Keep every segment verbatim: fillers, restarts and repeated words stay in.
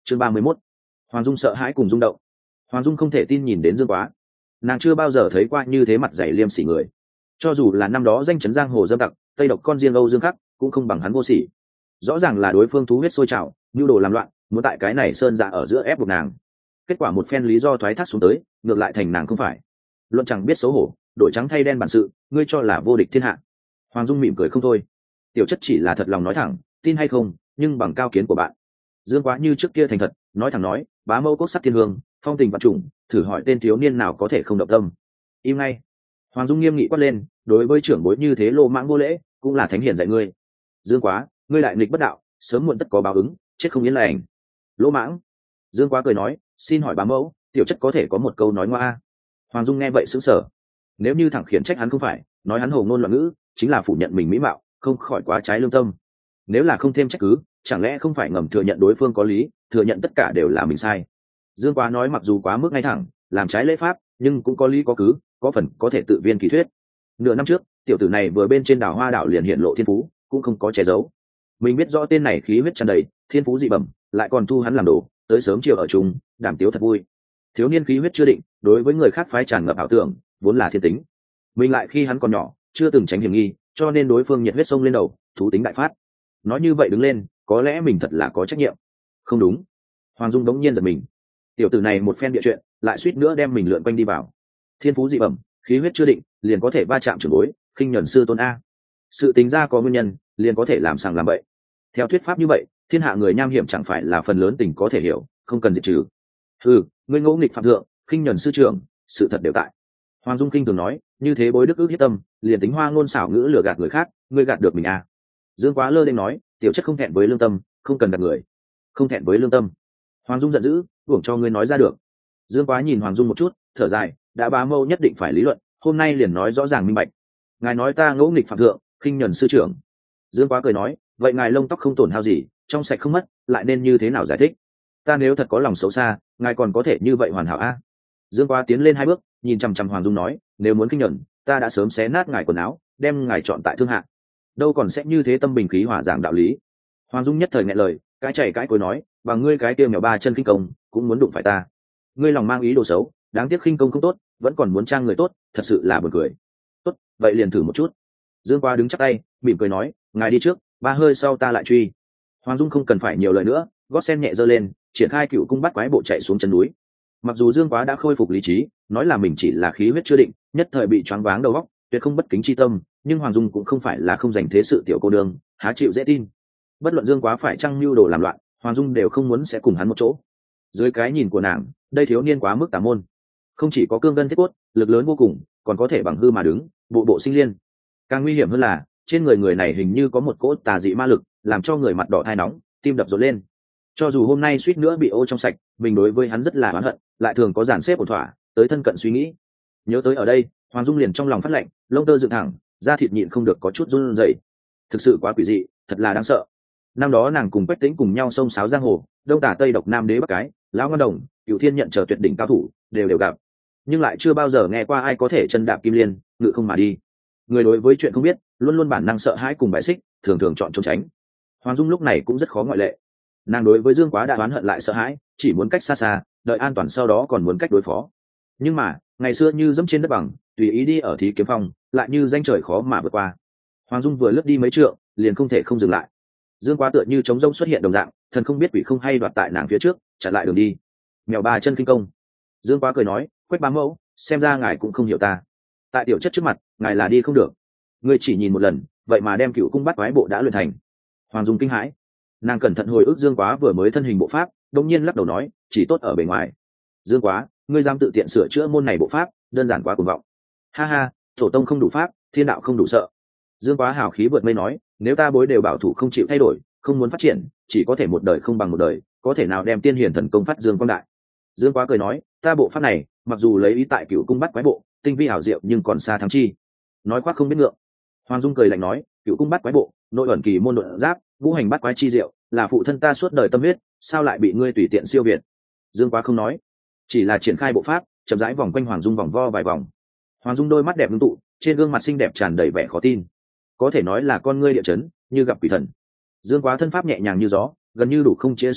chương ba mươi mốt. Hoàng Dung sợ hãi cùng rung động. Hoàng Dung không thể tin nhìn đến Dương Quá, nàng chưa bao giờ thấy qua như thế mặt dày liêm sỉ người. Cho dù là năm đó danh chấn giang hồ dâm tặc tây độc con riêng Âu Dương Khắc cũng không bằng hắn vô sỉ. Rõ ràng là đối phương thú huyết sôi trào, nhu đồ làm loạn, muốn tại cái này sơn dạ ở giữa ép buộc nàng. Kết quả một phen lý do thoái thác xuống tới, ngược lại thành nàng không phải. Luận chẳng biết xấu hổ, đổi trắng thay đen bản sự, ngươi cho là vô địch thiên hạ. Hoàng Dung mỉm cười không thôi. Tiểu chất chỉ là thật lòng nói thẳng, tin hay không, nhưng bằng cao kiến của bạn. Dương Quá như trước kia thành thật, nói thẳng nói, bá mâu cốt sắc thiên hương, phong tình vạn trùng, thử hỏi tên thiếu niên nào có thể không động tâm. Im ngay. Hoàng Dung nghiêm nghị quát lên, đối với trưởng bối như thế lô mãng vô lễ, cũng là thánh hiển dạy ngươi. Dương Quá, ngươi lại nghịch bất đạo, sớm muộn tất có báo ứng, chết không yên lành. Lỗ mãng. Dương Quá cười nói, xin hỏi bá mẫu, tiểu chất có thể có một câu nói ngoa. Hoàng Dung nghe vậy sững sờ. Nếu như thẳng khiển trách hắn không phải, nói hắn hồ ngôn loạn ngữ, chính là phủ nhận mình mỹ mạo, không khỏi quá trái lương tâm. Nếu là không thêm trách cứ, chẳng lẽ không phải ngầm thừa nhận đối phương có lý, thừa nhận tất cả đều là mình sai. Dương Quá nói mặc dù quá mức ngay thẳng, làm trái lễ pháp, nhưng cũng có lý có cứ, có phần có thể tự viên kỳ thuyết. Nửa năm trước, tiểu tử này vừa bên trên đảo Hoa đảo liền hiện lộ thiên phú, cũng không có che giấu. Mình biết rõ tên này khí huyết tràn đầy, thiên phú dị bẩm, lại còn thu hắn làm đồ, tới sớm chiều ở chung, đảm tiếu thật vui. Thiếu niên khí huyết chưa định, đối với người khác phái tràn ngập ảo tưởng, vốn là thiên tính. Mình lại khi hắn còn nhỏ, chưa từng tránh hiểm nghi, cho nên đối phương nhiệt huyết sông lên đầu, thú tính đại phát. Nói như vậy đứng lên, có lẽ mình thật là có trách nhiệm. Không đúng. Hoàng Dung đống nhiên giật mình. Tiểu tử này một phen địa chuyện, lại suýt nữa đem mình lượn quanh đi vào. Thiên phú dị bẩm, khí huyết chưa định, liền có thể va chạm trưởng bối, khinh nhẫn sư tôn a. Sự tính ra có nguyên nhân, liền có thể làm sàng làm bậy. Theo thuyết pháp như vậy, thiên hạ người nham hiểm chẳng phải là phần lớn tình có thể hiểu, không cần diệt trừ. Ừ, ngươi ngỗ nghịch phạm thượng, khinh nhẫn sư trưởng, sự thật đều tại. Hoàng Dung kinh thường nói, như thế bối đức ước hiếp tâm, liền tính hoa ngôn xảo ngữ lừa gạt người khác, ngươi gạt được mình à? Dương Quá lơ đênh nói, tiểu chất không thẹn với lương tâm, không cần gạt người. Không thẹn với lương tâm. Hoàng Dung giận dữ, uổng cho ngươi nói ra được. Dương Quá nhìn Hoàng Dung một chút, thở dài, đã bá mâu nhất định phải lý luận, hôm nay liền nói rõ ràng minh bạch. Ngài nói ta ngỗ nghịch phạm thượng, khinh nhẫn sư trưởng. Dương Quá cười nói, vậy ngài lông tóc không tổn hao gì, trong sạch không mất, lại nên như thế nào giải thích? Ta nếu thật có lòng xấu xa, ngài còn có thể như vậy hoàn hảo a? Dương Quá tiến lên hai bước, nhìn chằm chằm Hoàng Dung nói, nếu muốn kinh nhẫn, ta đã sớm xé nát ngài quần áo, đem ngài chọn tại thương hạ, đâu còn sẽ như thế tâm bình khí hòa giảng đạo lý. Hoàng Dung nhất thời nghẹn lời, cái chảy cái cối nói, bằng ngươi cái kia mèo ba chân khinh công, cũng muốn đụng phải ta. Ngươi lòng mang ý đồ xấu, đáng tiếc khinh công không tốt, vẫn còn muốn trang người tốt, thật sự là buồn cười. Tốt, vậy liền thử một chút. Dương Quá đứng chắp tay, mỉm cười nói, ngài đi trước, ba hơi sau ta lại truy. Hoàng Dung không cần phải nhiều lời nữa, gót sen nhẹ giơ lên, triển khai cựu cung bắt quái bộ chạy xuống chân núi. Mặc dù Dương Quá đã khôi phục lý trí, nói là mình chỉ là khí huyết chưa định, nhất thời bị choáng váng đầu óc, tuyệt không bất kính chi tâm, nhưng Hoàng Dung cũng không phải là không dành thế sự tiểu cô đương, há chịu dễ tin. Bất luận Dương Quá phải trăng mưu đồ làm loạn, Hoàng Dung đều không muốn sẽ cùng hắn một chỗ. Dưới cái nhìn của nàng, đây thiếu niên quá mức tà môn, không chỉ có cương ngân thiết cốt, lực lớn vô cùng, còn có thể bằng hư mà đứng, bộ bộ sinh liên. Càng nguy hiểm hơn là, trên người người này hình như có một cỗ tà dị ma lực, làm cho người mặt đỏ thai nóng, tim đập rộn lên. Cho dù hôm nay suýt nữa bị ô trong sạch, mình đối với hắn rất là oán hận, lại thường có dàn xếp ổn thỏa, tới thân cận suy nghĩ. Nhớ tới ở đây, Hoàng Dung liền trong lòng phát lạnh, lông tơ dựng thẳng, da thịt nhịn không được có chút run rẩy. Thực sự quá quỷ dị, thật là đáng sợ. Năm đó nàng cùng Quách Tĩnh cùng nhau xông xáo giang hồ, đông tả tây độc nam đế bắc cái, lão ngân đồng, cửu thiên nhận chờ tuyệt đỉnh cao thủ, đều đều gặp, nhưng lại chưa bao giờ nghe qua ai có thể chân đạp kim liên, ngự không mà đi. Người đối với chuyện không biết, luôn luôn bản năng sợ hãi cùng bại xích, thường thường chọn trốn tránh. Hoàng Dung lúc này cũng rất khó ngoại lệ. Nàng đối với Dương Quá đã oán hận lại sợ hãi, chỉ muốn cách xa xa, đợi an toàn sau đó còn muốn cách đối phó. Nhưng mà ngày xưa như dẫm trên đất bằng, tùy ý đi ở thí kiếm phong, lại như danh trời khó mà vượt qua. Hoàng Dung vừa lướt đi mấy trượng, liền không thể không dừng lại. Dương Quá tựa như trống rỗng xuất hiện đồng dạng, thần không biết quỷ không hay đoạt tại nàng phía trước, chặn lại đường đi. Mèo ba chân kinh công. Dương Quá cười nói, Quách bá mẫu, xem ra ngài cũng không hiểu ta. Tại tiểu chất trước mặt, ngài là đi không được. Ngươi chỉ nhìn một lần, vậy mà đem cựu cung bắt quái bộ đã luyện thành. Hoàng Dung kinh hãi, nàng cẩn thận hồi ức Dương Quá vừa mới thân hình bộ pháp, đông nhiên lắc đầu nói, chỉ tốt ở bề ngoài. Dương Quá, ngươi dám tự tiện sửa chữa môn này bộ pháp, đơn giản quá cuồng vọng. Ha ha, tổ tông không đủ pháp, thiên đạo không đủ sợ. Dương Quá hào khí vượt mây nói, nếu ta bối đều bảo thủ không chịu thay đổi, không muốn phát triển, chỉ có thể một đời không bằng một đời, có thể nào đem tiên hiển thần công phát dương quang đại. Dương Quá cười nói, ta bộ pháp này, mặc dù lấy ý tại cựu cung bắt quái bộ, tinh vi hảo diệu nhưng còn xa thắng chi. Nói khoác không biết ngượng. Hoàng Dung cười lạnh nói, cựu cung bắt quái bộ, nội ẩn kỳ môn độn giáp, ngũ hành bắt quái chi diệu, là phụ thân ta suốt đời tâm huyết, sao lại bị ngươi tùy tiện siêu việt? Dương Quá không nói, chỉ là triển khai bộ pháp, chậm rãi vòng quanh Hoàng Dung vòng vo vài vòng. Hoàng Dung đôi mắt đẹp ngưng tụ, trên gương mặt xinh đẹp tràn đầy vẻ khó tin, có thể nói là con ngươi địa chấn, như gặp quỷ thần. Dương Quá thân pháp nhẹ nhàng như gió, gần như đủ không chia xuống đất,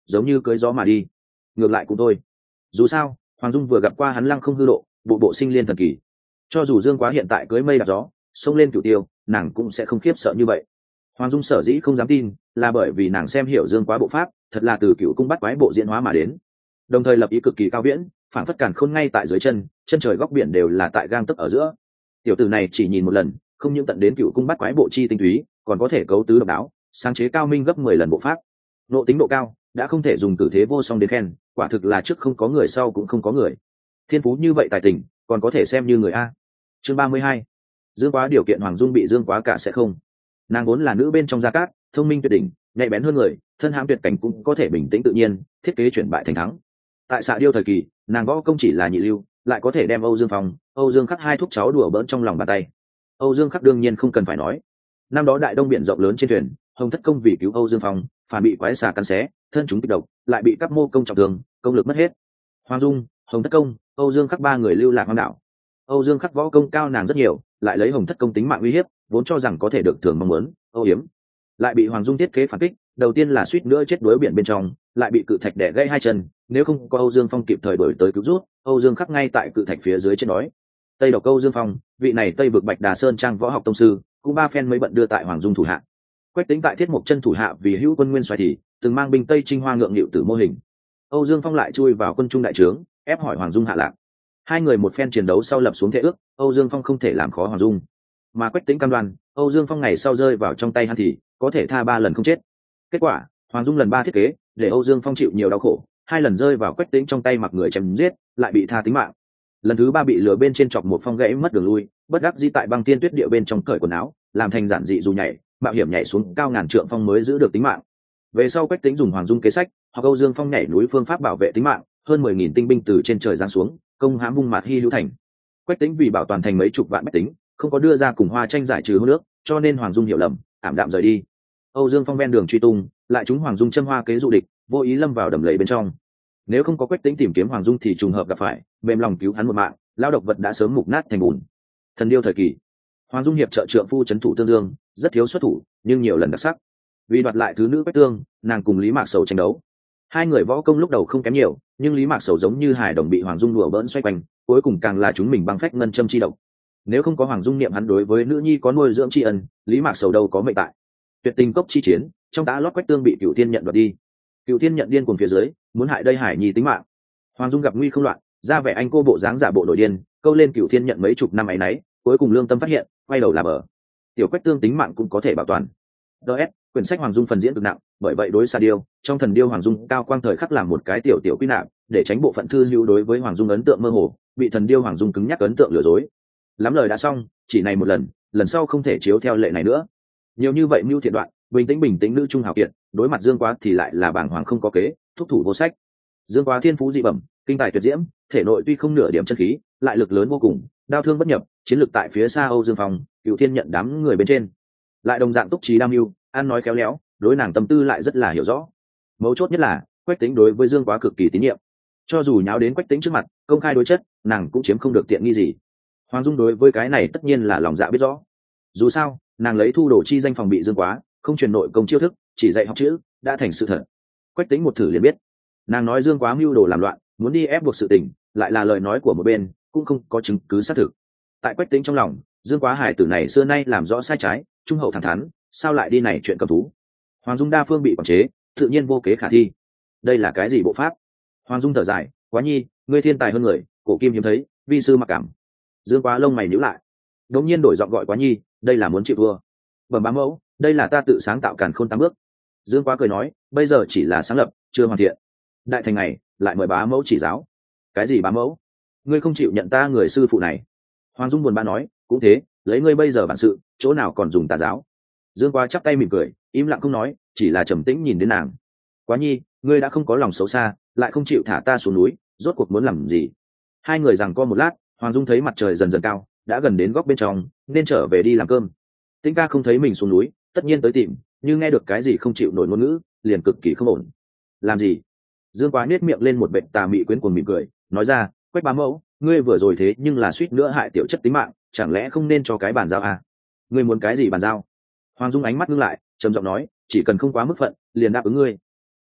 giống như cưới gió mà đi. Ngược lại cũng thôi, dù sao Hoàng Dung vừa gặp qua hắn lăng không hư độ, bộ bộ sinh liên thần kỳ, cho dù Dương Quá hiện tại cưới mây đạp gió xông lên cửu tiêu, nàng cũng sẽ không khiếp sợ như vậy. Hoàng Dung sở dĩ không dám tin là bởi vì nàng xem hiểu Dương Quá bộ pháp thật là từ cựu cung bắt quái bộ diễn hóa mà đến, đồng thời lập ý cực kỳ cao viễn, phản phất càn khôn ngay tại dưới chân, chân trời góc biển đều là tại gang tấc ở giữa. Tiểu tử này chỉ nhìn một lần không những tận đến cựu cung bắt quái bộ chi tinh túy, còn có thể cấu tứ độc đáo, sáng chế cao minh gấp mười lần bộ pháp, nộ tính độ cao đã không thể dùng cử thế vô song đến khen, quả thực là trước không có người sau cũng không có người. Thiên phú như vậy tài tình còn có thể xem như người a. Chương ba mươi hai, Dương Quá điều kiện Hoàng Dung bị Dương Quá cả sẽ không. Nàng vốn là nữ bên trong gia cát, thông minh tuyệt đỉnh, nhạy bén hơn người, thân hãm tuyệt cảnh cũng có thể bình tĩnh tự nhiên, thiết kế chuyển bại thành thắng. Tại Xạ Điêu thời kỳ, nàng võ công chỉ là nhị lưu, lại có thể đem Âu Dương Phong, Âu Dương Khắc hai thúc cháu đùa bỡn trong lòng bàn tay. Âu Dương Khắc đương nhiên không cần phải nói. Năm đó đại đông biển rộng lớn trên thuyền, Hồng Thất Công vì cứu Âu Dương Phong, phản bị quái xà cắn xé, thân chúng kịch độc, lại bị các mô công trọng thương, công lực mất hết. Hoàng Dung, Hồng Thất Công, Âu Dương Khắc ba người lưu lạc hoang đảo. Âu Dương Khắc võ công cao nàng rất nhiều, lại lấy Hồng Thất Công tính mạng uy hiếp, vốn cho rằng có thể được thường mong muốn, âu hiếm, lại bị Hoàng Dung thiết kế phản kích, đầu tiên là suýt nữa chết đuối biển bên trong, lại bị cự thạch đè gãy hai chân, nếu không có Âu Dương Phong kịp thời đổi tới cứu rút, Âu Dương Khắc ngay tại cự thạch phía dưới chết đói. Tây độc Âu Dương Phong, vị này Tây vực Bạch Đà Sơn trang võ học tông sư, cũng ba phen mới bận đưa tại Hoàng Dung thủ hạ. Quách Tĩnh tại Thiết Mộc chân thủ hạ vì hữu quân nguyên xoài thì từng mang binh Tây Trinh Hoa ngượng nghịu tử mô hình. Âu Dương Phong lại chui vào quân trung đại trướng, ép hỏi Hoàng Dung hạ lạc. Hai người một phen chiến đấu sau lập xuống thệ ước, Âu Dương Phong không thể làm khó Hoàng Dung, mà Quách Tĩnh cam đoan Âu Dương Phong ngày sau rơi vào trong tay hắn thì có thể tha ba lần không chết. Kết quả Hoàng Dung lần ba thiết kế để Âu Dương Phong chịu nhiều đau khổ, hai lần rơi vào Quách Tĩnh trong tay mặc người chém giết, lại bị tha tính mạng. Lần thứ ba bị lừa bên trên chọc một phong gãy mất đường lui, bất đắc dĩ tại băng tiên tuyết địa bên trong cởi quần áo, làm thành giản dị dù nhảy, mạo hiểm nhảy xuống cao ngàn trượng phong mới giữ được tính mạng. Về sau Quách Tĩnh dùng Hoàng Dung kế sách, hoặc Âu Dương Phong nhảy núi phương pháp bảo vệ tính mạng, hơn mười nghìn tinh binh từ trên trời giáng xuống, công hãm vung mạt hy hữu thành. Quách Tĩnh vì bảo toàn thành mấy chục vạn bách tính, không có đưa ra cùng Hoa Tranh giải trừ hôn nước, cho nên Hoàng Dung hiểu lầm, ảm đạm rời đi. Âu Dương Phong ven đường truy tung, lại chúng Hoàng Dung châm hoa kế dụ địch, vô ý lâm vào đầm lầy bên trong. Nếu không có Quách Tĩnh tìm kiếm Hoàng Dung thì trùng hợp gặp phải, mềm lòng cứu hắn một mạng, lao độc vật đã sớm mục nát thành bùn. Thần điêu thời kỳ, Hoàng Dung hiệp trợ trượng phu trấn thủ Tương Dương, rất thiếu xuất thủ, nhưng nhiều lần đặc sắc. Vì đoạt lại thứ nữ Quách Tương, nàng cùng Lý Mạc Sầu tranh đấu. Hai người võ công lúc đầu không kém nhiều, nhưng Lý Mạc Sầu giống như hài đồng bị Hoàng Dung đùa bỡn xoay quanh, cuối cùng càng là chúng mình băng phách ngân châm chi độc. Nếu không có Hoàng Dung niệm hắn đối với nữ nhi có nuôi dưỡng tri ân, Lý Mạc Sầu đâu có mệnh tại. Tuyệt tình cốc chi chiến, trong tá lót Quách Tương bị Cửu Thiên nhận đoạt đi. Cửu Thiên nhận điên cuồng phía dưới, muốn hại đây Hải Nhi tính mạng. Hoàng Dung gặp nguy không loạn, ra vẻ anh cô bộ dáng giả bộ nổi điên, câu lên Cửu Thiên nhận mấy chục năm ấy nấy, cuối cùng lương tâm phát hiện, quay đầu là bờ. Tiểu Quách Tương tính mạng cũng có thể bảo toàn. đê ét quyển sách Hoàng Dung phần diễn cực nặng, bởi vậy đối Sa Điêu, trong Thần Điêu Hoàng Dung cao quang thời khắc làm một cái tiểu tiểu quy nạp, để tránh bộ phận thư hữu đối với Hoàng Dung ấn tượng mơ hồ, bị Thần Điêu Hoàng Dung cứng nhắc ấn tượng lừa dối. Lắm lời đã xong, chỉ này một lần, lần sau không thể chiếu theo lệ này nữa. Nhiều như vậy mưu thiện đoạn, bình tĩnh bình tĩnh nữ trung hào kiệt, đối mặt Dương Quá thì lại là bảng hoàng không có kế, thúc thủ vô sách. Dương Quá thiên phú dị bẩm, kinh tài tuyệt diễm, thể nội tuy không nửa điểm chân khí, lại lực lớn vô cùng, đao thương bất nhập, chiến lược tại phía xa Âu Dương Phong, Cửu Thiên nhận đám người bên trên. Lại đồng dạng túc trí đam mưu, ăn nói khéo léo, đối nàng tâm tư lại rất là hiểu rõ. Mấu chốt nhất là Quách Tĩnh đối với Dương Quá cực kỳ tín nhiệm, cho dù nháo đến Quách Tĩnh trước mặt, công khai đối chất, nàng cũng chiếm không được tiện nghi gì. Hoàng Dung đối với cái này tất nhiên là lòng dạ biết rõ. Dù sao, nàng lấy thu đồ chi danh phòng bị Dương Quá, không truyền nội công chiêu thức, chỉ dạy học chữ, đã thành sự thật. Quách Tĩnh một thử liền biết. Nàng nói Dương Quá mưu đồ làm loạn, muốn đi ép buộc sự tình, lại là lời nói của một bên, cũng không có chứng cứ xác thực. Tại Quách Tĩnh trong lòng, Dương Quá hải tử này xưa nay làm rõ sai trái, trung hậu thẳng thắn, sao lại đi này chuyện cầm thú. Hoàng Dung đa phương bị quản chế, tự nhiên vô kế khả thi. Đây là cái gì bộ pháp? Hoàng Dung thở dài, Quá Nhi, ngươi thiên tài hơn người, cổ kim hiếm thấy, vi sư mặc cảm. Dương Quá lông mày nhíu lại, đống nhiên đổi giọng gọi Quá Nhi, đây là muốn chịu thua. Bẩm bá mẫu, đây là ta tự sáng tạo càn khôn tám bước. Dương Quá cười nói, bây giờ chỉ là sáng lập, chưa hoàn thiện. Đại thành này, lại mời bá mẫu chỉ giáo. Cái gì bá mẫu? Ngươi không chịu nhận ta người sư phụ này? Hoàng Dung buồn bã nói, cũng thế, lấy ngươi bây giờ bản sự, chỗ nào còn dùng tà giáo? Dương Quá chắp tay mỉm cười, im lặng không nói, chỉ là trầm tĩnh nhìn đến nàng. Quá Nhi, ngươi đã không có lòng xấu xa, lại không chịu thả ta xuống núi, rốt cuộc muốn làm gì? Hai người giằng co một lát, Hoàng Dung thấy mặt trời dần dần cao, đã gần đến góc bên trong, nên trở về đi làm cơm. Tĩnh ca không thấy mình xuống núi, tất nhiên tới tìm, nhưng nghe được cái gì không chịu nổi ngôn ngữ, liền cực kỳ không ổn. Làm gì? Dương Quá nết miệng lên một bệnh tà mị quyến cuồng mỉm cười, nói ra, Quách bá mẫu, ngươi vừa rồi thế nhưng là suýt nữa hại tiểu chất tính mạng, chẳng lẽ không nên cho cái bàn giao à? Ngươi muốn cái gì bàn giao? Hoàng Dung ánh mắt ngưng lại, trầm giọng nói, chỉ cần không quá mức phận, liền đáp ứng ngươi.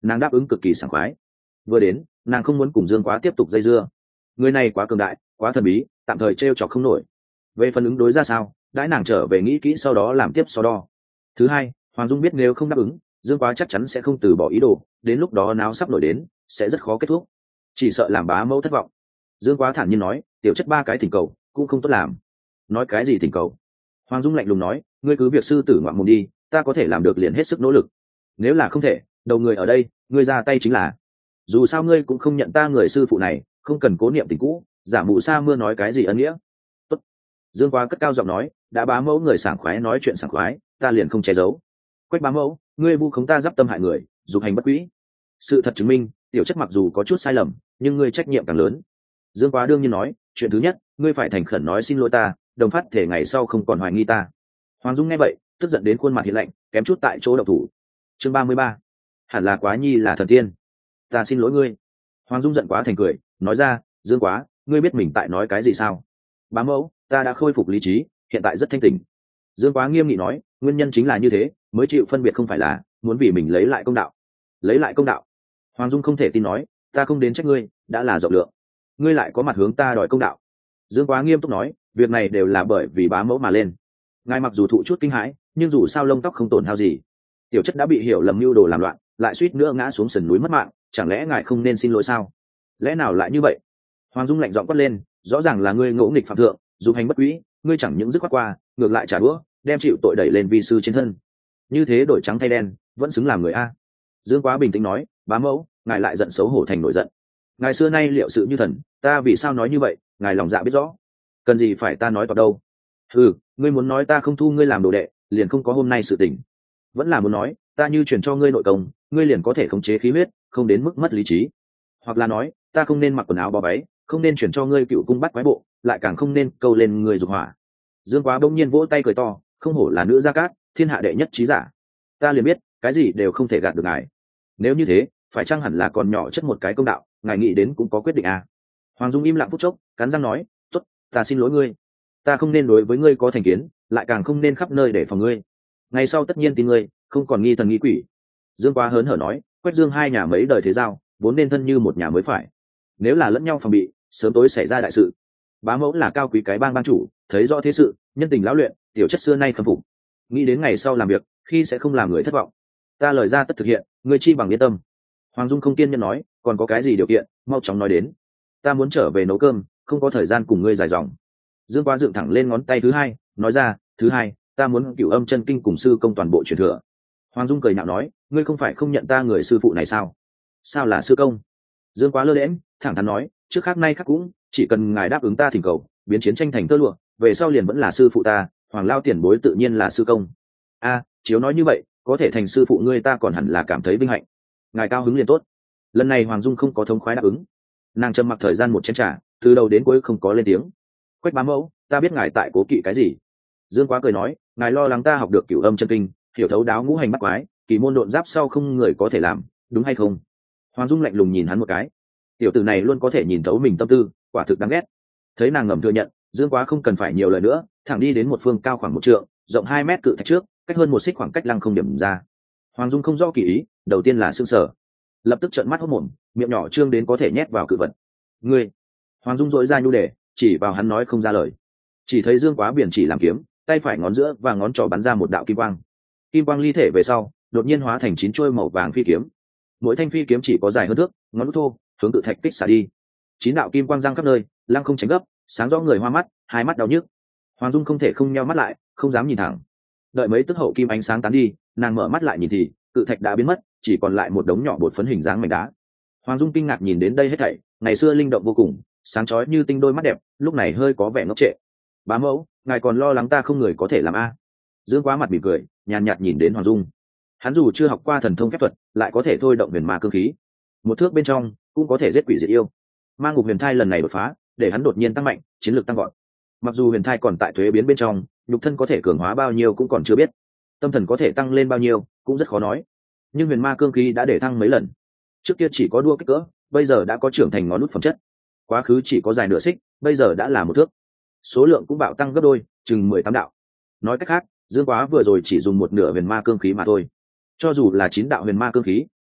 nàng đáp ứng cực kỳ sảng khoái. Vừa đến, nàng không muốn cùng Dương Quá tiếp tục dây dưa, người này quá cường đại, quá thần bí, tạm thời trêu chọc không nổi. Về phần ứng đối ra sao, đãi nàng trở về nghĩ kỹ sau đó làm tiếp so đo. Thứ hai, Hoàng Dung biết nếu không đáp ứng, Dương Quá chắc chắn sẽ không từ bỏ ý đồ, đến lúc đó náo sắp nổi đến, sẽ rất khó kết thúc, chỉ sợ làm bá mẫu thất vọng. Dương Quá thản nhiên nói, tiểu chất ba cái thỉnh cầu cũng không tốt làm. Nói cái gì thỉnh cầu? Hoàng Dung lạnh lùng nói, ngươi cứ việc sư tử ngoạm mồm đi, ta có thể làm được liền hết sức nỗ lực. Nếu là không thể, đầu người ở đây, ngươi ra tay chính là. Dù sao ngươi cũng không nhận ta người sư phụ này, không cần cố niệm tình cũ, giả mù sa mưa nói cái gì ân nghĩa. Tốt. Dương Quá cất cao giọng nói, đã bá mẫu người sảng khoái nói chuyện sảng khoái, ta liền không che giấu. Quách bá mẫu, ngươi vu khống ta giáp tâm hại người, dục hành bất quý. Sự thật chứng minh, tiểu chất mặc dù có chút sai lầm, nhưng ngươi trách nhiệm càng lớn. Dương Quá đương nhiên nói, chuyện thứ nhất, ngươi phải thành khẩn nói xin lỗi ta, đồng phát thể ngày sau không còn hoài nghi ta. Hoàng Dung nghe vậy, tức giận đến khuôn mặt hiện lạnh, kém chút tại chỗ động thủ. Chương ba mươi ba, hẳn là Quá Nhi là thần tiên, ta xin lỗi ngươi. Hoàng Dung giận quá thành cười, nói ra, Dương Quá, ngươi biết mình tại nói cái gì sao? Bá mẫu, ta đã khôi phục lý trí, hiện tại rất thanh tỉnh. Dương Quá nghiêm nghị nói, nguyên nhân chính là như thế, mới chịu phân biệt không phải là muốn vì mình lấy lại công đạo. Lấy lại công đạo? Hoàng Dung không thể tin nói, ta không đến trách ngươi, đã là rộng lượng, ngươi lại có mặt hướng ta đòi công đạo. Dương Quá nghiêm túc nói, việc này đều là bởi vì bá mẫu mà lên. Ngài mặc dù thụ chút kinh hãi, nhưng dù sao lông tóc không tổn hao gì. Tiểu chất đã bị hiểu lầm mưu đồ làm loạn, lại suýt nữa ngã xuống sườn núi mất mạng, chẳng lẽ ngài không nên xin lỗi sao? Lẽ nào lại như vậy? Hoàng Dung lạnh giọng quát lên, rõ ràng là ngươi ngỗ nghịch phạm thượng, dùng hành bất quý, ngươi chẳng những dứt khoát qua, ngược lại trả đũa, đem chịu tội đẩy lên vi sư trên thân. Như thế đổi trắng thay đen, vẫn xứng làm người a. Dương Quá bình tĩnh nói, bá mẫu, ngài lại giận xấu hổ thành nổi giận. Ngài xưa nay liệu sự như thần, ta vì sao nói như vậy, ngài lòng dạ biết rõ, cần gì phải ta nói tọt đâu. Ừ, ngươi muốn nói ta không thu ngươi làm đồ đệ, liền không có hôm nay sự tình. Vẫn là muốn nói, ta như truyền cho ngươi nội công, ngươi liền có thể khống chế khí huyết, không đến mức mất lý trí. Hoặc là nói, ta không nên mặc quần áo bó váy, không nên chuyển cho ngươi cựu cung bắt quái bộ, lại càng không nên câu lên người dục hỏa. Dương Quá bỗng nhiên vỗ tay cười to, không hổ là nữ gia cát, thiên hạ đệ nhất trí giả. Ta liền biết, cái gì đều không thể gạt được ngài. Nếu như thế, phải chăng hẳn là còn nhỏ chất một cái công đạo, ngài nghĩ đến cũng có quyết định à? Hoàng Dung im lặng phút chốc, cắn răng nói, tốt, ta xin lỗi ngươi. Ta không nên đối với ngươi có thành kiến, lại càng không nên khắp nơi để phòng ngươi. Ngày sau tất nhiên tin ngươi, không còn nghi thần nghi quỷ. Dương Quá hớn hở nói, Quách Dương hai nhà mấy đời thế giao, vốn nên thân như một nhà mới phải. Nếu là lẫn nhau phòng bị, sớm tối xảy ra đại sự. Bá mẫu là cao quý cái bang bang chủ, thấy rõ thế sự, nhân tình lão luyện, tiểu chất xưa nay khâm phục. Nghĩ đến ngày sau làm việc, khi sẽ không làm người thất vọng. Ta lời ra tất thực hiện, ngươi chi bằng yên tâm. Hoàng Dung không kiên nhẫn nói, còn có cái gì điều kiện, mau chóng nói đến. Ta muốn trở về nấu cơm, không có thời gian cùng ngươi dài dòng. Dương Quá dựng thẳng lên ngón tay thứ hai, nói ra, thứ hai, ta muốn Cửu Âm chân kinh cùng sư công toàn bộ truyền thừa. Hoàng Dung cười nhạo nói, ngươi không phải không nhận ta người sư phụ này sao? Sao là sư công? Dương Quá lơ lẽm, thẳng thắn nói, trước khác nay khác cũng, chỉ cần ngài đáp ứng ta thỉnh cầu, biến chiến tranh thành tơ lụa, về sau liền vẫn là sư phụ ta, Hoàng lao tiền bối tự nhiên là sư công. A, chiếu nói như vậy, có thể thành sư phụ ngươi ta còn hẳn là cảm thấy vinh hạnh. Ngài cao hứng liền tốt. Lần này Hoàng Dung không có thống khoái đáp ứng, nàng trầm mặc thời gian một chén trà, từ đầu đến cuối không có lên tiếng. Quách bá mẫu, ta biết ngài tại cố kỵ cái gì. Dương Quá cười nói, ngài lo lắng ta học được Cửu Âm chân kinh, hiểu thấu đáo ngũ hành bắt quái, kỳ môn độn giáp sau không người có thể làm, đúng hay không? Hoàng Dung lạnh lùng nhìn hắn một cái, tiểu tử này luôn có thể nhìn thấu mình tâm tư, quả thực đáng ghét. Thấy nàng ngầm thừa nhận, Dương Quá không cần phải nhiều lời nữa, thẳng đi đến một phương cao khoảng một trượng, rộng hai mét cự thạch trước, cách hơn một xích khoảng cách lăng không điểm ra. Hoàng Dung không rõ kỳ ý, đầu tiên là sững sờ, lập tức trợn mắt hốt mồm, miệng nhỏ trương đến có thể nhét vào cự vật. Ngươi! Hoàng Dung dội ra nhu đề, chỉ vào hắn nói không ra lời. Chỉ thấy Dương Quá biển chỉ làm kiếm, tay phải ngón giữa và ngón trỏ bắn ra một đạo kim quang. Kim quang ly thể về sau, đột nhiên hóa thành chín chuôi màu vàng phi kiếm. Mỗi thanh phi kiếm chỉ có dài hơn thước, ngón út thô, hướng tự thạch kích xả đi. Chín đạo kim quang giăng khắp nơi, lăng không tránh gấp, sáng rõ người hoa mắt, hai mắt đau nhức. Hoàng Dung không thể không nheo mắt lại, không dám nhìn thẳng. Đợi mấy tức hậu kim ánh sáng tán đi, nàng mở mắt lại nhìn thì, tự thạch đã biến mất, chỉ còn lại một đống nhỏ bột phấn hình dáng mảnh đá. Hoàng Dung kinh ngạc nhìn đến đây hết thảy, ngày xưa linh động vô cùng, sáng chói như tinh đôi mắt đẹp, lúc này hơi có vẻ ngốc trệ. Bá mẫu, ngài còn lo lắng ta không người có thể làm a? Dương Quá mặt mỉm cười, nhàn nhạt nhìn đến Hoàng Dung. Hắn dù chưa học qua thần thông phép thuật, lại có thể thôi động huyền ma cương khí, một thước bên trong cũng có thể giết quỷ diệt yêu. Ma ngục huyền thai lần này đột phá, để hắn đột nhiên tăng mạnh, chiến lược tăng gọn. Mặc dù huyền thai còn tại thuế biến bên trong, nhục thân có thể cường hóa bao nhiêu cũng còn chưa biết, tâm thần có thể tăng lên bao nhiêu cũng rất khó nói. Nhưng huyền ma cương khí đã để thăng mấy lần, trước kia chỉ có đua kích cỡ, bây giờ đã có trưởng thành ngón nút phẩm chất. Quá khứ chỉ có dài nửa xích, bây giờ đã là một thước, số lượng cũng bạo tăng gấp đôi, chừng mười tám đạo. Nói cách khác, Dương Quá vừa rồi chỉ dùng một nửa huyền ma cương khí mà thôi. Cho dù là chín đạo huyền ma cương khí,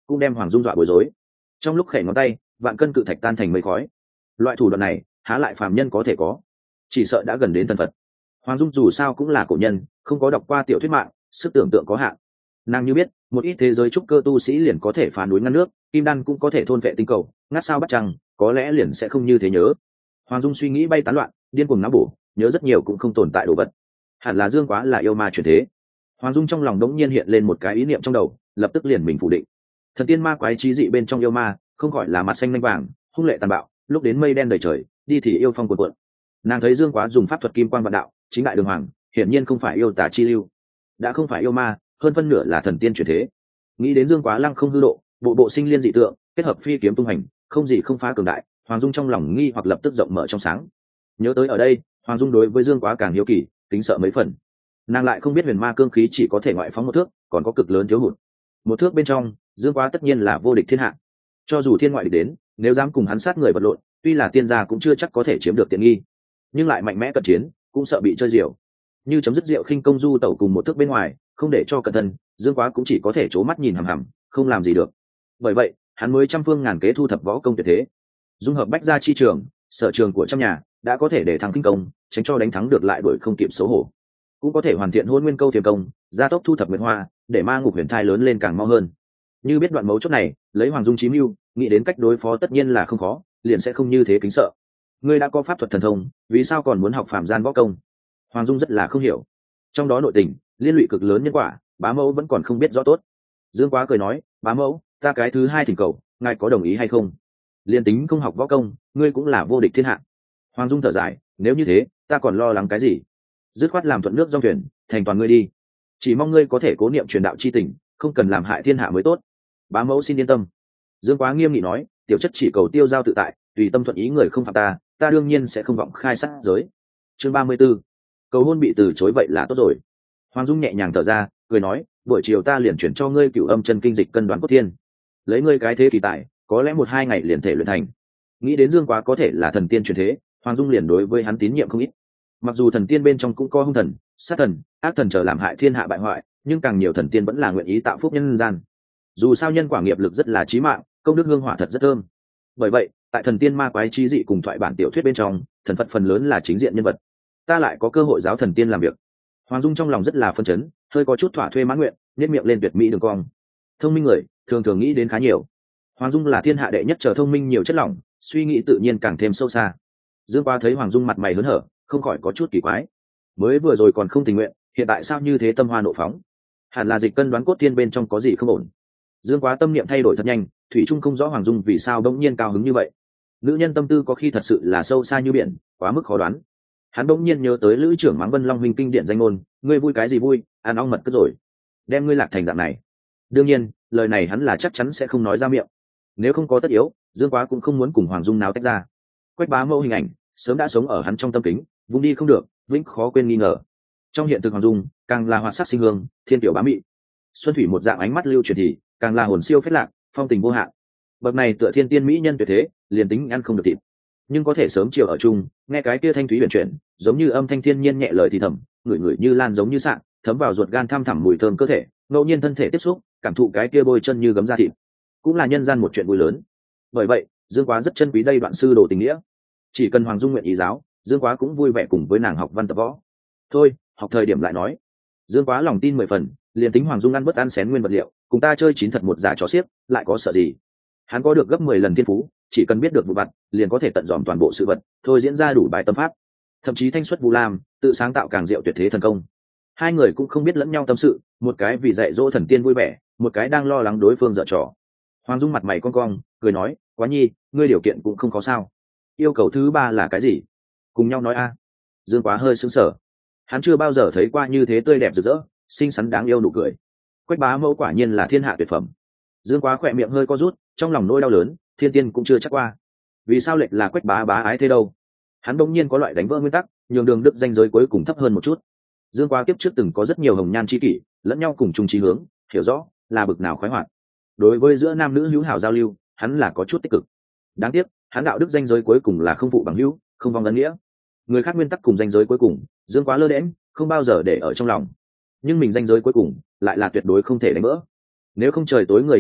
cũng đem Hoàng Dung dọa bối rối. Trong lúc khẽ ngón tay, vạn cân cự thạch tan thành mây khói. Loại thủ đoạn này há lại phàm nhân có thể có, chỉ sợ đã gần đến thần Phật. Hoàng Dung dù sao cũng là cổ nhân, không có đọc qua tiểu thuyết mạng, sức tưởng tượng có hạn. Nàng như biết một ít thế giới trúc cơ tu sĩ liền có thể phá núi ngăn nước, kim đan cũng có thể thôn vệ tinh cầu, ngắt sao bắt trăng, có lẽ liền sẽ không như thế nhớ. Hoàng Dung suy nghĩ bay tán loạn, điên cuồng não bổ, nhớ rất nhiều cũng không tồn tại đồ vật. Hẳn là Dương Quá là yêu ma chuyển thế. Hoàng Dung trong lòng đống nhiên hiện lên một cái ý niệm trong đầu, lập tức liền mình phủ định. Thần tiên ma quái trí dị bên trong yêu ma, không gọi là mặt xanh lanh vàng, hung lệ tàn bạo, lúc đến mây đen đầy trời, đi thì yêu phong cuồn cuộn. Nàng thấy Dương Quá dùng pháp thuật kim quan vạn đạo, chính đại đường hoàng, hiển nhiên không phải yêu tà chi lưu, đã không phải yêu ma, hơn phân nửa là thần tiên chuyển thế. Nghĩ đến Dương Quá lăng không hư độ, bộ bộ sinh liên dị tượng, kết hợp phi kiếm tung hành, không gì không phá cường đại. Hoàng Dung trong lòng nghi hoặc lập tức rộng mở trong sáng. Nhớ tới ở đây, Hoàng Dung đối với Dương Quá càng hiếu kỳ, kính sợ mấy phần. Nàng lại không biết huyền ma cương khí chỉ có thể ngoại phóng một thước, còn có cực lớn thiếu hụt. Một thước bên trong, Dương Quá tất nhiên là vô địch thiên hạ. Cho dù thiên ngoại địch đến, nếu dám cùng hắn sát người vật lộn, tuy là tiên gia cũng chưa chắc có thể chiếm được tiện nghi, nhưng lại mạnh mẽ cận chiến, cũng sợ bị chơi diều. Như chấm dứt diệu khinh công du tẩu cùng một thước bên ngoài, không để cho cẩn thân, Dương Quá cũng chỉ có thể trố mắt nhìn hằm hằm, không làm gì được. Bởi vậy, hắn mới trăm phương ngàn kế thu thập võ công tuyệt thế, dung hợp bách gia chi trường, sở trường của trong nhà, đã có thể để thắng kinh công, tránh cho đánh thắng được lại đuổi không kịp xấu hổ, cũng có thể hoàn thiện hôn nguyên câu thiềm công, gia tốc thu thập nguyệt hoa, để ma ngục huyền thai lớn lên càng mau hơn. Như biết đoạn mấu chốt này, lấy Hoàng Dung chí mưu, nghĩ đến cách đối phó tất nhiên là không khó, liền sẽ không như thế kính sợ. Ngươi đã có pháp thuật thần thông, vì sao còn muốn học phàm gian võ công? Hoàng Dung rất là không hiểu, trong đó nội tình liên lụy cực lớn nhân quả, bá mẫu vẫn còn không biết rõ tốt. Dương Quá cười nói, bá mẫu, ta cái thứ hai thỉnh cầu, ngài có đồng ý hay không? Liên tính không học võ công, ngươi cũng là vô địch thiên hạ. Hoàng Dung thở dài, nếu như thế, ta còn lo lắng cái gì? Dứt khoát làm thuận nước dòng thuyền, thành toàn ngươi đi. Chỉ mong ngươi có thể cố niệm truyền đạo chi tình, không cần làm hại thiên hạ mới tốt. Bá mẫu xin yên tâm. Dương Quá nghiêm nghị nói, tiểu chất chỉ cầu tiêu giao tự tại, tùy tâm thuận ý người không phạm ta, ta đương nhiên sẽ không vọng khai sát giới. Chương ba mươi b ố, cầu hôn bị từ chối vậy là tốt rồi. Hoàng Dung nhẹ nhàng thở ra, cười nói, buổi chiều ta liền chuyển cho ngươi cửu âm chân kinh dịch cân đoán cốt thiên, lấy ngươi cái thế kỳ tài, có lẽ một hai ngày liền thể luyện thành. Nghĩ đến Dương Quá có thể là thần tiên truyền thế, Hoàng Dung liền đối với hắn tín nhiệm không ít. Mặc dù thần tiên bên trong cũng có hung thần, sát thần, ác thần trở làm hại thiên hạ bại hoại, nhưng càng nhiều thần tiên vẫn là nguyện ý tạo phúc nhân gian. Dù sao nhân quả nghiệp lực rất là chí mạng, công đức hương hỏa thật rất thơm. Bởi vậy, tại thần tiên ma quái trí dị cùng thoại bản tiểu thuyết bên trong, thần Phật phần lớn là chính diện nhân vật. Ta lại có cơ hội giáo thần tiên làm việc. Hoàng Dung trong lòng rất là phân chấn, hơi có chút thỏa thuê mãn nguyện, nhếch miệng lên tuyệt mỹ đường cong. Thông minh người thường thường nghĩ đến khá nhiều. Hoàng Dung là thiên hạ đệ nhất trở thông minh nhiều chất lỏng, suy nghĩ tự nhiên càng thêm sâu xa. Dương Quá thấy Hoàng Dung mặt mày hớn hở, không khỏi có chút kỳ quái. Mới vừa rồi còn không tình nguyện, hiện tại sao như thế tâm hoa nộ phóng? Hẳn là dịch cân đoán cốt thiên bên trong có gì không ổn. Dương Quá tâm niệm thay đổi thật nhanh, thủy trung không rõ Hoàng Dung vì sao bỗng nhiên cao hứng như vậy. Nữ nhân tâm tư có khi thật sự là sâu xa như biển, quá mức khó đoán. Hắn bỗng nhiên nhớ tới lữ trưởng mắng Vân Long huynh kinh điển danh ngôn, ngươi vui cái gì vui, ăn ong mật cất rồi, đem ngươi lạc thành dạng này. Đương nhiên, lời này hắn là chắc chắn sẽ không nói ra miệng. Nếu không có tất yếu, Dương Quá cũng không muốn cùng Hoàng Dung nào tách ra. Quách Bá Mẫu hình ảnh sớm đã sống ở hắn trong tâm kính, vung đi không được, vĩnh khó quên nghi ngờ. Trong hiện thực Hoàng Dung càng là hoạt sắc sinh hương, thiên tiểu bá mị. Xuân thủy một dạng ánh mắt lưu truyền thì càng là hồn siêu phết lạc, phong tình vô hạn. Bậc này tựa thiên tiên mỹ nhân tuyệt thế, liền tính ăn không được thịt, nhưng có thể sớm chiều ở chung, nghe cái kia thanh thúy huyền chuyển, giống như âm thanh thiên nhiên nhẹ lời thì thầm, ngửi ngửi như lan giống như sạng, thấm vào ruột gan thăm thẳm mùi thơm cơ thể, ngẫu nhiên thân thể tiếp xúc, cảm thụ cái kia bôi chân như gấm da thịt, cũng là nhân gian một chuyện vui lớn. Bởi vậy, Dương Quá rất trân quý đây đoạn sư đồ tình nghĩa. Chỉ cần Hoàng Dung nguyện ý giáo, Dương Quá cũng vui vẻ cùng với nàng học văn tập võ. Thôi, học thời điểm lại nói. Dương Quá lòng tin mười phần, liền tính Hoàng Dung ăn bớt ăn xén nguyên vật liệu, cùng ta chơi chín thật một giả chó xiếc, lại có sợ gì? Hắn có được gấp mười lần thiên phú, chỉ cần biết được vụ vặt, liền có thể tận dòm toàn bộ sự vật, thôi diễn ra đủ bài tâm pháp. Thậm chí thanh xuất Vu Lam, tự sáng tạo càng diệu tuyệt thế thần công. Hai người cũng không biết lẫn nhau tâm sự, một cái vì dạy dỗ thần tiên vui vẻ, một cái đang lo lắng đối phương dở trò. Hoàng Dung mặt mày cong cong, cười nói, Quá Nhi, ngươi điều kiện cũng không có sao. Yêu cầu thứ ba là cái gì? Cùng nhau nói a. Dương Quá hơi sững sờ. Hắn chưa bao giờ thấy qua như thế tươi đẹp rực rỡ, xinh xắn đáng yêu nụ cười. Quách Bá Mẫu quả nhiên là thiên hạ tuyệt phẩm. Dương Quá khỏe miệng hơi co rút, trong lòng nỗi đau lớn, thiên tiên cũng chưa chắc qua. Vì sao lệch là Quách bá bá ái thế đâu? Hắn đông nhiên có loại đánh vỡ nguyên tắc, nhường đường đức danh giới cuối cùng thấp hơn một chút. Dương Quá kiếp trước từng có rất nhiều hồng nhan chi kỷ, lẫn nhau cùng chung chí hướng, hiểu rõ là bực nào khoái hoạt. Đối với giữa nam nữ hữu hảo giao lưu, hắn là có chút tích cực. Đáng tiếc, hắn đạo đức danh giới cuối cùng là không phụ bằng hữu, không vong ân nghĩa. Người khác nguyên tắc cùng danh giới cuối cùng, Dương Quá lơ đễnh, không bao giờ để ở trong lòng. Nhưng mình danh giới cuối cùng lại là tuyệt đối không thể đánh vỡ. Nếu không trời tối người yên thì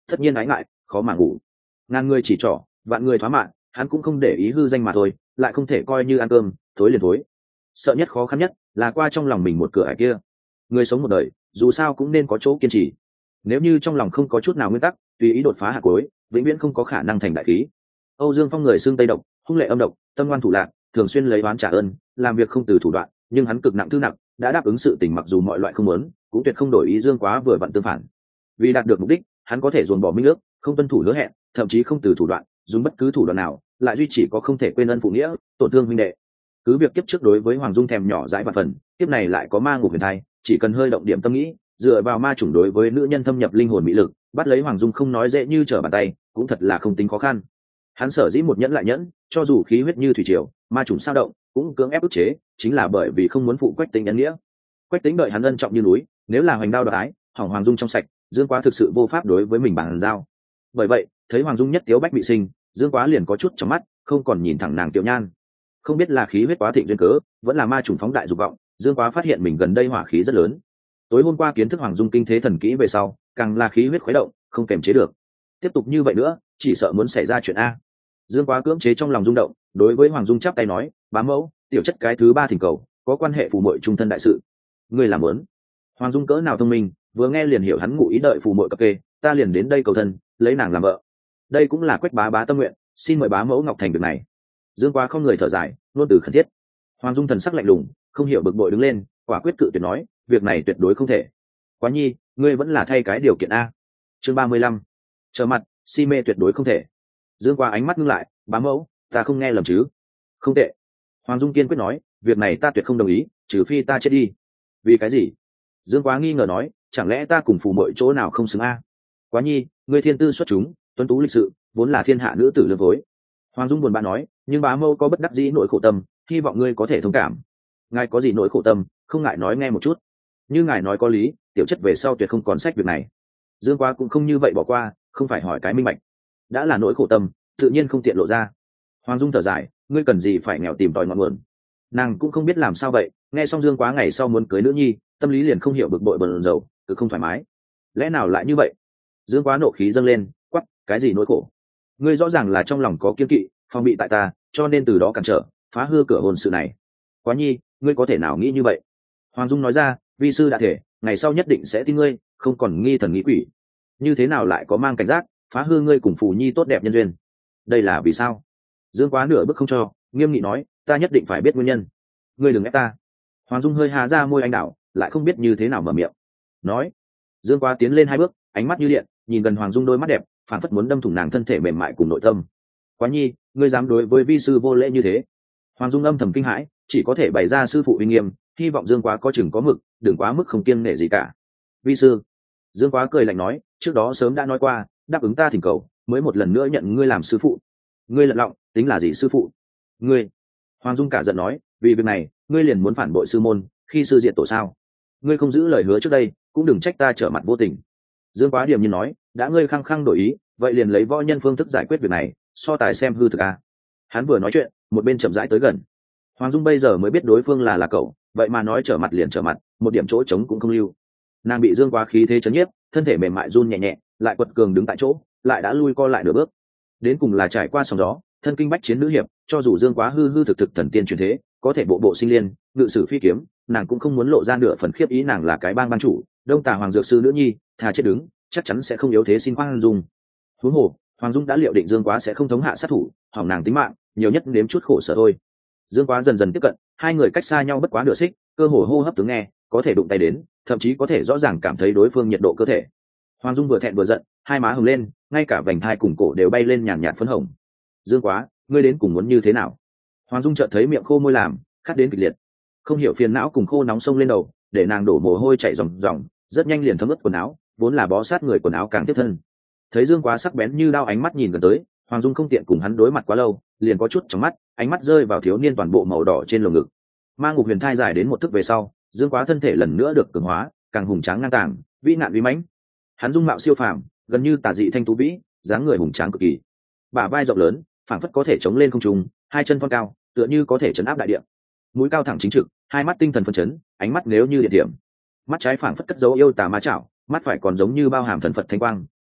tất nhiên ái ngại khó mà ngủ. Ngàn người chỉ trỏ vạn người thoá mạng, hắn cũng không để ý hư danh mà thôi, lại không thể coi như ăn cơm thối liền thối. Sợ nhất khó khăn nhất là qua trong lòng mình một cửa ải kia. Người sống một đời dù sao cũng nên có chỗ kiên trì, nếu như trong lòng không có chút nào nguyên tắc, tùy ý đột phá hạt cuối, vĩnh viễn không có khả năng thành đại khí. Âu Dương Phong người xương tây độc, hung lệ âm độc, tâm ngoan thủ lạc, thường xuyên lấy oán trả ơn, làm việc không từ thủ đoạn, nhưng hắn cực nặng thư nặng, đã đáp ứng sự tình mặc dù mọi loại không muốn, cũng tuyệt không đổi ý. Dương Quá vừa vặn tương phản, vì đạt được mục đích, hắn có thể dồn bỏ minh ước, không tuân thủ hứa hẹn, thậm chí không từ thủ đoạn, dùng bất cứ thủ đoạn nào, lại duy chỉ có không thể quên ân phụ nghĩa, tổn thương huynh đệ. Cứ việc kiếp trước đối với Hoàng Dung thèm nhỏ dãi vạn phần, kiếp này lại có ma ngục huyền thai, chỉ cần hơi động điểm tâm nghĩ, dựa vào ma chủng đối với nữ nhân thâm nhập linh hồn mỹ lực, bắt lấy Hoàng Dung không nói dễ như trở bàn tay, cũng thật là không tính khó khăn. Hắn sở dĩ một nhẫn lại nhẫn, cho dù khí huyết như thủy triều, ma chủng sao động, cũng cưỡng ép ức chế, chính là bởi vì không muốn phụ Quách Tĩnh nhân nghĩa. Quách Tĩnh đợi hắn ân trọng như núi, nếu là hoành đao đoái ái, hỏng Hoàng Dung trong sạch, Dương Quá thực sự vô pháp đối với mình bằng giao. Bởi vậy, thấy Hoàng Dung nhất tiếu bách bị sinh, Dương Quá liền có chút trong mắt, không còn nhìn thẳng nàng tiểu nhan. Không biết là khí huyết quá thịnh duyên cớ, vẫn là ma chủng phóng đại dục vọng, Dương Quá phát hiện mình gần đây hỏa khí rất lớn. Tối hôm qua kiến thức Hoàng Dung kinh thế thần kỹ về sau, càng là khí huyết khuấy động, không kềm chế được. Tiếp tục như vậy nữa, chỉ sợ muốn xảy ra chuyện a. Dương Quá cưỡng chế trong lòng rung động, đối với Hoàng Dung chắp tay nói, bá mẫu, tiểu chất cái thứ ba thỉnh cầu, có quan hệ phù muội trung thân đại sự. Ngươi làm muốn? Hoàng Dung cỡ nào thông minh, vừa nghe liền hiểu hắn ngụ ý đợi phù muội cập kê, ta liền đến đây cầu thân, lấy nàng làm vợ. Đây cũng là Quách bá bá tâm nguyện, xin mời bá mẫu ngọc thành việc này. Dương Quá không người thở dài, luôn từ khẩn thiết. Hoàng Dung thần sắc lạnh lùng, không hiểu bực bội đứng lên, quả quyết cự tuyệt nói, việc này tuyệt đối không thể. Quá nhi, ngươi vẫn là thay cái điều kiện a. Chương ba mươi lăm, trở mặt, si mê tuyệt đối không thể. Dương Quá ánh mắt ngưng lại, bá mẫu, ta không nghe lầm chứ? Không tệ. Hoàng Dung kiên quyết nói, việc này ta tuyệt không đồng ý, trừ phi ta chết đi. Vì cái gì? Dương Quá nghi ngờ nói, chẳng lẽ ta cùng phù muội chỗ nào không xứng a? Quá nhi, ngươi thiên tư xuất chúng, tuấn tú lịch sự, vốn là thiên hạ nữ tử lương phối. Hoàng Dung buồn bã nói, nhưng bá mẫu có bất đắc dĩ nỗi khổ tâm, hy vọng ngươi có thể thông cảm. Ngài có gì nỗi khổ tâm, không ngại nói nghe một chút. Như ngài nói có lý, tiểu chất về sau tuyệt không còn sách việc này. Dương Quá cũng không như vậy bỏ qua, không phải hỏi cái minh bạch. Đã là nỗi khổ tâm, tự nhiên không tiện lộ ra. Hoàng Dung thở dài, ngươi cần gì phải nghèo tìm tòi ngọn nguồn. Nàng cũng không biết làm sao vậy, nghe xong Dương Quá ngày sau muốn cưới nữ nhi, tâm lý liền không hiểu bực bội bần dầu, cứ không thoải mái. Lẽ nào lại như vậy? Dương Quá nộ khí dâng lên, quắc, cái gì nỗi khổ? Ngươi rõ ràng là trong lòng có kiên kỵ, phòng bị tại ta, cho nên từ đó cản trở, phá hư cửa hôn sự này. Quá nhi, ngươi có thể nào nghĩ như vậy? Hoàng Dung nói ra, vi sư đã thể, ngày sau nhất định sẽ tin ngươi, không còn nghi thần nghĩ quỷ. Như thế nào lại có mang cảnh giác, phá hư ngươi cùng phù nhi tốt đẹp nhân duyên? Đây là vì sao? Dương Quá nửa bước không cho, nghiêm nghị nói, ta nhất định phải biết nguyên nhân. Ngươi đừng ép ta. Hoàng Dung hơi hà ra môi anh đảo, lại không biết như thế nào mở miệng. Nói. Dương Quá tiến lên hai bước, ánh mắt như điện, nhìn gần Hoàng Dung đôi mắt đẹp, phản phất muốn đâm thủng nàng thân thể mềm mại cùng nội tâm. Quá nhi, ngươi dám đối với vi sư vô lễ như thế? Hoàng Dung âm thầm kinh hãi, chỉ có thể bày ra sư phụ uy nghiêm, hy vọng Dương Quá có chừng có mực, đừng quá mức không kiêng nể gì cả. Vi sư. Dương Quá cười lạnh nói, trước đó sớm đã nói qua, đáp ứng ta thỉnh cầu, mới một lần nữa nhận ngươi làm sư phụ. Ngươi lật lọng, tính là gì sư phụ? Ngươi. Hoàng Dung cả giận nói, vì việc này, ngươi liền muốn phản bội sư môn, khi sư diệt tổ sao? Ngươi không giữ lời hứa trước đây, cũng đừng trách ta trở mặt vô tình. Dương Quá điềm nhiên nói, đã ngươi khăng khăng đổi ý, vậy liền lấy võ nhân phương thức giải quyết việc này, so tài xem hư thực a. Hắn vừa nói chuyện, một bên chậm rãi tới gần. Hoàng Dung bây giờ mới biết đối phương là là cậu, vậy mà nói trở mặt liền trở mặt, một điểm chỗ trống cũng không lưu. Nàng bị Dương Quá khí thế chấn nhiếp, thân thể mềm mại run nhẹ nhẹ, lại quật cường đứng tại chỗ, lại đã lui co lại nửa bước. Đến cùng là trải qua sóng gió, thân kinh bách chiến nữ hiệp, cho dù Dương Quá hư hư thực thực thần tiên truyền thế, có thể bộ bộ sinh liên, ngự sử phi kiếm, nàng cũng không muốn lộ ra nửa phần khiếp ý nàng là cái bang ban chủ, đông tà hoàng dược sư nữ nhi, thà chết đứng, chắc chắn sẽ không yếu thế xin Hoàng Dung. Huống hồ, Hoàng Dung đã liệu định Dương Quá sẽ không thống hạ sát thủ, hỏng nàng tính mạng, nhiều nhất nếm chút khổ sở thôi. Dương Quá dần dần tiếp cận, hai người cách xa nhau bất quá nửa xích, cơ hồ hô hấp tướng nghe, có thể đụng tay đến, thậm chí có thể rõ ràng cảm thấy đối phương nhiệt độ cơ thể. Hoàng Dung vừa thẹn vừa giận, hai má hừng lên, ngay cả vành thai cùng cổ đều bay lên nhàn nhạt phấn hồng. Dương Quá, ngươi đến cùng muốn như thế nào? Hoàng Dung chợt thấy miệng khô môi làm, khát đến kịch liệt, không hiểu phiền não cùng khô nóng sông lên đầu, để nàng đổ mồ hôi chảy ròng ròng, rất nhanh liền thấm ướt quần áo, vốn là bó sát người quần áo càng tiếp thân. Thấy Dương Quá sắc bén như đao ánh mắt nhìn gần tới, Hoàng Dung không tiện cùng hắn đối mặt quá lâu, liền có chút trong mắt, ánh mắt rơi vào thiếu niên toàn bộ màu đỏ trên lồng ngực. Ma ngục huyền thai dài đến một thước về sau, Dương Quá thân thể lần nữa được cường hóa, càng hùng tráng ngang tàng, vĩ nạn vĩ mãnh. Hắn dung mạo siêu phàm, gần như tà dị thanh tú vĩ, dáng người hùng tráng cực kỳ. Bả vai rộng lớn, phảng phất có thể chống lên không trung, hai chân thon cao, tựa như có thể chấn áp đại địa. Mũi cao thẳng chính trực, hai mắt tinh thần phân chấn, ánh mắt nếu như điện điểm. Mắt trái phảng phất cất dấu yêu tà ma chảo, mắt phải còn giống như bao hàm thần Phật thanh quang,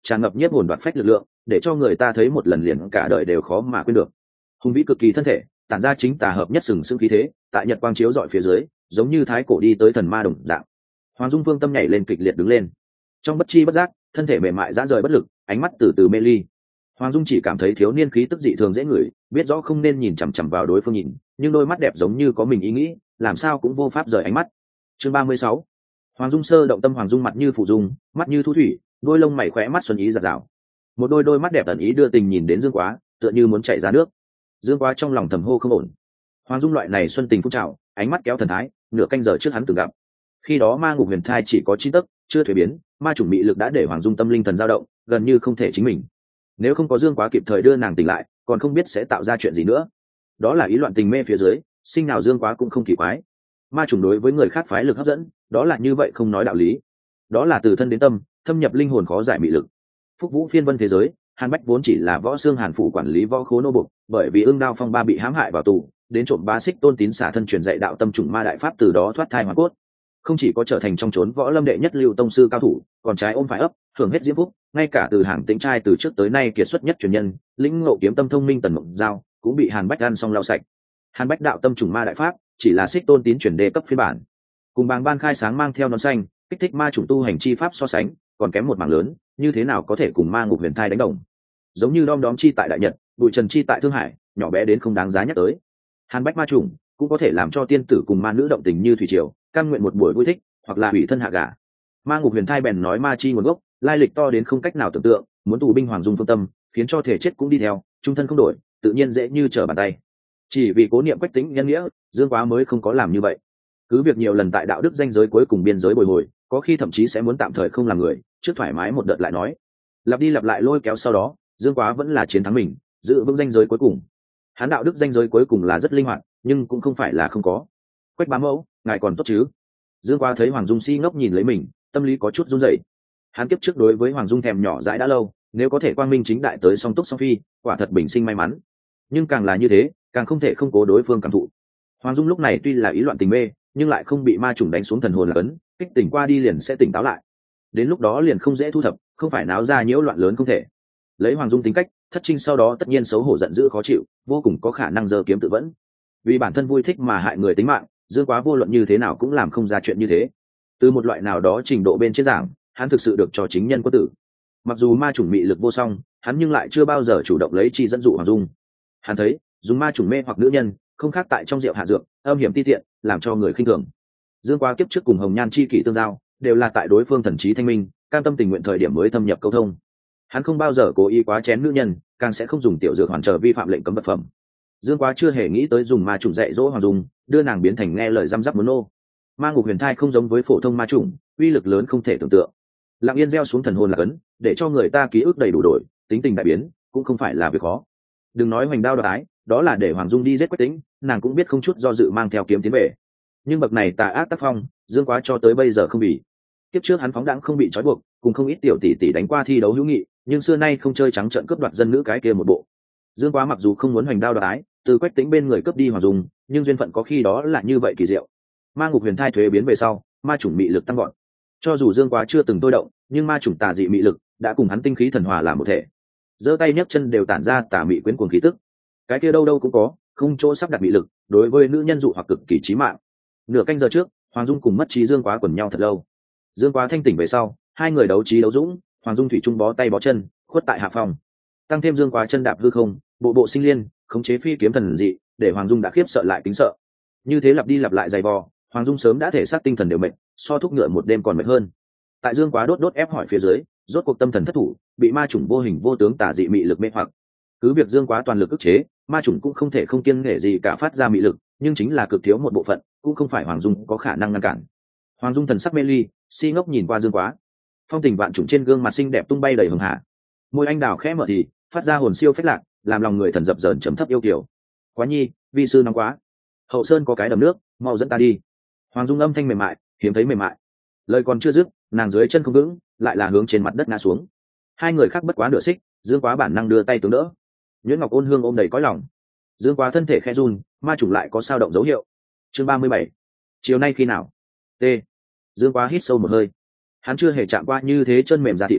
tràn ngập nhiếp hồn đoạt phách lực lượng, để cho người ta thấy một lần liền cả đời đều khó mà quên được. Hùng vĩ cực kỳ thân thể, tản ra chính tà hợp nhất sừng sững khí thế, tại nhật quang chiếu dọi phía dưới, giống như thái cổ đi tới thần ma đồng dạng. Hoàng Dung Phương tâm nhảy lên kịch liệt đứng lên, trong bất chi bất giác, thân thể mềm mại dã rời bất lực, ánh mắt từ từ mê ly. Hoàng Dung chỉ cảm thấy thiếu niên khí tức dị thường dễ ngửi, biết rõ không nên nhìn chằm chằm vào đối phương nhìn, nhưng đôi mắt đẹp giống như có mình ý nghĩ, làm sao cũng vô pháp rời ánh mắt. Chương ba mươi sáu. Hoàng Dung sơ động tâm. Hoàng Dung mặt như phủ dung, mắt như thu thủy, đôi lông mày khóe mắt xuân ý giạt rào. Một đôi đôi mắt đẹp ẩn ý đưa tình nhìn đến Dương Quá, tựa như muốn chạy ra nước. Dương Quá trong lòng thầm hô không ổn. Hoàng Dung loại này xuân tình phúc trào, ánh mắt kéo thần thái, nửa canh giờ trước hắn từng gặp. Khi đó ma ngục huyền thai chỉ có chín tấc, chưa thuế biến, ma chủng mị lực đã để Hoàng Dung tâm linh thần dao động, gần như không thể chính mình. Nếu không có Dương Quá kịp thời đưa nàng tỉnh lại, còn không biết sẽ tạo ra chuyện gì nữa. Đó là ý loạn tình mê phía dưới, sinh nào Dương Quá cũng không kỳ quái. Ma chủng đối với người khác phái lực hấp dẫn, đó là như vậy không nói đạo lý. Đó là từ thân đến tâm, thâm nhập linh hồn khó giải mị lực. Phúc Vũ phiên vân thế giới, Hàn Bách vốn chỉ là võ xương Hàn phụ quản lý võ khố nô bộc, bởi vì Ưng Đao Phong ba bị hãm hại vào tù, đến trộm ba xích tôn tín xả thân truyền dạy đạo tâm trùng ma đại pháp, từ đó thoát thai hoàn cốt. Không chỉ có trở thành trong chốn võ lâm đệ nhất lưu tông sư cao thủ, còn trái ôm phải ấp, hưởng hết diễm phúc, ngay cả từ hàng tĩnh trai từ trước tới nay kiệt xuất nhất truyền nhân, lĩnh ngộ kiếm tâm thông minh tần mộng giao, cũng bị Hàn Bách ăn xong lau sạch. Hàn Bách đạo tâm trùng ma đại pháp, chỉ là xích tôn tín chuyển đề cấp phiên bản, cùng bàng ban khai sáng mang theo nón xanh, kích thích ma chủng tu hành chi pháp so sánh, còn kém một mảng lớn, như thế nào có thể cùng ma ngục huyền thai đánh đồng? Giống như đom đóm chi tại đại nhật, bụi trần chi tại thương hải, nhỏ bé đến không đáng giá nhắc tới. Hàn Bách ma chủng cũng có thể làm cho tiên tử cùng ma nữ động tình như thủy triều, căn nguyện một buổi vui thích, hoặc là hủy thân hạ gả. Ma ngục huyền thai bèn nói ma chi nguồn gốc, lai lịch to đến không cách nào tưởng tượng, muốn tù binh Hoàng Dung phương tâm, khiến cho thể chết cũng đi theo, trung thân không đổi, tự nhiên dễ như trở bàn tay. Chỉ vì cố niệm Quách Tĩnh nhân nghĩa, Dương Quá mới không có làm như vậy. Cứ việc nhiều lần tại đạo đức danh giới cuối cùng biên giới bồi hồi, có khi thậm chí sẽ muốn tạm thời không làm người, trước thoải mái một đợt lại nói. Lặp đi lặp lại lôi kéo sau đó, Dương Quá vẫn là chiến thắng mình, giữ vững danh giới cuối cùng. Hắn đạo đức danh giới cuối cùng là rất linh hoạt, nhưng cũng không phải là không có. Quách bá mẫu, ngài còn tốt chứ? Dương Quá thấy Hoàng Dung si ngốc nhìn lấy mình, tâm lý có chút run rẩy. Hắn kiếp trước đối với Hoàng Dung thèm nhỏ dãi đã lâu, nếu có thể quang minh chính đại tới song túc song phi, quả thật bình sinh may mắn. Nhưng càng là như thế, càng không thể không cố đối phương cảm thụ. Hoàng Dung lúc này tuy là ý loạn tình mê, nhưng lại không bị ma chủng đánh xuống thần hồn là cấn, kích tỉnh qua đi liền sẽ tỉnh táo lại. Đến lúc đó liền không dễ thu thập, không phải náo ra nhiễu loạn lớn không thể. Lấy Hoàng Dung tính cách, thất trinh sau đó tất nhiên xấu hổ giận dữ khó chịu, vô cùng có khả năng giơ kiếm tự vẫn. Vì bản thân vui thích mà hại người tính mạng, Dương Quá vô luận như thế nào cũng làm không ra chuyện như thế. Từ một loại nào đó trình độ bên trên giảng, hắn thực sự được cho chính nhân quân tử. Mặc dù ma chủng mị lực vô song, hắn nhưng lại chưa bao giờ chủ động lấy chi dẫn dụ Hoàng Dung. Hắn thấy, dùng ma chủng mê hoặc nữ nhân, không khác tại trong rượu hạ dược, âm hiểm ti tiện, làm cho người khinh thường. Dương Quá kiếp trước cùng Hồng Nhan chi kỷ tương giao, đều là tại đối phương thần trí thanh minh, cam tâm tình nguyện thời điểm mới thâm nhập câu thông. Hắn không bao giờ cố ý quá chén nữ nhân, càng sẽ không dùng tiểu dược hoàn trở vi phạm lệnh cấm vật phẩm. Dương Quá chưa hề nghĩ tới dùng ma chủng dạy dỗ Hoàng Dung, đưa nàng biến thành nghe lời răm rắp muốn nô. Ma ngục huyền thai không giống với phổ thông ma chủng, uy lực lớn không thể tưởng tượng. Lặng yên gieo xuống thần hồn là cấn, để cho người ta ký ức đầy đủ đổi, tính tình đại biến, cũng không phải là việc khó. Đừng nói hoành đao đoái ái, đó là để Hoàng Dung đi giết Quách Tĩnh, nàng cũng biết không chút do dự mang theo kiếm tiến về. Nhưng bậc này tà ác tác phong, Dương Quá cho tới bây giờ không bị. Kiếp trước hắn phóng đãng không bị trói buộc, cùng không ít tiểu tỷ tỷ đánh qua thi đấu hữu nghị, nhưng xưa nay không chơi trắng trợn cướp đoạt dân nữ cái kia một bộ. Dương Quá mặc dù không muốn hoành đao đoái ái, từ Quách Tĩnh bên người cướp đi Hoàng Dung, nhưng duyên phận có khi đó là như vậy kỳ diệu. Ma ngục huyền thai thuế biến về sau, ma chủng mị lực tăng gọn. Cho dù Dương Quá chưa từng tôi động, nhưng ma chủng tà dị mị lực đã cùng hắn tinh khí thần hòa làm một thể. Giơ tay nhấc chân đều tản ra tà mị quyến cuồng khí tức. Cái kia đâu đâu cũng có, không chỗ sắp đặt mị lực, đối với nữ nhân dụ hoặc cực kỳ chí mạng. Nửa canh giờ trước, Hoàng Dung cùng mất trí Dương Quá quần nhau thật lâu. Dương Quá thanh tỉnh về sau, hai người đấu trí đấu dũng, Hoàng Dung thủy chung bó tay bó chân, khuất tại hạ phòng. Tăng thêm Dương Quá chân đạp hư không, bộ bộ sinh liên, khống chế phi kiếm thần dị, để Hoàng Dung đã khiếp sợ lại kính sợ. Như thế lặp đi lặp lại dày vò, Hoàng Dung sớm đã thể xác tinh thần đều mệt, so thúc ngựa một đêm còn mệt hơn. Tại Dương Quá đốt đốt ép hỏi phía dưới, rốt cuộc tâm thần thất thủ, bị ma chủng vô hình vô tướng tà dị mị lực mê hoặc. Cứ việc Dương Quá toàn lực ức chế, ma chủng cũng không thể không kiêng nể gì cả phát ra mị lực, nhưng chính là cực thiếu một bộ phận, cũng không phải Hoàng Dung có khả năng ngăn cản. Hoàng Dung thần sắc mê ly, si ngốc nhìn qua Dương Quá. Phong tình vạn trùng trên gương mặt xinh đẹp tung bay đầy hường hà. Môi anh đào khẽ mở thì phát ra hồn siêu phách lạc, làm lòng người thần dập dờn trầm thấp yêu kiều. Quá nhi, vi sư nóng quá. Hậu sơn có cái đầm nước, mau dẫn ta đi. Hoàng Dung âm thanh mềm mại, hiếm thấy mềm mại. Lời còn chưa dứt, nàng dưới chân không vững, lại là hướng trên mặt đất ngã xuống. Hai người khác bất quá nửa xích, Dương Quá bản năng đưa tay tướng đỡ. Nhuyễn Ngọc ôn hương ôm đầy cõi lòng. Dương Quá thân thể khẽ run, ma chủng lại có sao động dấu hiệu. Chương ba mươi bảy. Chiều nay khi nào? T. Dương Quá hít sâu một hơi. Hắn chưa hề chạm qua như thế chân mềm da thịt.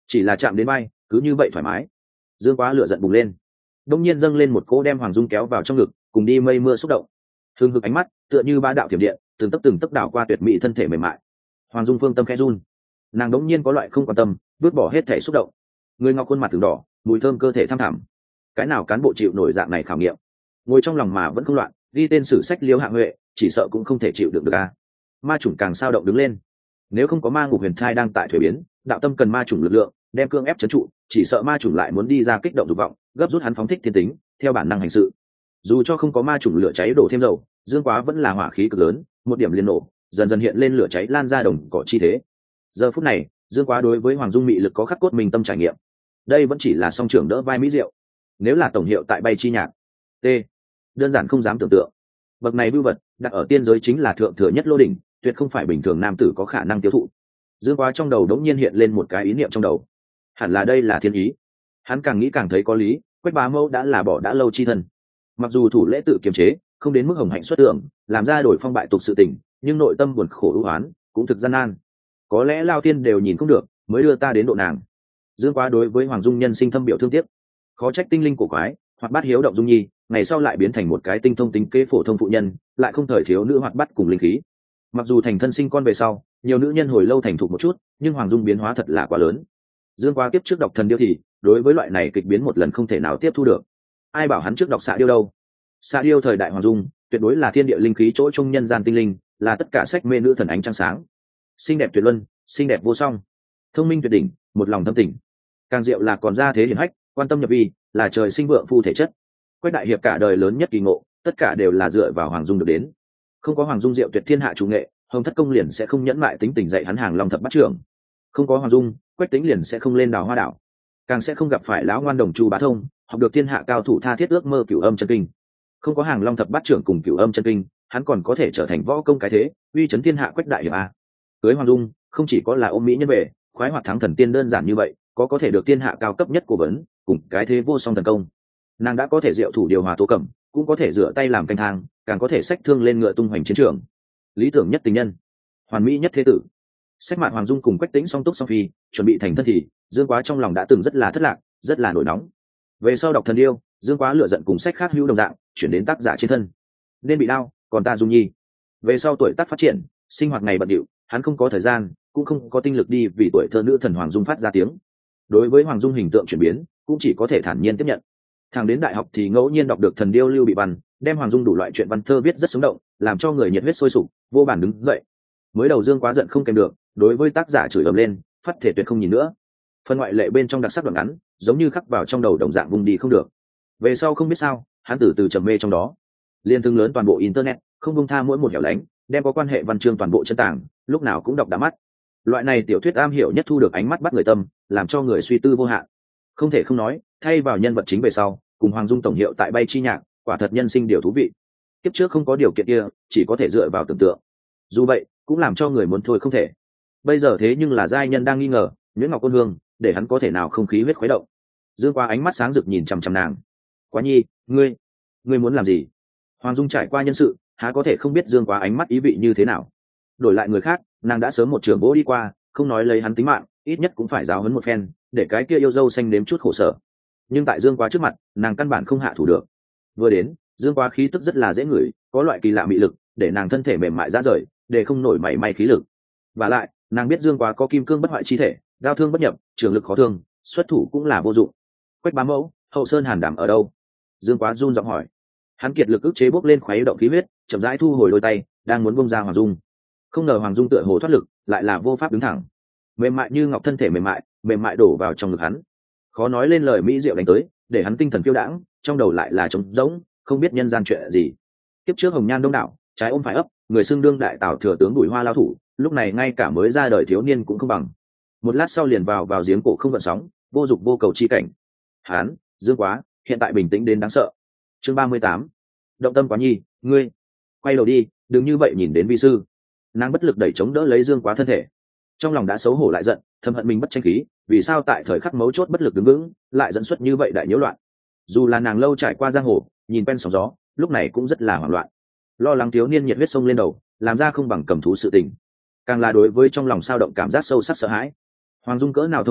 chỉ là chạm đến bay cứ như vậy thoải mái. Dương Quá lửa giận bùng lên, đông nhiên dâng lên một cỗ đem Hoàng Dung kéo vào trong ngực, cùng đi mây mưa xúc động. Hương hực ánh mắt tựa như ba đạo thiểm điện, từng tấc từng tấc đảo qua tuyệt mỹ thân thể mềm mại. Hoàng Dung phương tâm khẽ run, nàng đống nhiên có loại không quan tâm vứt bỏ hết thể xúc động. Người ngọc khuôn mặt từng đỏ, mùi thơm cơ thể thăm thẳm. Cái nào cán bộ chịu nổi dạng này khảo nghiệm? Ngồi trong lòng mà vẫn không loạn, ghi tên sử sách Liêu Hạ Huệ, chỉ sợ cũng không thể chịu được được a. Ma chủng càng sao động đứng lên. Nếu không có ma ngục huyền thai đang tại thuế biến, đạo tâm cần ma chủng lực lượng đem cương ép trấn trụ, chỉ sợ ma chủng lại muốn đi ra kích động dục vọng, gấp rút hắn phóng thích thiên tính, theo bản năng hành sự. Dù cho không có ma chủng lửa cháy đổ thêm dầu, Dương Quá vẫn là hỏa khí cực lớn, một điểm liên nổ, dần dần hiện lên lửa cháy lan ra đồng cỏ chi thế. Giờ phút này, Dương Quá đối với Hoàng Dung mị lực có khắc cốt mình tâm trải nghiệm. Đây vẫn chỉ là song trưởng đỡ vai mỹ diệu, nếu là tổng hiệu tại bay chi nhạc, t đơn giản không dám tưởng tượng. Bậc này bưu vật đặt ở tiên giới chính là thượng thừa nhất lô đỉnh, tuyệt không phải bình thường nam tử có khả năng tiêu thụ. Dương Quá trong đầu đống nhiên hiện lên một cái ý niệm trong đầu, hẳn là đây là thiên ý. Hắn càng nghĩ càng thấy có lý, Quách Bá Mâu đã là bỏ đã lâu chi thân, mặc dù thủ lễ tự kiềm chế, không đến mức hồng hạnh xuất tưởng làm ra đổi phong bại tục sự tình, nhưng nội tâm buồn khổ ưu oán cũng thực gian nan. Có lẽ lao tiên đều nhìn không được, mới đưa ta đến độ nàng. Dương Quá đối với Hoàng Dung nhân sinh thâm biểu thương tiếc, khó trách tinh linh cổ quái hoặc bát hiếu động Dung Nhi, ngày sau lại biến thành một cái tinh thông tính kế phổ thông phụ nhân, lại không thời thiếu nữ hoạt bát cùng linh khí. Mặc dù thành thân sinh con về sau, nhiều nữ nhân hồi lâu thành thục một chút, nhưng Hoàng Dung biến hóa thật là quá lớn. Dương Quá kiếp trước đọc thần điêu thì đối với loại này kịch biến một lần không thể nào tiếp thu được. Ai bảo hắn trước đọc xạ điêu đâu? Xạ điêu thời đại Hoàng Dung tuyệt đối là thiên địa linh khí chỗ trung nhân gian tinh linh, là tất cả sách mê nữ thần ánh trăng sáng, xinh đẹp tuyệt luân, xinh đẹp vô song, thông minh tuyệt đỉnh, một lòng thâm tình. Càng diệu là còn ra thế hiển hách, quan tâm nhập vi, là trời sinh vượng phu thể chất. Quách đại hiệp cả đời lớn nhất kỳ ngộ, tất cả đều là dựa vào Hoàng Dung được đến. Không có Hoàng Dung diệu tuyệt thiên hạ chủ nghệ, Hồng Thất Công liền sẽ không nhẫn mại tính tình dạy hắn hàng long thập bát trưởng. Không có Hoàng Dung, Quách Tĩnh liền sẽ không lên đào hoa đảo, càng sẽ không gặp phải lão ngoan đồng Chu Bá Thông, học được thiên hạ cao thủ tha thiết ước mơ cửu âm chân kinh. Không có hàng long thập bát trưởng cùng cửu âm chân kinh, hắn còn có thể trở thành võ công cái thế, uy chấn thiên hạ Quách đại hiệp a. Cưới Hoàng Dung không chỉ có là ôm mỹ nhân về, khoái hoạt thắng thần tiên đơn giản như vậy, có có thể được thiên hạ cao cấp nhất của vấn, cùng cái thế vô song thần công. Nàng đã có thể diệu thủ điều hòa tố cẩm, cũng có thể rửa tay làm canh thang, càng có thể xách thương lên ngựa tung hoành chiến trường. Lý tưởng nhất tình nhân, hoàn mỹ nhất thế tử. Sách mạn Hoàng Dung cùng Quách Tĩnh song túc song phi, chuẩn bị thành thân thì Dương Quá trong lòng đã từng rất là thất lạc, rất là nổi nóng. Về sau đọc thần điêu, Dương Quá lựa giận cùng sách khác hữu đồng dạng, chuyển đến tác giả trên thân. Nên bị đau, còn ta Dung Nhi. Về sau tuổi tác phát triển, sinh hoạt ngày bận rộn, hắn không có thời gian, cũng không có tinh lực đi vì tuổi thơ nữ thần Hoàng Dung phát ra tiếng. Đối với Hoàng Dung hình tượng chuyển biến, cũng chỉ có thể thản nhiên tiếp nhận. Thằng đến đại học thì ngẫu nhiên đọc được thần điêu Lưu Bị Văn, đem Hoàng Dung đủ loại chuyện văn thơ viết rất sống động, làm cho người nhiệt huyết sôi sục, vô bản đứng dậy. Mới đầu Dương Quá giận không kèm được, đối với tác giả chửi ầm lên, phát thể tuyệt không nhìn nữa. Phần ngoại lệ bên trong đặc sắc đoạn ngắn, giống như khắc vào trong đầu đồng dạng vùng đi không được. Về sau không biết sao, hắn từ từ trầm mê trong đó, liên thương lớn toàn bộ internet, không buông tha mỗi một hẻo lánh, đem có quan hệ văn chương toàn bộ chân tảng, lúc nào cũng đọc đã mắt. Loại này tiểu thuyết am hiểu nhất thu được ánh mắt bắt người tâm, làm cho người suy tư vô hạn. Không thể không nói, thay vào nhân vật chính về sau, cùng Hoàng Dung tổng hiệu tại bay chi nhạc, quả thật nhân sinh điều thú vị. Kiếp trước không có điều kiện kia, chỉ có thể dựa vào tưởng tượng. Dù vậy, cũng làm cho người muốn thôi không thể. Bây giờ thế nhưng là giai nhân đang nghi ngờ, Nguyễn Ngọc Ôn Hương, để hắn có thể nào không khí huyết khuấy động. Dương Quá ánh mắt sáng rực nhìn chằm chằm nàng. Quá Nhi, ngươi, ngươi muốn làm gì? Hoàng Dung trải qua nhân sự, há có thể không biết Dương Quá ánh mắt ý vị như thế nào. Đổi lại người khác, nàng đã sớm một trường vỗ đi qua, không nói lấy hắn tính mạng, ít nhất cũng phải giáo huấn một phen, để cái kia yêu dâu xanh nếm chút khổ sở. Nhưng tại Dương Quá trước mặt, nàng căn bản không hạ thủ được. Vừa đến, Dương Quá khí tức rất là dễ ngửi, có loại kỳ lạ mị lực, để nàng thân thể mềm mại ra rời, để không nổi mảy may khí lực. Và lại, nàng biết Dương Quá có kim cương bất hoại chi thể, đao thương bất nhập, trường lực khó thương, xuất thủ cũng là vô dụng. Quách Bá Mẫu, Hậu Sơn Hàn Đảm ở đâu? Dương Quá run giọng hỏi. Hắn kiệt lực ức chế bốc lên khuấy động khí huyết, chậm rãi thu hồi đôi tay, đang muốn bông ra Hoàng Dung. Không ngờ Hoàng Dung tựa hồ thoát lực, lại là vô pháp đứng thẳng, mềm mại như ngọc thân thể mềm mại, mềm mại đổ vào trong ngực hắn. Khó nói lên lời mỹ diệu đánh tới, để hắn tinh thần phiêu đãng, trong đầu lại là trống rỗng, không biết nhân gian chuyện gì. Tiếp trước hồng nhan đông đảo, trái ôm phải ấp, người xưng đương đại Tào thừa tướng Bùi Hoa lao thủ, lúc này ngay cả mới ra đời thiếu niên cũng không bằng. Một lát sau liền vào vào giếng cổ không gợn sóng, vô dục vô cầu chi cảnh. Hán, Dương Quá, hiện tại bình tĩnh đến đáng sợ. Chương ba mươi tám, động tâm Quá Nhi, ngươi quay đầu đi, đừng như vậy nhìn đến vi sư. Nàng bất lực đẩy chống đỡ lấy Dương Quá thân thể, trong lòng đã xấu hổ lại giận, thầm hận mình bất tranh khí, vì sao tại thời khắc mấu chốt bất lực đứng vững, lại dẫn xuất như vậy đại nhiễu loạn. Dù là nàng lâu trải qua giang hồ, nhìn quen sóng gió, lúc này cũng rất là hoảng loạn, lo lắng thiếu niên nhiệt huyết sông lên đầu, làm ra không bằng cầm thú sự tình, càng là đối với trong lòng sao động cảm giác sâu sắc sợ hãi. Hoàng Dung cỡ nào thông minh,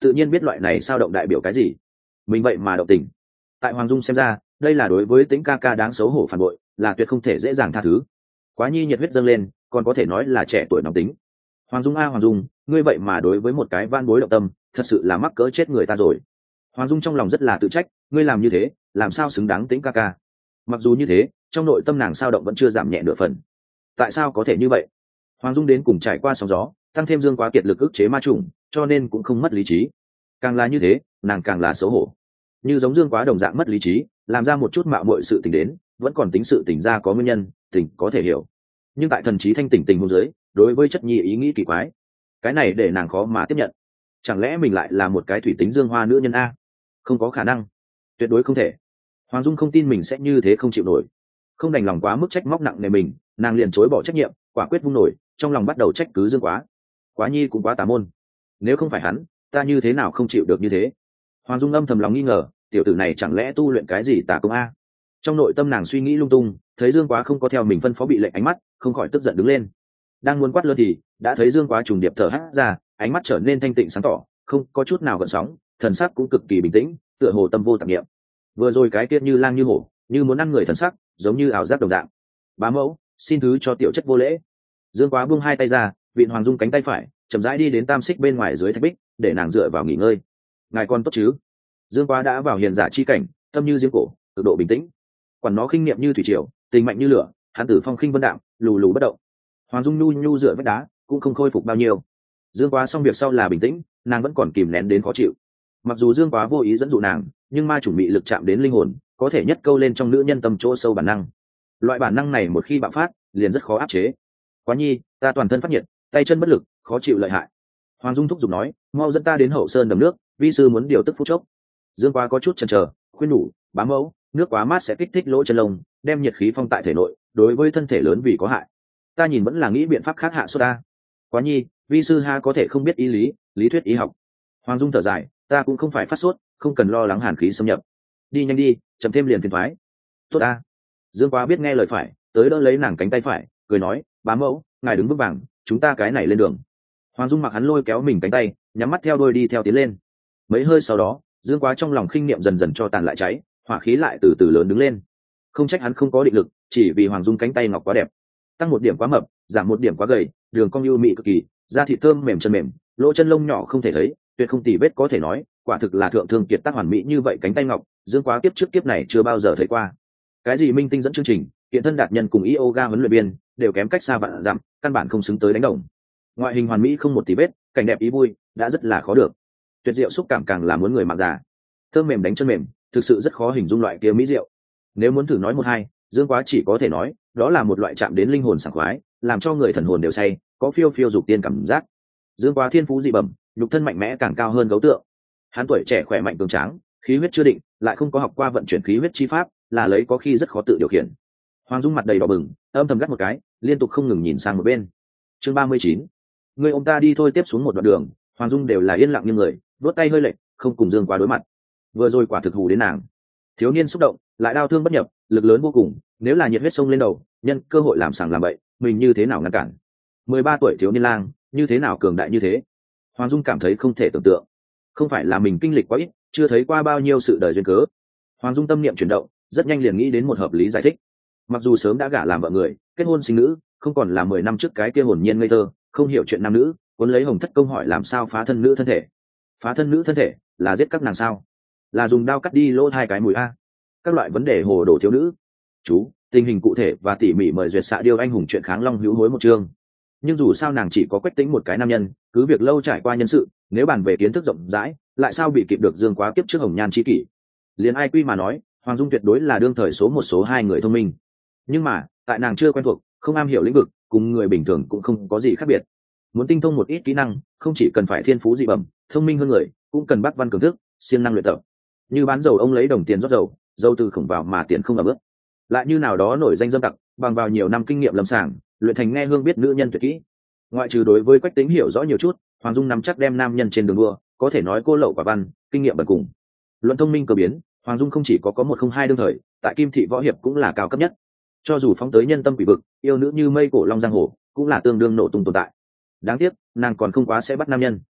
tự nhiên biết loại này sao động đại biểu cái gì. Mình vậy mà động tình. Tại Hoàng Dung xem ra, đây là đối với Tĩnh ca ca đáng xấu hổ phản bội, là tuyệt không thể dễ dàng tha thứ. Quá nhi nhiệt huyết dâng lên, còn có thể nói là trẻ tuổi nóng tính. Hoàng Dung a Hoàng Dung, ngươi vậy mà đối với một cái van bối động tâm, thật sự là mắc cỡ chết người ta rồi. Hoàng Dung trong lòng rất là tự trách, ngươi làm như thế, làm sao xứng đáng Tĩnh ca ca. Mặc dù như thế, trong nội tâm nàng sao động vẫn chưa giảm nhẹ nửa phần. Tại sao có thể như vậy? Hoàng Dung đến cùng trải qua sóng gió, tăng thêm Dương Quá kiệt lực ức chế ma trùng, cho nên cũng không mất lý trí. Càng là như thế, nàng càng là xấu hổ. Như giống Dương Quá đồng dạng mất lý trí, làm ra một chút mạo muội sự tình đến, vẫn còn tính sự tình ra có nguyên nhân, tình có thể hiểu. Nhưng tại thần trí thanh tỉnh tình huống dưới, đối với chất nhi ý nghĩ kỳ quái, cái này để nàng khó mà tiếp nhận. Chẳng lẽ mình lại là một cái thủy tính dương hoa nữ nhân a? Không có khả năng, tuyệt đối không thể. Hoàng Dung không tin mình sẽ như thế không chịu nổi, không đành lòng quá mức trách móc nặng nề mình, nàng liền chối bỏ trách nhiệm, quả quyết vung nổi, trong lòng bắt đầu trách cứ Dương Quá. Quá nhi cũng quá tà môn, nếu không phải hắn, ta như thế nào không chịu được như thế. Hoàng Dung âm thầm lòng nghi ngờ, tiểu tử này chẳng lẽ tu luyện cái gì tà công a? Trong nội tâm nàng suy nghĩ lung tung, thấy Dương Quá không có theo mình phân phó bị lệnh ánh mắt, không khỏi tức giận đứng lên. Đang muốn quát lớn thì đã thấy Dương Quá trùng điệp thở hắt ra, ánh mắt trở nên thanh tịnh sáng tỏ, không có chút nào gợn sóng, thần sắc cũng cực kỳ bình tĩnh, tựa hồ tâm vô tạp niệm. Vừa rồi cái kia như lang như hổ, như muốn ăn người thần sắc, giống như ảo giác đồng dạng. Bá mẫu, xin thứ cho tiểu chất vô lễ. Dương Quá buông hai tay ra, vịn Hoàng Dung cánh tay phải, chậm rãi đi đến tam xích bên ngoài dưới thạch bích, để nàng dựa vào nghỉ ngơi. Ngài con tốt chứ? Dương Quá đã vào hiền giả chi cảnh, tâm như giếng cổ, cực độ bình tĩnh. Quản nó khinh niệm như thủy triều, tình mạnh như lửa, hắn tử phong khinh vân đạm, lù lù bất động. Hoàng Dung nhu nhu dựa vách đá, cũng không khôi phục bao nhiêu. Dương Quá xong việc sau là bình tĩnh, nàng vẫn còn kìm nén đến khó chịu. Mặc dù Dương Quá vô ý dẫn dụ nàng, nhưng ma chủ mị lực chạm đến linh hồn, có thể nhất câu lên trong nữ nhân tâm chỗ sâu bản năng. Loại bản năng này một khi bạo phát, liền rất khó áp chế. Quá nhi, ta toàn thân phát nhiệt, tay chân bất lực, khó chịu lợi hại. Hoàng Dung thúc giục nói, mau dẫn ta đến hậu sơn đầm nước, vi sư muốn điều tức phút chốc. Dương Quá có chút chần chờ, khuyên nhủ, bá mẫu, nước quá mát sẽ kích thích lỗ chân lông, đem nhiệt khí phong tại thể nội, đối với thân thể lớn vì có hại. Ta nhìn vẫn là nghĩ biện pháp khác hạ sốt ta. Quá nhi, vi sư ha có thể không biết ý lý, lý thuyết y học. Hoàng Dung thở dài, ta cũng không phải phát sốt, không cần lo lắng hàn khí xâm nhập. Đi nhanh đi, chậm thêm liền phiền thoái. Tốt ta. Dương Quá biết nghe lời phải, tới đỡ lấy nàng cánh tay phải, cười nói, bá mẫu, ngài đứng vững vàng, chúng ta cái này lên đường. Hoàng Dung mặc hắn lôi kéo mình cánh tay, nhắm mắt theo đôi đi theo tiến lên. Mấy hơi sau đó, Dương Quá trong lòng khinh niệm dần dần cho tàn lại cháy, hỏa khí lại từ từ lớn đứng lên. Không trách hắn không có định lực, chỉ vì Hoàng Dung cánh tay ngọc quá đẹp, tăng một điểm quá mập, giảm một điểm quá gầy, đường cong ưu mị cực kỳ, da thịt thơm mềm chân mềm, lỗ chân lông nhỏ không thể thấy, tuyệt không tì vết có thể nói, quả thực là thượng thương kiệt tác hoàn mỹ như vậy cánh tay ngọc, Dương Quá kiếp trước kiếp này chưa bao giờ thấy qua. Cái gì minh tinh dẫn chương trình, hiện thân đạt nhân cùng yoga huấn luyện viên, đều kém cách xa vạn dặm, căn bản không xứng tới đánh đồng. Ngoại hình hoàn mỹ không một tì vết, cảnh đẹp ý vui, đã rất là khó được. Tuyệt diệu xúc cảm càng là muốn người mặc già. Thơm mềm đánh chân mềm, thực sự rất khó hình dung loại kia mỹ diệu. Nếu muốn thử nói một hai, Dương Quá chỉ có thể nói, đó là một loại chạm đến linh hồn sảng khoái, làm cho người thần hồn đều say, có phiêu phiêu dục tiên cảm giác. Dương Quá thiên phú dị bẩm, nhục thân mạnh mẽ càng cao hơn gấu tượng. Hắn tuổi trẻ khỏe mạnh cường tráng, khí huyết chưa định, lại không có học qua vận chuyển khí huyết chi pháp, là lấy có khi rất khó tự điều khiển. Hoàng Dung mặt đầy đỏ bừng, âm thầm gắt một cái, liên tục không ngừng nhìn sang một bên. Chương ba mươi chín, người ông ta đi thôi. Tiếp xuống một đoạn đường, Hoàng Dung đều là yên lặng như người, đốt tay hơi lệch, không cùng Dương Quá đối mặt. Vừa rồi quả thực hù đến nàng. Thiếu niên xúc động, lại đau thương bất nhập, lực lớn vô cùng, nếu là nhiệt huyết sông lên đầu, nhân cơ hội làm sàng làm bậy, mình như thế nào ngăn cản? mười ba tuổi thiếu niên lang, như thế nào cường đại như thế? Hoàng Dung cảm thấy không thể tưởng tượng. Không phải là mình kinh lịch quá ít, chưa thấy qua bao nhiêu sự đời duyên cớ. Hoàng Dung tâm niệm chuyển động, rất nhanh liền nghĩ đến một hợp lý giải thích. Mặc dù sớm đã gả làm vợ người, kết hôn sinh nữ, không còn là mười năm trước cái kia hồn nhiên ngây thơ, không hiểu chuyện nam nữ, cuốn lấy Hồng Thất công hỏi làm sao phá thân nữ thân thể. Phá thân nữ thân thể, là giết các nàng sao? Là dùng đao cắt đi lỗ hai cái mũi a? Các loại vấn đề hồ đồ thiếu nữ. Chú, tình hình cụ thể và tỉ mỉ mời duyệt xạ điêu anh hùng chuyện kháng long hữu hối một chương. Nhưng dù sao nàng chỉ có Quách Tĩnh một cái nam nhân, cứ việc lâu trải qua nhân sự, nếu bàn về kiến thức rộng rãi, lại sao bị kịp được Dương Quá kiếp trước hồng nhan chi kỷ. Liền ai quy mà nói, Hoàng Dung tuyệt đối là đương thời số một số hai người thông minh. Nhưng mà, tại nàng chưa quen thuộc, không am hiểu lĩnh vực, cùng người bình thường cũng không có gì khác biệt. Muốn tinh thông một ít kỹ năng, không chỉ cần phải thiên phú dị bẩm, thông minh hơn người, cũng cần bắt văn cường thức, siêng năng luyện tập. Như bán dầu ông lấy đồng tiền rót dầu, dầu từ khổng vào mà tiền không ở bước. Lại như nào đó nổi danh dâm tặc, bằng vào nhiều năm kinh nghiệm lâm sàng, luyện thành nghe hương biết nữ nhân tuyệt kỹ. Ngoại trừ đối với Quách Tĩnh hiểu rõ nhiều chút, Hoàng Dung nắm chắc đem nam nhân trên đường đua, có thể nói cô lậu quả văn, kinh nghiệm bần cùng. Luận thông minh cơ biến, Hoàng Dung không chỉ có có một không hai đương thời, tại Kim Thị võ hiệp cũng là cao cấp nhất. Cho dù phóng tới nhân tâm quỷ vực, yêu nữ như mây cổ long giang hồ, cũng là tương đương nổ tung tồn tại. Đáng tiếc, nàng còn không quá sẽ bắt nam nhân.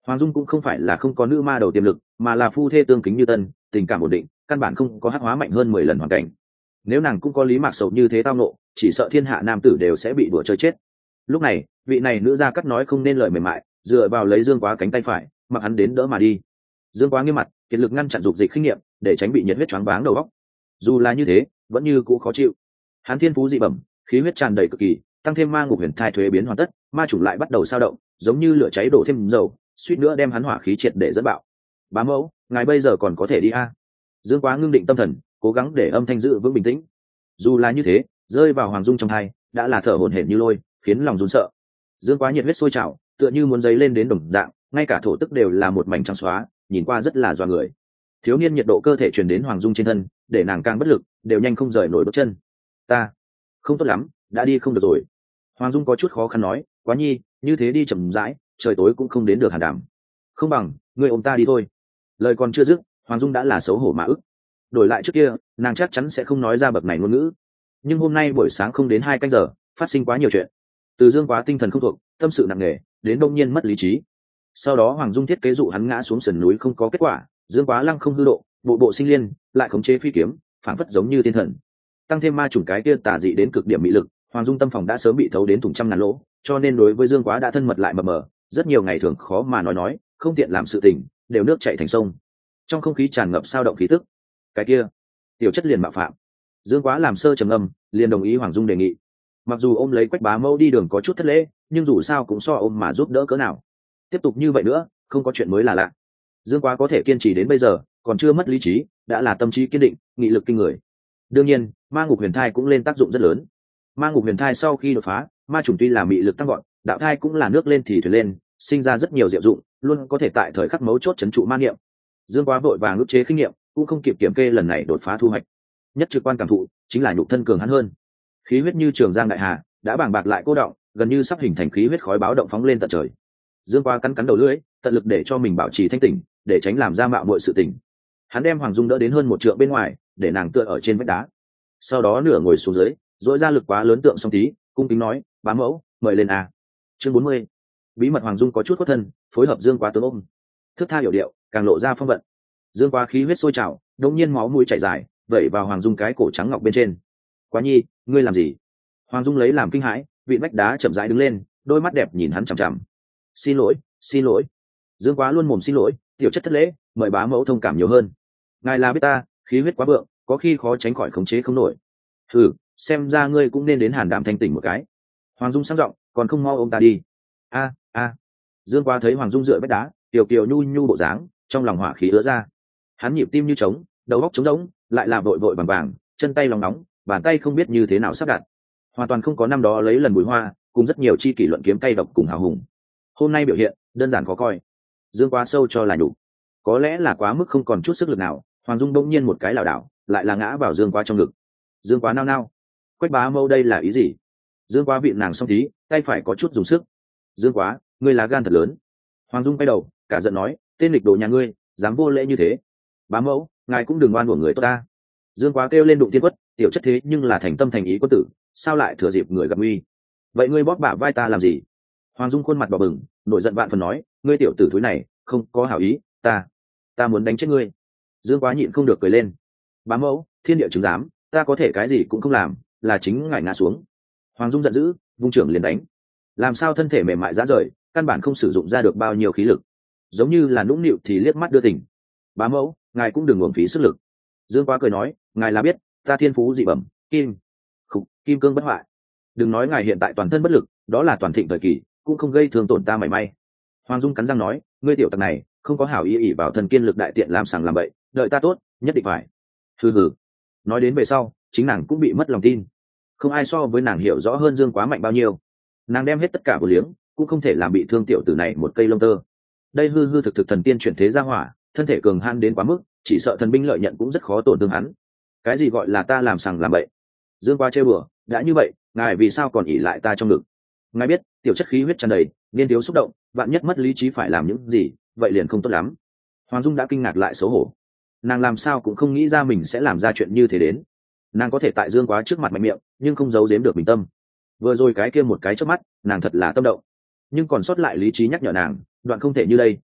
Hoàng Dung cũng không phải là không có nữ ma đầu tiềm lực, mà là phu thê tương kính như tân, tình cảm ổn định, căn bản không có hắc hóa mạnh hơn mười lần hoàn cảnh. Nếu nàng cũng có Lý Mạc Sầu như thế tao nộ, chỉ sợ thiên hạ nam tử đều sẽ bị đùa chơi chết. Lúc này, vị này nữ gia cắt nói không nên lời mềm mại, dựa vào lấy Dương Quá cánh tay phải, mặc hắn đến đỡ mà đi. Dương Quá nghiêm mặt, kiệt lực ngăn chặn dục dịch khinh nghiệm, để tránh bị nhiệt huyết choáng váng đầu óc. Dù là như thế, vẫn như cũ khó chịu. Hắn thiên phú dị bẩm, khí huyết tràn đầy cực kỳ, tăng thêm ma ngục huyền thai thuế biến hoàn tất, ma chủng lại bắt đầu sao động, giống như lửa cháy đổ thêm dầu, suýt nữa đem hắn hỏa khí triệt để dẫn bạo. Bá mẫu, ngài bây giờ còn có thể đi a? À? Dương Quá ngưng định tâm thần, cố gắng để âm thanh giữ vững bình tĩnh. Dù là như thế, rơi vào Hoàng Dung trong hai, đã là thở hổn hển như lôi, khiến lòng run sợ. Dương Quá nhiệt huyết sôi trào, tựa như muốn dấy lên đến đồng dạng, ngay cả thổ tức đều là một mảnh trắng xóa, nhìn qua rất là doa người. Thiếu niên nhiệt độ cơ thể truyền đến Hoàng Dung trên thân, để nàng càng bất lực, đều nhanh không rời nổi bước chân. Ta không tốt lắm, đã đi không được rồi. Hoàng Dung có chút khó khăn nói, Quá nhi, như thế đi chậm rãi, trời tối cũng không đến được Hàn Đàm. Không bằng ngươi ôm ta đi thôi. Lời còn chưa dứt, Hoàng Dung đã là xấu hổ mà ức. Đổi lại trước kia, nàng chắc chắn sẽ không nói ra bậc này ngôn ngữ. Nhưng hôm nay buổi sáng không đến hai canh giờ, phát sinh quá nhiều chuyện. Từ Dương Quá tinh thần không thuộc, tâm sự nặng nề, đến đông nhiên mất lý trí. Sau đó Hoàng Dung thiết kế dụ hắn ngã xuống sườn núi không có kết quả, Dương Quá lăng không hư độ, bộ bộ sinh liên, lại khống chế phi kiếm, phảng phất giống như thiên thần. Tăng thêm ma chủng cái kia tà dị đến cực điểm mỹ lực, Hoàng Dung tâm phòng đã sớm bị thấu đến thủng trăm ngàn lỗ, cho nên đối với Dương Quá đã thân mật lại mờ mờ, rất nhiều ngày thường khó mà nói nói, không tiện làm sự tình, đều nước chảy thành sông. Trong không khí tràn ngập sao động khí tức. Cái kia, tiểu chất liền mạo phạm. Dương Quá làm sơ trầm ngâm, liền đồng ý Hoàng Dung đề nghị. Mặc dù ôm lấy Quách Bá Mẫu đi đường có chút thất lễ, nhưng dù sao cũng so ôm mà giúp đỡ cỡ nào. Tiếp tục như vậy nữa, không có chuyện mới là lạ. Dương Quá có thể kiên trì đến bây giờ, còn chưa mất lý trí, đã là tâm trí kiên định, nghị lực kinh người. Đương nhiên, ma ngục huyền thai cũng lên tác dụng rất lớn. Ma ngục huyền thai sau khi đột phá, ma chủng tuy là mị lực tăng gọn, đạo thai cũng là nước lên thì thuyền lên, sinh ra rất nhiều diệu dụng, luôn có thể tại thời khắc mấu chốt trấn trụ ma niệm. Dương Quá vội vàng ức chế kinh nghiệm, cũng không kịp kiểm kê lần này đột phá thu hoạch. Nhất trực quan cảm thụ chính là nhục thân cường hắn hơn, khí huyết như trường giang đại hà, đã bàng bạc lại cô động, gần như sắp hình thành khí huyết khói báo động phóng lên tận trời. Dương Quá cắn cắn đầu lưỡi, tận lực để cho mình bảo trì thanh tỉnh, để tránh làm ra mạo muội sự tình. Hắn đem Hoàng Dung đỡ đến hơn một trượng bên ngoài, để nàng tựa ở trên vách đá. Sau đó nửa ngồi xuống dưới, dội ra lực quá lớn tượng song tí, cung kính nói, Bá Mẫu, mời lên a. Chương bốn mươi. Bí mật Hoàng Dung có chút khuất thân, phối hợp Dương Quá tướng ôm. Thức tha hiểu điệu, càng lộ ra phong vận. Dương Quá khí huyết sôi trào, đột nhiên máu mũi chảy dài, vẩy vào Hoàng Dung cái cổ trắng ngọc bên trên. Quá nhi, ngươi làm gì? Hoàng Dung lấy làm kinh hãi, vị vách đá chậm rãi đứng lên, đôi mắt đẹp nhìn hắn chằm chằm. Xin lỗi, xin lỗi. Dương Quá luôn mồm xin lỗi, tiểu chất thất lễ, mời bá mẫu thông cảm nhiều hơn. Ngài là biết ta, khí huyết quá vượng, có khi khó tránh khỏi khống chế không nổi. Thử, xem ra ngươi cũng nên đến Hàn Đàm thanh tỉnh một cái. Hoàng Dung sang giọng, còn không mau ôm ta đi. A a. Dương Quá thấy Hoàng Dung dựa vách đá, tiểu kiều nhu nhu bộ dáng, trong lòng hỏa khí ứa ra. Hắn nhịp tim như trống, đầu óc trống rỗng, lại là vội vội vàng vàng, chân tay lòng nóng, bàn tay không biết như thế nào sắp đặt, hoàn toàn không có năm đó lấy lần bùi hoa, cùng rất nhiều chi kỷ luận kiếm cay độc cùng hào hùng. Hôm nay biểu hiện đơn giản khó coi. Dương Quá sâu cho là nhục, có lẽ là quá mức không còn chút sức lực nào. Hoàng Dung bỗng nhiên một cái lảo đảo, lại là ngã vào Dương Quá trong ngực. Dương Quá nao nao, Quách Bá Mâu đây là ý gì? Dương Quá vịn nàng xong tí, tay phải có chút dùng sức. Dương Quá, ngươi là gan thật lớn. Hoàng Dung quay đầu, cả giận nói, tên lịch đồ nhà ngươi, dám vô lễ như thế. Bá Mẫu, ngài cũng đừng oan uổng người tốt ta. Dương Quá kêu lên đụng tiên quất, tiểu chất thế nhưng là thành tâm thành ý quân tử, sao lại thừa dịp người gặp nguy? Vậy ngươi bóp bả vai ta làm gì? Hoàng Dung khuôn mặt đỏ bừng, nổi giận vạn phần nói, ngươi tiểu tử thúi này, không có hảo ý, ta, ta muốn đánh chết ngươi. Dương Quá nhịn không được cười lên. Bá Mẫu, thiên địa chứng giám, ta có thể cái gì cũng không làm, là chính ngài ngã xuống. Hoàng Dung giận dữ, vung trưởng liền đánh. Làm sao thân thể mềm mại rã rời, căn bản không sử dụng ra được bao nhiêu khí lực, giống như là nũng nịu thì liếc mắt đưa tình. Bá Mẫu, ngài cũng đừng uổng phí sức lực. Dương Quá cười nói, ngài là biết, ta thiên phú dị bẩm, kim, khục, kim cương bất hoại. Đừng nói ngài hiện tại toàn thân bất lực, đó là toàn thịnh thời kỳ, cũng không gây thương tổn ta mảy may. Hoàng Dung cắn răng nói, ngươi tiểu tặc này, không có hảo ý ỷ vào thần kiên lực đại tiện làm sằng làm bậy, đợi ta tốt, nhất định phải. Hừ hừ. Nói đến về sau, chính nàng cũng bị mất lòng tin. Không ai so với nàng hiểu rõ hơn Dương Quá mạnh bao nhiêu. Nàng đem hết tất cả vô liếng, cũng không thể làm bị thương tiểu tử này một cây lông tơ. Đây hư hư thực thực thần tiên chuyển thế ra hỏa, thân thể cường han đến quá mức, chỉ sợ thần binh lợi nhận cũng rất khó tổn thương hắn. Cái gì gọi là ta làm sằng làm bậy? Dương Quá chơi bừa, đã như vậy, ngài vì sao còn ỉ lại ta trong ngực? Ngài biết, tiểu chất khí huyết tràn đầy, niên thiếu xúc động, vạn nhất mất lý trí phải làm những gì, vậy liền không tốt lắm. Hoàng Dung đã kinh ngạc lại xấu hổ. Nàng làm sao cũng không nghĩ ra mình sẽ làm ra chuyện như thế đến. Nàng có thể tại Dương Quá trước mặt mạnh miệng, nhưng không giấu giếm được bình tâm. Vừa rồi cái kia một cái chớp mắt, nàng thật là tâm động. Nhưng còn sót lại lý trí nhắc nhở nàng, đoạn không thể như đây,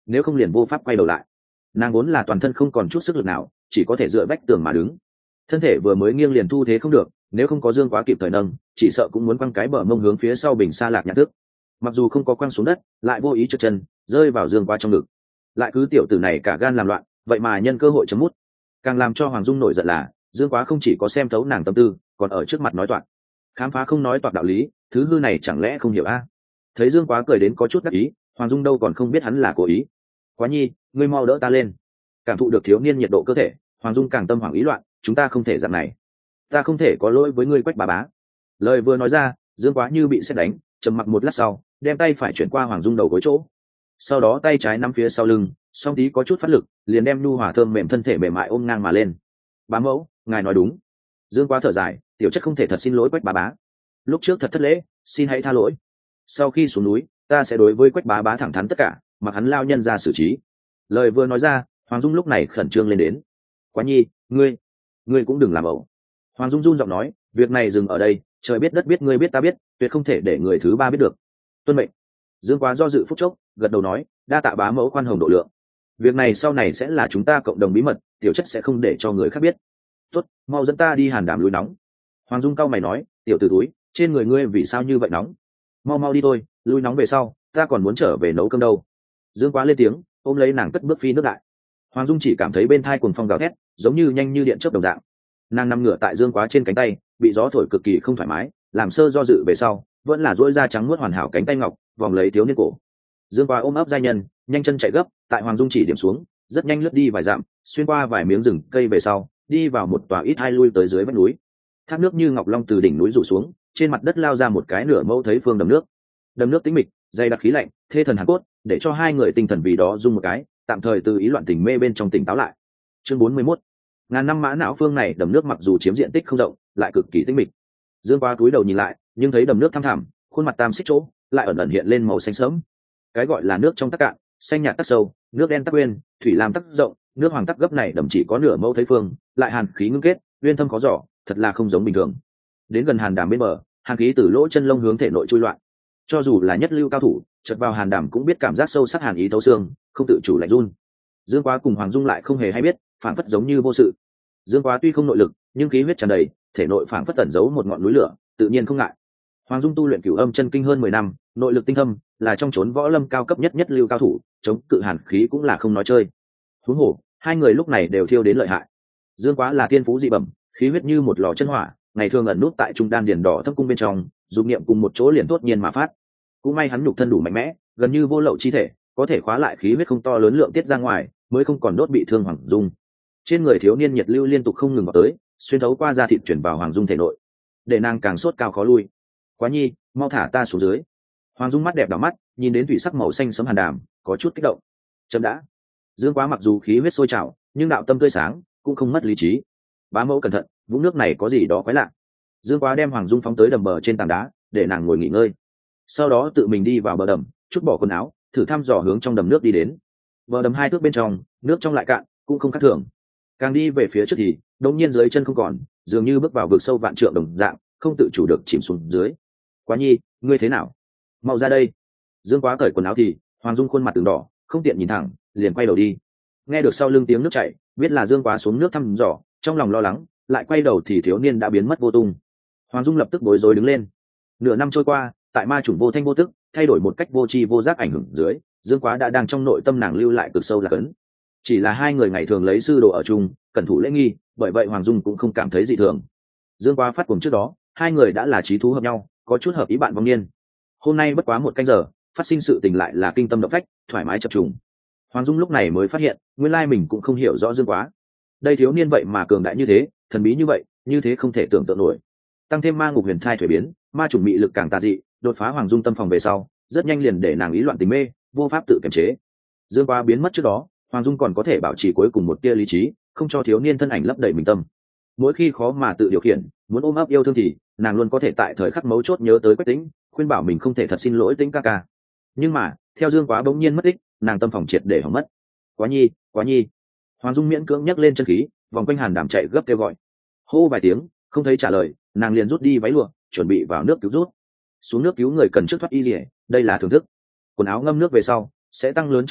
nếu không liền vô pháp quay đầu lại. Nàng vốn là toàn thân không còn chút sức lực nào, chỉ có thể dựa vách tường mà đứng. Thân thể vừa mới nghiêng liền thu thế không được, nếu không có Dương Quá kịp thời nâng, chỉ sợ cũng muốn quăng cái bờ mông hướng phía sau bình xa lạc nhạc thức. Mặc dù không có quăng xuống đất, lại vô ý trượt chân, rơi vào Dương Quá trong ngực. Lại cứ tiểu tử này cả gan làm loạn, vậy mà nhân cơ hội chấm mút. Càng làm cho Hoàng Dung nổi giận là, Dương Quá không chỉ có xem thấu nàng tâm tư, còn ở trước mặt nói toạc. Khám phá không nói toạc đạo lý, thứ hư này chẳng lẽ không hiểu a? Thấy Dương Quá cười đến có chút đắc ý, Hoàng Dung đâu còn không biết hắn là cố ý. Quá nhi, ngươi mau đỡ ta lên. Cảm thụ được thiếu niên nhiệt độ cơ thể, Hoàng Dung càng tâm hoảng ý loạn, chúng ta không thể dạng này, ta không thể có lỗi với ngươi Quách bá bá. Lời vừa nói ra, Dương Quá như bị sét đánh, trầm mặc một lát sau, đem tay phải chuyển qua Hoàng Dung đầu gối chỗ, sau đó tay trái nắm phía sau lưng, song tí có chút phát lực, liền đem nhu hòa thơm mềm thân thể mềm mại ôm ngang mà lên. Bá mẫu, ngài nói đúng. Dương Quá thở dài, tiểu chất không thể thật xin lỗi Quách bá bá, lúc trước thật thất lễ, xin hãy tha lỗi. Sau khi xuống núi, ta sẽ đối với Quách bá bá thẳng thắn tất cả, mặc hắn lao nhân ra xử trí. Lời vừa nói ra, Hoàng Dung lúc này khẩn trương lên đến. Quá nhi, ngươi ngươi cũng đừng làm ẩu. Hoàng Dung run giọng nói, việc này dừng ở đây, trời biết đất biết ngươi biết ta biết, tuyệt không thể để người thứ ba biết được. Tuân mệnh. Dương Quá do dự phút chốc, gật đầu nói, đa tạ bá mẫu khoan hồng độ lượng. Việc này sau này sẽ là chúng ta cộng đồng bí mật, tiểu chất sẽ không để cho người khác biết. Tốt, mau dẫn ta đi hàn đàm núi nóng. Hoàng Dung cau mày nói, tiểu tử túi, trên người ngươi vì sao như vậy nóng? Mau mau đi thôi, lui nóng về sau, ta còn muốn trở về nấu cơm đâu. Dương Quá lên tiếng, ôm lấy nàng cất bước phi nước đại. Hoàng Dung chỉ cảm thấy bên thai cuồng phong gào thét, giống như nhanh như điện chớp đồng dạng. Nàng nằm ngửa tại Dương Quá trên cánh tay, bị gió thổi cực kỳ không thoải mái, làm sơ do dự về sau, vẫn là duỗi da trắng muốt hoàn hảo cánh tay ngọc, vòng lấy thiếu niên cổ. Dương Quá ôm ấp giai nhân, nhanh chân chạy gấp, tại Hoàng Dung chỉ điểm xuống, rất nhanh lướt đi vài dặm, xuyên qua vài miếng rừng cây về sau, đi vào một tòa ít hai lui tới dưới vách núi. Thác nước như ngọc long từ đỉnh núi rủ xuống, trên mặt đất lao ra một cái nửa mẫu thấy phương đầm nước. Đầm nước tĩnh mịch, dày đặc khí lạnh, thê thần hàn cốt, để cho hai người tinh thần vì đó rung một cái, tạm thời từ ý loạn tình mê bên trong tỉnh táo lại. Chương bốn mươi mốt. Ngàn năm mã não phương này đầm nước mặc dù chiếm diện tích không rộng, lại cực kỳ tĩnh mịch. Dương Quá cúi đầu nhìn lại, nhưng thấy đầm nước thăm thẳm, khuôn mặt tam xích chỗ, lại ẩn ẩn hiện lên màu xanh sẫm. Cái gọi là nước trong tắc cạn, xanh nhạt tắc sâu, nước đen tắc uyên, thủy lam tắc rộng, nước hoàng tắc gấp này đầm chỉ có nửa mẫu thấy phương, lại hàn khí ngưng kết, uyên thâm khó giỏ, thật là không giống bình thường. Đến gần hàn đàm bên bờ, hàn khí từ lỗ chân lông hướng thể nội chui loạn. Cho dù là nhất lưu cao thủ, chợt vào hàn đàm cũng biết cảm giác sâu sắc hàn ý thấu xương, không tự chủ lạnh run. Dương Quá cùng Hoàng Dung lại không hề hay biết, phản phất giống như vô sự. Dương Quá tuy không nội lực, nhưng khí huyết tràn đầy, thể nội phản phất tẩn giấu một ngọn núi lửa, tự nhiên không ngại. Hoàng Dung tu luyện Cửu Âm chân kinh hơn mười năm, nội lực tinh thâm, là trong chốn võ lâm cao cấp nhất nhất lưu cao thủ, chống cự hàn khí cũng là không nói chơi. Huống hồ, hai người lúc này đều thiêu đến lợi hại. Dương Quá là tiên phú dị bẩm, khí huyết như một lò chân hỏa, ngày thường ẩn nút tại trung đan điền đỏ thâm cung bên trong, dùng niệm cùng một chỗ liền tốt nhiên mà phát. Cũng may hắn nhục thân đủ mạnh mẽ, gần như vô lậu chi thể, có thể khóa lại khí huyết không to lớn lượng tiết ra ngoài, mới không còn đốt bị thương Hoàng Dung. Trên người thiếu niên nhiệt lưu liên tục không ngừng vào tới, xuyên thấu qua da thịt chuyển vào Hoàng Dung thể nội, để nàng càng sốt cao khó lui. Quá nhi, mau thả ta xuống dưới. Hoàng Dung mắt đẹp đảo mắt, nhìn đến thủy sắc màu xanh sẫm hàn đàm, có chút kích động. Chậm đã. Dương Quá mặc dù khí huyết sôi trào, nhưng đạo tâm tươi sáng, cũng không mất lý trí. Bá mẫu cẩn thận, vũng nước này có gì đó quái lạ. Dương Quá đem Hoàng Dung phóng tới đầm bờ trên tảng đá, để nàng ngồi nghỉ ngơi. Sau đó tự mình đi vào bờ đầm, chút bỏ quần áo, thử thăm dò hướng trong đầm nước đi đến. Bờ đầm hai thước bên trong, nước trong lại cạn, cũng không khác thường. Càng đi về phía trước thì, đống nhiên dưới chân không còn, dường như bước vào vực sâu vạn trượng đồng dạng, không tự chủ được chìm xuống dưới. Quá nhi, ngươi thế nào? Mau ra đây. Dương Quá cởi quần áo thì, Hoàng Dung khuôn mặt từng đỏ, không tiện nhìn thẳng, liền quay đầu đi. Nghe được sau lưng tiếng nước chảy, biết là Dương Quá xuống nước thăm dò, trong lòng lo lắng, lại quay đầu thì thiếu niên đã biến mất vô tung. Hoàng Dung lập tức bối rối đứng lên. Nửa năm trôi qua, tại ma chủng vô thanh vô tức, thay đổi một cách vô tri vô giác ảnh hưởng dưới, Dương Quá đã đang trong nội tâm nàng lưu lại cực sâu là cấn. Chỉ là hai người ngày thường lấy sư đồ ở chung, cẩn thủ lễ nghi, bởi vậy Hoàng Dung cũng không cảm thấy dị thường. Dương Quá phát cuồng trước đó, hai người đã là chí thú hợp nhau, có chút hợp ý bạn vong niên. Hôm nay bất quá một canh giờ, phát sinh sự tình lại là kinh tâm động phách, thoải mái chập trùng. Hoàng Dung lúc này mới phát hiện, nguyên lai mình cũng không hiểu rõ Dương Quá. Đây thiếu niên vậy mà cường đại như thế, thần bí như vậy, như thế không thể tưởng tượng nổi. Tăng thêm ma ngục huyền thai thuế biến, ma chủng mị lực càng tà dị, đột phá Hoàng Dung tâm phòng về sau, rất nhanh liền để nàng ý loạn tình mê, vô pháp tự kiềm chế. Dương Quá biến mất trước đó, Hoàng Dung còn có thể bảo trì cuối cùng một tia lý trí, không cho thiếu niên thân ảnh lấp đầy mình tâm. Mỗi khi khó mà tự điều khiển, muốn ôm ấp yêu thương thì nàng luôn có thể tại thời khắc mấu chốt nhớ tới Quách Tĩnh, khuyên bảo mình không thể thật xin lỗi Tĩnh ca ca. Nhưng mà theo Dương Quá bỗng nhiên mất tích, nàng tâm phòng triệt để hỏng mất. Quá nhi, Quá nhi. Hoàng Dung miễn cưỡng nhấc lên chân khí, vòng quanh hàn đảm chạy gấp kêu gọi. Hô vài tiếng, không thấy trả lời, nàng liền rút đi váy lụa, chuẩn bị vào nước cứu rút. Xuống nước cứu người cần trước thoát y liễu, đây là thưởng thức. Quần áo ngâm nước về sau sẽ tăng lớn trọng lượng,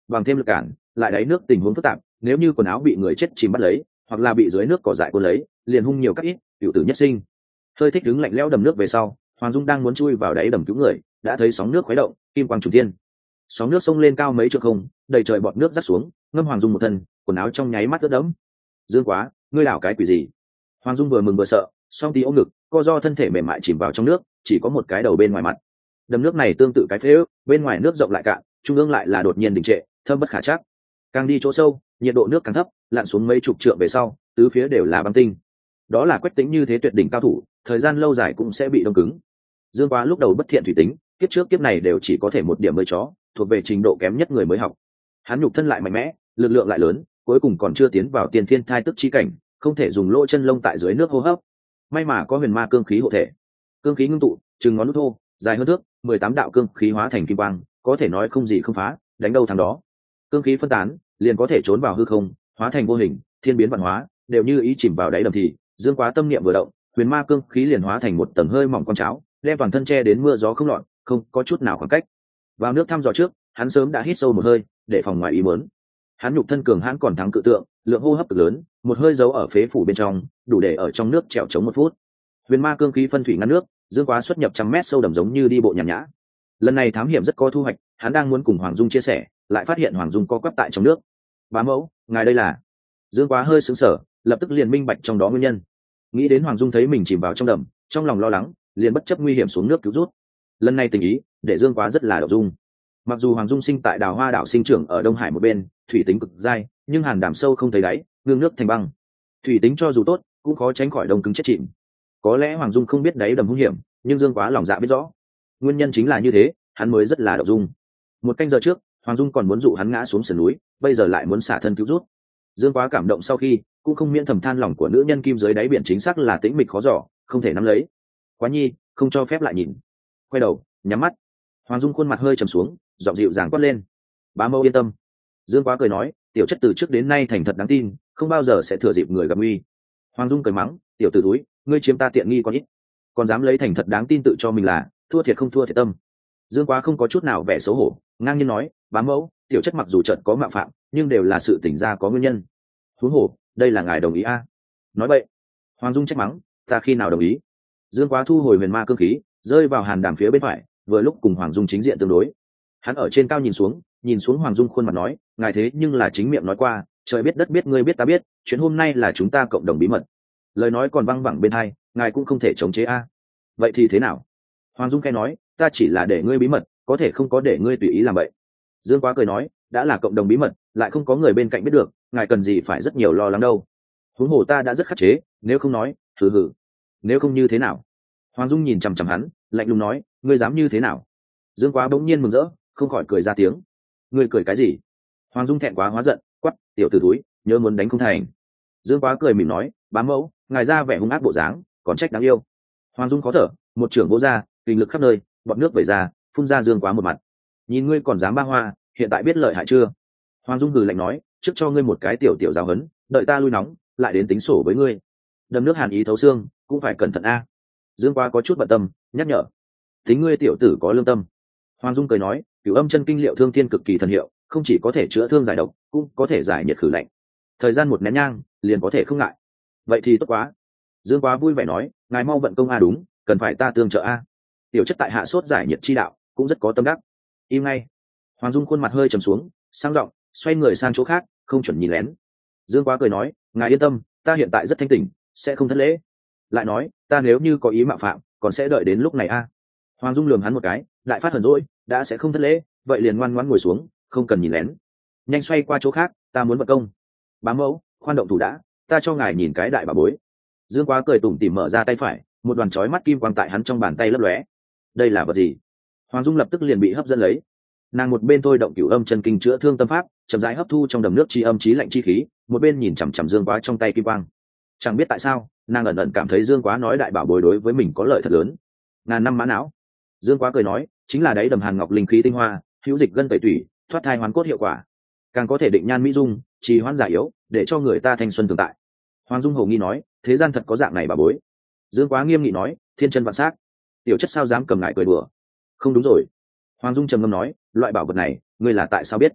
bằng thêm lực cản lại đáy nước tình huống phức tạp, nếu như quần áo bị người chết chìm bắt lấy hoặc là bị dưới nước cỏ dại cuốn lấy liền hung nhiều các ít, cựu tử nhất sinh. Hơi thích đứng lạnh lẽo đầm nước về sau, Hoàng Dung đang muốn chui vào đáy đầm cứu người, đã thấy sóng nước khuấy động, kim quang trùng thiên. Sóng nước sông lên cao mấy trượng không, đầy trời bọt nước rắc xuống, ngâm Hoàng Dung một thân, quần áo trong nháy mắt ướt đẫm. Dương Quá, ngươi đảo cái quỷ gì? Hoàng Dung vừa mừng vừa sợ, song tí ôm ngực, co do thân thể mềm mại chìm vào trong nước, chỉ có một cái đầu bên ngoài mặt. Đầm nước này tương tự cái phế ước, bên ngoài nước rộng lại cạn, trung ương lại là đột nhiên đình trệ, thâm bất khả trắc. Càng đi chỗ sâu, nhiệt độ nước càng thấp, lặn xuống mấy chục trượng về sau, tứ phía đều là băng tinh. Đó là Quách Tĩnh như thế tuyệt đỉnh cao thủ, thời gian lâu dài cũng sẽ bị đông cứng. Dương Quá lúc đầu bất thiện thủy tính, kiếp trước kiếp này đều chỉ có thể một điểm mới chó, thuộc về trình độ kém nhất người mới học. Hắn nhục thân lại mạnh mẽ, lực lượng lại lớn, cuối cùng còn chưa tiến vào tiên thiên thai tức chi cảnh, không thể dùng lỗ chân lông tại dưới nước hô hấp. May mà có huyền ma cương khí hộ thể, cương khí ngưng tụ, chừng ngón út thô, dài hơn thước, mười tám đạo cương khí hóa thành kim quang, có thể nói không gì không phá, đánh đâu thắng đó. Cương khí phân tán, liền có thể trốn vào hư không, hóa thành vô hình, thiên biến vạn hóa, đều như ý chìm vào đáy đầm thì, Dương Quá tâm niệm vừa động, huyền ma cương khí liền hóa thành một tầng hơi mỏng con cháo, đem toàn thân che đến mưa gió không lọt, không có chút nào khoảng cách. Vào nước thăm dò trước, hắn sớm đã hít sâu một hơi, để phòng ngoài ý muốn. Hắn nhục thân cường hãn còn thắng cự tượng, lượng hô hấp cực lớn, một hơi giấu ở phế phủ bên trong, đủ để ở trong nước trèo chống một phút. Huyền ma cương khí phân thủy ngăn nước, Dương Quá xuất nhập trăm mét sâu đầm giống như đi bộ nhàn nhã. Lần này thám hiểm rất có thu hoạch, hắn đang muốn cùng Hoàng Dung chia sẻ, lại phát hiện Hoàng Dung co quắp tại trong nước. Bá mẫu, ngài đây là? Dương Quá hơi sững sờ, lập tức liền minh bạch trong đó nguyên nhân. Nghĩ đến Hoàng Dung thấy mình chìm vào trong đầm, trong lòng lo lắng, liền bất chấp nguy hiểm xuống nước cứu rút. Lần này tình ý, để Dương Quá rất là động dung. Mặc dù Hoàng Dung sinh tại Đào Hoa đảo sinh trưởng ở Đông Hải một bên, thủy tính cực dai, nhưng hàn đảm sâu không thấy đáy, ngưng nước thành băng. Thủy tính cho dù tốt, cũng khó tránh khỏi đông cứng chết chìm. Có lẽ Hoàng Dung không biết đáy đầm hung hiểm, nhưng Dương Quá lòng dạ biết rõ. Nguyên nhân chính là như thế, hắn mới rất là động dung. Một canh giờ trước, Hoàng Dung còn muốn dụ hắn ngã xuống sườn núi, bây giờ lại muốn xả thân cứu rút. Dương Quá cảm động sau khi, cũng không miễn thầm than lòng của nữ nhân kim dưới đáy biển chính xác là tĩnh mịch khó dò, không thể nắm lấy. Quá nhi, không cho phép lại nhìn. Quay đầu, nhắm mắt. Hoàng Dung khuôn mặt hơi trầm xuống, giọng dịu dàng quát lên: "Bá mẫu yên tâm." Dương Quá cười nói: "Tiểu chất từ trước đến nay thành thật đáng tin, không bao giờ sẽ thừa dịp người gặp nguy." Hoàng Dung cười mắng: "Tiểu tử túi, ngươi chiếm ta tiện nghi còn ít, còn dám lấy thành thật đáng tin tự cho mình là thua thiệt không thua thiệt tâm." Dương Quá không có chút nào vẻ xấu hổ, ngang nhiên nói: "Bá mẫu, tiểu chất mặc dù chợt có mạo phạm, nhưng đều là sự tỉnh ra có nguyên nhân. Huống hồ, đây là ngài đồng ý a à?" Nói vậy, Hoàng Dung trách mắng: "Ta khi nào đồng ý?" Dương Quá thu hồi huyền ma cương khí, rơi vào hàn đàm phía bên phải, vừa lúc cùng Hoàng Dung chính diện tương đối. Hắn ở trên cao nhìn xuống, nhìn xuống Hoàng Dung khuôn mặt nói: "Ngài thế nhưng là chính miệng nói qua, trời biết đất biết ngươi biết ta biết, chuyện hôm nay là chúng ta cộng đồng bí mật." Lời nói còn văng vẳng bên tai, ngài cũng không thể chống chế a à. Vậy thì thế nào? Hoàng Dung khẽ nói: "Ta chỉ là để ngươi bí mật, có thể không có để ngươi tùy ý làm vậy." Dương Quá cười nói: "Đã là cộng đồng bí mật, lại không có người bên cạnh biết được, ngài cần gì phải rất nhiều lo lắng đâu. Huống hồ ta đã rất khắc chế, nếu không nói, hừ hừ. Nếu không như thế nào?" Hoàng Dung nhìn chằm chằm hắn, lạnh lùng nói: "Ngươi dám như thế nào?" Dương Quá bỗng nhiên mừng rỡ, không khỏi cười ra tiếng. "Ngươi cười cái gì?" Hoàng Dung thẹn quá hóa giận, quát: "Tiểu tử túi, nhớ muốn đánh không thành." Dương Quá cười mỉm nói: "Bá mẫu, ngài ra vẻ hung ác bộ dáng, còn trách đáng yêu." Hoàng Dung khó thở, một trưởng vỗ ra, kinh lực khắp nơi, bọt nước vẩy ra, phun ra Dương Quá một mặt. "Nhìn ngươi còn dám ba hoa, hiện tại biết lợi hại chưa?" Hoàng Dung hừ lạnh nói: "Trước cho ngươi một cái tiểu tiểu giáo huấn, đợi ta lui nóng, lại đến tính sổ với ngươi." Đầm nước hàn ý thấu xương, cũng phải cẩn thận a. Dương Quá có chút bận tâm, nhắc nhở: "Tính ngươi tiểu tử có lương tâm." Hoàng Dung cười nói: "Cửu âm chân kinh liệu thương thiên cực kỳ thần hiệu, không chỉ có thể chữa thương giải độc, cũng có thể giải nhiệt khử lạnh. Thời gian một nén nhang, liền có thể không ngại." "Vậy thì tốt quá." Dương Quá vui vẻ nói: "Ngài mau vận công a đúng, cần phải ta tương trợ a. Tiểu chất tại hạ sốt giải nhiệt chi đạo, cũng rất có tâm đắc." Im ngay. Hoàng Dung khuôn mặt hơi trầm xuống, sang giọng, xoay người sang chỗ khác, không chuẩn nhìn lén. Dương Quá cười nói: "Ngài yên tâm, ta hiện tại rất thanh tỉnh, sẽ không thất lễ." Lại nói: "Ta nếu như có ý mạo phạm, còn sẽ đợi đến lúc này a." Hoàng Dung lườm hắn một cái, đại phát hờn dỗi: "Đã sẽ không thất lễ, vậy liền ngoan ngoãn ngồi xuống, không cần nhìn lén. Nhanh xoay qua chỗ khác, ta muốn vận công." "Bá mẫu, khoan động thủ đã, ta cho ngài nhìn cái đại bà bối." Dương Quá cười tủm tỉm mở ra tay phải, một đoàn chói mắt kim quang tại hắn trong bàn tay lấp lóe. Đây là vật gì? Hoàng Dung lập tức liền bị hấp dẫn lấy. Nàng một bên thôi động cửu âm chân kinh chữa thương tâm pháp, chậm rãi hấp thu trong đầm nước chi âm chí lạnh chi khí, một bên nhìn chằm chằm Dương Quá trong tay kim quang. Chẳng biết tại sao, nàng ẩn ẩn cảm thấy Dương Quá nói đại bảo bối đối với mình có lợi thật lớn. Ngàn năm mã não. Dương Quá cười nói: "Chính là đáy đầm hàn ngọc linh khí tinh hoa, hữu dịch gân tẩy tủy, thoát thai hoán cốt hiệu quả, càng có thể định nhan mỹ dung, trì hoãn già yếu, để cho người ta thanh xuân tường tại." Hoàng Dung hồ nghi nói: "Thế gian thật có dạng này bảo bối?" Dương Quá nghiêm nghị nói: "Thiên chân vạn sắc, tiểu chất sao dám cầm ngại cười đùa." "Không đúng rồi." Hoàng Dung trầm ngâm nói: "Loại bảo vật này, ngươi là tại sao biết?"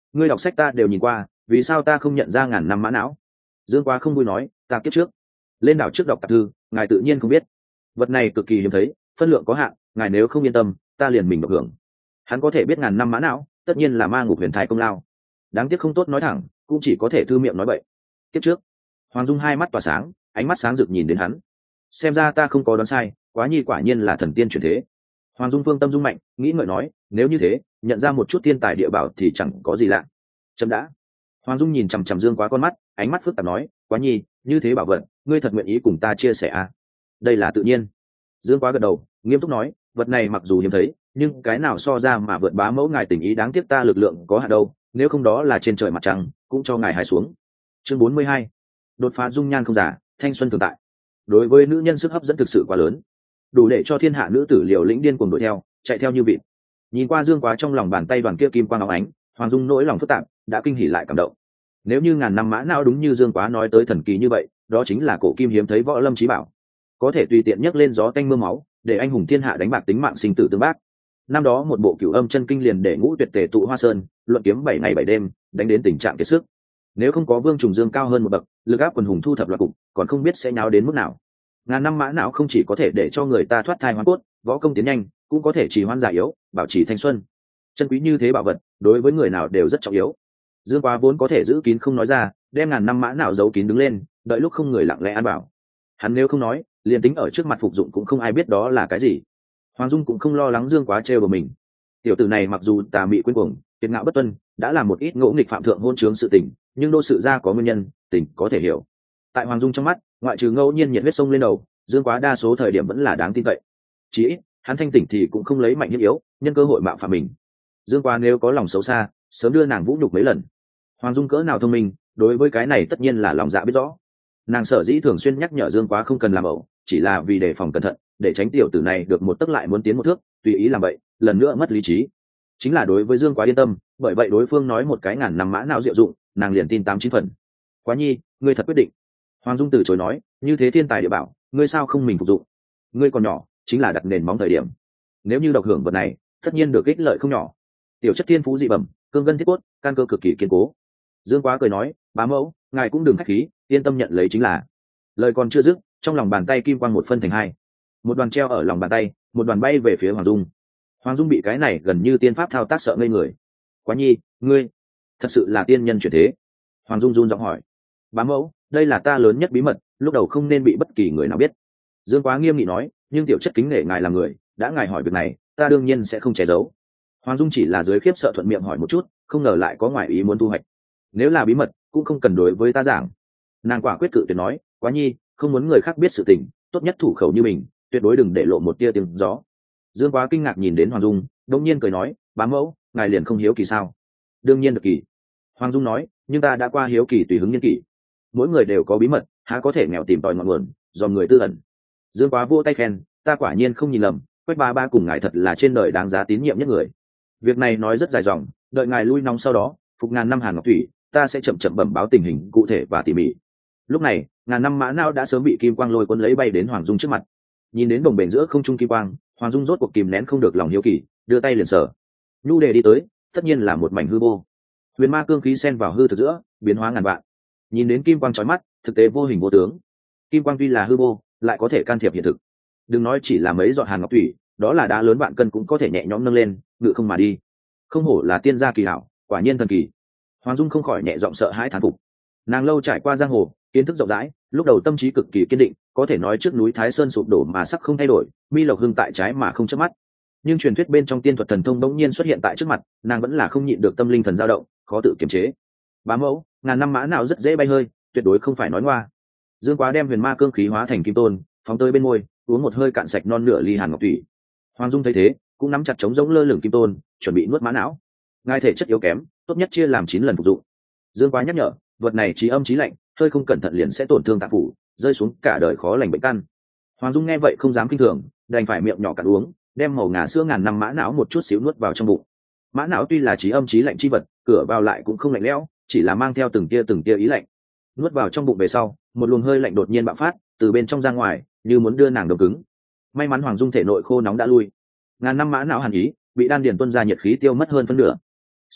ngươi đọc sách ta đều nhìn qua, vì sao ta không nhận ra ngàn năm mã não? Dương Quá không vui nói, ta kiếp trước lên đảo trước đọc tạp thư, ngài tự nhiên không biết. Vật này cực kỳ hiếm thấy, phân lượng có hạn, ngài nếu không yên tâm, ta liền mình độc hưởng. Hắn có thể biết ngàn năm mã não, tất nhiên là ma ngục huyền thái công lao. Đáng tiếc không tốt nói thẳng, cũng chỉ có thể thư miệng nói bậy. Kiếp trước, Hoàng Dung hai mắt tỏa sáng, ánh mắt sáng rực nhìn đến hắn. Xem ra ta không có đoán sai, Quá Nhi quả nhiên là thần tiên chuyển thế. Hoàng Dung phương tâm dung mạnh, nghĩ ngợi nói, nếu như thế, nhận ra một chút thiên tài địa bảo thì chẳng có gì lạ. Chấm đã. Hoàng Dung nhìn chằm chằm Dương Quá con mắt, ánh mắt phức tạp nói, Quá Nhi, như thế bảo vật, ngươi thật nguyện ý cùng ta chia sẻ à? Đây là tự nhiên. Dương Quá gật đầu, nghiêm túc nói, vật này mặc dù hiếm thấy, nhưng cái nào so ra mà vượt bá mẫu ngài tình ý, đáng tiếc ta lực lượng có hạn đâu, nếu không đó là trên trời mặt trăng, cũng cho ngài hái xuống. Chương bốn mươi hai, đột phá dung nhan không giả, thanh xuân thường tại. Đối với nữ nhân sức hấp dẫn thực sự quá lớn, đủ để cho thiên hạ nữ tử liều lĩnh điên cuồng đuổi theo, chạy theo như vịt. Nhìn qua Dương Quá trong lòng bàn tay đoàn kia kim quang óng ánh, Hoàng Dung nỗi lòng phức tạp, đã kinh hỉ lại cảm động. Nếu như ngàn năm mã não đúng như Dương Quá nói tới thần kỳ như vậy, đó chính là cổ kim hiếm thấy võ lâm chí bảo, có thể tùy tiện nhấc lên gió tanh mưa máu, để anh hùng thiên hạ đánh bạc tính mạng sinh tử tương bác. Năm đó một bộ Cửu Âm chân kinh liền để ngũ tuyệt tề tụ Hoa Sơn, luận kiếm bảy ngày bảy đêm, đánh đến tình trạng kiệt sức. Nếu không có Vương Trùng Dương cao hơn một bậc, lực áp quần hùng thu thập loạt cục, còn không biết sẽ nháo đến mức nào. Ngàn năm mã não không chỉ có thể để cho người ta thoát thai hóa cốt, võ công tiến nhanh, cũng có thể trì hoãn già yếu, bảo trì thanh xuân. Chân quý như thế bảo vật, đối với người nào đều rất trọng yếu. Dương Quá vốn có thể giữ kín không nói ra, đem ngàn năm mã não giấu kín đứng lên, đợi lúc không người lặng lẽ ăn bảo. Hắn nếu không nói, liền tính ở trước mặt phục dụng cũng không ai biết đó là cái gì. Hoàng Dung cũng không lo lắng Dương Quá trêu vào mình. Tiểu tử này mặc dù tà mị quên cuồng, kiệt ngạo bất tuân, đã làm một ít ngỗ nghịch phạm thượng hôn chướng sự tình, nhưng đô sự ra có nguyên nhân, tình có thể hiểu. Tại Hoàng Dung trong mắt, ngoại trừ ngẫu nhiên nhiệt huyết sông lên đầu, Dương Quá đa số thời điểm vẫn là đáng tin cậy. Chỉ ít, hắn thanh tỉnh thì cũng không lấy mạnh hiếp yếu, nhân cơ hội mạo phạm mình. Dương Quá nếu có lòng xấu xa, sớm đưa nàng vũ nhục mấy lần. Hoàng Dung cỡ nào thông minh, đối với cái này tất nhiên là lòng dạ biết rõ. Nàng sở dĩ thường xuyên nhắc nhở Dương Quá không cần làm ẩu, chỉ là vì đề phòng cẩn thận, để tránh tiểu tử này được một tấc lại muốn tiến một thước, tùy ý làm vậy, lần nữa mất lý trí. Chính là đối với Dương Quá yên tâm, bởi vậy đối phương nói một cái ngàn năm mã nào diệu dụng, nàng liền tin tám chín phần. Quá Nhi, ngươi thật quyết định. Hoàng Dung từ chối nói, như thế thiên tài địa bảo, ngươi sao không mình phục dụng? Ngươi còn nhỏ, chính là đặt nền móng thời điểm. Nếu như độc hưởng vật này, tất nhiên được ích lợi không nhỏ. Tiểu chất thiên phú dị bẩm, cương ngân thiết cốt, căn cơ cực kỳ kiên cố. Dương Quá cười nói, bá mẫu, ngài cũng đừng khách khí, yên tâm nhận lấy chính là. Lời còn chưa dứt, trong lòng bàn tay kim quang một phân thành hai, một đoàn treo ở lòng bàn tay, một đoàn bay về phía Hoàng Dung. Hoàng Dung bị cái này gần như tiên pháp thao tác sợ ngây người. Quá Nhi, ngươi thật sự là tiên nhân chuyển thế? Hoàng Dung run giọng hỏi. Bá mẫu, đây là ta lớn nhất bí mật, lúc đầu không nên bị bất kỳ người nào biết. Dương Quá nghiêm nghị nói, nhưng tiểu chất kính nể ngài là người, đã ngài hỏi việc này, ta đương nhiên sẽ không che giấu. Hoàng Dung chỉ là dưới khiếp sợ thuận miệng hỏi một chút, không ngờ lại có ngoại ý muốn thu hoạch. Nếu là bí mật, cũng không cần đối với ta giảng. Nàng quả quyết cự tuyệt nói, Quá Nhi, không muốn người khác biết sự tình, tốt nhất thủ khẩu như mình, tuyệt đối đừng để lộ một tia tiếng gió. Dương Quá kinh ngạc nhìn đến Hoàng Dung, đột nhiên cười nói, bá mẫu, ngài liền không hiếu kỳ sao? Đương nhiên được kỳ. Hoàng Dung nói, nhưng ta đã qua hiếu kỳ tùy hứng nhân kỳ. Mỗi người đều có bí mật, há có thể nghèo tìm tòi ngọn nguồn, dòm người tư ẩn. Dương Quá vỗ tay khen, ta quả nhiên không nhìn lầm, Quách ba ba cùng ngài thật là trên đời đáng giá tín nhiệm nhất người. Việc này nói rất dài dòng, đợi ngài lui nóng sau đó, phục ngàn năm Hàn Ngọc Thủy, ta sẽ chậm chậm bẩm báo tình hình cụ thể và tỉ mỉ. Lúc này, ngàn năm mã não đã sớm bị kim quang lôi cuốn lấy bay đến Hoàng Dung trước mặt. Nhìn đến bồng bềnh giữa không trung kim quang, Hoàng Dung rốt cuộc kìm nén không được lòng hiếu kỳ, đưa tay liền sờ. Nhu đề đi tới, tất nhiên là một mảnh hư vô. Huyền ma cương khí xen vào hư thực giữa, biến hóa ngàn vạn. Nhìn đến kim quang chói mắt, thực tế vô hình vô tướng. Kim quang tuy là hư vô, lại có thể can thiệp hiện thực. Đừng nói chỉ là mấy giọt Hàn Ngọc Thủy, đó là đá lớn vạn cân cũng có thể nhẹ nhõm nâng lên, ngự không mà đi. Không hổ là tiên gia kỳ hảo, quả nhiên thần kỳ. Hoàng Dung không khỏi nhẹ giọng sợ hãi thán phục. Nàng lâu trải qua giang hồ, kiến thức rộng rãi, lúc đầu tâm trí cực kỳ kiên định, có thể nói trước núi Thái Sơn sụp đổ mà sắc không thay đổi, mi lộc hưng tại trái mà không chớp mắt. Nhưng truyền thuyết bên trong tiên thuật thần thông bỗng nhiên xuất hiện tại trước mặt, nàng vẫn là không nhịn được tâm linh thần dao động, khó tự kiềm chế. Bá mẫu, ngàn năm mã nào rất dễ bay hơi, tuyệt đối không phải nói ngoa. Dương Quá đem huyền ma cương khí hóa thành kim tôn, phóng tới bên môi, uống một hơi cạn sạch non nửa ly Hàn Ngọc Thủy. Hoàng Dung thấy thế, cũng nắm chặt trống rỗng lơ lửng kim tôn, chuẩn bị nuốt mã não. Ngài thể chất yếu kém, tốt nhất chia làm chín lần phục dụng. Dương Quá nhắc nhở, vật này trí âm trí lạnh, hơi không cẩn thận liền sẽ tổn thương tạng phủ, rơi xuống cả đời khó lành bệnh căn. Hoàng Dung nghe vậy không dám kinh thường, đành phải miệng nhỏ cạn uống, đem màu ngà sữa ngàn năm mã não một chút xíu nuốt vào trong bụng. Mã não tuy là trí âm trí lạnh chi vật, cửa vào lại cũng không lạnh lẽo, chỉ là mang theo từng tia từng tia ý lạnh. Nuốt vào trong bụng về sau, một luồng hơi lạnh đột nhiên bạo phát, từ bên trong ra ngoài, như muốn đưa nàng đông cứng. May mắn Hoàng Dung thể nội khô nóng đã lui, ngàn năm mã não hàn ý bị đan điền tuôn ra nhiệt khí tiêu mất hơn phân nửa. Sau đó,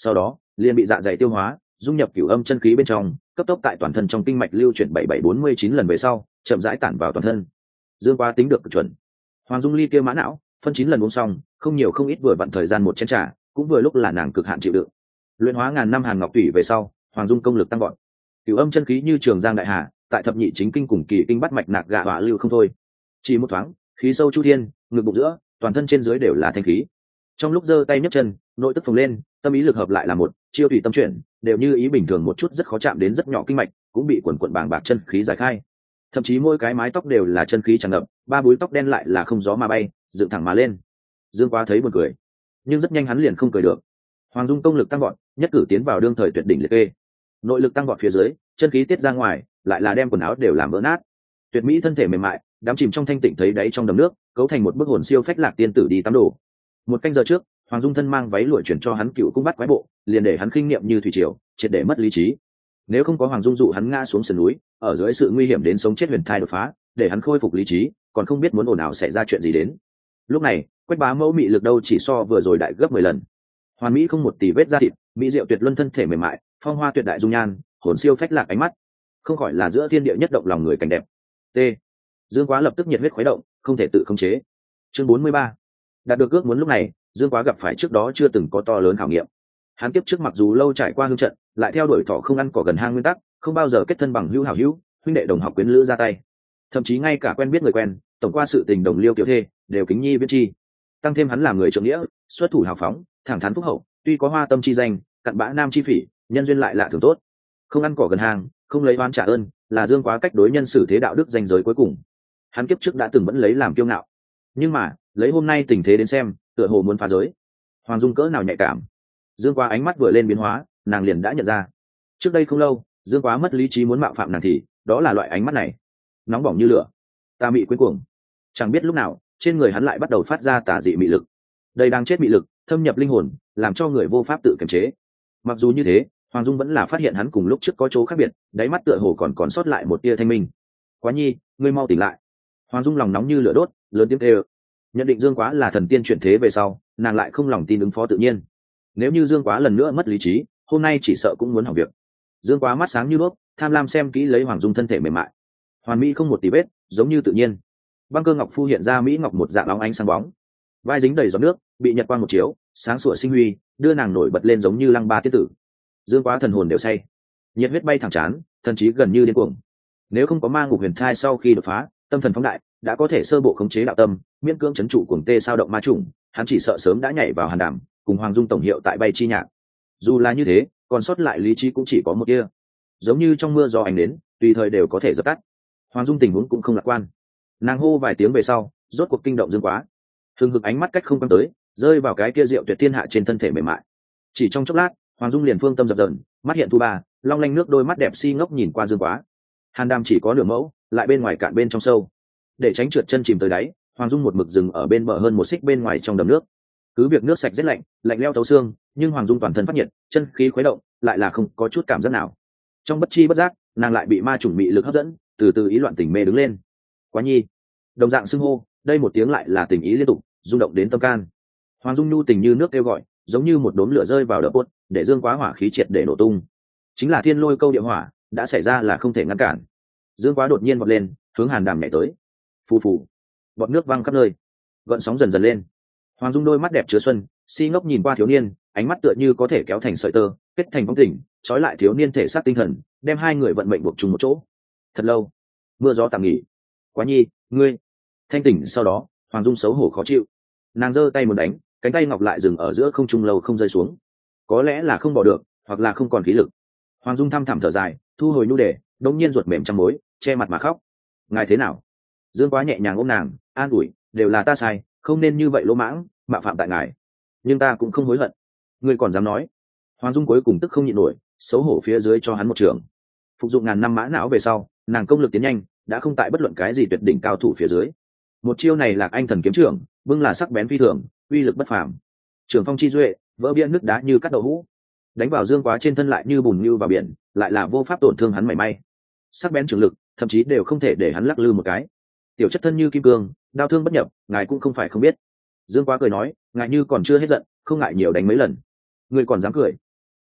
liền bị dạ dày tiêu hóa, dung nhập cửu âm chân khí bên trong, cấp tốc tại toàn thân trong kinh mạch lưu chuyển bảy bảy bốn mươi chín lần về sau chậm rãi tản vào toàn thân. Dương Quá tính được chuẩn. Hoàng Dung ly kia mã não phân chín lần uống xong, không nhiều không ít, vừa vặn thời gian một chén trà, cũng vừa lúc là nàng cực hạn chịu đựng. Luyện hóa ngàn năm hàn ngọc thủy về sau, Hoàng Dung công lực tăng vọt, cửu âm chân khí như trường giang đại hà, tại thập nhị chính kinh cùng kỳ kinh bắt mạch nạc gạ hỏa lưu không thôi. Chỉ một thoáng, khí sâu chu thiên, ngực bụng giữa, toàn thân trên dưới đều là thanh khí. Trong lúc giơ tay nhấc chân, nội tức phồng lên, tâm ý lực hợp lại là một, chiêu tùy tâm chuyển, đều như ý bình thường một chút, rất khó chạm đến rất nhỏ kinh mạch, cũng bị quần quần bàng bạc chân khí giải khai. Thậm chí mỗi cái mái tóc đều là chân khí tràn ngập, ba búi tóc đen lại là không gió mà bay, dựng thẳng mà lên. Dương Quá thấy buồn cười, nhưng rất nhanh hắn liền không cười được. Hoàng Dung công lực tăng vọt, nhất cử tiến vào đương thời tuyệt đỉnh liệt kê. Nội lực tăng vọt phía dưới, chân khí tiết ra ngoài, lại là đem quần áo đều làm vỡ nát. Tuyệt mỹ thân thể mềm mại, đắm chìm trong thanh tịnh thấy đáy trong đầm nước, cấu thành một bức hồn siêu phách lạc tiên tử đi tắm đổ. Một canh giờ trước, Hoàng Dung thân mang váy lụa chuyển cho hắn cựu cung bắt quái bộ, liền để hắn khinh nghiệm như thủy triều, triệt để mất lý trí. Nếu không có Hoàng Dung dụ hắn ngã xuống sườn núi, ở dưới sự nguy hiểm đến sống chết huyền thai đột phá, để hắn khôi phục lý trí, còn không biết muốn ồn ào xảy ra chuyện gì đến. Lúc này, Quách Bá Mẫu mị lực đâu chỉ so vừa rồi đại gấp mười lần. Hoàn mỹ không một tì vết da thịt, mỹ diệu tuyệt luân thân thể mềm mại, phong hoa tuyệt đại dung nhan, hồn siêu phách lạc ánh mắt, không khỏi là giữa thiên địa nhất động lòng người cảnh đẹp. T. Dương Quá lập tức nhiệt huyết khuấy động, không thể tự khống chế. Chương bốn mươi ba. Đạt được ước muốn. Lúc này, Dương Quá gặp phải trước đó chưa từng có to lớn khảo nghiệm. Hắn kiếp trước mặc dù lâu trải qua hương trận, lại theo đuổi thọ không ăn cỏ gần hang nguyên tắc, không bao giờ kết thân bằng hữu hảo hữu, huynh đệ đồng học quyến lữ ra tay. Thậm chí ngay cả quen biết người quen, tổng qua sự tình đồng liêu kiểu thê, đều kính nhi viết chi. Tăng thêm hắn là người trượng nghĩa, xuất thủ hào phóng, thẳng thắn phúc hậu, tuy có hoa tâm chi danh, cặn bã nam chi phỉ, nhân duyên lại lạ thường tốt. Không ăn cỏ gần hang, không lấy oán trả ơn, là Dương Quá cách đối nhân xử thế đạo đức danh giới cuối cùng. Hắn kiếp trước đã từng vẫn lấy làm kiêu ngạo, nhưng mà lấy hôm nay tình thế đến xem, tựa hồ muốn phá giới. Hoàng Dung cỡ nào nhạy cảm. Dương Quá ánh mắt vừa lên biến hóa, nàng liền đã nhận ra. Trước đây không lâu, Dương Quá mất lý trí muốn mạo phạm nàng thì, đó là loại ánh mắt này, nóng bỏng như lửa, ta mị quyến cuồng. Chẳng biết lúc nào, trên người hắn lại bắt đầu phát ra tà dị mị lực. Đây đang chết mị lực, thâm nhập linh hồn, làm cho người vô pháp tự kiềm chế. Mặc dù như thế, Hoàng Dung vẫn là phát hiện hắn cùng lúc trước có chỗ khác biệt, đáy mắt tựa hồ còn còn sót lại một tia thanh minh. Quá nhi, ngươi mau tỉnh lại. Hoàng Dung lòng nóng như lửa đốt, lớn tiếng kêu. Nhận định Dương Quá là thần tiên chuyển thế về sau, nàng lại không lòng tin ứng phó tự nhiên. Nếu như Dương Quá lần nữa mất lý trí, hôm nay chỉ sợ cũng muốn hỏng việc. Dương Quá mắt sáng như đuốc, tham lam xem kỹ lấy Hoàng Dung thân thể mềm mại, hoàn mỹ không một tí vết, giống như tự nhiên. Băng cơ ngọc phu hiện ra mỹ ngọc một dạng óng ánh sáng bóng, vai dính đầy giọt nước, bị nhật quang một chiếu, sáng sủa sinh huy, đưa nàng nổi bật lên giống như lăng ba tiết tử. Dương Quá thần hồn đều say, nhiệt huyết bay thẳng chán, thần trí gần như điên cuồng. Nếu không có ma ngục huyền thai sau khi đột phá, tâm thần phóng đại, đã có thể sơ bộ khống chế đạo tâm, miễn cưỡng chấn trụ cuồng tê sao động ma chủng, hắn chỉ sợ sớm đã nhảy vào hàn đàm, cùng Hoàng Dung tổng hiệu tại bay chi nhạc. Dù là như thế, còn sót lại lý trí cũng chỉ có một kia, giống như trong mưa gió ánh đến, tùy thời đều có thể dập tắt. Hoàng Dung tình huống cũng không lạc quan. Nàng hô vài tiếng về sau, rốt cuộc kinh động Dương Quá. Hừng hực ánh mắt cách không quan tới, rơi vào cái kia rượu tuyệt thiên hạ trên thân thể mềm mại. Chỉ trong chốc lát, Hoàng Dung liền phương tâm dập dờn, mắt hiện thu ba, long lanh nước đôi mắt đẹp si ngốc nhìn qua Dương Quá. Hàn đàm chỉ có nửa mẫu, lại bên ngoài cạn bên trong sâu. Để tránh trượt chân chìm tới đáy, Hoàng Dung một mực dừng ở bên bờ hơn một xích bên ngoài trong đầm nước. Cứ việc nước sạch rất lạnh, lạnh leo thấu xương, nhưng Hoàng Dung toàn thân phát nhiệt, chân khí khuấy động, lại là không có chút cảm giác nào. Trong bất chi bất giác, nàng lại bị ma chủng mị lực hấp dẫn, từ từ ý loạn tình mê đứng lên. Quá nhi, đồng dạng xưng hô, đây một tiếng lại là tình ý liên tục, rung động đến tâm can. Hoàng Dung nhu tình như nước kêu gọi, giống như một đốm lửa rơi vào đập bốt, để Dương Quá hỏa khí triệt để nổ tung. Chính là thiên lôi câu địa hỏa, đã xảy ra là không thể ngăn cản. Dương Quá đột nhiên vọt lên, hướng hàn đàm nhảy tới. Phù phù, bọt nước văng khắp nơi, gợn sóng dần dần lên. Hoàng Dung đôi mắt đẹp chứa xuân, si ngốc nhìn qua thiếu niên, ánh mắt tựa như có thể kéo thành sợi tơ, kết thành bóng tỉnh, trói lại thiếu niên thể xác tinh thần, đem hai người vận mệnh buộc chung một chỗ. Thật lâu, mưa gió tạm nghỉ. Quá nhi, ngươi thanh tỉnh. Sau đó, Hoàng Dung xấu hổ khó chịu, nàng giơ tay muốn đánh, cánh tay ngọc lại dừng ở giữa không trung lâu không rơi xuống. Có lẽ là không bỏ được, hoặc là không còn khí lực. Hoàng Dung thăm thẳm thở dài, thu hồi nhu đề, đột nhiên ruột mềm trăm mối, che mặt mà khóc. Ngài thế nào? Dương Quá nhẹ nhàng ôm nàng, an ủi, đều là ta sai, không nên như vậy lỗ mãng, mạo phạm tại ngài. Nhưng ta cũng không hối hận. Ngươi còn dám nói? Hoàng Dung cuối cùng tức không nhịn nổi, xấu hổ phía dưới cho hắn một trường. Phục dụng ngàn năm mã não về sau, nàng công lực tiến nhanh, đã không tại bất luận cái gì tuyệt đỉnh cao thủ phía dưới. Một chiêu này là anh thần kiếm trưởng, bưng là sắc bén phi thường, uy lực bất phàm. Trường phong chi duệ, vỡ bia nước đá như cắt đậu hũ, đánh vào Dương Quá trên thân lại như bùn như vào biển, lại là vô pháp tổn thương hắn mảy may. Sắc bén trường lực, thậm chí đều không thể để hắn lắc lư một cái. Tiểu chất thân như kim cương, đao thương bất nhập, ngài cũng không phải không biết. Dương Quá cười nói, ngài như còn chưa hết giận, không ngại nhiều đánh mấy lần. Ngươi còn dám cười?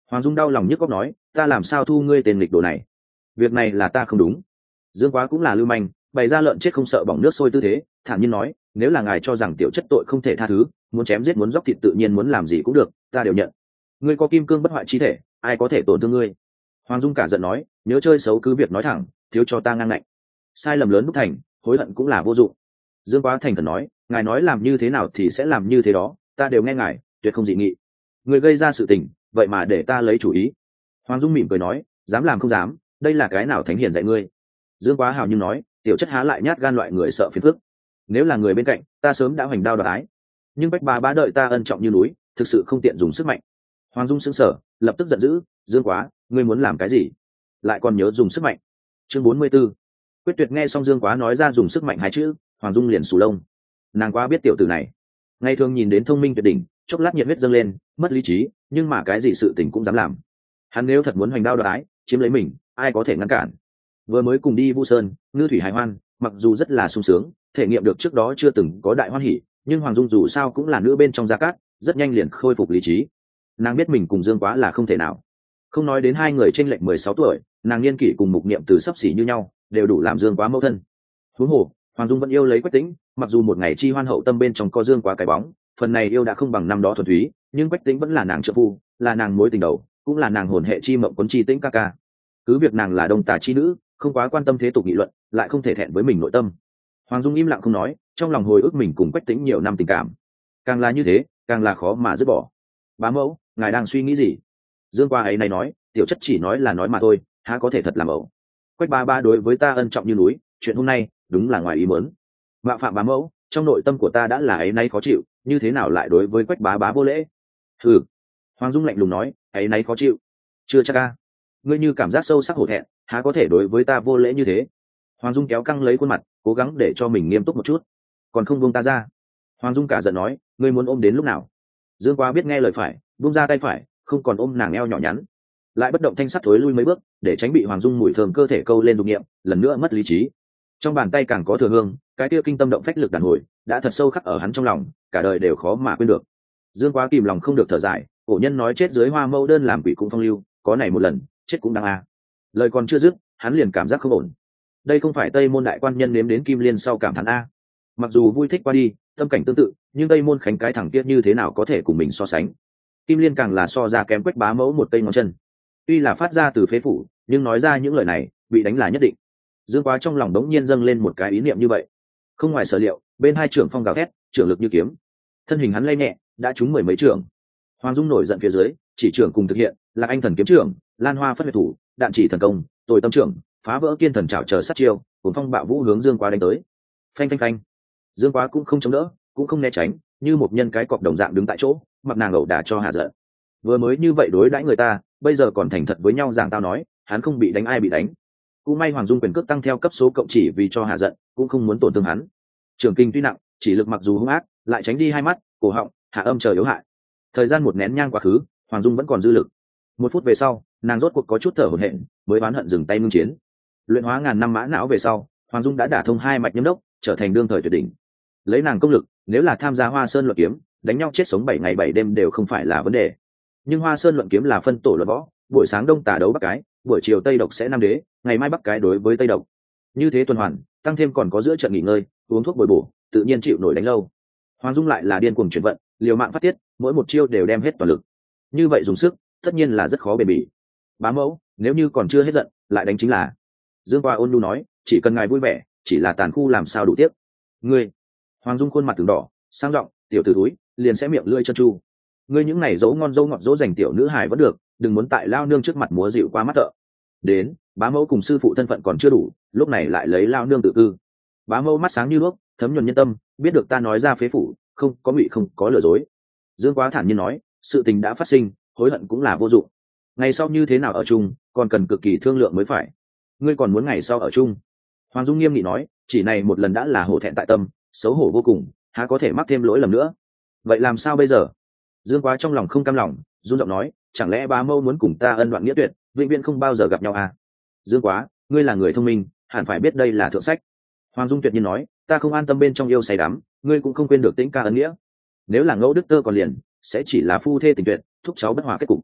Hoàng Dung đau lòng nhức óc nói, ta làm sao thu ngươi tên nghịch đồ này, việc này là ta không đúng. Dương Quá cũng là lưu manh, bày ra lợn chết không sợ bỏng nước sôi tư thế, thản nhiên nói, nếu là ngài cho rằng tiểu chất tội không thể tha thứ, muốn chém giết muốn dóc thịt tự nhiên muốn làm gì cũng được, ta đều nhận. Ngươi có kim cương bất hoại chi thể, ai có thể tổn thương ngươi? Hoàng Dung cả giận nói, nhớ chơi xấu cứ việc nói thẳng, thiếu cho ta ngang ngạnh. Sai lầm lớn đúc thành, hối hận cũng là vô dụng. Dương Quá thành khẩn nói, ngài nói làm như thế nào thì sẽ làm như thế đó, ta đều nghe ngài, tuyệt không dị nghị. Người gây ra sự tình, vậy mà để ta lấy chủ ý. Hoàng Dung mỉm cười nói, dám làm không dám, đây là cái nào thánh hiền dạy ngươi? Dương Quá hào nhưng nói, tiểu chất há lại nhát gan loại người sợ phiền phức, nếu là người bên cạnh ta sớm đã hoành đao đoạt ái, nhưng bách bá bá đợi ta ân trọng như núi, thực sự không tiện dùng sức mạnh. Hoàng Dung sững sờ, lập tức giận dữ, Dương Quá, ngươi muốn làm cái gì, lại còn nhớ dùng sức mạnh? Chương bốn mươi 44. Quyết Tuyệt nghe xong Dương Quá nói ra dùng sức mạnh hai chữ, Hoàng Dung liền sù lông. Nàng quá biết tiểu tử này, ngày thường nhìn đến thông minh tuyệt đỉnh, chốc lát nhiệt huyết dâng lên, mất lý trí, nhưng mà cái gì sự tình cũng dám làm. Hắn nếu thật muốn hoành đao đoạt ái, chiếm lấy mình, ai có thể ngăn cản? Vừa mới cùng đi Vu Sơn, ngư thủy hài hoan, mặc dù rất là sung sướng, thể nghiệm được trước đó chưa từng có đại hoan hỉ, nhưng Hoàng Dung dù sao cũng là nữ bên trong gia cát, rất nhanh liền khôi phục lý trí. Nàng biết mình cùng Dương Quá là không thể nào, không nói đến hai người trên lệch mười sáu tuổi, nàng niên kỷ cùng Mục Niệm từ sấp xỉ như nhau, đều đủ làm Dương Quá mẫu thân. Huống hồ, Hoàng Dung vẫn yêu lấy Quách Tĩnh, mặc dù một ngày chi hoan hậu tâm bên trong có Dương Quá cái bóng, phần này yêu đã không bằng năm đó thuần túy, nhưng Quách Tĩnh vẫn là nàng trợ phu, là nàng mối tình đầu, cũng là nàng hồn hệ chi mộng cuốn chi Tĩnh ca ca. Cứ việc nàng là đông tà chi nữ, không quá quan tâm thế tục nghị luận, lại không thể thẹn với mình nội tâm. Hoàng Dung im lặng không nói, trong lòng hồi ức mình cùng Quách Tĩnh nhiều năm tình cảm, càng là như thế, càng là khó mà dứt bỏ. Bá mẫu, ngài đang suy nghĩ gì? Dương Quá ấy này nói, tiểu chất chỉ nói là nói mà thôi, há có thể thật làm ẩu. Quách ba ba đối với ta ân trọng như núi, chuyện hôm nay đúng là ngoài ý muốn. Mạo phạm bá mẫu, trong nội tâm của ta đã là ấy nay khó chịu, như thế nào lại đối với Quách bá bá vô lễ? Hừ. Hoàng Dung lạnh lùng nói, ấy nay khó chịu, chưa chắc ca. Ngươi như cảm giác sâu sắc hổ thẹn, há có thể đối với ta vô lễ như thế? Hoàng Dung kéo căng lấy khuôn mặt, cố gắng để cho mình nghiêm túc một chút, còn không buông ta ra. Hoàng Dung cả giận nói, ngươi muốn ôm đến lúc nào? Dương Quá biết nghe lời phải, buông ra tay phải, không còn ôm nàng eo nhỏ nhắn, lại bất động thanh sắc thối lui mấy bước, để tránh bị Hoàng Dung mùi thơm cơ thể câu lên dục niệm, lần nữa mất lý trí. Trong bàn tay càng có thừa hương, cái kia kinh tâm động phách lực đàn hồi đã thật sâu khắc ở hắn trong lòng, cả đời đều khó mà quên được. Dương Quá kìm lòng không được thở dài, cổ nhân nói chết dưới hoa mẫu đơn làm quỷ cũng phong lưu, có này một lần, chết cũng đáng a. Lời còn chưa dứt, hắn liền cảm giác không ổn. Đây không phải Tây Môn đại quan nhân nếm đến kim liên sau cảm thán a. Mặc dù vui thích qua đi, tâm cảnh tương tự, nhưng Tây Môn Khánh cái thằng kia như thế nào có thể cùng mình so sánh? Kim liên càng là so ra kém Quách bá mẫu một cây ngón chân. Tuy là phát ra từ phế phủ, nhưng nói ra những lời này, bị đánh là nhất định. Dương Quá trong lòng đống nhiên dâng lên một cái ý niệm như vậy. Không ngoài sở liệu, bên hai trưởng phong gào thét, trưởng lực như kiếm, thân hình hắn lay nhẹ, đã trúng mười mấy trưởng. Hoàng Dung nổi giận phía dưới, chỉ trưởng cùng thực hiện, là anh thần kiếm trưởng, lan hoa phất huyệt thủ, đạn chỉ thần công, tồi tâm trưởng, phá vỡ kiên thần trảo chờ sát chiêu, cùng phong bạo vũ hướng Dương Quá đánh tới. Phanh phanh phanh. Dương Quá cũng không chống đỡ, cũng không né tránh, như một nhân cái cọp đồng dạng đứng tại chỗ, mặc nàng ẩu đả cho hạ giận. Vừa mới như vậy đối đãi người ta, bây giờ còn thành thật với nhau giảng tao nói, hắn không bị đánh ai bị đánh. Cũng may Hoàng Dung quyền cước tăng theo cấp số cộng chỉ vì cho hạ giận, cũng không muốn tổn thương hắn. Trường kinh tuy nặng, chỉ lực mặc dù hung ác, lại tránh đi hai mắt, cổ họng, hạ âm chờ yếu hại. Thời gian một nén nhang quá khứ, Hoàng Dung vẫn còn dư lực. Một phút về sau, nàng rốt cuộc có chút thở hổn hển, mới oán hận dừng tay ngưng chiến. Luyện hóa ngàn năm mã não về sau, Hoàng Dung đã đả thông hai mạch nhâm đốc, trở thành đương thời tuyệt đỉnh. Lấy nàng công lực, nếu là tham gia Hoa Sơn luận kiếm, đánh nhau chết sống bảy ngày bảy đêm đều không phải là vấn đề. Nhưng Hoa Sơn luận kiếm là phân tổ luận võ, buổi sáng đông tả đấu bắc cái, buổi chiều tây độc sẽ nam đế, ngày mai bắc cái đối với tây độc. Như thế tuần hoàn, tăng thêm còn có giữa trận nghỉ ngơi, uống thuốc bồi bổ, tự nhiên chịu nổi đánh lâu. Hoàng Dung lại là điên cuồng chuyển vận, liều mạng phát tiết, mỗi một chiêu đều đem hết toàn lực. Như vậy dùng sức, tất nhiên là rất khó bền bỉ. Bá mẫu, nếu như còn chưa hết giận, lại đánh chính là. Dương Quá ôn nhu nói, chỉ cần ngài vui vẻ, chỉ là tàn khu làm sao đủ tiếc. Ngươi. Hoàng Dung khuôn mặt từng đỏ, sang giọng, tiểu tử túi, liền sẽ miệng lưỡi chân chu. Ngươi những này dấu ngon dấu ngọt dỗ dành tiểu nữ hài vẫn được, đừng muốn tại lao nương trước mặt múa dịu qua mắt thợ. Đến, bá mẫu cùng sư phụ thân phận còn chưa đủ, lúc này lại lấy lao nương tự cư. Bá mẫu mắt sáng như đuốc, thấm nhuần nhân tâm, biết được ta nói ra phế phủ, không có ngụy không có lừa dối. Dương Quá thản nhiên nói, sự tình đã phát sinh, hối hận cũng là vô dụng. Ngày sau như thế nào ở chung, còn cần cực kỳ thương lượng mới phải. Ngươi còn muốn ngày sau ở chung? Hoàng Dung nghiêm nghị nói, chỉ này một lần đã là hổ thẹn tại tâm, xấu hổ vô cùng, há có thể mắc thêm lỗi lầm nữa. Vậy làm sao bây giờ? Dương Quá trong lòng không cam lòng, run giọng nói, chẳng lẽ bá mẫu muốn cùng ta ân đoạn nghĩa tuyệt, vĩnh viễn không bao giờ gặp nhau à? Dương Quá, ngươi là người thông minh, hẳn phải biết đây là thượng sách. Hoàng Dung tuyệt nhiên nói, ta không an tâm bên trong yêu say đắm, ngươi cũng không quên được Tĩnh ca ân nghĩa. Nếu là ngẫu đức tơ còn liền, sẽ chỉ là phu thê tình tuyệt, thúc cháu bất hòa kết cục.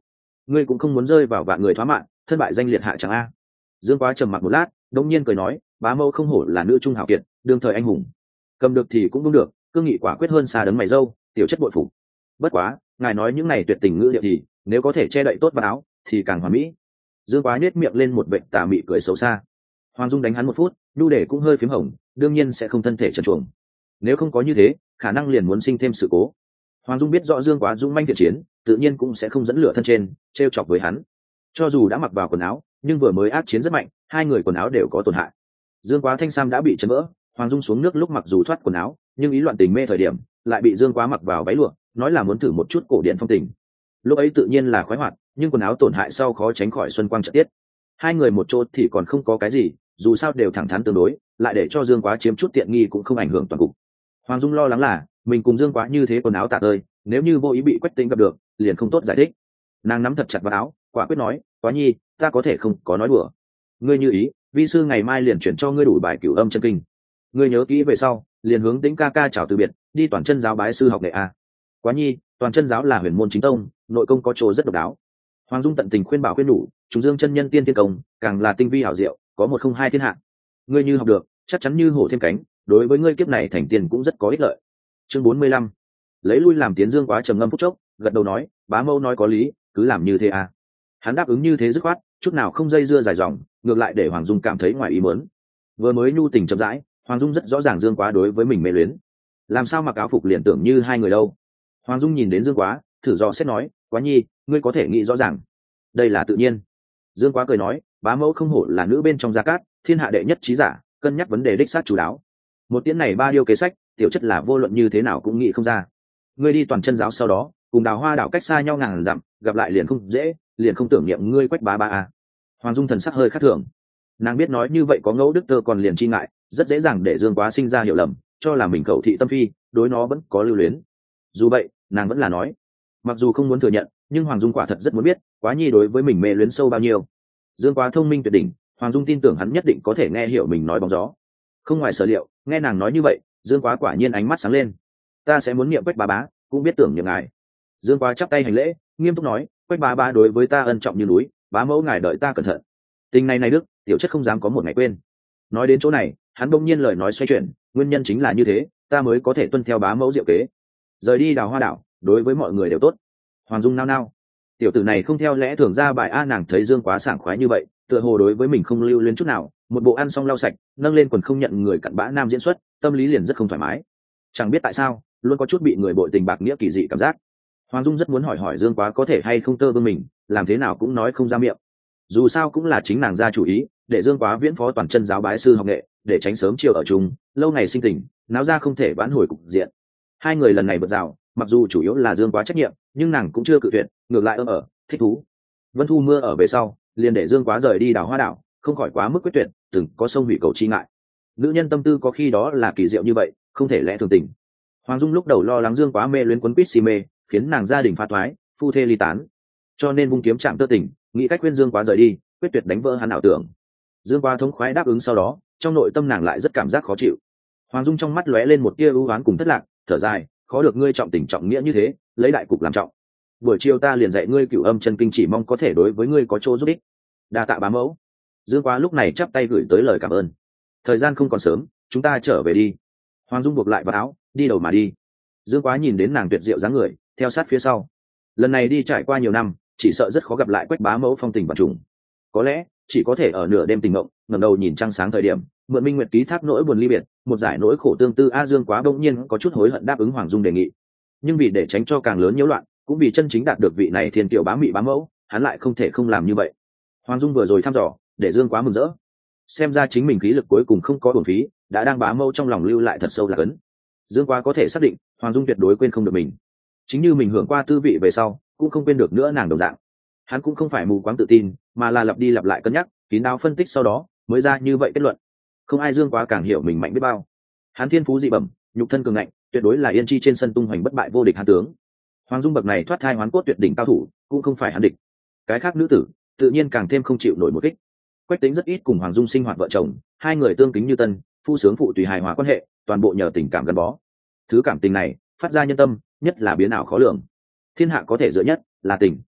ngươi cũng không muốn rơi vào vạn người thoá mạng, thân bại danh liệt hạ chẳng a. Dương Quá trầm mặc một lát, đống nhiên cười nói, bá mẫu không hổ là nữ trung hào kiệt, đương thời anh hùng, cầm được thì cũng đúng được, cương nghị quả quyết hơn xa đấng mày râu, tiểu chất bội phục. Bất quá ngài nói những này tuyệt tình ngữ điệu thì nếu có thể che đậy tốt vào áo thì càng hoàn mỹ. Dương Quá nhếch miệng lên một vệt tà mị cười xấu xa. Hoàng Dung đánh hắn một phút, nhu để cũng hơi phím hồng, đương nhiên sẽ không thân thể trần truồng. Nếu không có như thế, khả năng liền muốn sinh thêm sự cố. Hoàng Dung biết rõ Dương Quá dũng manh thiện chiến, tự nhiên cũng sẽ không dẫn lửa thân trên, trêu chọc với hắn. Cho dù đã mặc vào quần áo, nhưng vừa mới ác chiến rất mạnh, hai người quần áo đều có tổn hại. Dương Quá thanh sam đã bị chấn vỡ, Hoàng Dung xuống nước lúc mặc dù thoát quần áo, nhưng ý loạn tình mê thời điểm, lại bị Dương Quá mặc vào váy lụa, nói là muốn thử một chút cổ điển phong tình. Lúc ấy tự nhiên là khoái hoạt, nhưng quần áo tổn hại sau khó tránh khỏi xuân quang trợ tiết. Hai người một chỗ thì còn không có cái gì, dù sao đều thẳng thắn tương đối, lại để cho Dương Quá chiếm chút tiện nghi cũng không ảnh hưởng toàn cục. Hoàng Dung lo lắng là mình cùng Dương Quá như thế quần áo tả tơi, nếu như vô ý bị Quách Tĩnh gặp được, liền không tốt giải thích. Nàng nắm thật chặt vào áo, quả quyết nói, Quá nhi, ta có thể không có nói đùa. Ngươi như ý, vi sư ngày mai liền chuyển cho ngươi đủ bài Cửu Âm chân kinh. Ngươi nhớ kỹ về sau, liền hướng Tĩnh ca ca chào từ biệt, đi Toàn Chân giáo bái sư học nghệ a. Quá nhi, Toàn Chân giáo là huyền môn chính tông, nội công có chỗ rất độc đáo. Hoàng Dung tận tình khuyên bảo khuyên nhủ, chúng Dương chân nhân tiên thiên công, càng là tinh vi hảo diệu, có một không hai thiên hạ. Ngươi như học được, chắc chắn như hổ thêm cánh, đối với ngươi kiếp này thành tiền cũng rất có ích lợi. Chương bốn mươi lăm, lấy lui làm tiến. Dương Quá trầm ngâm phút chốc, gật đầu nói, bá mẫu nói có lý, cứ làm như thế à. Hắn đáp ứng như thế dứt khoát, chút nào không dây dưa dài dòng, ngược lại để Hoàng Dung cảm thấy ngoài ý muốn. Vừa mới nhu tình chậm rãi, Hoàng Dung rất rõ ràng Dương Quá đối với mình mê luyến. Làm sao mặc áo phục liền tưởng như hai người đâu. Hoàng Dung nhìn đến Dương Quá, thử dò xét nói, Quá nhi, ngươi có thể nghĩ rõ ràng. Đây là tự nhiên. Dương Quá cười nói, bá mẫu không hổ là nữ bên trong gia cát, thiên hạ đệ nhất trí giả, cân nhắc vấn đề đích xác chú đáo. Một tiếng này ba điêu kế sách, tiểu chất là vô luận như thế nào cũng nghĩ không ra. Ngươi đi Toàn Chân giáo sau đó, cùng Đào Hoa đảo cách xa nhau ngàn dặm, gặp lại liền không dễ, liền không tưởng niệm ngươi Quách bá bá à. Hoàng Dung thần sắc hơi khác thường. Nàng biết nói như vậy có ngẫu đức tơ còn liền chi ngại, rất dễ dàng để Dương Quá sinh ra hiểu lầm, cho là mình khẩu thị tâm phi, đối nó vẫn có lưu luyến. Dù vậy, nàng vẫn là nói, mặc dù không muốn thừa nhận, nhưng Hoàng Dung quả thật rất muốn biết, Quá nhi đối với mình mê luyến sâu bao nhiêu. Dương Quá thông minh tuyệt đỉnh, Hoàng Dung tin tưởng hắn nhất định có thể nghe hiểu mình nói bóng gió. Không ngoài sở liệu, nghe nàng nói như vậy, Dương Quá quả nhiên ánh mắt sáng lên. Ta sẽ muốn niệm Quách bá bá, cũng biết tưởng niệm ngài. Dương Quá chắp tay hành lễ, nghiêm túc nói, Quách bá bá đối với ta ân trọng như núi, bá mẫu ngài đợi ta cẩn thận. Tình này này đức, tiểu chất không dám có một ngày quên. Nói đến chỗ này, hắn bỗng nhiên lời nói xoay chuyển, nguyên nhân chính là như thế, ta mới có thể tuân theo bá mẫu diệu kế, rời đi Đào Hoa đảo, đối với mọi người đều tốt. Hoàng Dung nao nao, tiểu tử này không theo lẽ thường ra bài a. Nàng thấy Dương Quá sảng khoái như vậy, tựa hồ đối với mình không lưu luyến chút nào, một bộ ăn xong lau sạch, nâng lên quần không nhận người cặn bã nam diễn xuất, tâm lý liền rất không thoải mái. Chẳng biết tại sao, luôn có chút bị người bội tình bạc nghĩa kỳ dị cảm giác. Hoàng Dung rất muốn hỏi hỏi Dương Quá có thể hay không tơ vương mình, làm thế nào cũng nói không ra miệng. Dù sao cũng là chính nàng ra chủ ý, để Dương Quá viễn phó Toàn Chân giáo bái sư học nghệ, để tránh sớm chiều ở chung, lâu ngày sinh tình, náo ra không thể vãn hồi cục diện. Hai người lần này vượt rào, mặc dù chủ yếu là Dương Quá trách nhiệm, nhưng nàng cũng chưa cự tuyệt, ngược lại ôm ở, thích thú. Vân Thu mưa ở về sau, liền để Dương Quá rời đi Đào Hoa đảo, không khỏi quá mức quyết tuyệt, từng có sông hủy cầu chi ngại. Nữ nhân tâm tư có khi đó là kỳ diệu như vậy, không thể lẽ thường tình. Hoàng Dung lúc đầu lo lắng Dương Quá mê luyến quấn quýt si mê, khiến nàng gia đình phá thoái, phu thê ly tán, cho nên vung kiếm chạm tơ tình, nghĩ cách khuyên Dương Quá rời đi, quyết tuyệt đánh vỡ hắn ảo tưởng. Dương Quá thống khoái đáp ứng sau đó, trong nội tâm nàng lại rất cảm giác khó chịu. Hoàng Dung trong mắt lóe lên một tia ưu oán cùng thất lạc, thở dài, khó được ngươi trọng tình trọng nghĩa như thế, lấy đại cục làm trọng. Buổi chiều ta liền dạy ngươi Cửu Âm chân kinh, chỉ mong có thể đối với ngươi có chỗ giúp ích. Đa tạ bá mẫu. Dương Quá lúc này chắp tay gửi tới lời cảm ơn. Thời gian không còn sớm, chúng ta trở về đi. Hoàng Dung buộc lại vào áo, đi đầu mà đi. Dương Quá nhìn đến nàng tuyệt diệu dáng người, theo sát phía sau. Lần này đi trải qua nhiều năm, chỉ sợ rất khó gặp lại Quách bá mẫu phong tình và trùng. Có lẽ chỉ có thể ở nửa đêm tình mộng, ngẩng đầu nhìn trăng sáng thời điểm, mượn minh nguyệt ký thác nỗi buồn ly biệt, một giải nỗi khổ tương tư. A Dương Quá bỗng nhiên có chút hối hận đáp ứng Hoàng Dung đề nghị, nhưng vì để tránh cho càng lớn nhiễu loạn, cũng vì chân chính đạt được vị này thiên tiểu bá mị bá mẫu, hắn lại không thể không làm như vậy. Hoàng Dung vừa rồi thăm dò, để Dương Quá mừng rỡ, xem ra chính mình khí lực cuối cùng không có uổng phí, đã đang bá mẫu trong lòng lưu lại thật sâu là cấn. Dương Quá có thể xác định, Hoàng Dung tuyệt đối quên không được mình, chính như mình hưởng qua tư vị về sau, cũng không quên được nữa nàng đồng dạng. Hắn cũng không phải mù quáng tự tin, mà là lặp đi lặp lại cân nhắc, kín đáo phân tích sau đó mới ra như vậy kết luận. Không ai Dương Quá càng hiểu mình mạnh biết bao. Hắn thiên phú dị bẩm, nhục thân cường ngạnh, tuyệt đối là yên chi trên sân tung hoành bất bại vô địch hán tướng. Hoàng Dung bậc này thoát thai hoán cốt tuyệt đỉnh cao thủ, cũng không phải hắn địch. Cái khác nữ tử, tự nhiên càng thêm không chịu nổi một kích. Quách Tĩnh rất ít cùng Hoàng Dung sinh hoạt vợ chồng, hai người tương kính như tân, phu sướng phụ tùy hài hòa quan hệ, toàn bộ nhờ tình cảm gắn bó. Thứ cảm tình này, phát ra nhân tâm, nhất là biến ảo khó lường. Thiên hạ có thể dựa nhất là tình.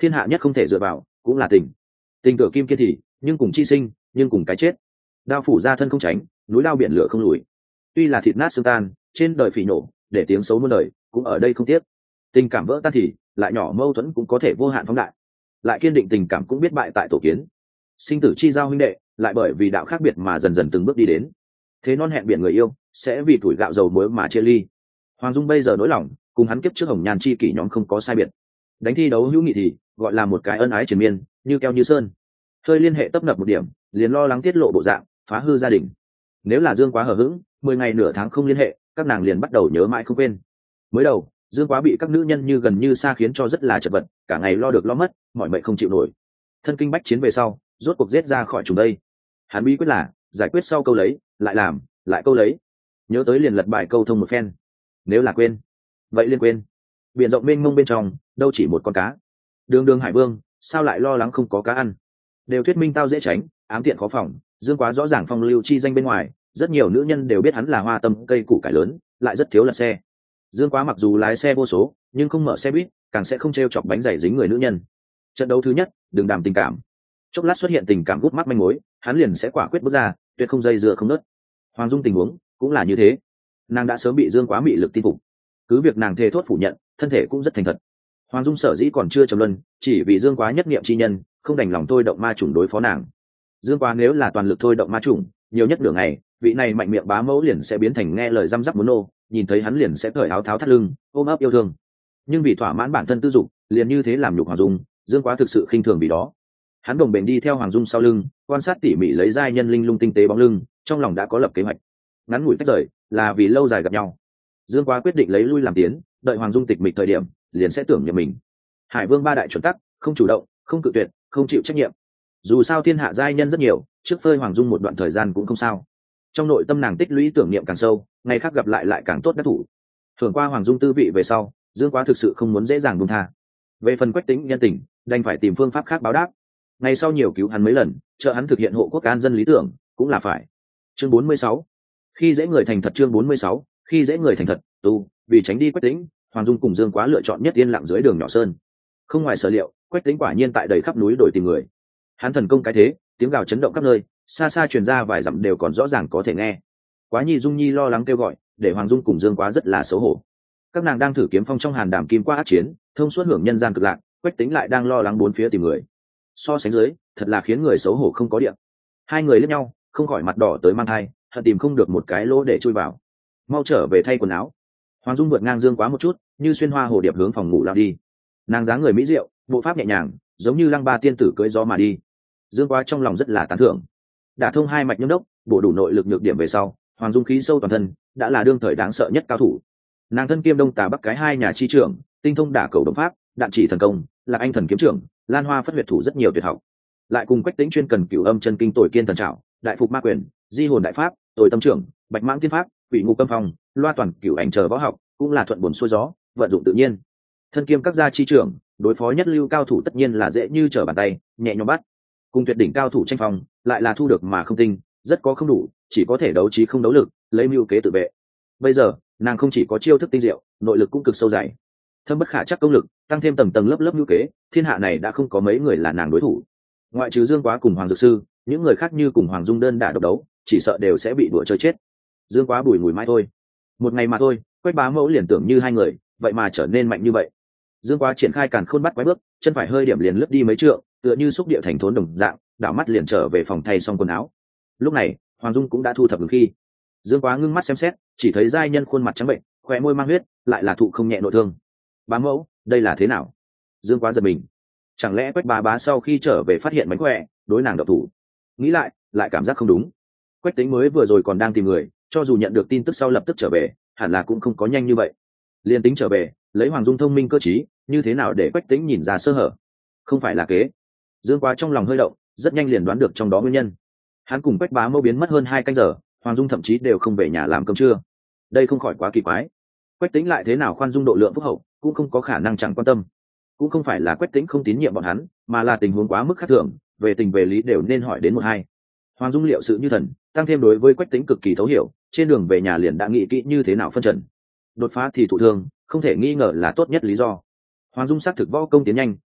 thiên hạ nhất không thể dựa vào cũng là tình. Tình cửa kim kiên thì nhưng cùng chi sinh, nhưng cùng cái chết. Đao phủ ra thân không tránh, núi lao biển lửa không lùi. Tuy là thịt nát xương tan, trên đời phỉ nổ, để tiếng xấu muôn đời cũng ở đây không tiếc. Tình cảm vỡ tan thì lại nhỏ mâu thuẫn cũng có thể vô hạn phóng đại, lại kiên định tình cảm cũng biết bại tại tổ kiến. Sinh tử chi giao huynh đệ lại bởi vì đạo khác biệt mà dần dần từng bước đi đến. Thế non hẹn biển người yêu sẽ vì tuổi gạo dầu muối mà chia ly. Hoàng Dung bây giờ nỗi lòng cùng hắn kiếp trước hồng nhàn chi kỷ nhóm không có sai biệt. Đánh thi đấu hữu nghị thì gọi là một cái ân ái triền miên, như keo như sơn. Hơi liên hệ tấp nập một điểm, liền lo lắng tiết lộ bộ dạng, phá hư gia đình. Nếu là Dương Quá hờ hững, mười ngày nửa tháng không liên hệ, các nàng liền bắt đầu nhớ mãi không quên. Mới đầu, Dương Quá bị các nữ nhân như gần như xa khiến cho rất là chật vật, cả ngày lo được lo mất, mỏi mệt không chịu nổi. Thân kinh bách chiến về sau, rốt cuộc giết ra khỏi chúng đây. Hắn bí quyết là giải quyết sau câu lấy, lại làm, lại câu lấy. Nhớ tới liền lật bài câu thông một phen. Nếu là quên, vậy liên quên. Biển rộng mênh mông bên trong, đâu chỉ một con cá. Đường Đường Hải Vương, sao lại lo lắng không có cá ăn? Đều thuyết minh tao dễ tránh, ám tiện khó phòng. Dương Quá rõ ràng phong lưu chi danh bên ngoài, rất nhiều nữ nhân đều biết hắn là hoa tâm cây củ cải lớn, lại rất thiếu lật xe. Dương Quá mặc dù lái xe vô số, nhưng không mở xe buýt, càng sẽ không treo chọc bánh giày dính người nữ nhân. Trận đấu thứ nhất, đừng đàm tình cảm. Chốc lát xuất hiện tình cảm gút mắt manh mối, hắn liền sẽ quả quyết bước ra, tuyệt không dây dưa không nớt. Hoàng Dung tình huống cũng là như thế, nàng đã sớm bị Dương Quá mị lực tin phục, cứ việc nàng thề thốt phủ nhận, thân thể cũng rất thành thật. Hoàng Dung sở dĩ còn chưa trầm luân, chỉ vì Dương Quá nhất niệm chi nhân, không đành lòng thôi động ma chủng đối phó nàng. Dương Quá nếu là toàn lực thôi động ma chủng, nhiều nhất nửa ngày, vị này mạnh miệng bá mẫu liền sẽ biến thành nghe lời răm rắp muốn nô, nhìn thấy hắn liền sẽ cởi áo tháo thắt lưng, ôm ấp yêu thương. Nhưng vì thỏa mãn bản thân tư dục, liền như thế làm nhục Hoàng Dung, Dương Quá thực sự khinh thường vì đó. Hắn đồng bền đi theo Hoàng Dung sau lưng, quan sát tỉ mỉ lấy giai nhân linh lung tinh tế bóng lưng, trong lòng đã có lập kế hoạch. Ngắn ngủi tách rời, là vì lâu dài gặp nhau. Dương Quá quyết định lấy lui làm tiến, đợi Hoàng Dung tịch mịch thời điểm, liền sẽ tưởng nhầm mình. Hải Vương ba đại chuẩn tắc, không chủ động, không cự tuyệt, không chịu trách nhiệm. Dù sao thiên hạ giai nhân rất nhiều, trước phơi Hoàng Dung một đoạn thời gian cũng không sao. Trong nội tâm nàng tích lũy tưởng niệm càng sâu, ngày khác gặp lại lại càng tốt đắc thủ. Thường qua Hoàng Dung tư vị về sau, Dương Quá thực sự không muốn dễ dàng buông tha. Về phần Quách Tĩnh nhân tình, đành phải tìm phương pháp khác báo đáp. Ngày sau nhiều cứu hắn mấy lần, trợ hắn thực hiện hộ quốc an dân lý tưởng, cũng là phải. Chương bốn mươi sáu, khi dễ người thành thật. Chương bốn mươi sáu, khi dễ người thành thật. Tu, vì tránh đi Quách Tĩnh, Hoàng Dung cùng Dương Quá lựa chọn nhất yên lặng dưới đường nhỏ sơn. Không ngoài sở liệu, Quách Tĩnh quả nhiên tại đầy khắp núi đổi tìm người. Hắn thần công cái thế, tiếng gào chấn động khắp nơi, xa xa truyền ra vài dặm đều còn rõ ràng có thể nghe. Quá Nhi Dung Nhi lo lắng kêu gọi, để Hoàng Dung cùng Dương Quá rất là xấu hổ. Các nàng đang thử kiếm phong trong hàn đàm kim qua ác chiến, thông suốt hưởng nhân gian cực lạc, Quách Tĩnh lại đang lo lắng bốn phía tìm người. So sánh dưới, thật là khiến người xấu hổ không có điện. Hai người liếc nhau, không khỏi mặt đỏ tới mang thai, hận tìm không được một cái lỗ để chui vào. Mau trở về thay quần áo. Hoàng Dung vượt ngang Dương Quá một chút, như xuyên hoa hồ điệp hướng phòng ngủ lao đi. Nàng dáng người mỹ diệu, bộ pháp nhẹ nhàng, giống như lăng ba tiên tử cưỡi gió mà đi. Dương Quá trong lòng rất là tán thưởng. Đả thông hai mạch nhâm đốc, bổ đủ nội lực nhược điểm về sau, Hoàng Dung khí sâu toàn thân, đã là đương thời đáng sợ nhất cao thủ. Nàng thân kiêm đông tà bắc cái hai nhà chi trưởng, tinh thông đả cầu đồng pháp, đạn chỉ thần công, là anh thần kiếm trưởng, lan hoa phất huyệt thủ rất nhiều tuyệt học. Lại cùng Quách Tĩnh chuyên cần cửu âm chân kinh tồi kiên thần trảo, đại phục ma quyền, di hồn đại pháp, tồi tâm trưởng, bạch mãng tiên pháp, quỷ ngục câm phong, loa toàn cửu ảnh chờ võ học, cũng là thuận buồn xuôi gió, vận dụng tự nhiên. Thân kiêm các gia chi trưởng, đối phó nhất lưu cao thủ tất nhiên là dễ như trở bàn tay, nhẹ nhõm bắt. Cùng tuyệt đỉnh cao thủ tranh phong, lại là thu được mà không tinh, rất có không đủ, chỉ có thể đấu trí không đấu lực, lấy mưu kế tự vệ. Bây giờ, nàng không chỉ có chiêu thức tinh diệu, nội lực cũng cực sâu dày. Thâm bất khả chắc công lực, tăng thêm tầng tầng lớp lớp mưu kế, thiên hạ này đã không có mấy người là nàng đối thủ. Ngoại trừ Dương Quá cùng Hoàng Dược Sư, những người khác như cùng Hoàng Dung đơn đả độc đấu, chỉ sợ đều sẽ bị đùa chơi chết. Dương Quá bùi mùi mãi thôi. Một ngày mà thôi, Quách Bá Mẫu liền tưởng như hai người, vậy mà trở nên mạnh như vậy. Dương Quá triển khai càn khôn bắt quái bước, chân phải hơi điểm liền lướt đi mấy trượng, tựa như xúc địa thành thốn đồng dạng, đảo mắt liền trở về phòng thay xong quần áo. Lúc này, Hoàng Dung cũng đã thu thập ứng khi. Dương Quá ngưng mắt xem xét, chỉ thấy giai nhân khuôn mặt trắng bệnh, khóe môi mang huyết, lại là thụ không nhẹ nội thương. Bá Mẫu, đây là thế nào? Dương Quá giật mình. Chẳng lẽ Quách bá bá sau khi trở về phát hiện mánh khỏe, đối nàng độc thủ? Nghĩ lại, lại cảm giác không đúng. Quách Tĩnh mới vừa rồi còn đang tìm người, cho dù nhận được tin tức sau lập tức trở về, hẳn là cũng không có nhanh như vậy. Liên tính trở về, lấy Hoàng Dung thông minh cơ trí, như thế nào để Quách Tĩnh nhìn ra sơ hở? Không phải là kế. Dương Quá trong lòng hơi động, rất nhanh liền đoán được trong đó nguyên nhân. Hắn cùng Quách bá mẫu biến mất hơn hai canh giờ, Hoàng Dung thậm chí đều không về nhà làm cơm trưa. Đây không khỏi quá kỳ quái. Quách Tĩnh lại thế nào khoan dung độ lượng phúc hậu, cũng không có khả năng chẳng quan tâm. Cũng không phải là Quách Tĩnh không tín nhiệm bọn hắn, mà là tình huống quá mức khác thường, về tình về lý đều nên hỏi đến một hai. Hoàng Dung liệu sự như thần, tăng thêm đối với Quách Tĩnh cực kỳ thấu hiểu, trên đường về nhà liền đã nghĩ kỹ như thế nào phân trần. Đột phá thì thụ thương, không thể nghi ngờ là tốt nhất lý do. Hoàng Dung xác thực võ công tiến nhanh,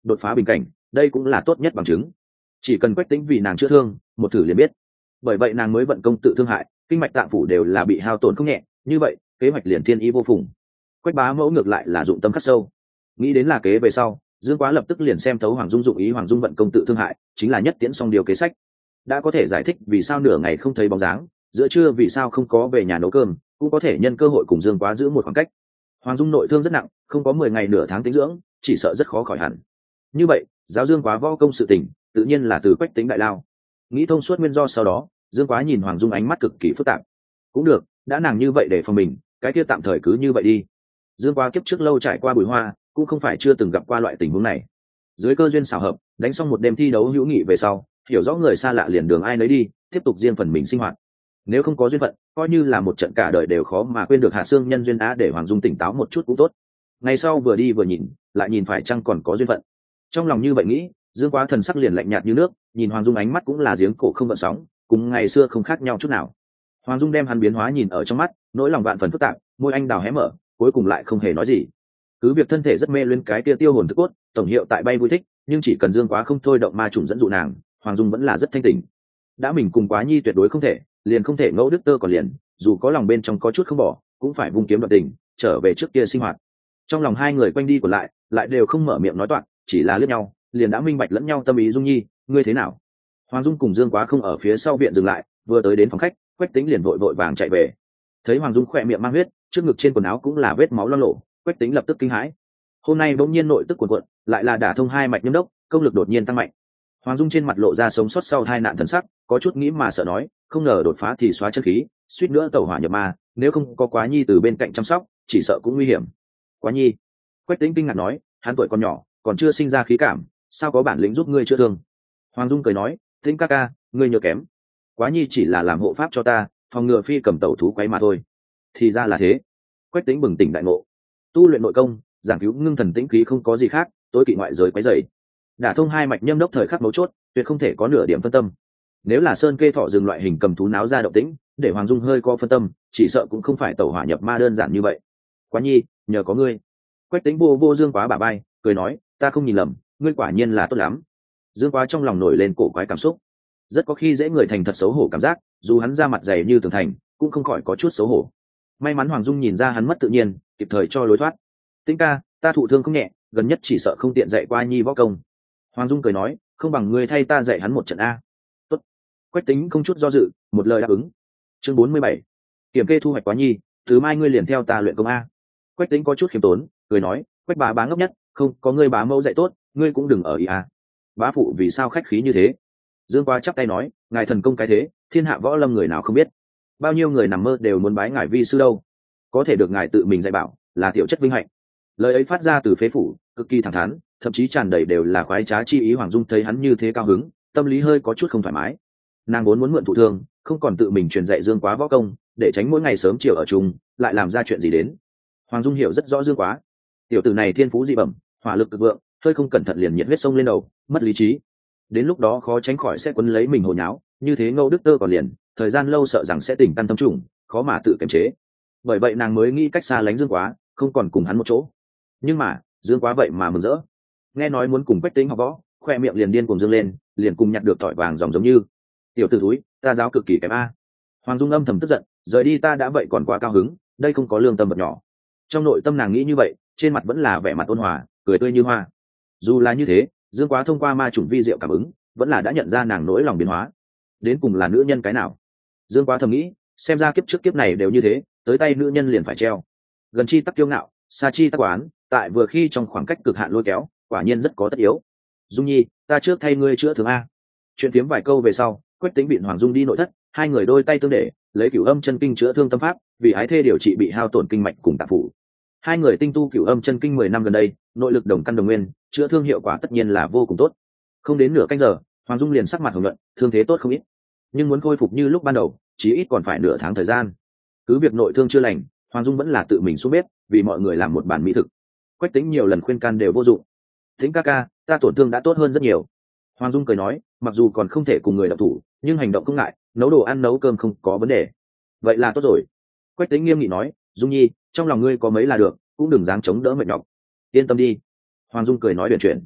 đột phá bình cảnh, đây cũng là tốt nhất bằng chứng. Chỉ cần Quách Tĩnh vì nàng chữa thương, một thử liền biết. Bởi vậy nàng mới vận công tự thương hại, kinh mạch tạng phủ đều là bị hao tổn không nhẹ, như vậy kế hoạch liền thiên ý vô phùng. Quách bá mẫu ngược lại là dụng tâm khắc sâu, nghĩ đến là kế về sau, Dương Quá lập tức liền xem thấu Hoàng Dung dụng ý, Hoàng Dung vận công tự thương hại chính là nhất tiễn song điều kế sách, đã có thể giải thích vì sao nửa ngày không thấy bóng dáng, giữa trưa vì sao không có về nhà nấu cơm, cũng có thể nhân cơ hội cùng Dương Quá giữ một khoảng cách. Hoàng Dung nội thương rất nặng, không có mười ngày nửa tháng tĩnh dưỡng, chỉ sợ rất khó khỏi hẳn. Như vậy giáo Dương Quá võ công sự tình tự nhiên là từ Quách Tĩnh đại lao. Nghĩ thông suốt nguyên do sau đó, Dương Quá nhìn Hoàng Dung ánh mắt cực kỳ phức tạp. Cũng được, đã nàng như vậy để phòng mình, cái kia tạm thời cứ như vậy đi. Dương Quá kiếp trước lâu trải qua Bùi Hoa, cũng không phải chưa từng gặp qua loại tình huống này. Dưới cơ duyên xảo hợp, đánh xong một đêm thi đấu hữu nghị về sau, hiểu rõ người xa lạ liền đường ai nấy đi, tiếp tục riêng phần mình sinh hoạt. Nếu không có duyên phận, coi như là một trận cả đời đều khó mà quên được hạ xương nhân duyên á, để Hoàng Dung tỉnh táo một chút cũng tốt. Ngày sau vừa đi vừa nhìn, lại nhìn phải chăng còn có duyên phận. Trong lòng như vậy nghĩ, Dương Quá thần sắc liền lạnh nhạt như nước, nhìn Hoàng Dung ánh mắt cũng là giếng cổ không gợn sóng, cùng ngày xưa không khác nhau chút nào. Hoàng Dung đem hắn biến hóa nhìn ở trong mắt, nỗi lòng vạn phần phức tạp, môi anh đào hé mở, cuối cùng lại không hề nói gì. Cứ việc thân thể rất mê luyến cái kia tiêu hồn thức cốt, tổng hiệu tại bay vui thích, nhưng chỉ cần Dương Quá không thôi động ma trùng dẫn dụ nàng, Hoàng Dung vẫn là rất thanh tỉnh. Đã mình cùng Quá Nhi tuyệt đối không thể, liền không thể ngẫu đức tơ còn liền, dù có lòng bên trong có chút không bỏ, cũng phải vung kiếm đoạt tình, trở về trước kia sinh hoạt. Trong lòng hai người quanh đi của lại, lại đều không mở miệng nói toạc, chỉ là liếc nhau, liền đã minh bạch lẫn nhau tâm ý. Dung Nhi, ngươi thế nào? Hoàng Dung cùng Dương Quá không ở phía sau viện dừng lại, vừa tới đến phòng khách, Quách Tĩnh liền vội vội vàng chạy về. Thấy Hoàng Dung khỏe miệng mang huyết, trước ngực trên quần áo cũng là vết máu loang lổ, Quách Tĩnh lập tức kinh hãi. Hôm nay bỗng nhiên nội tức cuồn cuộn, lại là đả thông hai mạch nhâm đốc, công lực đột nhiên tăng mạnh. Hoàng Dung trên mặt lộ ra sống sót sau hai nạn thần sắc, có chút nghĩ mà sợ nói, không ngờ đột phá thì xóa chân khí, suýt nữa tẩu hỏa nhập ma, nếu không có Quá Nhi từ bên cạnh chăm sóc, chỉ sợ cũng nguy hiểm. Quá Nhi? Quách Tĩnh kinh ngạc nói, hắn tuổi còn nhỏ, còn chưa sinh ra khí cảm, sao có bản lĩnh giúp ngươi chữa thương? Hoàng Dung cười nói, Tĩnh ca ca, ngươi nhớ kém. Quá Nhi chỉ là làm hộ pháp cho ta, phòng ngừa phi cầm tẩu thú quấy mà thôi. Thì ra là thế. Quách Tĩnh bừng tỉnh đại ngộ, tu luyện nội công, giảng cứu ngưng thần tĩnh khí không có gì khác, tối kỵ ngoại giới quấy rầy. Đả thông hai mạch nhâm đốc thời khắc mấu chốt, tuyệt không thể có nửa điểm phân tâm. Nếu là sơn kê thọ dừng loại hình cầm thú náo ra động tĩnh, để Hoàng Dung hơi có phân tâm, chỉ sợ cũng không phải tẩu hỏa nhập ma đơn giản như vậy. Quá Nhi, nhờ có ngươi. Quách Tĩnh vô vô Dương Quá bả vai, cười nói, ta không nhìn lầm, ngươi quả nhiên là tốt lắm. Dương Quá trong lòng nổi lên cổ quái cảm xúc, rất có khi dễ người thành thật xấu hổ cảm giác, dù hắn ra mặt dày như tường thành, cũng không khỏi có chút xấu hổ. May mắn Hoàng Dung nhìn ra hắn mất tự nhiên, kịp thời cho lối thoát. Tĩnh ca, ta thụ thương không nhẹ, gần nhất chỉ sợ không tiện dạy Quá Nhi võ công. Hoàng Dung cười nói, không bằng ngươi thay ta dạy hắn một trận a. Tốt. Quách Tĩnh không chút do dự, một lời đáp ứng. Chương bốn mươi bảy, kiểm kê thu hoạch Quá Nhi, thứ mai ngươi liền theo ta luyện công a. Quách Tĩnh có chút khiêm tốn, cười nói, Quách bá bá ngốc nhất, không có ngươi bá mẫu dạy tốt, ngươi cũng đừng ở ý a. Bá phụ vì sao khách khí như thế? Dương Quá chắp tay nói, ngài thần công cái thế, thiên hạ võ lâm người nào không biết, bao nhiêu người nằm mơ đều muốn bái ngài vi sư đâu, có thể được ngài tự mình dạy bảo, là tiểu chất vinh hạnh. Lời ấy phát ra từ phế phủ, cực kỳ thẳng thắn, thậm chí tràn đầy đều là khoái trá chi ý. Hoàng Dung thấy hắn như thế cao hứng, tâm lý hơi có chút không thoải mái. Nàng vốn muốn mượn thụ thương, không còn tự mình truyền dạy Dương Quá võ công, để tránh mỗi ngày sớm chiều ở chung, lại làm ra chuyện gì đến. Hoàng Dung hiểu rất rõ Dương Quá, tiểu tử này thiên phú dị bẩm, hỏa lực cực vượng, hơi không cẩn thận liền nhiệt huyết sông lên đầu, mất lý trí. Đến lúc đó khó tránh khỏi sẽ quấn lấy mình hồ nháo, như thế ngâu đức tơ còn liền, thời gian lâu sợ rằng sẽ tỉnh căn tâm trùng, khó mà tự kiềm chế. Bởi vậy nàng mới nghĩ cách xa lánh Dương Quá, không còn cùng hắn một chỗ. Nhưng mà Dương Quá vậy mà mừng rỡ, nghe nói muốn cùng Quách Tĩnh học võ, khoe miệng liền điên cuồng dương lên, liền cùng nhặt được tỏi vàng dòng giống như tiểu tử túi, ta giáo cực kỳ kém a. Hoàng Dung âm thầm tức giận, rời đi ta đã vậy còn quá cao hứng, đây không có lương tâm vật nhỏ. Trong nội tâm nàng nghĩ như vậy, trên mặt vẫn là vẻ mặt ôn hòa, cười tươi như hoa. Dù là như thế, Dương Quá thông qua ma chủng vi diệu cảm ứng, vẫn là đã nhận ra nàng nỗi lòng biến hóa, đến cùng là nữ nhân cái nào. Dương Quá thầm nghĩ, xem ra kiếp trước kiếp này đều như thế, tới tay nữ nhân liền phải treo. Gần chi tắc kiêu ngạo, xa chi tắc oán, tại vừa khi trong khoảng cách cực hạn lôi kéo, quả nhiên rất có tất yếu. Dung Nhi, ta trước thay ngươi chữa thương a. Chuyện phiếm vài câu về sau, Quách Tĩnh bị Hoàng Dung đi nội thất, hai người đôi tay tương để, lấy Cửu Âm Chân Kinh chữa thương tâm pháp, vì ái thê điều trị bị hao tổn kinh mạch cùng tạng phủ. Hai người tinh tu Cửu Âm Chân Kinh mười năm gần đây, nội lực đồng căn đồng nguyên, chữa thương hiệu quả tất nhiên là vô cùng tốt. Không đến nửa canh giờ, Hoàng Dung liền sắc mặt hồng nhuận, thương thế tốt không ít, nhưng muốn khôi phục như lúc ban đầu, chí ít còn phải nửa tháng thời gian. Cứ việc nội thương chưa lành, Hoàng Dung vẫn là tự mình xuống bếp, vì mọi người làm một bàn mỹ thực. Quách Tĩnh nhiều lần khuyên can đều vô dụng. Tĩnh ca ca, ta tổn thương đã tốt hơn rất nhiều. Hoàng Dung cười nói, mặc dù còn không thể cùng người động thủ, nhưng hành động không ngại, nấu đồ ăn nấu cơm không có vấn đề. Vậy là tốt rồi. Quách Tĩnh nghiêm nghị nói, Dung Nhi, trong lòng ngươi có mấy là được, cũng đừng dáng chống đỡ mệt nhọc. Yên tâm đi. Hoàng Dung cười nói huyền chuyển.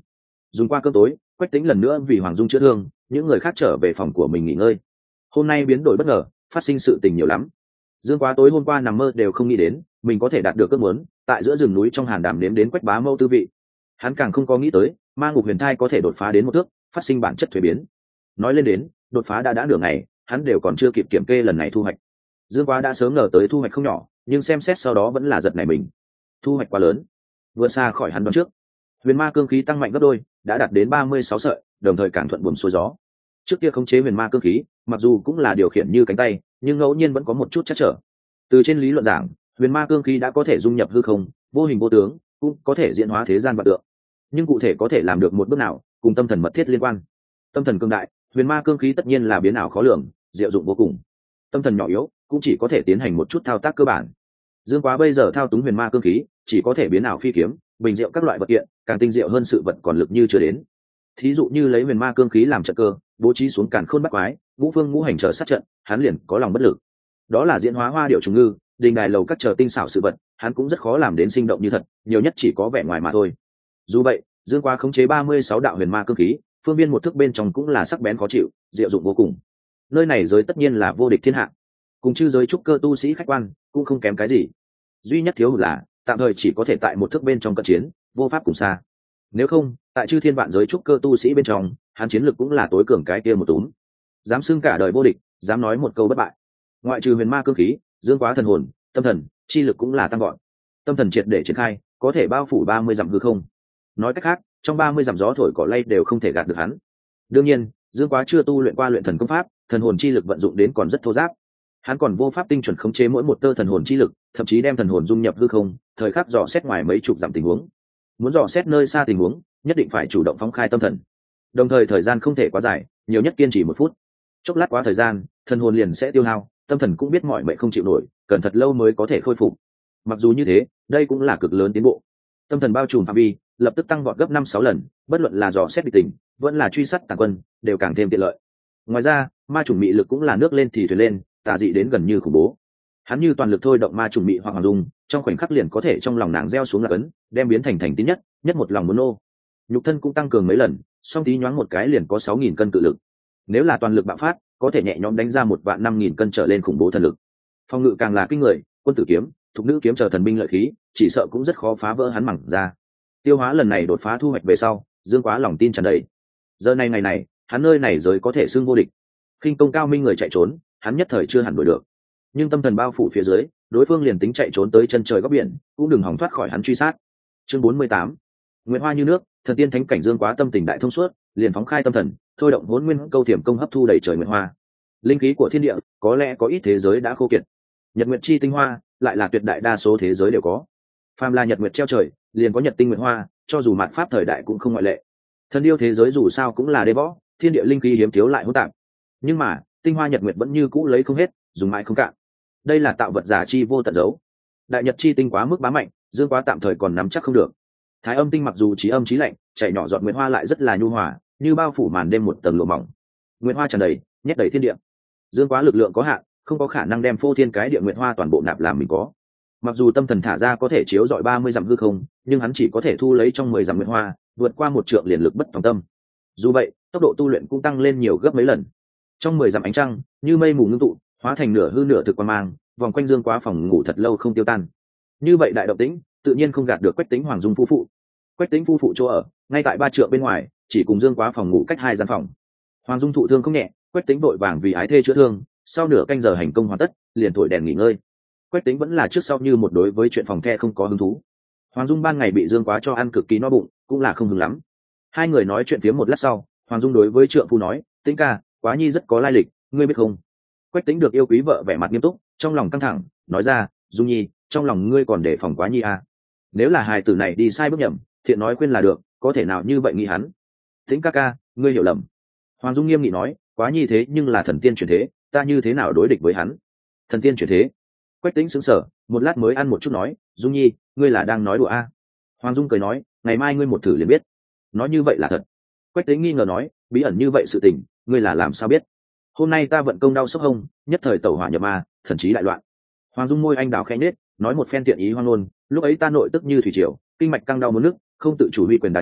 Dùng qua cơm tối, Quách Tĩnh lần nữa vì Hoàng Dung chữa thương, những người khác trở về phòng của mình nghỉ ngơi. Hôm nay biến đổi bất ngờ, phát sinh sự tình nhiều lắm. Dương Quá tối hôm qua nằm mơ đều không nghĩ đến mình có thể đạt được ước muốn, tại giữa rừng núi trong hàn đàm nếm đến Quách Bá Mâu tư vị. Hắn càng không có nghĩ tới, ma ngục huyền thai có thể đột phá đến một thước, phát sinh bản chất thuế biến. Nói lên đến, đột phá đã đã nửa ngày, hắn đều còn chưa kịp kiểm kê lần này thu hoạch. Dương Quá đã sớm ngờ tới thu hoạch không nhỏ, nhưng xem xét sau đó vẫn là giật nảy mình. Thu hoạch quá lớn, vượt xa khỏi hắn đoán trước. Huyền ma cương khí tăng mạnh gấp đôi, đã đạt đến ba mươi sáu sợi, đồng thời càng thuận buồm xuôi gió. Trước kia khống chế huyền ma cương khí, mặc dù cũng là điều khiển như cánh tay, nhưng ngẫu nhiên vẫn có một chút trắc trở. Từ trên lý luận giảng, huyền ma cương khí đã có thể dung nhập hư không, vô hình vô tướng, cũng có thể diễn hóa thế gian vật tượng. Nhưng cụ thể có thể làm được một bước nào, cùng tâm thần mật thiết liên quan. Tâm thần cương đại, huyền ma cương khí tất nhiên là biến ảo khó lường, diệu dụng vô cùng. Tâm thần nhỏ yếu, cũng chỉ có thể tiến hành một chút thao tác cơ bản. Dương Quá bây giờ thao túng huyền ma cương khí, chỉ có thể biến ảo phi kiếm, bình diệu các loại vật kiện, càng tinh diệu hơn sự vật còn lực như chưa đến. Thí dụ như lấy huyền ma cương khí làm trận cơ, bố trí xuống càn khôn bắt quái, ngũ phương ngũ hành chờ sát trận, hắn liền có lòng bất lực. Đó là diễn hóa hoa điệu trùng ngư, đình đài lầu các chờ tinh xảo sự vật, hắn cũng rất khó làm đến sinh động như thật, nhiều nhất chỉ có vẻ ngoài mà thôi. Dù vậy, Dương Quá khống chế ba mươi sáu đạo huyền ma cương khí, phương viên một thước bên trong cũng là sắc bén khó chịu, diệu dụng vô cùng. Nơi này giới tất nhiên là vô địch thiên hạ, cùng chư giới trúc cơ tu sĩ khách quan cũng không kém cái gì. Duy nhất thiếu hụt là tạm thời chỉ có thể tại một thước bên trong cận chiến, vô pháp cùng xa. Nếu không, tại chư thiên vạn giới trúc cơ tu sĩ bên trong, hắn chiến lực cũng là tối cường cái kia một túm. Dám xưng cả đời vô địch, dám nói một câu bất bại. Ngoại trừ huyền ma cương khí, Dương Quá thần hồn, tâm thần, chi lực cũng là tăng gọn. Tâm thần triệt để triển khai, có thể bao phủ ba mươi dặm hư không. Nói cách khác, trong ba mươi dặm gió thổi cỏ lay đều không thể gạt được hắn. Đương nhiên, Dương Quá chưa tu luyện qua luyện thần công pháp, thần hồn chi lực vận dụng đến còn rất thô ráp. Hắn còn vô pháp tinh chuẩn khống chế mỗi một tơ thần hồn chi lực, thậm chí đem thần hồn dung nhập hư không, thời khắc dò xét ngoài mấy chục dặm tình huống. Muốn dò xét nơi xa tình huống, nhất định phải chủ động phóng khai tâm thần. Đồng thời thời gian không thể quá dài, nhiều nhất kiên trì một phút. Chốc lát quá thời gian, thần hồn liền sẽ tiêu hao, tâm thần cũng biết mọi mệnh không chịu nổi, cần thật lâu mới có thể khôi phục. Mặc dù như thế, đây cũng là cực lớn tiến bộ. Tâm thần bao trùm phạm vi, lập tức tăng vọt gấp năm sáu lần, bất luận là dò xét địch tình, vẫn là truy sát tàn quân, đều càng thêm tiện lợi. Ngoài ra, ma chủng mị lực cũng là nước lên thì thuyền lên, tà dị đến gần như khủng bố. Hắn như toàn lực thôi động ma chủng mị hoặc Hoàng Dung, trong khoảnh khắc liền có thể trong lòng nàng gieo xuống lạc ấn, đem biến thành thành tín nhất, nhất một lòng muốn nô. Nhục thân cũng tăng cường mấy lần, song tí nhoáng một cái liền có sáu nghìn cân cự lực. Nếu là toàn lực bạo phát, có thể nhẹ nhõm đánh ra một vạn năm nghìn cân trở lên khủng bố thần lực. Phong ngự càng là kinh người, quân tử kiếm, thục nữ kiếm chờ thần binh lợi khí, chỉ sợ cũng rất khó phá vỡ hắn mẳng ra. Tiêu hóa lần này đột phá thu hoạch về sau, Dương Quá lòng tin tràn đầy. Giờ này ngày này, hắn nơi này giới có thể xưng vô địch. Khinh công cao minh người chạy trốn, hắn nhất thời chưa hẳn đuổi được. Nhưng tâm thần bao phủ phía dưới, đối phương liền tính chạy trốn tới chân trời góc biển, cũng đừng hòng thoát khỏi hắn truy sát. Chương bốn mươi tám, Nguyệt Hoa như nước, thần tiên thánh cảnh Dương Quá tâm tình đại thông suốt, liền phóng khai tâm thần, thôi động Hỗn Nguyên câu thiểm công hấp thu đầy trời nguyệt hoa. Linh khí của thiên địa, có lẽ có ít thế giới đã khô kiệt. Nhật nguyệt chi tinh hoa, lại là tuyệt đại đa số thế giới đều có. Phàm là nhật nguyệt treo trời, liền có nhật tinh nguyệt hoa, cho dù mạt pháp thời đại cũng không ngoại lệ. Thần điêu thế giới dù sao cũng là đế võ, thiên địa linh khí hiếm thiếu lại hỗn tạp. Nhưng mà, tinh hoa nhật nguyệt vẫn như cũ lấy không hết, dùng mãi không cạn. Đây là tạo vật giả chi vô tận dấu. Đại nhật chi tinh quá mức bá mạnh, Dương Quá tạm thời còn nắm chắc không được. Thái âm tinh mặc dù trí âm trí lạnh, chảy nhỏ giọt nguyệt hoa lại rất là nhu hòa, như bao phủ màn đêm một tầng lụa mỏng. Nguyệt hoa tràn đầy, nhét đầy thiên địa. Dương Quá lực lượng có hạn, không có khả năng đem phô thiên cái địa nguyệt hoa toàn bộ nạp làm mình có. Mặc dù tâm thần thả ra có thể chiếu dọi ba mươi dặm hư không, nhưng hắn chỉ có thể thu lấy trong mười dặm nguyệt hoa, vượt qua một trượng liền lực bất tòng tâm. Dù vậy, tốc độ tu luyện cũng tăng lên nhiều gấp mấy lần. Trong mười dặm ánh trăng, như mây mù ngưng tụ, hóa thành nửa hư nửa thực quang mang, vòng quanh Dương Quá phòng ngủ thật lâu không tiêu tan. Như vậy đại động tĩnh, tự nhiên không gạt được Quách Tĩnh Hoàng Dung phu phụ. Quách Tĩnh phu phụ chỗ ở, ngay tại ba trượng bên ngoài, chỉ cùng Dương Quá phòng ngủ cách hai gian phòng. Hoàng Dung thụ thương không nhẹ, Quách Tĩnh vội vàng vì ái thê chữa thương, sau nửa canh giờ hành công hoàn tất, liền thổi đèn nghỉ ngơi. Quách Tĩnh vẫn là trước sau như một đối với chuyện phòng the không có hứng thú. Hoàng Dung ban ngày bị Dương Quá cho ăn cực kỳ no bụng, cũng là không hứng lắm. Hai người nói chuyện phiếm một lát sau, Hoàng Dung đối với trượng phu nói, Tĩnh ca, Quá nhi rất có lai lịch, ngươi biết không? Quách Tĩnh được yêu quý vợ vẻ mặt nghiêm túc, trong lòng căng thẳng, nói ra, Dung nhi, trong lòng ngươi còn để phòng Quá nhi à? Nếu là hài tử này đi sai bước nhầm, thiện nói khuyên là được, có thể nào như vậy nghĩ hắn? Tĩnh ca ca, ngươi hiểu lầm. Hoàng Dung nghiêm nghị nói, Quá nhi thế nhưng là thần tiên chuyển thế, ta như thế nào đối địch với hắn? Thần tiên chuyển thế? Quách Tĩnh sững sờ, một lát mới ăn một chút nói, Dung nhi, ngươi là đang nói đùa à? Hoàng Dung cười nói, ngày mai ngươi một thử liền biết. Nói như vậy là thật. Quách Tĩnh nghi ngờ nói, bí ẩn như vậy sự tình, ngươi là làm sao biết? Hôm nay ta vận công đau sốc hông, nhất thời tẩu hỏa nhập ma, thần trí đại loạn. Hoàng Dung môi anh đào khẽ nhếch, nói một phen tiện ý hoang ngôn, lúc ấy ta nội tức như thủy triều, kinh mạch căng đau muốn nức, không tự chủ huy quyền đá chân,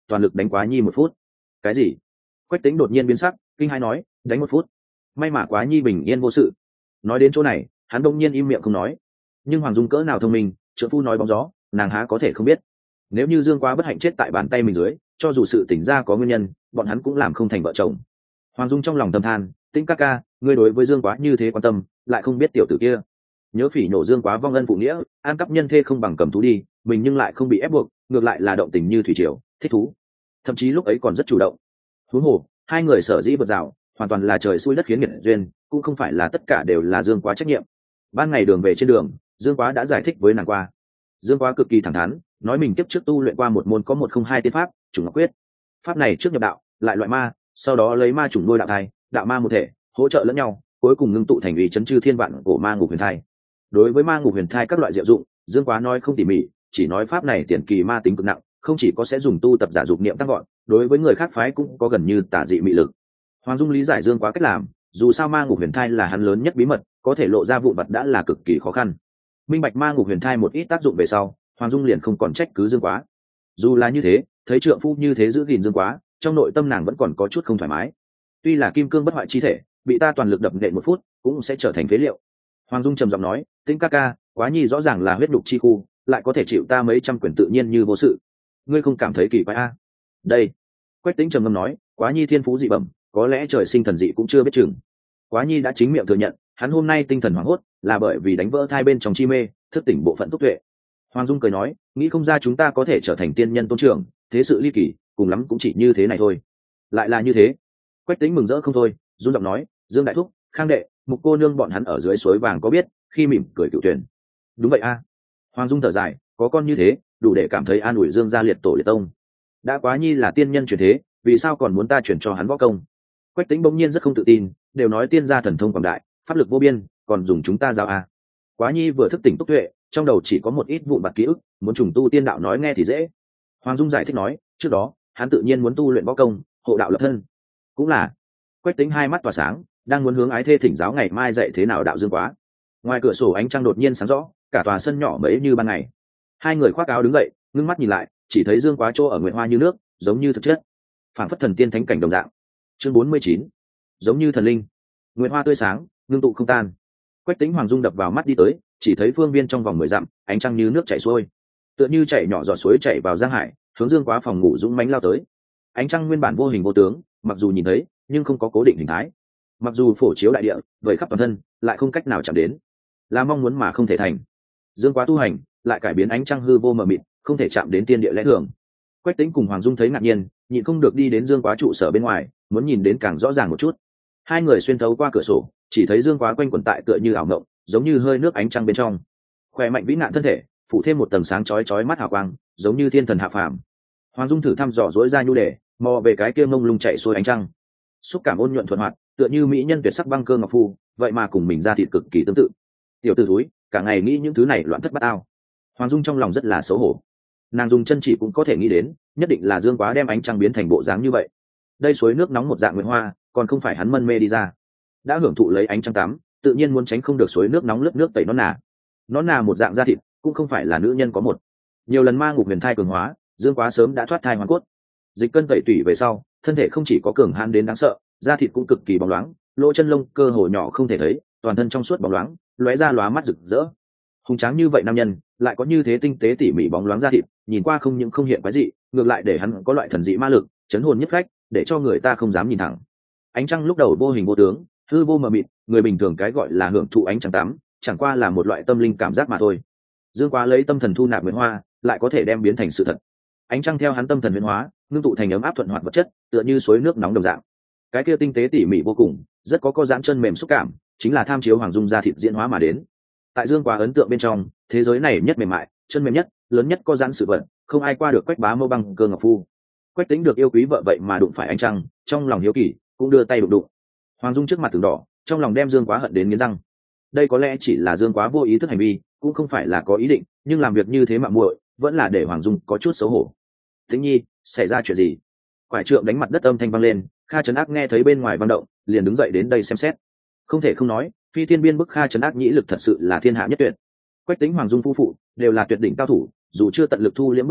toàn lực đánh Quá Nhi một phút. Cái gì? Quách Tĩnh đột nhiên biến sắc, kinh hãi nói, đánh một phút? May mà Quá Nhi bình yên vô sự. Nói đến chỗ này, hắn đông nhiên im miệng không nói. Nhưng Hoàng Dung cỡ nào thông minh, trợ phu nói bóng gió, nàng há có thể không biết. Nếu như Dương Quá bất hạnh chết tại bàn tay mình dưới, cho dù sự tỉnh ra có nguyên nhân, bọn hắn cũng làm không thành vợ chồng. Hoàng Dung trong lòng thầm than, Tĩnh ca ca, ngươi đối với Dương Quá như thế quan tâm, lại không biết tiểu tử kia nhớ phỉ nhổ Dương Quá vong ân phụ nghĩa, an cắp nhân thê không bằng cầm thú đi, mình nhưng lại không bị ép buộc, ngược lại là động tình như thủy triều, thích thú, thậm chí lúc ấy còn rất chủ động. Huống hồ hai người sở dĩ vượt rào, hoàn toàn là trời xui đất khiến nghiệt duyên, cũng không phải là tất cả đều là Dương Quá trách nhiệm. Ban ngày đường về trên đường, Dương Quá đã giải thích với nàng qua. Dương Quá cực kỳ thẳng thắn, nói mình tiếp trước tu luyện qua một môn có một không hai tiên pháp, Trùng Ngọc Quyết. Pháp này trước nhập đạo, lại loại ma, sau đó lấy ma trùng nuôi đạo thai, đạo ma một thể, hỗ trợ lẫn nhau, cuối cùng ngưng tụ thành ủy chấn chư thiên vạn của ma ngục huyền thai. Đối với ma ngục huyền thai các loại diệu dụng, Dương Quá nói không tỉ mỉ, chỉ nói pháp này tiền kỳ ma tính cực nặng, không chỉ có sẽ dùng tu tập giả dục niệm tăng gọn, đối với người khác phái cũng có gần như tả dị mị lực. Hoàng Dung lý giải Dương Quá cách làm, dù sao ma ngục huyền thai là hắn lớn nhất bí mật, có thể lộ ra vụn vặt đã là cực kỳ khó khăn. Minh bạch ma ngục huyền thai một ít tác dụng về sau, Hoàng Dung liền không còn trách cứ Dương Quá. Dù là như thế, thấy trượng phu như thế giữ gìn Dương Quá, trong nội tâm nàng vẫn còn có chút không thoải mái. Tuy là kim cương bất hoại chi thể, bị ta toàn lực đập nện một phút, cũng sẽ trở thành phế liệu. Hoàng Dung trầm giọng nói, Tĩnh ca ca, Quá Nhi rõ ràng là huyết đục chi khu, lại có thể chịu ta mấy trăm quyền tự nhiên như vô sự, ngươi không cảm thấy kỳ quái a? À? Đây, Quách Tĩnh trầm ngâm nói, Quá Nhi thiên phú dị bẩm, có lẽ trời sinh thần dị cũng chưa biết chừng. Quá Nhi đã chính miệng thừa nhận, hắn hôm nay tinh thần hoảng hốt, là bởi vì đánh vỡ thai bên trong chi mê, thức tỉnh bộ phận túc tuệ. Hoàng Dung cười nói, nghĩ không ra chúng ta có thể trở thành tiên nhân tôn trưởng, thế sự ly kỳ, cùng lắm cũng chỉ như thế này thôi. Lại là như thế. Quách Tĩnh mừng rỡ không thôi, run giọng nói, Dương đại thúc, Khang đệ, Mục cô nương bọn hắn ở dưới suối vàng có biết, khi mỉm cười cựu tuyển. Đúng vậy a. À. Hoàng Dung thở dài, có con như thế, đủ để cảm thấy an ủi Dương gia liệt tổ liệt tông. Đã Quá Nhi là tiên nhân truyền thế, vì sao còn muốn ta chuyển cho hắn võ công? Quách Tĩnh bỗng nhiên rất không tự tin, đều nói tiên gia thần thông quảng đại, pháp lực vô biên, còn dùng chúng ta giao a? À. Quá Nhi vừa thức tỉnh túc tuệ, trong đầu chỉ có một ít vụn vặt ký ức, muốn trùng tu tiên đạo nói nghe thì dễ. Hoàng Dung giải thích nói, trước đó hắn tự nhiên muốn tu luyện võ công, hộ đạo lập thân. Cũng là. Quách Tĩnh hai mắt tỏa sáng, đang muốn hướng ái thê thỉnh giáo ngày mai dạy thế nào đạo Dương Quá. Ngoài cửa sổ ánh trăng đột nhiên sáng rõ, cả tòa sân nhỏ mấy như ban ngày. Hai người khoác áo đứng dậy, ngưng mắt nhìn lại, chỉ thấy Dương Quá chỗ ở nguyện hoa như nước, giống như thực chất, phảng phất thần tiên thánh cảnh đồng dạng. Chương bốn mươi chín, giống như thần linh. Nguyện hoa tươi sáng, ngưng tụ không tan. Quách Tĩnh Hoàng Dung đập vào mắt đi tới, chỉ thấy phương viên trong vòng mười dặm, ánh trăng như nước chảy xuôi, tựa như chảy nhỏ giọt suối chảy vào giang hải, hướng Dương Quá phòng ngủ dũng mãnh lao tới. Ánh trăng nguyên bản vô hình vô tướng, mặc dù nhìn thấy, nhưng không có cố định hình thái. Mặc dù phổ chiếu đại địa, vẩy khắp toàn thân, lại không cách nào chạm đến, là mong muốn mà không thể thành. Dương Quá tu hành, lại cải biến ánh trăng hư vô mờ mịt, không thể chạm đến tiên địa lẽ thường. Quách Tĩnh cùng Hoàng Dung thấy ngạc nhiên, nhịn không được đi đến Dương Quá trụ sở bên ngoài, muốn nhìn đến càng rõ ràng một chút. Hai người xuyên thấu qua cửa sổ, chỉ thấy Dương Quá quanh quẩn tại tựa như ảo ngộng, giống như hơi nước ánh trăng bên trong. Khỏe mạnh vĩ nạn thân thể, phủ thêm một tầng sáng chói chói mắt hào quang, giống như thiên thần hạ phàm. Hoàng Dung thử thăm dò dỗi ra nhu đề, mò về cái kia mông lung chạy xuôi ánh trăng. Xúc cảm ôn nhuận thuận hoạt, tựa như mỹ nhân tuyệt sắc băng cơ ngọc phu, vậy mà cùng mình ra thịt cực kỳ tương tự. Tiểu tử thúi, cả ngày nghĩ những thứ này loạn thất bát ao. Hoàng Dung trong lòng rất là xấu hổ. Nàng dùng chân chỉ cũng có thể nghĩ đến, nhất định là Dương Quá đem ánh trăng biến thành bộ dáng như vậy. Đây suối nước nóng một dạng nguyện hoa, còn không phải hắn mân mê đi ra. Đã hưởng thụ lấy ánh trăng tắm, tự nhiên muốn tránh không được suối nước nóng lướt nước tẩy nó nà. Nó nà một dạng da thịt, cũng không phải là nữ nhân có một. Nhiều lần ma ngục huyền thai cường hóa, Dương Quá sớm đã thoát thai hoàn cốt. Dịch cân tẩy tủy về sau, thân thể không chỉ có cường hãn đến đáng sợ, da thịt cũng cực kỳ bóng loáng, lỗ chân lông cơ hồ nhỏ không thể thấy, toàn thân trong suốt bóng loáng, lóe ra lóa mắt rực rỡ. Hùng tráng như vậy nam nhân, lại có như thế tinh tế tỉ mỉ bóng loáng da thịt, nhìn qua không những không hiện quái dị, ngược lại để hắn có loại thần dị ma lực, chấn hồn nhất phách, để cho người ta không dám nhìn thẳng. Ánh trăng lúc đầu vô hình vô tướng, hư vô mờ mịt, người bình thường cái gọi là hưởng thụ ánh trăng tắm, chẳng qua là một loại tâm linh cảm giác mà thôi. Dương Quá lấy tâm thần thu nạp nguyện hoa, lại có thể đem biến thành sự thật. Ánh trăng theo hắn tâm thần biến hóa, ngưng tụ thành ấm áp thuận hoạt vật chất, tựa như suối nước nóng đồng dạng. Cái kia tinh tế tỉ mỉ vô cùng, rất có có giãn chân mềm xúc cảm, chính là tham chiếu Hoàng Dung da thịt diễn hóa mà đến. Tại Dương Quá ấn tượng bên trong, thế giới này nhất mềm mại, chân mềm nhất, lớn nhất có giãn sự vật, không ai qua được Quách Bá Mâu băng cơ ngọc phu. Quách Tĩnh được yêu quý vợ vậy mà đụng phải ánh trăng, trong lòng hiếu kỳ, cũng đưa tay đụng đụng. Hoàng Dung trước mặt từng đỏ, trong lòng đem Dương Quá hận đến nghiến răng. Đây có lẽ chỉ là Dương Quá vô ý thức hành vi, cũng không phải là có ý định, nhưng làm việc như thế mà muội, vẫn là để Hoàng Dung có chút xấu hổ. Tĩnh Nhi, xảy ra chuyện gì? Quải trượng đánh mặt đất âm thanh vang lên, Kha Trấn Ác nghe thấy bên ngoài vang động, liền đứng dậy đến đây xem xét. Không thể không nói, phi thiên biên bức Kha Trấn Ác nhĩ lực thật sự là thiên hạ nhất tuyệt. Quách Tĩnh Hoàng Dung phu phụ đều là tuyệt đỉnh cao thủ, dù chưa tận lực thu liễm bước chân,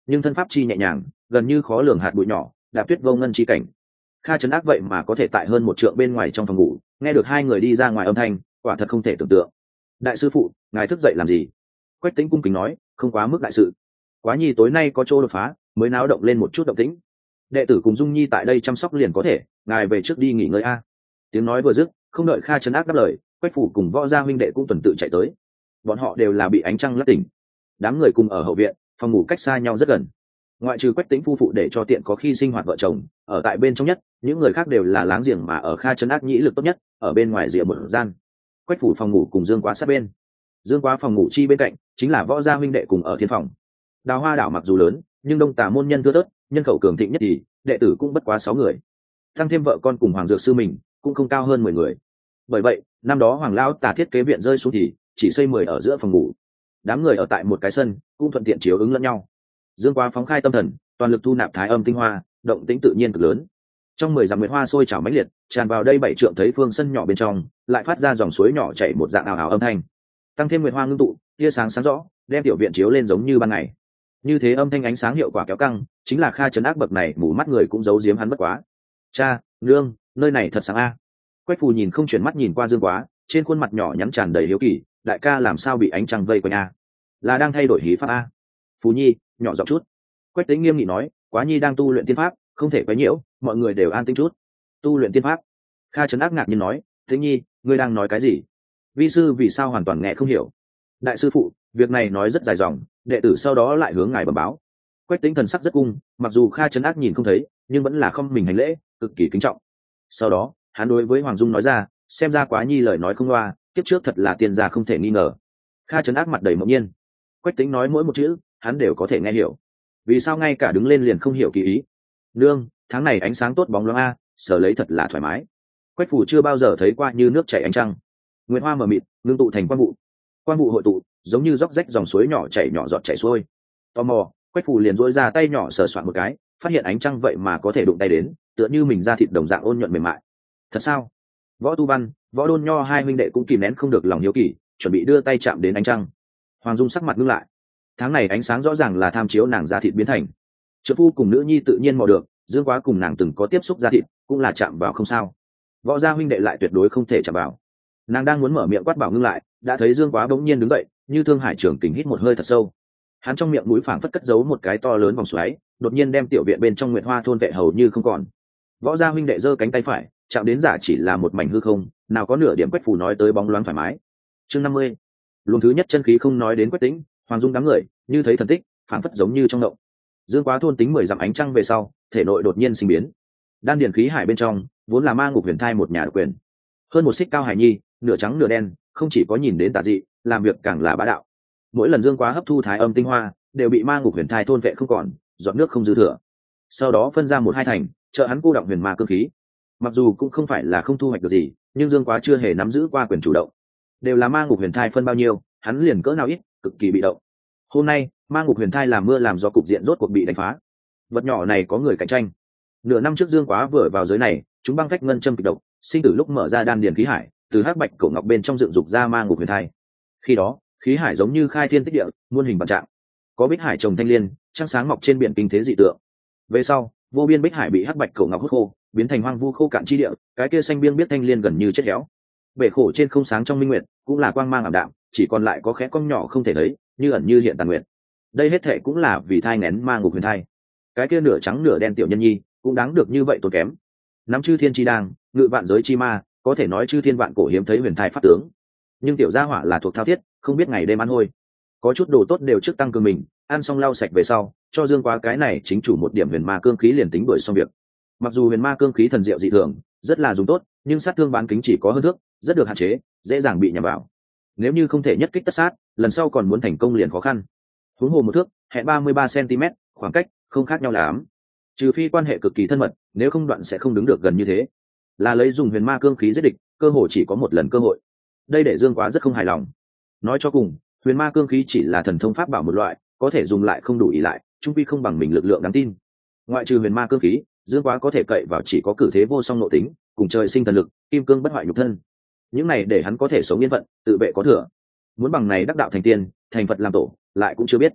nhưng thân pháp chi nhẹ nhàng, gần như khó lường hạt bụi nhỏ, đạp tuyết vô ngân chi cảnh. Kha Trấn Ác vậy mà có thể tại hơn một trượng bên ngoài trong phòng ngủ nghe được hai người đi ra ngoài âm thanh, quả thật không thể tưởng tượng. Đại sư phụ, ngài thức dậy làm gì? Quách Tĩnh cung kính nói, không quá mức đại sự. Quá nhi tối nay có chỗ đột phá, mới náo động lên một chút động tĩnh. Đệ tử cùng Dung Nhi tại đây chăm sóc liền có thể, ngài về trước đi nghỉ ngơi a. Tiếng nói vừa dứt, không đợi Kha Trấn Ác đáp lời, Quách phủ cùng Võ gia huynh đệ cũng tuần tự chạy tới. Bọn họ đều là bị ánh trăng lắc tỉnh. Đám người cùng ở hậu viện, phòng ngủ cách xa nhau rất gần. Ngoại trừ Quách Tĩnh phu phụ để cho tiện có khi sinh hoạt vợ chồng ở tại bên trong nhất, những người khác đều là láng giềng mà ở Kha Trấn Ác nhĩ lực tốt nhất, ở bên ngoài rìa một gian. Quách phủ phòng ngủ cùng Dương Quá sát bên. Dương Quá phòng ngủ chi bên cạnh chính là Võ gia huynh đệ cùng ở thiên phòng. Đào Hoa đảo mặc dù lớn, nhưng đông tà môn nhân thưa thớt, nhân khẩu cường thịnh nhất thì đệ tử cũng bất quá sáu người. Tăng thêm vợ con cùng Hoàng Dược sư mình, cũng không cao hơn mười người. Bởi vậy, năm đó Hoàng lão tà thiết kế viện rơi xuống thì chỉ xây mười ở giữa phòng ngủ. Đám người ở tại một cái sân, cũng thuận tiện chiếu ứng lẫn nhau. Dương Quá phóng khai tâm thần, toàn lực thu nạp thái âm tinh hoa, động tĩnh tự nhiên cực lớn. Trong mười dặm nguyệt hoa sôi trào mãnh liệt, tràn vào đây bảy trượng thấy phương sân nhỏ bên trong, lại phát ra dòng suối nhỏ chảy một dạng ảo ảo âm thanh. Tăng thêm nguyệt hoa ngưng tụ, tia sáng sáng rõ, đem tiểu viện chiếu lên giống như ban ngày. Như thế âm thanh ánh sáng hiệu quả kéo căng, chính là Kha Trấn Ác bậc này mù mắt người cũng giấu giếm hắn bất quá. Cha, nương, nơi này thật sáng a. Quách phù nhìn không chuyển mắt nhìn qua Dương Quá, trên khuôn mặt nhỏ nhắn tràn đầy hiếu kỳ, đại ca làm sao bị ánh trăng vây quanh a? Là đang thay đổi hí pháp a? Phù nhi, nhỏ giọng chút. Quách Tĩnh nghiêm nghị nói, Quá nhi đang tu luyện tiên pháp, không thể quấy nhiễu, mọi người đều an tĩnh chút. Tu luyện tiên pháp? Kha Trấn Ác ngạc nhiên nói, Tĩnh nhi, ngươi đang nói cái gì? Vi sư vì sao hoàn toàn nghe không hiểu? Đại sư phụ, việc này nói rất dài dòng, đệ tử sau đó lại hướng ngài bẩm báo. Quách Tĩnh thần sắc rất cung, mặc dù Kha Trấn Ác nhìn không thấy, nhưng vẫn là không mình hành lễ, cực kỳ kính trọng. Sau đó, hắn đối với Hoàng Dung nói ra, xem ra Quá nhi lời nói không loa, kiếp trước thật là tiên gia không thể nghi ngờ. Kha Trấn Ác mặt đầy ngẫu nhiên. Quách Tĩnh nói mỗi một chữ, hắn đều có thể nghe hiểu. Vì sao ngay cả đứng lên liền không hiểu kỳ ý? Nương, tháng này ánh sáng tốt bóng loáng a, sở lấy thật là thoải mái. Quách phủ chưa bao giờ thấy qua như nước chảy ánh trăng. Nguyệt hoa mờ mịt, ngưng tụ thành quang vụ. Quang vụ hội tụ, giống như róc rách dòng suối nhỏ chảy nhỏ giọt chảy xuôi. Tò mò, Quách phủ liền dỗi ra tay nhỏ sờ soạn một cái, phát hiện ánh trăng vậy mà có thể đụng tay đến, tựa như mình ra thịt đồng dạng ôn nhuận mềm mại. Thật sao? Võ Tu Văn, Võ Đôn Nho hai huynh đệ cũng kìm nén không được lòng hiếu kỳ, chuẩn bị đưa tay chạm đến ánh trăng. Hoàng Dung sắc mặt ngưng lại. Tháng này ánh sáng rõ ràng là tham chiếu nàng da thịt biến thành. Trợ phu cùng nữ nhi tự nhiên mò được, Dương Quá cùng nàng từng có tiếp xúc da thịt, cũng là chạm vào không sao. Võ gia huynh đệ lại tuyệt đối không thể chạm vào. Nàng đang muốn mở miệng quát bảo ngưng lại, đã thấy Dương Quá bỗng nhiên đứng dậy, như Thương Hải Trường Kình hít một hơi thật sâu. Hắn trong miệng mũi phảng phất cất giấu một cái to lớn vòng xoáy, đột nhiên đem tiểu viện bên trong nguyệt hoa thôn vệ hầu như không còn. Võ gia huynh đệ giơ cánh tay phải, chạm đến giả chỉ là một mảnh hư không, nào có nửa điểm Quách phủ nói tới bóng loáng thoải mái. Chương năm mươi. Luồng thứ nhất chân khí không nói đến Quách Tĩnh, Hoàng Dung đám người, như thấy thần tích, phảng phất giống như trong động. Dương Quá thôn tính mười dặm ánh trăng về sau, thể nội đột nhiên sinh biến. Đan điền khí hải bên trong, vốn là ma ngục huyền thai một nhà độc quyền. Hơn một xích cao hải nhi, nửa trắng nửa đen, không chỉ có nhìn đến tà dị, làm việc càng là bá đạo. Mỗi lần Dương Quá hấp thu thái âm tinh hoa, đều bị ma ngục huyền thai thôn vệ không còn, giọt nước không dư thừa. Sau đó phân ra một hai thành, trợ hắn cô động huyền ma cương khí. Mặc dù cũng không phải là không thu hoạch được gì, nhưng Dương Quá chưa hề nắm giữ qua quyền chủ động. Đều là ma ngục huyền thai phân bao nhiêu, hắn liền cỡ nào ít, cực kỳ bị động. Hôm nay, ma ngục huyền thai làm mưa làm do cục diện rốt cuộc bị đánh phá. Vật nhỏ này có người cạnh tranh. Nửa năm trước Dương Quá vừa vào giới này, chúng băng phách ngân châm kịch độc, sinh tử lúc mở ra đan điền khí hải, từ hắc bạch cổ ngọc bên trong dựng dục ra ma ngục huyền thai. Khi đó, khí hải giống như khai thiên tích địa, muôn hình vạn trạng. Có bích hải trồng thanh liên, trăng sáng mọc trên biển kinh thế dị tượng. Về sau, vô biên bích hải bị hắc bạch cổ ngọc hút khô, biến thành hoang vu khô cạn chi địa, cái kia xanh biên biết thanh liên gần như chết héo. Bể khổ trên không sáng trong minh nguyệt, cũng là quang mang ảm đạm, chỉ còn lại có khẽ cong nhỏ không thể thấy, như ẩn như hiện tàn nguyệt. Đây hết thệ cũng là vì thai nghén ma ngục huyền thai. Cái kia nửa trắng nửa đen tiểu nhân nhi, cũng đáng được như vậy tốn kém. Nắm chư thiên chi đang, ngự vạn giới chi ma, có thể nói chư thiên vạn cổ hiếm thấy huyền thai pháp tướng. Nhưng tiểu gia hỏa là thuộc thao thiết, không biết ngày đêm ăn hôi. Có chút đồ tốt đều trước tăng cường mình, ăn xong lau sạch về sau, cho Dương Quá cái này chính chủ một điểm huyền ma cương khí liền tính đuổi xong việc. Mặc dù huyền ma cương khí thần diệu dị thường, rất là dùng tốt, nhưng sát thương bán kính chỉ có hơn thước, rất được hạn chế, dễ dàng bị nhầm vào. Nếu như không thể nhất kích tất sát, lần sau còn muốn thành công liền khó khăn. Huống hồ một thước, hẹn ba mươi ba xăng-ti-mét, khoảng cách không khác nhau lắm. Trừ phi quan hệ cực kỳ thân mật, nếu không đoạn sẽ không đứng được gần như thế. Là lấy dùng huyền ma cương khí giết địch, cơ hội chỉ có một lần cơ hội. Đây để Dương Quá rất không hài lòng. Nói cho cùng, huyền ma cương khí chỉ là thần thông pháp bảo một loại, có thể dùng lại không đủ ý lại, chung quy không bằng mình lực lượng đáng tin. Ngoại trừ huyền ma cương khí, Dương Quá có thể cậy vào chỉ có cử thế vô song nội tính, cùng trời sinh thần lực, kim cương bất hoại nhục thân. Những này để hắn có thể sống yên phận, tự vệ có thừa. Muốn bằng này đắc đạo thành tiên, thành Phật làm tổ, lại cũng chưa biết.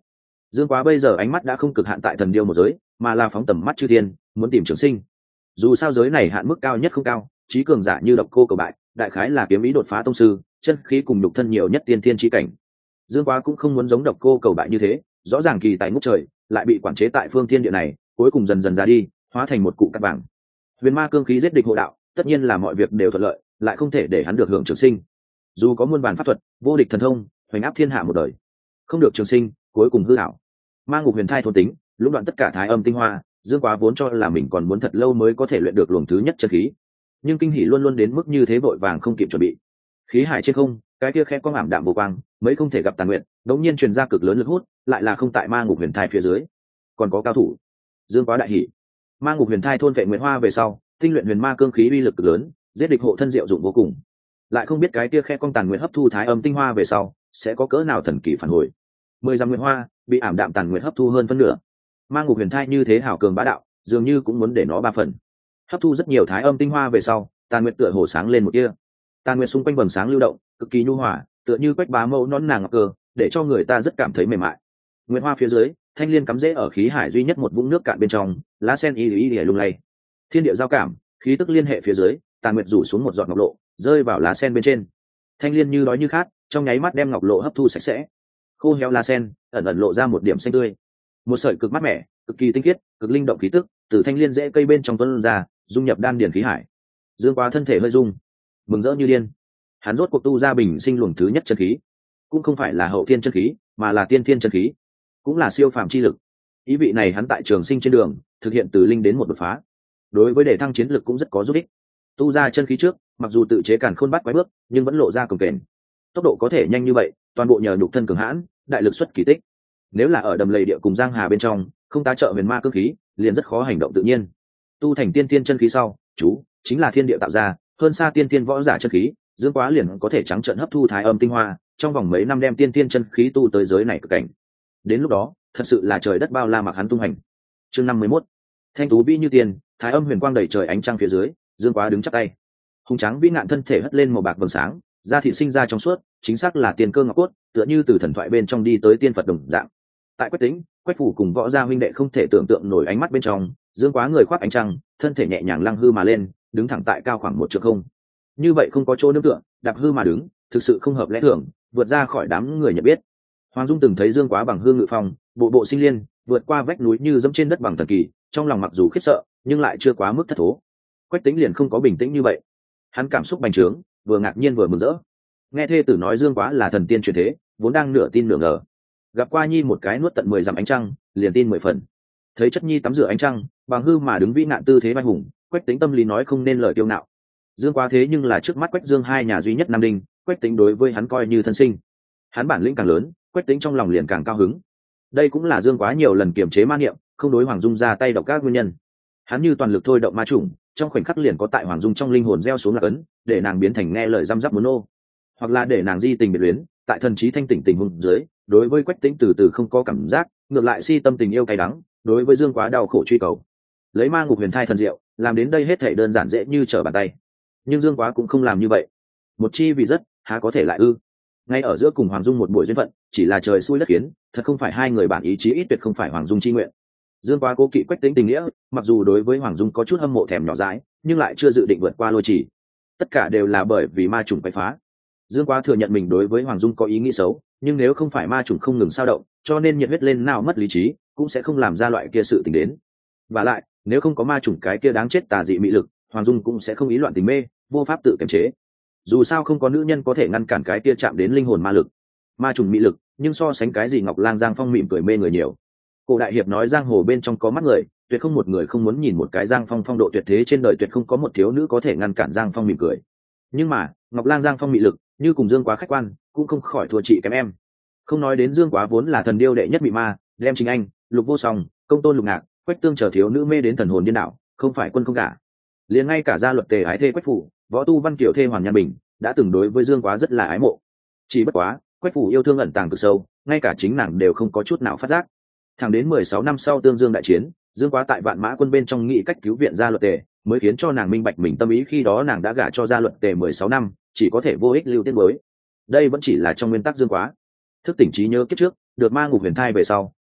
Dương Quá bây giờ ánh mắt đã không cực hạn tại thần điêu một giới, mà là phóng tầm mắt chư thiên, muốn tìm trường sinh. Dù sao giới này hạn mức cao nhất không cao, trí cường giả như độc cô cầu bại, đại khái là kiếm ý đột phá tông sư, chân khí cùng nhục thân nhiều nhất tiên thiên chí cảnh. Dương Quá cũng không muốn giống độc cô cầu bại như thế, rõ ràng kỳ tài ngút trời, lại bị quản chế tại phương thiên địa này, cuối cùng dần dần ra đi, hóa thành một cụ cát vàng. Huyền ma cương khí giết địch hộ đạo, tất nhiên là mọi việc đều thuận lợi, lại không thể để hắn được hưởng trường sinh. Dù có muôn vàn pháp thuật, vô địch thần thông, hoành áp thiên hạ một đời, không được trường sinh, cuối cùng hư ảo. Ma ngục huyền thai thôn tính, lũng đoạn tất cả thái âm tinh hoa, Dương Quá vốn cho là mình còn muốn thật lâu mới có thể luyện được luồng thứ nhất chân khí, nhưng kinh hỉ luôn luôn đến mức như thế vội vàng không kịp chuẩn bị. Khí hải trên không, cái kia khẽ có ảm đạm vô quang, mấy không thể gặp tàn nguyện, đống nhiên truyền ra cực lớn lực hút, lại là không tại ma ngục huyền thai phía dưới, còn có cao thủ. Dương Quá đại hỉ. Ma ngục huyền thai thôn vệ nguyện hoa về sau, tinh luyện huyền ma cương khí uy lực cực lớn, giết địch hộ thân diệu dụng vô cùng. Lại không biết cái kia khẽ con tàn nguyện hấp thu thái âm tinh hoa về sau, sẽ có cỡ nào thần kỳ phản hồi. Mười dặm nguyện hoa bị ảm đạm tàn nguyện hấp thu hơn phân nửa. Ma ngục huyền thai như thế hảo cường bá đạo, dường như cũng muốn để nó ba phần. Hấp thu rất nhiều thái âm tinh hoa về sau, tàn nguyện tựa hồ sáng lên một kia. Tàn nguyện xung quanh vầng sáng lưu động, cực kỳ nhu hòa, tựa như quách bá mẫu nón nàng ngọc cơ, để cho người ta rất cảm thấy mềm mại. Nguyện hoa phía dưới, thanh liên cắm rễ ở khí hải duy nhất một vũng nước cạn bên trong, lá sen y y lung lay. Thiên địa giao cảm, khí tức liên hệ phía dưới, tàn nguyện rủ xuống một giọt ngọc lộ, rơi vào lá sen bên trên. Thanh liên như đói như khát, trong nháy mắt đem ngọc lộ hấp thu sạch sẽ. Khô héo lá sen, ẩn ẩn lộ ra một điểm xanh tươi. Một sợi cực mát mẻ, cực kỳ tinh khiết, cực linh động khí tức, từ thanh liên rễ cây bên trong tuôn ra, dung nhập đan điền khí hải. Dương Quá thân thể hơi rung, mừng rỡ như điên. Hắn rốt cuộc tu ra bình sinh luồng thứ nhất chân khí, cũng không phải là hậu thiên chân khí, mà là tiên thiên chân khí, cũng là siêu phàm chi lực. Ý vị này hắn tại trường sinh trên đường thực hiện từ linh đến một đột phá, đối với đề thăng chiến lực cũng rất có giúp ích. Tu ra chân khí trước, mặc dù tự chế càn khôn bắt quái bước, nhưng vẫn lộ ra cường kềnh. Tốc độ có thể nhanh như vậy, toàn bộ nhờ nhục thân cường hãn, đại lực xuất kỳ tích. Nếu là ở đầm lầy địa cùng giang hà bên trong, không tá trợ huyền ma cương khí, liền rất khó hành động tự nhiên. Tu thành tiên tiên chân khí sau, chú chính là thiên địa tạo ra, hơn xa tiên tiên võ giả chân khí, Dương Quá liền có thể trắng trợn hấp thu thái âm tinh hoa, trong vòng mấy năm đem tiên tiên chân khí tu tới giới này cực cảnh. Đến lúc đó, thật sự là trời đất bao la mặc hắn tung hành. Chương năm mươi mốt. Thanh tú vĩ như tiền, thái âm huyền quang đầy trời ánh trăng phía dưới, Dương Quá đứng chắp tay. Hùng tráng vĩ ngạn thân thể hất lên màu bạc vầng sáng, da thịt sinh ra trong suốt, chính xác là tiền cơ ngọc cốt, tựa như từ thần thoại bên trong đi tới tiên Phật đồng dạng. Tại Quách Tĩnh, Quách Phủ cùng võ gia huynh đệ không thể tưởng tượng nổi ánh mắt bên trong, Dương Quá người khoác ánh trăng, thân thể nhẹ nhàng lăng hư mà lên, đứng thẳng tại cao khoảng một trượng không. Như vậy không có chỗ nương tựa, đạp hư mà đứng, thực sự không hợp lẽ thường, vượt ra khỏi đám người nhận biết. Hoàng Dung từng thấy Dương Quá bằng hương ngự phong, bộ bộ sinh liên, vượt qua vách núi như dẫm trên đất bằng thần kỳ, trong lòng mặc dù khiếp sợ, nhưng lại chưa quá mức thất thố. Quách Tĩnh liền không có bình tĩnh như vậy, hắn cảm xúc bành trướng, vừa ngạc nhiên vừa mừng rỡ. Nghe thê tử nói Dương Quá là thần tiên truyền thế, vốn đang nửa tin nửa ngờ. Gặp qua nhi một cái nuốt tận mười dặm ánh trăng, liền tin mười phần. Thấy chất nhi tắm rửa ánh trăng, bằng hư mà đứng vĩ nạn tư thế vai hùng, Quách Tĩnh tâm lý nói không nên lời kiêu ngạo. Dương Quá thế nhưng là trước mắt Quách Dương hai nhà duy nhất nam đinh, Quách Tĩnh đối với hắn coi như thân sinh. Hắn bản lĩnh càng lớn, Quách Tĩnh trong lòng liền càng cao hứng. Đây cũng là Dương Quá nhiều lần kiềm chế ma niệm, không đối Hoàng Dung ra tay độc các nguyên nhân. Hắn như toàn lực thôi động ma chủng, trong khoảnh khắc liền có tại Hoàng Dung trong linh hồn gieo xuống lạc ấn, để nàng biến thành nghe lời răm rắp muốn nô, hoặc là để nàng di tình biệt luyến, tại thần trí thanh tỉnh tình huống dưới, đối với Quách Tĩnh từ từ không có cảm giác, ngược lại si tâm tình yêu cay đắng, đối với Dương Quá đau khổ truy cầu. Lấy ma ngục huyền thai thần diệu, làm đến đây hết thảy đơn giản dễ như trở bàn tay. Nhưng Dương Quá cũng không làm như vậy. Một chi vì rất, há có thể lại ư? Ngay ở giữa cùng Hoàng Dung một buổi duyên phận, chỉ là trời xui đất khiến, thật không phải hai người bản ý chí ít tuyệt không phải Hoàng Dung chi nguyện. Dương Quá cố kỵ Quách Tĩnh tình nghĩa, mặc dù đối với Hoàng Dung có chút hâm mộ thèm nhỏ dãi, nhưng lại chưa dự định vượt qua lôi chỉ. Tất cả đều là bởi vì ma trùng quấy phá. Dương Quá thừa nhận mình đối với Hoàng Dung có ý nghĩ xấu, nhưng nếu không phải ma trùng không ngừng sao động, cho nên nhiệt huyết lên nào mất lý trí, cũng sẽ không làm ra loại kia sự tình đến. Và lại, nếu không có ma trùng cái kia đáng chết tà dị mị lực, Hoàng Dung cũng sẽ không ý loạn tình mê, vô pháp tự kiềm chế. Dù sao không có nữ nhân có thể ngăn cản cái kia chạm đến linh hồn ma lực, ma trùng mị lực, nhưng so sánh cái gì Ngọc Lang Giang Phong mỉm cười mê người nhiều. Cổ đại hiệp nói giang hồ bên trong có mắt người, tuyệt không một người không muốn nhìn một cái Giang Phong phong độ tuyệt thế, trên đời tuyệt không có một thiếu nữ có thể ngăn cản Giang Phong mỉm cười. Nhưng mà, Ngọc Lang Giang Phong mị lực, như cùng Dương Quá khách quan, cũng không khỏi thua chị kém em. Không nói đến Dương Quá vốn là thần điêu đệ nhất mị ma, đem Chính Anh, Lục Vô Song, Công Tôn Lục Ngạc, Quách Tương chờ thiếu nữ mê đến thần hồn điên đảo, không phải quân không cả. Liền ngay cả gia luật tề ái thê Quách Phủ, võ tu văn kiểu thê Hoàn Nhan Bình, đã từng đối với Dương Quá rất là ái mộ. Chỉ bất quá, Quách Phủ yêu thương ẩn tàng cực sâu, ngay cả chính nàng đều không có chút nào phát giác. Thẳng đến mười sáu năm sau Tương Dương đại chiến, Dương Quá tại Vạn Mã quân bên trong nghĩ cách cứu viện gia luật tề, mới khiến cho nàng minh bạch mình tâm ý, khi đó nàng đã gả cho gia luật tề mười sáu năm, chỉ có thể vô ích lưu tiết mới. Đây vẫn chỉ là trong nguyên tắc Dương Quá. Thức tỉnh trí nhớ kiếp trước, được ma ngục huyền thai về sau,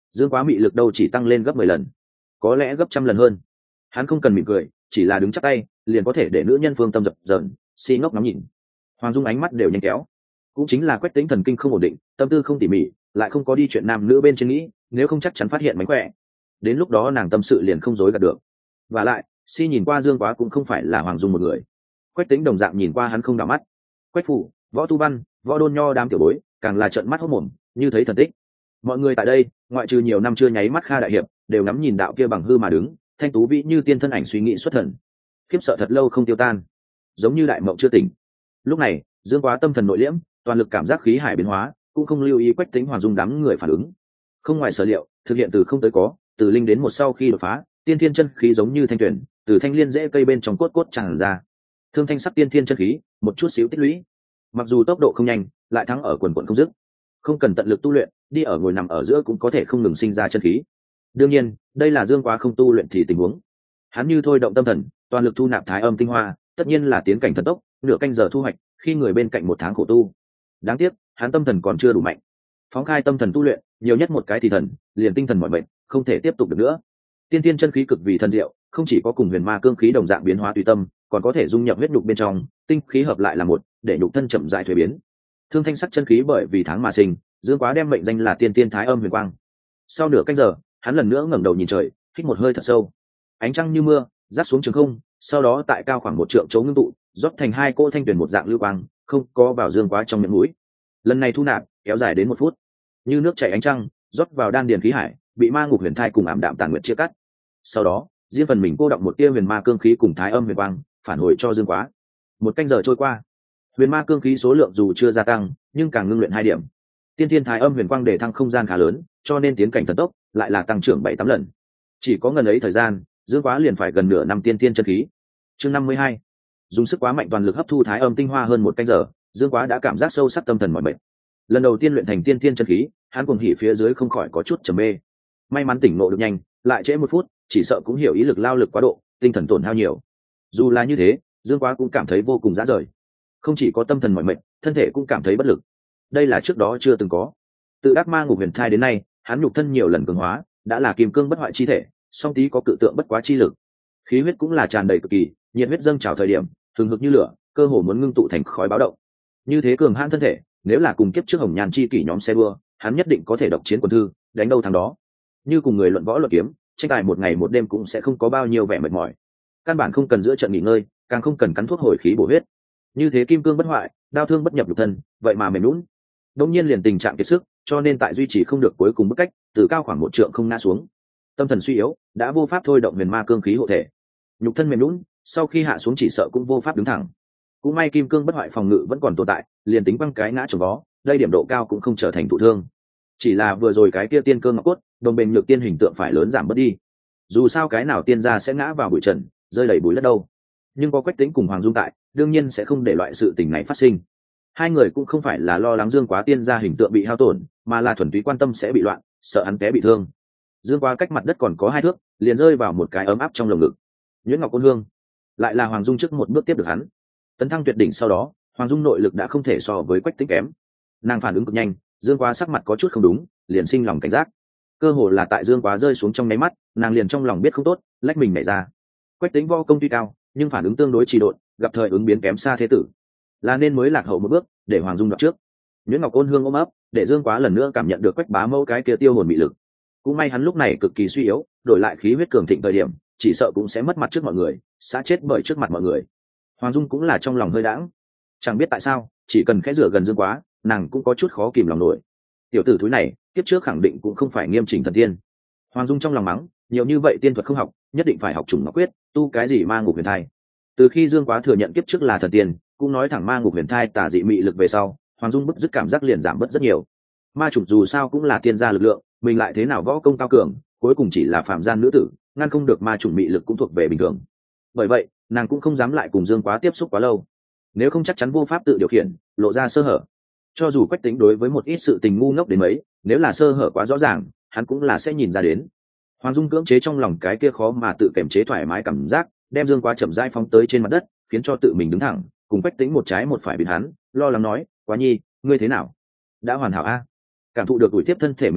Dương Quá mị lực đâu chỉ tăng lên gấp mười lần, có lẽ gấp trăm lần hơn. Hắn không cần mỉm cười, chỉ là đứng chắc tay liền có thể để nữ nhân phương tâm dập dờn si ngốc ngắm nhìn. Hoàng Dung ánh mắt đều nhanh kéo, cũng chính là Quách Tĩnh thần kinh không ổn định, tâm tư không tỉ mỉ, lại không có đi chuyện nam nữ bên trên nghĩ, nếu không chắc chắn phát hiện mánh khỏe, đến lúc đó nàng tâm sự liền không dối gạt được. Và lại si nhìn qua Dương Quá cũng không phải là Hoàng Dung một người, Quách Tĩnh đồng dạng nhìn qua hắn không đảo mắt. Quách phủ, Võ Tu Văn, Võ Đôn Nho đám tiểu bối càng là trợn mắt hốt mồm như thấy thần tích. Mọi người tại đây ngoại trừ nhiều năm chưa nháy mắt Kha đại hiệp đều ngắm nhìn đạo kia bằng hư mà đứng thanh tú vĩ như tiên thân ảnh suy nghĩ xuất thần, khiếp sợ thật lâu không tiêu tan, giống như đại mộng chưa tỉnh. Lúc này Dương Quá tâm thần nội liễm, toàn lực cảm giác khí hải biến hóa, cũng không lưu ý Quách Tĩnh Hoàng Dung đám người phản ứng. Không ngoài sở liệu, thực hiện từ không tới có, từ linh đến một sau khi đột phá, tiên thiên chân khí giống như thanh tuyển, từ thanh liên rễ cây bên trong cốt cốt tràn ra. Thương thanh sắc tiên thiên chân khí, một chút xíu tích lũy. Mặc dù tốc độ không nhanh, lại thắng ở quần quần không dứt. Không cần tận lực tu luyện, đi ở ngồi nằm ở giữa cũng có thể không ngừng sinh ra chân khí. Đương nhiên, đây là Dương Quá không tu luyện thì tình huống. Hắn như thôi động tâm thần, toàn lực thu nạp thái âm tinh hoa, tất nhiên là tiến cảnh thần tốc, nửa canh giờ thu hoạch, khi người bên cạnh một tháng khổ tu. Đáng tiếc, hắn tâm thần còn chưa đủ mạnh. Phóng khai tâm thần tu luyện, nhiều nhất một cái thì thần, liền tinh thần mỏi mệt, không thể tiếp tục được nữa. Tiên tiên chân khí cực vì thần diệu, không chỉ có cùng huyền ma cương khí đồng dạng biến hóa tùy tâm, còn có thể dung nhập huyết nhục bên trong, tinh khí hợp lại là một, để nhục thân chậm rãi thuế biến. Thương thanh sắc chân khí bởi vì tháng mà sinh, Dương Quá đem mệnh danh là tiên tiên thái âm huyền quang. Sau nửa canh giờ, hắn lần nữa ngẩng đầu nhìn trời, hít một hơi thật sâu. Ánh trăng như mưa rát xuống trường không, sau đó tại cao khoảng một trượng chỗ ngưng tụ, rót thành hai cỗ thanh tuyển một dạng lưu quang, không có vào Dương Quá trong miệng mũi. Lần này thu nạp kéo dài đến một phút, như nước chảy ánh trăng rót vào đan điền khí hải, bị ma ngục huyền thai cùng ảm đạm tàn nguyệt chia cắt. Sau đó riêng phần mình cô động một tia huyền ma cương khí cùng thái âm huyền quang, phản hồi cho Dương Quá. Một canh giờ trôi qua, huyền ma cương khí số lượng dù chưa gia tăng, nhưng càng ngưng luyện hai điểm. Tiên thiên thái âm huyền quang để thăng không gian khá lớn, cho nên tiến cảnh thần tốc lại là tăng trưởng bảy tám lần. Chỉ có ngần ấy thời gian, Dương Quá liền phải gần nửa năm tiên thiên chân khí. Chương năm mươi hai, dùng sức quá mạnh toàn lực hấp thu thái âm tinh hoa hơn một canh giờ, Dương Quá đã cảm giác sâu sắc tâm thần mỏi mệt. Lần đầu tiên luyện thành tiên thiên chân khí, hắn cuồng hỉ phía dưới không khỏi có chút trầm mê. May mắn tỉnh ngộ được nhanh, lại trễ một phút, chỉ sợ cũng hiểu ý lực lao lực quá độ, tinh thần tổn hao nhiều. Dù là như thế, Dương Quá cũng cảm thấy vô cùng rã rời. Không chỉ có tâm thần mỏi mệt, thân thể cũng cảm thấy bất lực. Đây là trước đó chưa từng có. Từ đắc ma ngục huyền thai đến nay, hắn nhục thân nhiều lần cường hóa, đã là kim cương bất hoại chi thể, song tí có cự tượng bất quá chi lực. Khí huyết cũng là tràn đầy cực kỳ, nhiệt huyết dâng trào thời điểm, thường hực như lửa, cơ hồ muốn ngưng tụ thành khói báo động. Như thế cường hãn thân thể, nếu là cùng kiếp trước hồng nhàn chi kỷ nhóm xe đua, hắn nhất định có thể độc chiến quân thư, đánh đâu thắng đó. Như cùng người luận võ luận kiếm, tranh tài một ngày một đêm cũng sẽ không có bao nhiêu vẻ mệt mỏi. Căn bản không cần giữa trận nghỉ ngơi, càng không cần cắn thuốc hồi khí bổ huyết. Như thế kim cương bất hoại, đao thương bất nhập nhục thân, vậy mà mềm lún. Đống nhiên liền tình trạng kiệt sức, cho nên tại duy trì không được cuối cùng bức cách, từ cao khoảng một trượng không ngã xuống. Tâm thần suy yếu, đã vô pháp thôi động huyền ma cương khí hộ thể. Nhục thân mềm lún, sau khi hạ xuống chỉ sợ cũng vô pháp đứng thẳng. Cũng may kim cương bất hoại phòng ngự vẫn còn tồn tại, liền tính băng cái ngã trồng vó, đây điểm độ cao cũng không trở thành thụ thương. Chỉ là vừa rồi cái kia tiên cơ ngọc cốt, đồng bền nhược tiên hình tượng phải lớn giảm bớt đi. Dù sao cái nào tiên gia sẽ ngã vào bụi trần, rơi đầy bụi đất đâu. Nhưng có Quách Tĩnh cùng Hoàng Dung tại, đương nhiên sẽ không để loại sự tình này phát sinh. Hai người cũng không phải là lo lắng Dương Quá tiên gia hình tượng bị hao tổn, mà là thuần túy quan tâm sẽ bị loạn, sợ hắn té bị thương. Dương Quá cách mặt đất còn có hai thước, liền rơi vào một cái ấm áp trong lồng ngực. Nhuyễn Ngọc Ôn Hương, lại là Hoàng Dung trước một bước tiếp được hắn. Tấn thăng tuyệt đỉnh sau đó, Hoàng Dung nội lực đã không thể so với Quách Tĩnh kém. Nàng phản ứng cực nhanh, Dương Quá sắc mặt có chút không đúng, liền sinh lòng cảnh giác. Cơ hồ là tại Dương Quá rơi xuống trong nháy mắt, nàng liền trong lòng biết không tốt, lách mình nhảy ra. Quách Tĩnh võ công tuy cao, nhưng phản ứng tương đối trì độn, gặp thời ứng biến kém xa thế tử, là nên mới lạc hậu một bước, để Hoàng Dung đoạt trước. Nhuyễn Ngọc Ôn Hương ôm ấp, để Dương Quá lần nữa cảm nhận được Quách Bá Mẫu cái kia tiêu hồn mị lực. Cũng may hắn lúc này cực kỳ suy yếu, đổi lại khí huyết cường thịnh thời điểm, chỉ sợ cũng sẽ mất mặt trước mọi người, xã chết bởi trước mặt mọi người. Hoàng Dung cũng là trong lòng hơi đãng, chẳng biết tại sao, chỉ cần khẽ rửa gần Dương Quá, nàng cũng có chút khó kìm lòng nổi. Tiểu tử thúi này, kiếp trước khẳng định cũng không phải nghiêm chỉnh thần tiên. Hoàng Dung trong lòng mắng, nhiều như vậy tiên thuật không học, nhất định phải học trùng ngọc quyết, tu cái gì ma ngục huyền thai. Từ khi Dương Quá thừa nhận kiếp trước là thần tiên, cũng nói thẳng ma ngục huyền thai tả dị mị lực về sau, Hoàng Dung bứt dứt cảm giác liền giảm bớt rất nhiều. Ma chủng dù sao cũng là tiên gia lực lượng, mình lại thế nào võ công cao cường, cuối cùng chỉ là phàm gian nữ tử, ngăn không được ma chủng mị lực cũng thuộc về bình thường. Bởi vậy, nàng cũng không dám lại cùng Dương Quá tiếp xúc quá lâu, nếu không chắc chắn vô pháp tự điều khiển, lộ ra sơ hở. Cho dù Quách Tĩnh đối với một ít sự tình ngu ngốc đến mấy, nếu là sơ hở quá rõ ràng, hắn cũng là sẽ nhìn ra đến. Hoàng Dung cưỡng chế trong lòng cái kia khó mà tự kiềm chế thoải mái cảm giác, đem Dương Quá chậm rãi phóng tới trên mặt đất, khiến cho tự mình đứng thẳng, cùng Quách Tĩnh một trái một phải bên hắn, lo lắng nói, Quá nhi, ngươi thế nào? Đã hoàn hảo a? Cảm thụ được ủi tiếp thân thể mềm mại,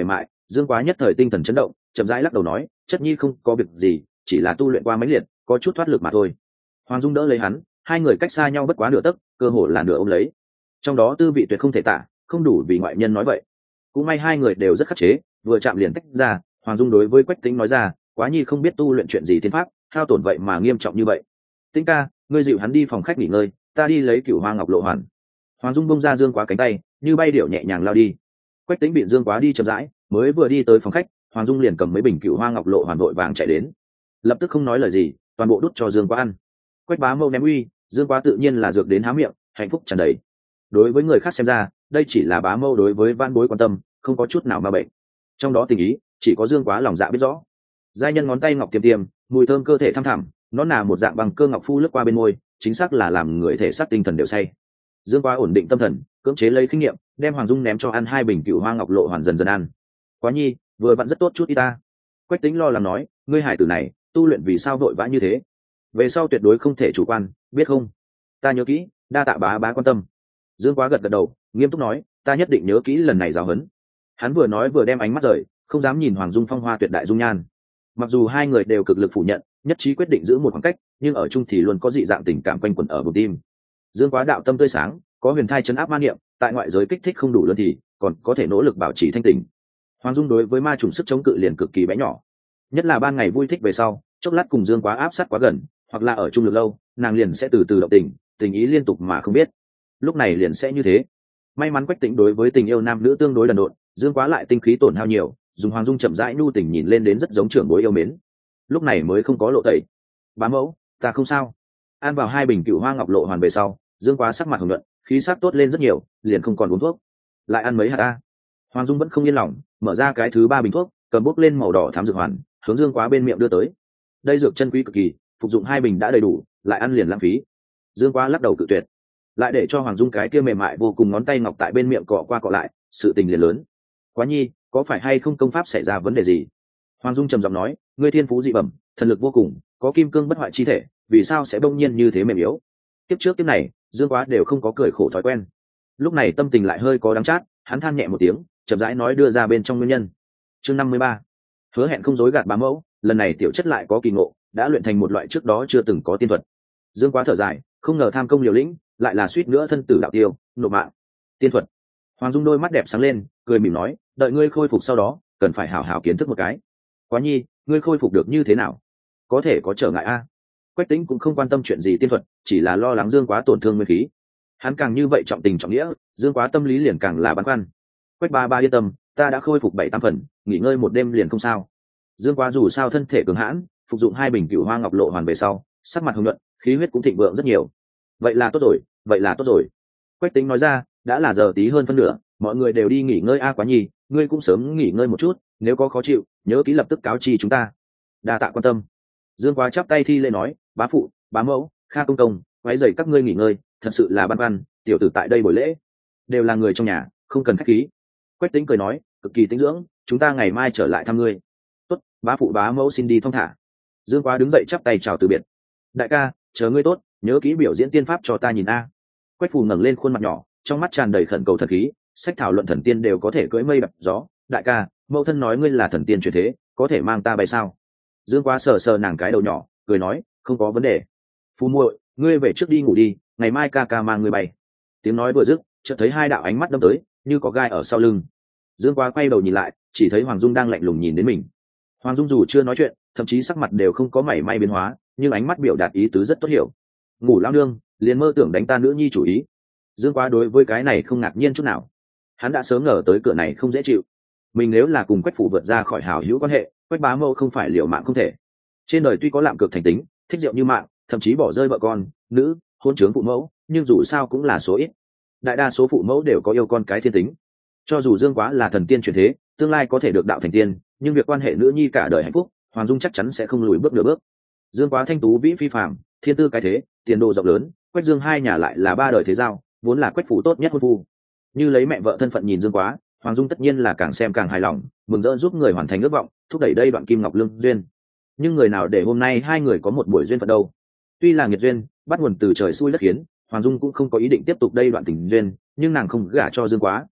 Dương Quá nhất thời tinh thần chấn động, chậm rãi lắc đầu nói, chất nhi không có việc gì, chỉ là tu luyện qua mãnh liệt, có chút thoát lực mà thôi. Hoàng Dung đỡ lấy hắn, hai người cách xa nhau bất quá nửa tấc, cơ hồ là nửa ôm lấy. Trong đó tư vị tuyệt không thể tả, không đủ vì ngoại nhân nói vậy. Cũng may hai người đều rất khắc chế, vừa chạm liền tách ra. Hoàng Dung đối với Quách Tĩnh nói ra, Quá nhi không biết tu luyện chuyện gì tiên pháp, hao tổn vậy mà nghiêm trọng như vậy. Tĩnh ca, ngươi dịu hắn đi phòng khách nghỉ ngơi, ta đi lấy Cửu Hoa Ngọc Lộ Hoàn. Hoàng Dung bông ra Dương Quá cánh tay, như bay điệu nhẹ nhàng lao đi. Quách Tĩnh bị Dương Quá đi chậm rãi, mới vừa đi tới phòng khách, Hoàng Dung liền cầm mấy bình Cửu Hoa Ngọc Lộ Hoàn vội vàng chạy đến, lập tức không nói lời gì, toàn bộ đút cho Dương Quá ăn. Quách bá mâu ném uy, Dương Quá tự nhiên là dược đến há miệng, hạnh phúc tràn đầy. Đối với người khác xem ra, đây chỉ là bá mâu đối với van bối quan tâm, không có chút nào ma bệnh. Trong đó tình ý, chỉ có Dương Quá lòng dạ biết rõ. Giai nhân ngón tay ngọc tiêm tiêm, mùi thơm cơ thể thăm thẳm, nó là một dạng bằng cơ ngọc phu lướt qua bên môi, chính xác là làm người thể xác tinh thần đều say. Dương Quá ổn định tâm thần, cưỡng chế lấy kinh nghiệm, đem Hoàng Dung ném cho ăn hai bình Cửu Hoa Ngọc Lộ Hoàn dần dần ăn. Quá nhi, vừa vặn rất tốt chút y ta. Quách Tĩnh lo lắng nói, ngươi hải tử này, tu luyện vì sao vội vã như thế? Về sau tuyệt đối không thể chủ quan, biết không? Ta nhớ kỹ, đa tạ bá bá quan tâm. Dương Quá gật gật đầu, nghiêm túc nói, ta nhất định nhớ kỹ lần này giáo huấn. Hắn vừa nói vừa đem ánh mắt rời, không dám nhìn Hoàng Dung phong hoa tuyệt đại dung nhan. Mặc dù hai người đều cực lực phủ nhận, nhất trí quyết định giữ một khoảng cách, nhưng ở chung thì luôn có dị dạng tình cảm quanh quẩn ở bụng tim. Dương Quá đạo tâm tươi sáng, có huyền thai chấn áp ma niệm, tại ngoại giới kích thích không đủ lớn thì còn có thể nỗ lực bảo trì thanh tình. Hoàng Dung đối với ma trùng sức chống cự liền cực kỳ bé nhỏ, nhất là ban ngày vui thích về sau, chốc lát cùng Dương Quá áp sát quá gần, hoặc là ở chung được lâu, nàng liền sẽ từ từ động tình, tình ý liên tục mà không biết. Lúc này liền sẽ như thế. May mắn Quách Tĩnh đối với tình yêu nam nữ tương đối đần độn, Dương Quá lại tinh khí tổn hao nhiều, dùng Hoàng Dung chậm rãi nhu tình nhìn lên đến rất giống trưởng bối yêu mến. Lúc này mới không có lộ tẩy. Bá mẫu, ta không sao. Ăn vào hai bình Cửu Hoa Ngọc Lộ Hoàn về sau, Dương Quá sắc mặt hồng nhuận, khí sắc tốt lên rất nhiều, liền không còn uống thuốc. Lại ăn mấy hạt ta. Hoàng Dung vẫn không yên lòng, mở ra cái thứ ba bình thuốc, cầm bút lên màu đỏ thám dược hoàn, hướng Dương Quá bên miệng đưa tới. Đây dược chân quý cực kỳ, phục dụng hai bình đã đầy đủ, lại ăn liền lãng phí. Dương Quá lắc đầu cự tuyệt, lại để cho Hoàng Dung cái kia mềm mại vô cùng ngón tay ngọc tại bên miệng cọ qua cọ lại, sự tình liền lớn. Quá nhi, có phải hay không công pháp xảy ra vấn đề gì? Hoàng Dung trầm giọng nói, ngươi thiên phú dị bẩm, thần lực vô cùng, có kim cương bất hoại chi thể, vì sao sẽ bỗng nhiên như thế mềm yếu? Tiếp trước tiếp này, Dương Quá đều không có cười khổ thói quen. Lúc này tâm tình lại hơi có đắng chát, hắn than nhẹ một tiếng, chậm rãi nói đưa ra bên trong nguyên nhân. Chương năm mươi ba, hứa hẹn không dối gạt bá mẫu, lần này tiểu chất lại có kỳ ngộ, đã luyện thành một loại trước đó chưa từng có tiên thuật. Dương Quá thở dài, không ngờ tham công liều lĩnh, lại là suýt nữa thân tử đạo tiêu, nộp mạng. Tiên thuật. Hoàng Dung đôi mắt đẹp sáng lên, cười mỉm nói, đợi ngươi khôi phục sau đó, cần phải hảo hảo kiến thức một cái. Quá nhi, ngươi khôi phục được như thế nào? Có thể có trở ngại a? Quách Tĩnh cũng không quan tâm chuyện gì tiên thuật, chỉ là lo lắng Dương Quá tổn thương nguyên khí. Hắn càng như vậy trọng tình trọng nghĩa, Dương Quá tâm lý liền càng là băn khoăn. Quách ba ba yên tâm, ta đã khôi phục bảy tám phần, nghỉ ngơi một đêm liền không sao. Dương Quá dù sao thân thể cường hãn, phục dụng hai bình Cửu Hoa Ngọc Lộ Hoàn về sau, sắc mặt hồng nhuận, khí huyết cũng thịnh vượng rất nhiều. Vậy là tốt rồi, vậy là tốt rồi. Quách Tĩnh nói ra, đã là giờ tí hơn phân nửa, mọi người đều đi nghỉ ngơi a. Quá nhi, ngươi cũng sớm nghỉ ngơi một chút, nếu có khó chịu, nhớ ký lập tức cáo chi chúng ta. Đa tạ quan tâm. Dương Quá chắp tay thi lễ nói, bá phụ, bá mẫu, Kha công công, váy giày các ngươi nghỉ ngơi, thật sự là băn khoăn, tiểu tử tại đây buổi lễ, đều là người trong nhà, không cần khách khí. Quách Tĩnh cười nói, cực kỳ tĩnh dưỡng, chúng ta ngày mai trở lại thăm ngươi. Tốt, bá phụ bá mẫu xin đi thong thả. Dương Quá đứng dậy chắp tay chào từ biệt. Đại ca, chờ ngươi tốt, nhớ kỹ biểu diễn tiên pháp cho ta nhìn a. Quách Phù ngẩng lên khuôn mặt nhỏ, trong mắt tràn đầy khẩn cầu thần khí, sách thảo luận thần tiên đều có thể cưỡi mây đập gió. Đại ca, mẫu thân nói ngươi là thần tiên truyền thế, có thể mang ta bay sao? Dương Quá sờ sờ nàng cái đầu nhỏ, cười nói, không có vấn đề. Phù muội, ngươi về trước đi ngủ đi, ngày mai ca ca mang ngươi bay. Tiếng nói vừa dứt, chợt thấy hai đạo ánh mắt đâm tới, như có gai ở sau lưng. Dương Quá quay đầu nhìn lại, chỉ thấy Hoàng Dung đang lạnh lùng nhìn đến mình. Hoàng Dung dù chưa nói chuyện, thậm chí sắc mặt đều không có mảy may biến hóa, nhưng ánh mắt biểu đạt ý tứ rất tốt hiểu. Ngủ lao nương, liền mơ tưởng đánh ta nữ nhi chủ ý. Dương Quá đối với cái này không ngạc nhiên chút nào. Hắn đã sớm ngờ tới cửa này không dễ chịu. Mình nếu là cùng Quách Phủ vượt ra khỏi hảo hữu quan hệ, Quách bá mẫu không phải liều mạng không thể. Trên đời tuy có lạm cực thành tính, thích rượu như mạng, thậm chí bỏ rơi vợ con, nữ, hôn trướng phụ mẫu, nhưng dù sao cũng là số ít. Đại đa số phụ mẫu đều có yêu con cái thiên tính. Cho dù Dương Quá là thần tiên truyền thế, tương lai có thể được đạo thành tiên, nhưng việc quan hệ nữ nhi cả đời hạnh phúc, Hoàng Dung chắc chắn sẽ không lùi bước nửa bước. Dương Quá thanh tú vĩ phi phàm, thiên tư cái thế, tiền đồ rộng lớn, Quách Dương hai nhà lại là ba đời thế giao, vốn là Quách phủ tốt nhất hôn phu. Như lấy mẹ vợ thân phận nhìn Dương Quá, Hoàng Dung tất nhiên là càng xem càng hài lòng, mừng rỡ giúp người hoàn thành ước vọng, thúc đẩy đây đoạn kim ngọc lương duyên. Nhưng người nào để hôm nay hai người có một buổi duyên phận đâu? Tuy là nghiệt duyên, bắt nguồn từ trời xui đất khiến, Hoàng Dung cũng không có ý định tiếp tục đây đoạn tình duyên, nhưng nàng không gả cho Dương Quá,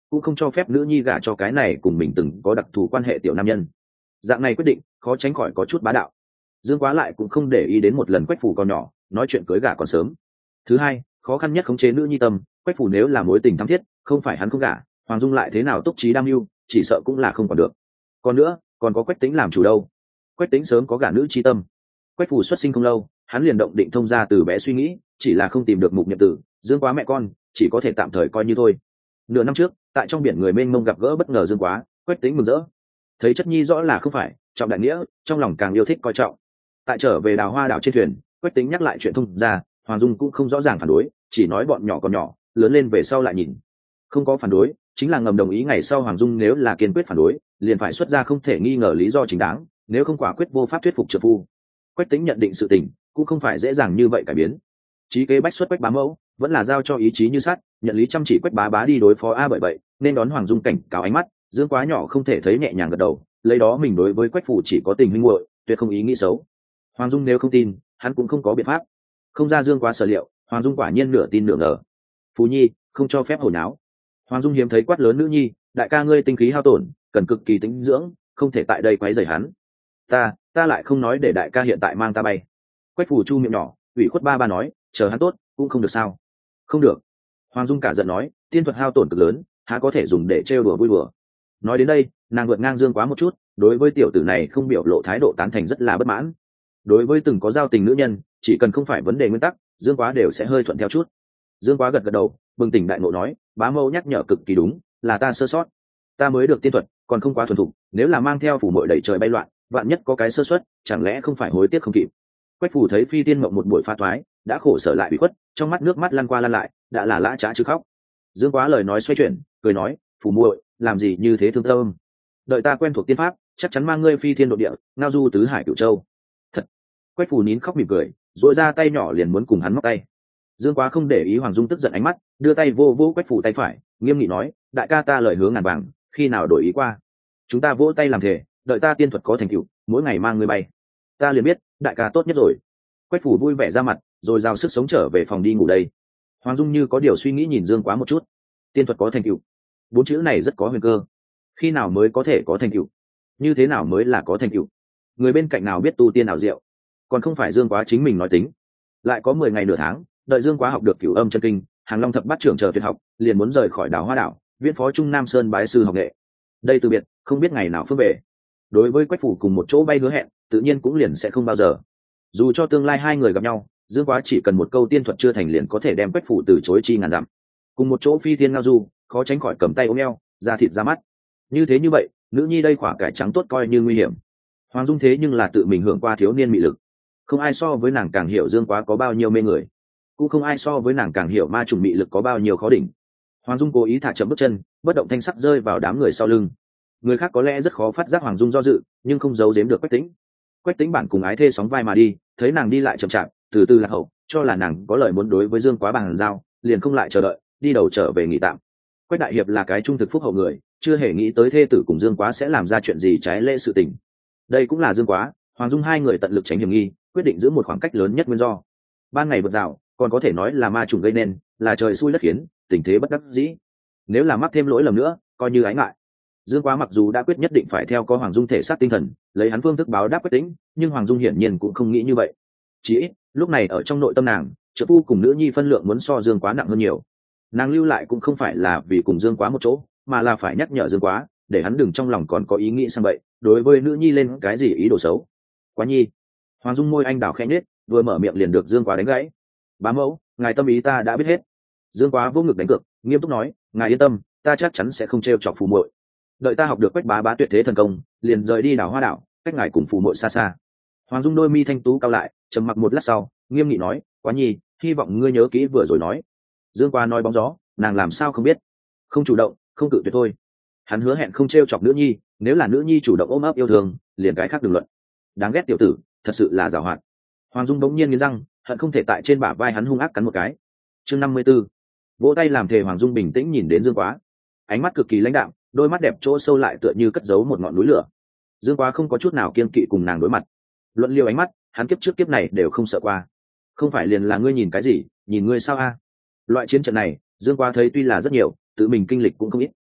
cũng không cho phép nữ nhi gả cho cái này cùng mình từng có đặc thù quan hệ tiểu nam nhân. Dạng này quyết định khó tránh khỏi có chút bá đạo. Dương Quá lại cũng không để ý đến một lần Quách Phủ còn nhỏ, nói chuyện cưới gả còn sớm. Thứ hai, khó khăn nhất khống chế nữ nhi tâm, Quách Phủ nếu là mối tình thắm thiết, không phải hắn không gả, Hoàng Dung lại thế nào túc trí đam mưu, chỉ sợ cũng là không còn được. Còn nữa, còn có Quách Tĩnh làm chủ đâu. Quách Tĩnh sớm có gả nữ chi tâm. Quách Phủ xuất sinh không lâu, hắn liền động định thông ra từ bé suy nghĩ, chỉ là không tìm được mục nhiệm tử, Dương Quá mẹ con, chỉ có thể tạm thời coi như thôi. Nửa năm trước, tại trong biển người mênh mông gặp gỡ bất ngờ Dương Quá, Quách Tĩnh mừng rỡ. Thấy chất nhi rõ là không phải trọng đại nghĩa, trong lòng càng yêu thích coi trọng. Tại trở về Đào Hoa đảo trên thuyền, Quách Tĩnh nhắc lại chuyện thông ra, Hoàng Dung cũng không rõ ràng phản đối, chỉ nói bọn nhỏ còn nhỏ, lớn lên về sau lại nhìn. Không có phản đối, chính là ngầm đồng ý ngày sau Hoàng Dung nếu là kiên quyết phản đối, liền phải xuất ra không thể nghi ngờ lý do chính đáng, nếu không quả quyết vô pháp thuyết phục trợ phu. Quách Tĩnh nhận định sự tình cũng không phải dễ dàng như vậy cải biến. Chí kế bách xuất Quách Bá Mẫu, vẫn là giao cho ý chí như sắt, nhận lý chăm chỉ Quách Bá Bá đi đối phó a bởi vậy, nên đón Hoàng Dung cảnh cáo ánh mắt, Dương Quá nhỏ không thể thấy nhẹ nhàng gật đầu, lấy đó mình đối với Quách Phủ chỉ có tình huynh muội, tuyệt không ý nghĩ xấu. Hoàng Dung nếu không tin, hắn cũng không có biện pháp. Không ra Dương Quá sở liệu, Hoàng Dung quả nhiên nửa tin nửa ngờ. Phú Nhi, không cho phép hồi náo. Hoàng Dung hiếm thấy quát lớn nữ nhi, đại ca ngươi tinh khí hao tổn, cần cực kỳ tĩnh dưỡng, không thể tại đây quấy rầy hắn. Ta, ta lại không nói để đại ca hiện tại mang ta bay. Quách Phủ chu miệng nhỏ, ủy khuất ba ba nói, chờ hắn tốt, cũng không được sao? Không được. Hoàng Dung cả giận nói, tiên thuật hao tổn cực lớn, há có thể dùng để trêu đùa vui đùa. Nói đến đây, nàng vượt ngang Dương Quá một chút, đối với tiểu tử này không biểu lộ thái độ tán thành rất là bất mãn. Đối với từng có giao tình nữ nhân, chỉ cần không phải vấn đề nguyên tắc, Dương Quá đều sẽ hơi thuận theo chút. Dương Quá gật gật đầu, bừng tỉnh đại ngộ nói, bá mẫu nhắc nhở cực kỳ đúng, là ta sơ sót. Ta mới được tiên thuật, còn không quá thuần thục, nếu là mang theo phủ muội đẩy trời bay loạn, vạn nhất có cái sơ suất, chẳng lẽ không phải hối tiếc không kịp. Quách Phủ thấy Phi Tiên Mộng một buổi pha thoái, đã khổ sở lại bị khuất, trong mắt nước mắt lăn qua lăn lại, đã là lã chã chứ khóc. Dương Quá lời nói xoay chuyển, cười nói, phủ muội, làm gì như thế thương tâm? Đợi ta quen thuộc tiên pháp, chắc chắn mang ngươi phi thiên độ địa, ngao du tứ hải cửu châu. Thật. Quách Phủ nín khóc mỉm cười, duỗi ra tay nhỏ liền muốn cùng hắn móc tay. Dương Quá không để ý Hoàng Dung tức giận ánh mắt, đưa tay vô vô Quách Phủ tay phải, nghiêm nghị nói, đại ca ta lời hứa ngàn vàng, khi nào đổi ý qua? Chúng ta vỗ tay làm thề, đợi ta tiên thuật có thành tựu, mỗi ngày mang ngươi bay. Ta liền biết, đại ca tốt nhất rồi. Quách Phủ vui vẻ ra mặt, rồi giao sức sống trở về phòng đi ngủ đây. Hoàng Dung như có điều suy nghĩ nhìn Dương Quá một chút. Tiên thuật có thành tựu, bốn chữ này rất có huyền cơ. Khi nào mới có thể có thành tựu? Như thế nào mới là có thành tựu? Người bên cạnh nào biết tu tiên nào diệu? Còn không phải Dương Quá chính mình nói tính. Lại có mười ngày nửa tháng, đợi Dương Quá học được Cửu Âm chân kinh, Hàng Long thập bát trưởng chờ tuyệt học, liền muốn rời khỏi Đào Hoa đảo, viễn phó Trung Nam Sơn bái sư học nghệ. Đây từ biệt, không biết ngày nào phương về. Đối với Quách Phủ cùng một chỗ bay hứa hẹn, tự nhiên cũng liền sẽ không bao giờ. Dù cho tương lai hai người gặp nhau, Dương Quá chỉ cần một câu tiên thuật chưa thành liền có thể đem Quách Phủ từ chối chi ngàn dặm. Cùng một chỗ phi thiên ngao du, khó tránh khỏi cầm tay ôm eo, ra thịt ra mắt. Như thế như vậy, nữ nhi đây khỏa cải trắng tốt coi như nguy hiểm. Hoàng Dung thế nhưng là tự mình hưởng qua thiếu niên mị lực, không ai so với nàng càng hiểu Dương Quá có bao nhiêu mê người, cũng không ai so với nàng càng hiểu ma trùng mị lực có bao nhiêu khó đỉnh. Hoàng Dung cố ý thả chậm bước chân, bất động thanh sắc rơi vào đám người sau lưng. Người khác có lẽ rất khó phát giác Hoàng Dung do dự, nhưng không giấu giếm được Quách Tĩnh. Quách Tĩnh bản cùng ái thê sóng vai mà đi, thấy nàng đi lại chậm chạp, từ từ lạc hậu, cho là nàng có lời muốn đối với Dương Quá bằng giao, liền không lại chờ đợi, đi đầu trở về nghỉ tạm. Quách đại hiệp là cái trung thực phúc hậu người, chưa hề nghĩ tới thê tử cùng Dương Quá sẽ làm ra chuyện gì trái lễ sự tình. Đây cũng là Dương Quá, Hoàng Dung hai người tận lực tránh hiểm nghi, quyết định giữ một khoảng cách lớn nhất nguyên do. Ban ngày vượt rào, còn có thể nói là ma trùng gây nên, là trời xui đất khiến, tình thế bất đắc dĩ. Nếu là mắc thêm lỗi lầm nữa, coi như ái ngại. Dương Quá mặc dù đã quyết nhất định phải theo có Hoàng Dung thể xác tinh thần, lấy hắn phương thức báo đáp Quách Tĩnh, nhưng Hoàng Dung hiển nhiên cũng không nghĩ như vậy. Chỉ ít, lúc này ở trong nội tâm nàng, trợ phu cùng nữ nhi phân lượng muốn so Dương Quá nặng hơn nhiều. Nàng lưu lại cũng không phải là vì cùng Dương Quá một chỗ, mà là phải nhắc nhở Dương Quá, để hắn đừng trong lòng còn có ý nghĩ sang vậy, đối với nữ nhi lên cái gì ý đồ xấu. Quá nhi. Hoàng Dung môi anh đào khẽ nhếch, vừa mở miệng liền được Dương Quá đánh gãy. Bá mẫu, ngài tâm ý ta đã biết hết. Dương Quá vô ngực đánh cược, nghiêm túc nói, ngài yên tâm, ta chắc chắn sẽ không trêu chọc phù muội. Đợi ta học được Quách bá bá tuyệt thế thần công, liền rời đi Đào Hoa đảo, cách ngài cùng phù muội xa xa. Hoàng Dung đôi mi thanh tú cao lại, trầm mặc một lát sau, nghiêm nghị nói, Quá nhi, hy vọng ngươi nhớ kỹ vừa rồi nói. Dương Quá nói bóng gió, nàng làm sao không biết. Không chủ động, không cự tuyệt thôi. Hắn hứa hẹn không trêu chọc nữ nhi, nếu là nữ nhi chủ động ôm ấp yêu thương, liền cái khác đừng luận. Đáng ghét tiểu tử, thật sự là giàu hoạt. Hoàng Dung bỗng nhiên nghiến răng, hận không thể tại trên bả vai hắn hung ác cắn một cái. Chương năm mươi 54. Vỗ tay làm thề. Hoàng Dung bình tĩnh nhìn đến Dương Quá, ánh mắt cực kỳ lãnh đạm, đôi mắt đẹp chỗ sâu lại tựa như cất giấu một ngọn núi lửa. Dương Quá không có chút nào kiên kỵ cùng nàng đối mặt. Luận liêu ánh mắt, hắn kiếp trước kiếp này đều không sợ qua. Không phải liền là ngươi nhìn cái gì, nhìn ngươi sao a? Loại chiến trận này, Dương Quá thấy tuy là rất nhiều, tự mình kinh lịch cũng không ít.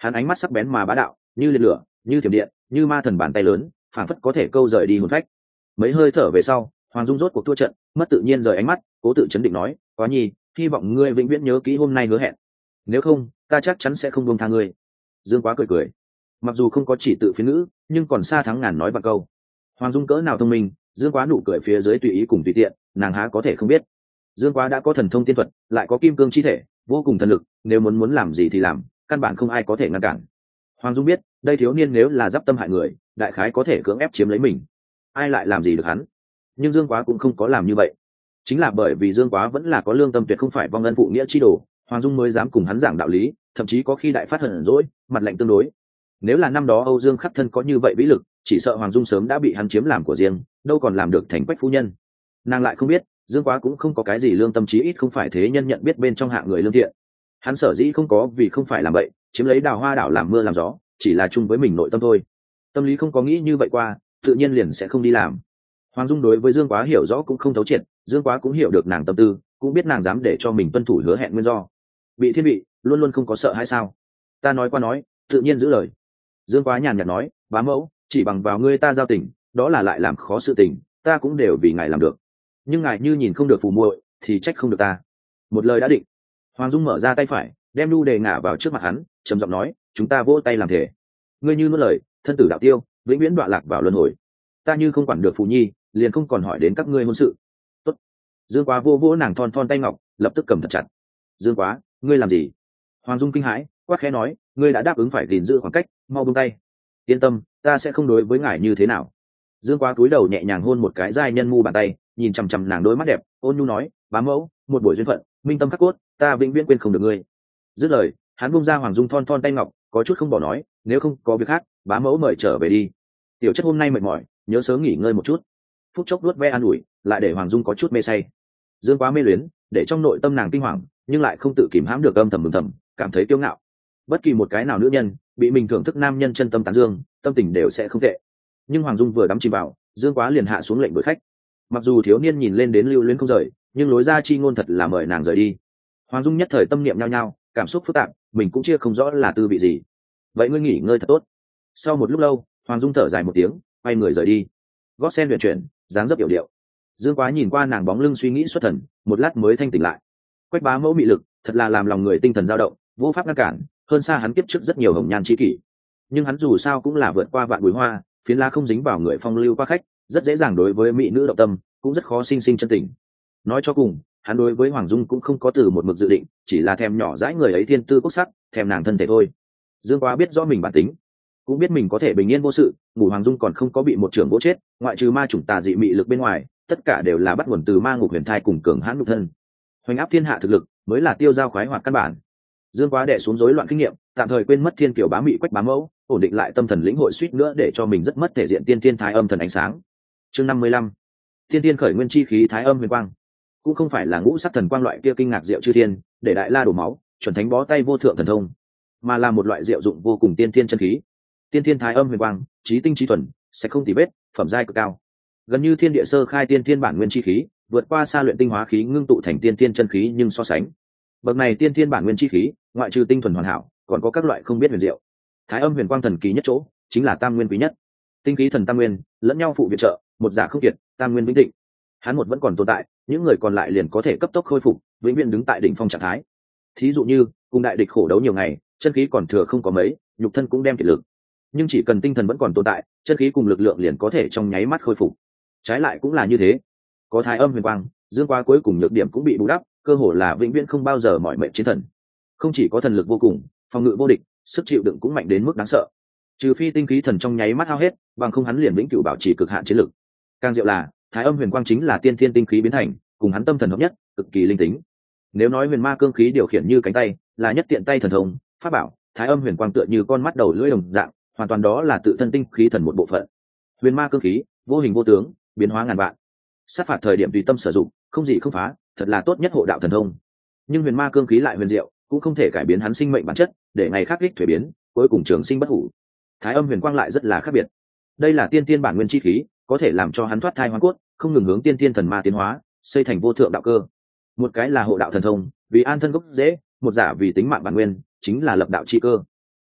Hắn ánh mắt sắc bén mà bá đạo, như liệt lửa, như thiểm điện, như ma thần bàn tay lớn, phảng phất có thể câu rời đi hồn phách. Mấy hơi thở về sau, Hoàng Dung rốt cuộc thua trận, mất tự nhiên rời ánh mắt, cố tự chấn định nói, quá nhi, hy vọng ngươi vĩnh viễn nhớ kỹ hôm nay hứa hẹn, nếu không ta chắc chắn sẽ không buông tha ngươi. Dương Quá cười cười, mặc dù không có chỉ tự phiến ngữ, nhưng còn xa thắng ngàn nói vạn câu. Hoàng Dung cỡ nào thông minh, Dương Quá nụ cười phía dưới tùy ý cùng tùy tiện, nàng há có thể không biết. Dương Quá đã có thần thông tiên thuật, lại có kim cương chi thể, vô cùng thần lực, nếu muốn muốn làm gì thì làm, căn bản không ai có thể ngăn cản. Hoàng Dung biết, đây thiếu niên nếu là giáp tâm hại người, đại khái có thể cưỡng ép chiếm lấy mình, ai lại làm gì được hắn. Nhưng Dương Quá cũng không có làm như vậy, chính là bởi vì Dương Quá vẫn là có lương tâm tuyệt không phải vong ân phụ nghĩa chi đồ, Hoàng Dung mới dám cùng hắn giảng đạo lý, thậm chí có khi đại phát hận dỗi, mặt lạnh tương đối. Nếu là năm đó Âu Dương Khắc Thân có như vậy vĩ lực, chỉ sợ Hoàng Dung sớm đã bị hắn chiếm làm của riêng, đâu còn làm được thành quách phu nhân. Nàng lại không biết, Dương Quá cũng không có cái gì lương tâm, chí ít không phải thế nhân nhận biết bên trong hạng người lương thiện. Hắn sở dĩ không có vì không phải làm vậy, chiếm lấy Đào Hoa đảo làm mưa làm gió, chỉ là chung với mình nội tâm thôi. Tâm lý không có nghĩ như vậy qua, tự nhiên liền sẽ không đi làm. Hoàng Dung đối với Dương Quá hiểu rõ cũng không thấu triệt, Dương Quá cũng hiểu được nàng tâm tư, cũng biết nàng dám để cho mình tuân thủ hứa hẹn nguyên do. Bị thiên vị, luôn luôn không có sợ hay sao? Ta nói qua nói, tự nhiên giữ lời. Dương Quá nhàn nhạt nói, bá mẫu, chỉ bằng vào ngươi ta giao tình, đó là lại làm khó sự tình, ta cũng đều vì ngài làm được. Nhưng ngài như nhìn không được phù muội, thì trách không được ta. Một lời đã định. Hoàng Dung mở ra tay phải, đem nhu đề ngả vào trước mặt hắn, trầm giọng nói, chúng ta vỗ tay làm thể. Ngươi như nuốt lời, thân tử đạo tiêu, vĩnh viễn đọa lạc vào luân hồi. Ta như không quản được phù nhi, liền không còn hỏi đến các ngươi hôn sự. Tốt. Dương Quá vô vỗ nàng thon thon tay ngọc, lập tức cầm thật chặt. Dương Quá, ngươi làm gì? Hoàng Dung kinh hãi, quát khẽ nói, ngươi đã đáp ứng phải gìn giữ khoảng cách, mau buông tay. Yên tâm, ta sẽ không đối với ngài như thế nào. Dương Quá cúi đầu nhẹ nhàng hôn một cái giai nhân mu bàn tay, nhìn chằm chằm nàng đôi mắt đẹp, ôn nhu nói, bá mẫu, một buổi duyên phận, minh tâm khắc cốt, ta vĩnh viễn quên không được ngươi. Dứt lời, hắn buông ra Hoàng Dung thon thon tay ngọc, có chút không bỏ nói, nếu không có việc khác, bá mẫu mời trở về đi. Tiểu chất hôm nay mệt mỏi, nhớ sớm nghỉ ngơi một chút. Phúc chốc nuốt ve an ủi, lại để Hoàng Dung có chút mê say. Dương Quá mê luyến, để trong nội tâm nàng kinh hoàng, nhưng lại không tự kìm hãm được âm thầm mừng thầm, cảm thấy kiêu ngạo. Bất kỳ một cái nào nữ nhân bị mình thưởng thức nam nhân chân tâm tán dương, tâm tình đều sẽ không tệ. Nhưng Hoàng Dung vừa đắm chìm vào, Dương Quá liền hạ xuống lệnh đuổi khách. Mặc dù thiếu niên nhìn lên đến lưu luyến không rời, nhưng lối ra chi ngôn thật là mời nàng rời đi. Hoàng Dung nhất thời tâm niệm nhao nhao, cảm xúc phức tạp, mình cũng chia không rõ là tư vị gì. Vậy ngươi nghỉ ngơi thật tốt. Sau một lúc lâu, Hoàng Dung thở dài một tiếng, quay người rời đi. Gót sen luyện chuyển, dáng dấp yểu điệu. Dương Quá nhìn qua nàng bóng lưng suy nghĩ xuất thần, một lát mới thanh tỉnh lại. Quách bá mẫu mị lực, thật là làm lòng người tinh thần dao động, vô pháp ngăn cản, hơn xa hắn kiếp trước rất nhiều hồng nhan chi kỷ. Nhưng hắn dù sao cũng là vượt qua vạn bụi hoa, phiến lá không dính vào người phong lưu qua khách, rất dễ dàng đối với mỹ nữ động tâm, cũng rất khó sinh sinh chân tình. Nói cho cùng, hắn đối với Hoàng Dung cũng không có từ một mực dự định, chỉ là thèm nhỏ dãi người ấy thiên tư quốc sắc, thèm nàng thân thể thôi. Dương Quá biết rõ mình bản tính, cũng biết mình có thể bình yên vô sự, ngủ Hoàng Dung còn không có bị một trưởng vỗ chết, ngoại trừ ma chủng tà dị mị lực bên ngoài, tất cả đều là bắt nguồn từ ma ngục huyền thai cùng cường hãn nhục thân. Hoành áp thiên hạ thực lực mới là tiêu giao khoái hoạt căn bản. Dương Quá đè xuống rối loạn kinh nghiệm, tạm thời quên mất thiên kiều bá mị Quách bá mẫu, ổn định lại tâm thần lĩnh hội suýt nữa để cho mình rất mất thể diện tiên thiên thái âm thần ánh sáng. Chương năm mươi lăm, tiên thiên khởi nguyên chi khí thái âm huyền quang. Cũng không phải là ngũ sắc thần quang loại kia kinh ngạc diệu chư thiên, để đại la đổ máu, chuẩn thánh bó tay vô thượng thần thông, mà là một loại diệu dụng vô cùng tiên thiên chân khí. Tiên thiên thái âm huyền quang, trí tinh trí thuần, sẽ không tì vết, phẩm giai cực cao. Gần như thiên địa sơ khai tiên thiên bản nguyên chi khí, vượt qua xa luyện tinh hóa khí ngưng tụ thành tiên thiên chân khí, nhưng so sánh bậc này tiên thiên bản nguyên chi khí, ngoại trừ tinh thuần hoàn hảo, còn có các loại không biết huyền diệu. Thái âm huyền quang thần kỳ nhất chỗ, chính là tam nguyên quý nhất. Tinh khí thần tam nguyên, lẫn nhau phụ viện trợ, một giả không kiệt, tam nguyên vĩnh định. Hắn một vẫn còn tồn tại, những người còn lại liền có thể cấp tốc khôi phục, vĩnh viễn đứng tại đỉnh phong trạng thái. Thí dụ như, cùng đại địch khổ đấu nhiều ngày, chân khí còn thừa không có mấy, nhục thân cũng đem kiệt lực. Nhưng chỉ cần tinh thần vẫn còn tồn tại, chân khí cùng lực lượng liền có thể trong nháy mắt khôi phục. Trái lại cũng là như thế. Có thái âm huyền quang, Dương Quá cuối cùng nhược điểm cũng bị bù đắp, cơ hồ là vĩnh viễn không bao giờ mỏi mệt chiến thần. Không chỉ có thần lực vô cùng, phòng ngự vô địch, sức chịu đựng cũng mạnh đến mức đáng sợ. Trừ phi tinh khí thần trong nháy mắt hao hết, bằng không hắn liền vĩnh cửu bảo trì cực hạn chiến lực. Càng diệu là, thái âm huyền quang chính là tiên thiên tinh khí biến thành, cùng hắn tâm thần hợp nhất, cực kỳ linh tính. Nếu nói huyền ma cương khí điều khiển như cánh tay, là nhất tiện tay thần thông, pháp bảo, thái âm huyền quang tựa như con mắt đầu lưỡi đồng dạng, hoàn toàn đó là tự thân tinh khí thần một bộ phận. Huyền ma cương khí, vô hình vô tướng, biến hóa ngàn vạn. Sát phạt thời điểm tùy tâm sử dụng, không gì không phá, thật là tốt nhất hộ đạo thần thông. Nhưng huyền ma cương khí lại huyền diệu, cũng không thể cải biến hắn sinh mệnh bản chất, để ngày khác ích thuế biến, cuối cùng trường sinh bất hủ. Thái âm huyền quang lại rất là khác biệt. Đây là tiên tiên bản nguyên chi khí, có thể làm cho hắn thoát thai hóa cốt, không ngừng hướng tiên tiên thần ma tiến hóa, xây thành vô thượng đạo cơ. Một cái là hộ đạo thần thông, vì an thân gốc dễ, một giả vì tính mạng bản nguyên, chính là lập đạo chi cơ.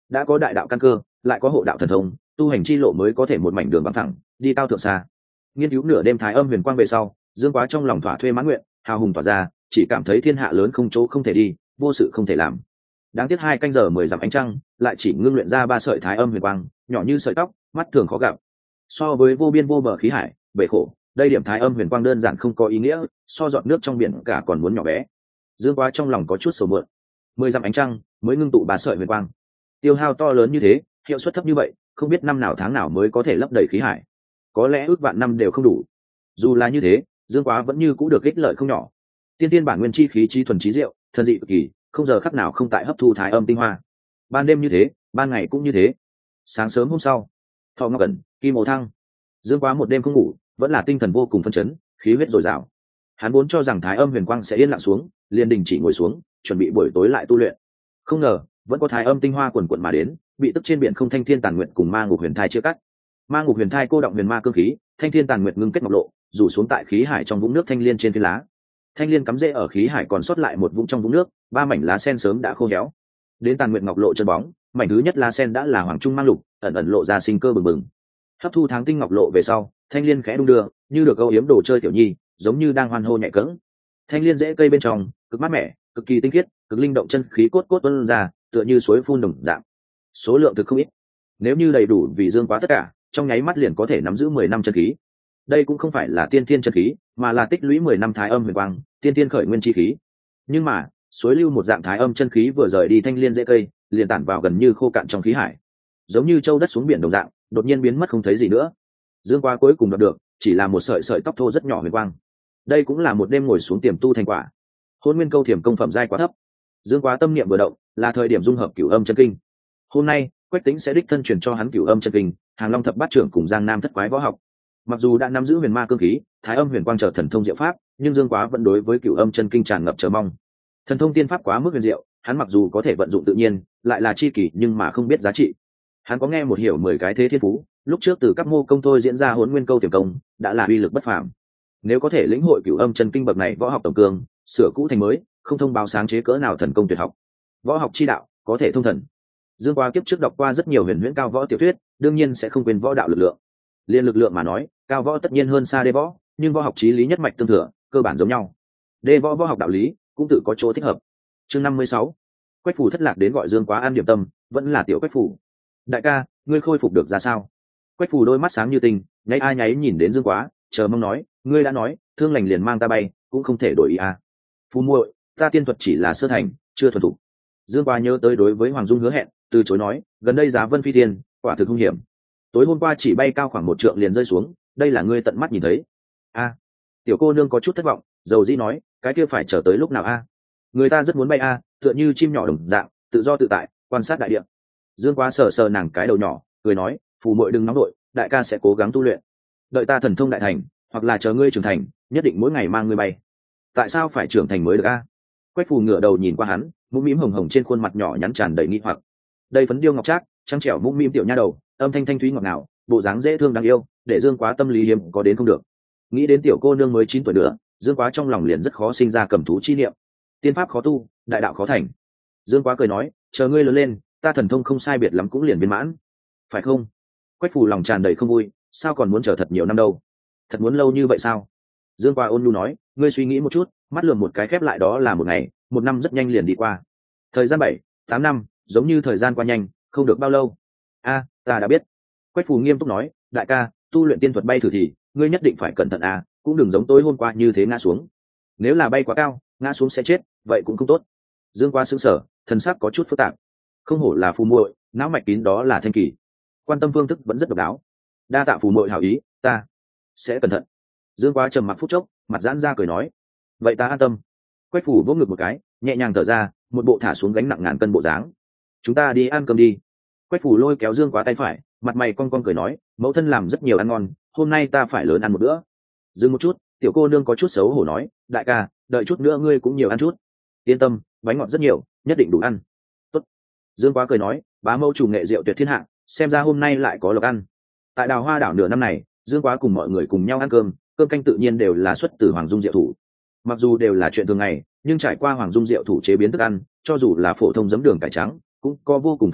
đã có đại đạo căn cơ, lại có hộ đạo thần thông, tu hành chi lộ mới có thể một mảnh đường bằng thẳng đi cao thượng xa. Nghiên cứu nửa đêm thái âm huyền quang về sau, Dương Quá trong lòng thỏa thuê mãn nguyện, hào hùng tỏa ra, chỉ cảm thấy thiên hạ lớn không chỗ không thể đi, vô sự không thể làm. Đáng tiếc hai canh giờ mười dặm ánh trăng lại chỉ ngưng luyện ra ba sợi thái âm huyền quang, nhỏ như sợi tóc, mắt thường khó gặp. So với vô biên vô bờ khí hải bể khổ, đây điểm thái âm huyền quang đơn giản không có ý nghĩa, so giọt nước trong biển cả còn muốn nhỏ bé. Dương Quá trong lòng có chút sầu muộn. Mười dặm ánh trăng mới ngưng tụ ba sợi huyền quang, tiêu hao to lớn như thế, hiệu suất thấp như vậy, không biết năm nào tháng nào mới có thể lấp đầy khí hải, có lẽ ước vạn năm đều không đủ. Dù là như thế, Dương Quá vẫn như cũng được ích lợi không nhỏ. Tiên tiên bản nguyên chi khí trí thuần trí diệu, thần dị cực kỳ, không giờ khắc nào không tại hấp thu thái âm tinh hoa. Ban đêm như thế, ban ngày cũng như thế. Sáng sớm hôm sau, Thọ Ngọc Cẩn, Kim Mộ Thăng, Dương Quá một đêm không ngủ, vẫn là tinh thần vô cùng phấn chấn, khí huyết dồi dào. Hắn vốn cho rằng thái âm huyền quang sẽ yên lặng xuống, liền đình chỉ ngồi xuống, chuẩn bị buổi tối lại tu luyện. Không ngờ, vẫn có thái âm tinh hoa quần quần mà đến, bị tức trên biển không thanh thiên tàn nguyện cùng ma ngục huyền thai chia cắt. Ma ngục huyền thai cô động huyền ma cương khí, thanh thiên tàn nguyện ngưng kết ngọc lộ, rủ xuống tại khí hải trong vũng nước thanh liên trên phi lá. Thanh liên cắm rễ ở khí hải còn sót lại một vũng trong vũng nước, ba mảnh lá sen sớm đã khô héo. Đến tàn nguyện ngọc lộ chân bóng, mảnh thứ nhất lá sen đã là hoàng trung mang lục, ẩn ẩn lộ ra sinh cơ bừng bừng. Hấp thu tháng tinh ngọc lộ về sau, thanh liên khẽ đung đưa, như được âu yếm đồ chơi tiểu nhi, giống như đang hoan hô nhẹ cẫng. Thanh liên rễ cây bên trong, cực mát mẻ, cực kỳ tinh khiết, cực linh động chân khí cốt cốt tuôn ra, tựa như suối phun đồng dạng. Số lượng thực không ít. Nếu như đầy đủ vì Dương Quá tất cả, trong nháy mắt liền có thể nắm giữ mười năm chân khí. Đây cũng không phải là tiên thiên chân khí, mà là tích lũy mười năm thái âm huyền quang, tiên thiên khởi nguyên chi khí. Nhưng mà, suối lưu một dạng thái âm chân khí vừa rời đi thanh liên rễ cây, liền tản vào gần như khô cạn trong khí hải. Giống như châu đất xuống biển đồng dạng, đột nhiên biến mất không thấy gì nữa. Dương Quá cuối cùng đạt được, chỉ là một sợi sợi tóc thô rất nhỏ huyền quang. Đây cũng là một đêm ngồi xuống tiềm tu thành quả. Hôn Nguyên Câu Thiểm công phẩm giai quá thấp. Dương Quá tâm niệm vừa động, là thời điểm dung hợp Cửu Âm chân kinh. Hôm nay, Quách Tĩnh sẽ đích thân truyền cho hắn Cửu Âm chân kinh, Hàng Long thập bát trưởng cùng Giang Nam thất quái võ học. Mặc dù đã nắm giữ huyền ma cương khí, thái âm huyền quang trở thần thông diệu pháp, nhưng Dương Quá vẫn đối với Cửu Âm chân kinh tràn ngập chờ mong. Thần thông tiên pháp quá mức huyền diệu, hắn mặc dù có thể vận dụng tự nhiên, lại là chi kỷ nhưng mà không biết giá trị. Hắn có nghe một hiểu mười cái thế thiên phú, lúc trước từ các mô công thôi diễn ra Hỗn Nguyên Câu Thiểm công, đã là uy lực bất phàm. Nếu có thể lĩnh hội Cửu Âm chân kinh bậc này võ học tổng cường, sửa cũ thành mới, không thông báo sáng chế cỡ nào thần công tuyệt học. Võ học chi đạo có thể thông thần. Dương Quá kiếp trước đọc qua rất nhiều huyền huyễn cao võ tiểu thuyết, đương nhiên sẽ không quên võ đạo lực lượng. Liên lực lượng mà nói, cao võ tất nhiên hơn xa đê võ, nhưng võ học chí lý nhất mạch tương thừa, cơ bản giống nhau. Đê võ võ học đạo lý cũng tự có chỗ thích hợp. Chương năm mươi sáu, Quách Phủ thất lạc đến gọi Dương Quá ăn điểm tâm, vẫn là tiểu Quách Phủ. Đại ca, ngươi khôi phục được ra sao? Quách Phủ đôi mắt sáng như tinh, nháy ai nháy nhìn đến Dương Quá, chờ mong nói, ngươi đã nói, thương lành liền mang ta bay, cũng không thể đổi ý à? Phu muội, ta tiên thuật chỉ là sơ thành, chưa thuần thục. Dương Quá nhớ tới đối với Hoàng Dung hứa hẹn, từ chối nói, gần đây giá vân phi thiên, quả thực hung hiểm. Tối hôm qua chỉ bay cao khoảng một trượng liền rơi xuống, đây là ngươi tận mắt nhìn thấy. A, tiểu cô nương có chút thất vọng, dầu dĩ nói, cái kia phải chờ tới lúc nào a? Người ta rất muốn bay a, tựa như chim nhỏ đồng dạng, tự do tự tại, quan sát đại địa. Dương Quá sờ sờ nàng cái đầu nhỏ, cười nói, phù muội đừng nóng đội, đại ca sẽ cố gắng tu luyện. Đợi ta thần thông đại thành, hoặc là chờ ngươi trưởng thành, nhất định mỗi ngày mang ngươi bay. Tại sao phải trưởng thành mới được a? Quách Phù ngửa đầu nhìn qua hắn, mũm mĩm hồng hồng trên khuôn mặt nhỏ nhắn tràn đầy nghi hoặc. Đây phấn điêu ngọc trác, trắng trẻo mũm mĩm tiểu nha đầu, âm thanh thanh thúy ngọt ngào, bộ dáng dễ thương đáng yêu, để Dương Quá tâm lý hiếm có đến không được. Nghĩ đến tiểu cô nương mới chín tuổi nữa, Dương Quá trong lòng liền rất khó sinh ra cầm thú chi niệm. Tiên pháp khó tu, đại đạo khó thành. Dương Quá cười nói, chờ ngươi lớn lên, ta thần thông không sai biệt lắm cũng liền viên mãn, phải không? Quách Phù lòng tràn đầy không vui, sao còn muốn chờ thật nhiều năm đâu? Thật muốn lâu như vậy sao? Dương Quá ôn nhu nói, ngươi suy nghĩ một chút, mắt lườm một cái khép lại đó là một ngày, một năm rất nhanh liền đi qua. Thời gian bảy, tám năm, giống như thời gian qua nhanh, không được bao lâu. A, ta đã biết. Quách Phù nghiêm túc nói, đại ca, tu luyện tiên thuật bay thử thì, ngươi nhất định phải cẩn thận a, cũng đừng giống tối hôm qua như thế ngã xuống. Nếu là bay quá cao, ngã xuống sẽ chết, vậy cũng không tốt. Dương Quá sững sờ, thần sắc có chút phức tạp. Không hổ là phù muội, não mạch kín đó là thanh kỳ. Quan tâm phương thức vẫn rất độc đáo. Đa tạ phù muội hảo ý, ta sẽ cẩn thận. Dương Quá trầm mặc phút chốc, mặt giãn ra cười nói, vậy ta an tâm. Quách Phủ vỗ ngực một cái, nhẹ nhàng thở ra, một bộ thả xuống gánh nặng ngàn cân bộ dáng. Chúng ta đi ăn cơm đi. Quách Phủ lôi kéo Dương Quá tay phải, mặt mày cong cong cười nói, mẫu thân làm rất nhiều ăn ngon, hôm nay ta phải lớn ăn một bữa. Dừng một chút, tiểu cô nương có chút xấu hổ nói, đại ca, đợi chút nữa ngươi cũng nhiều ăn chút. Yên tâm, bánh ngọt rất nhiều, nhất định đủ ăn. Tốt. Dương Quá cười nói, bá mẫu chủ nghệ rượu tuyệt thiên hạ, xem ra hôm nay lại có lộc ăn. Tại Đào Hoa đảo nửa năm này, Dương Quá cùng mọi người cùng nhau ăn cơm, cơm canh tự nhiên đều là xuất từ Hoàng Dung Diệu thủ. Mặc dù đều là chuyện thường ngày, nhưng trải qua Hoàng Dung Diệu thủ chế biến thức ăn, cho dù là phổ thông giấm đường cải trắng, cũng có vô cùng phong vị,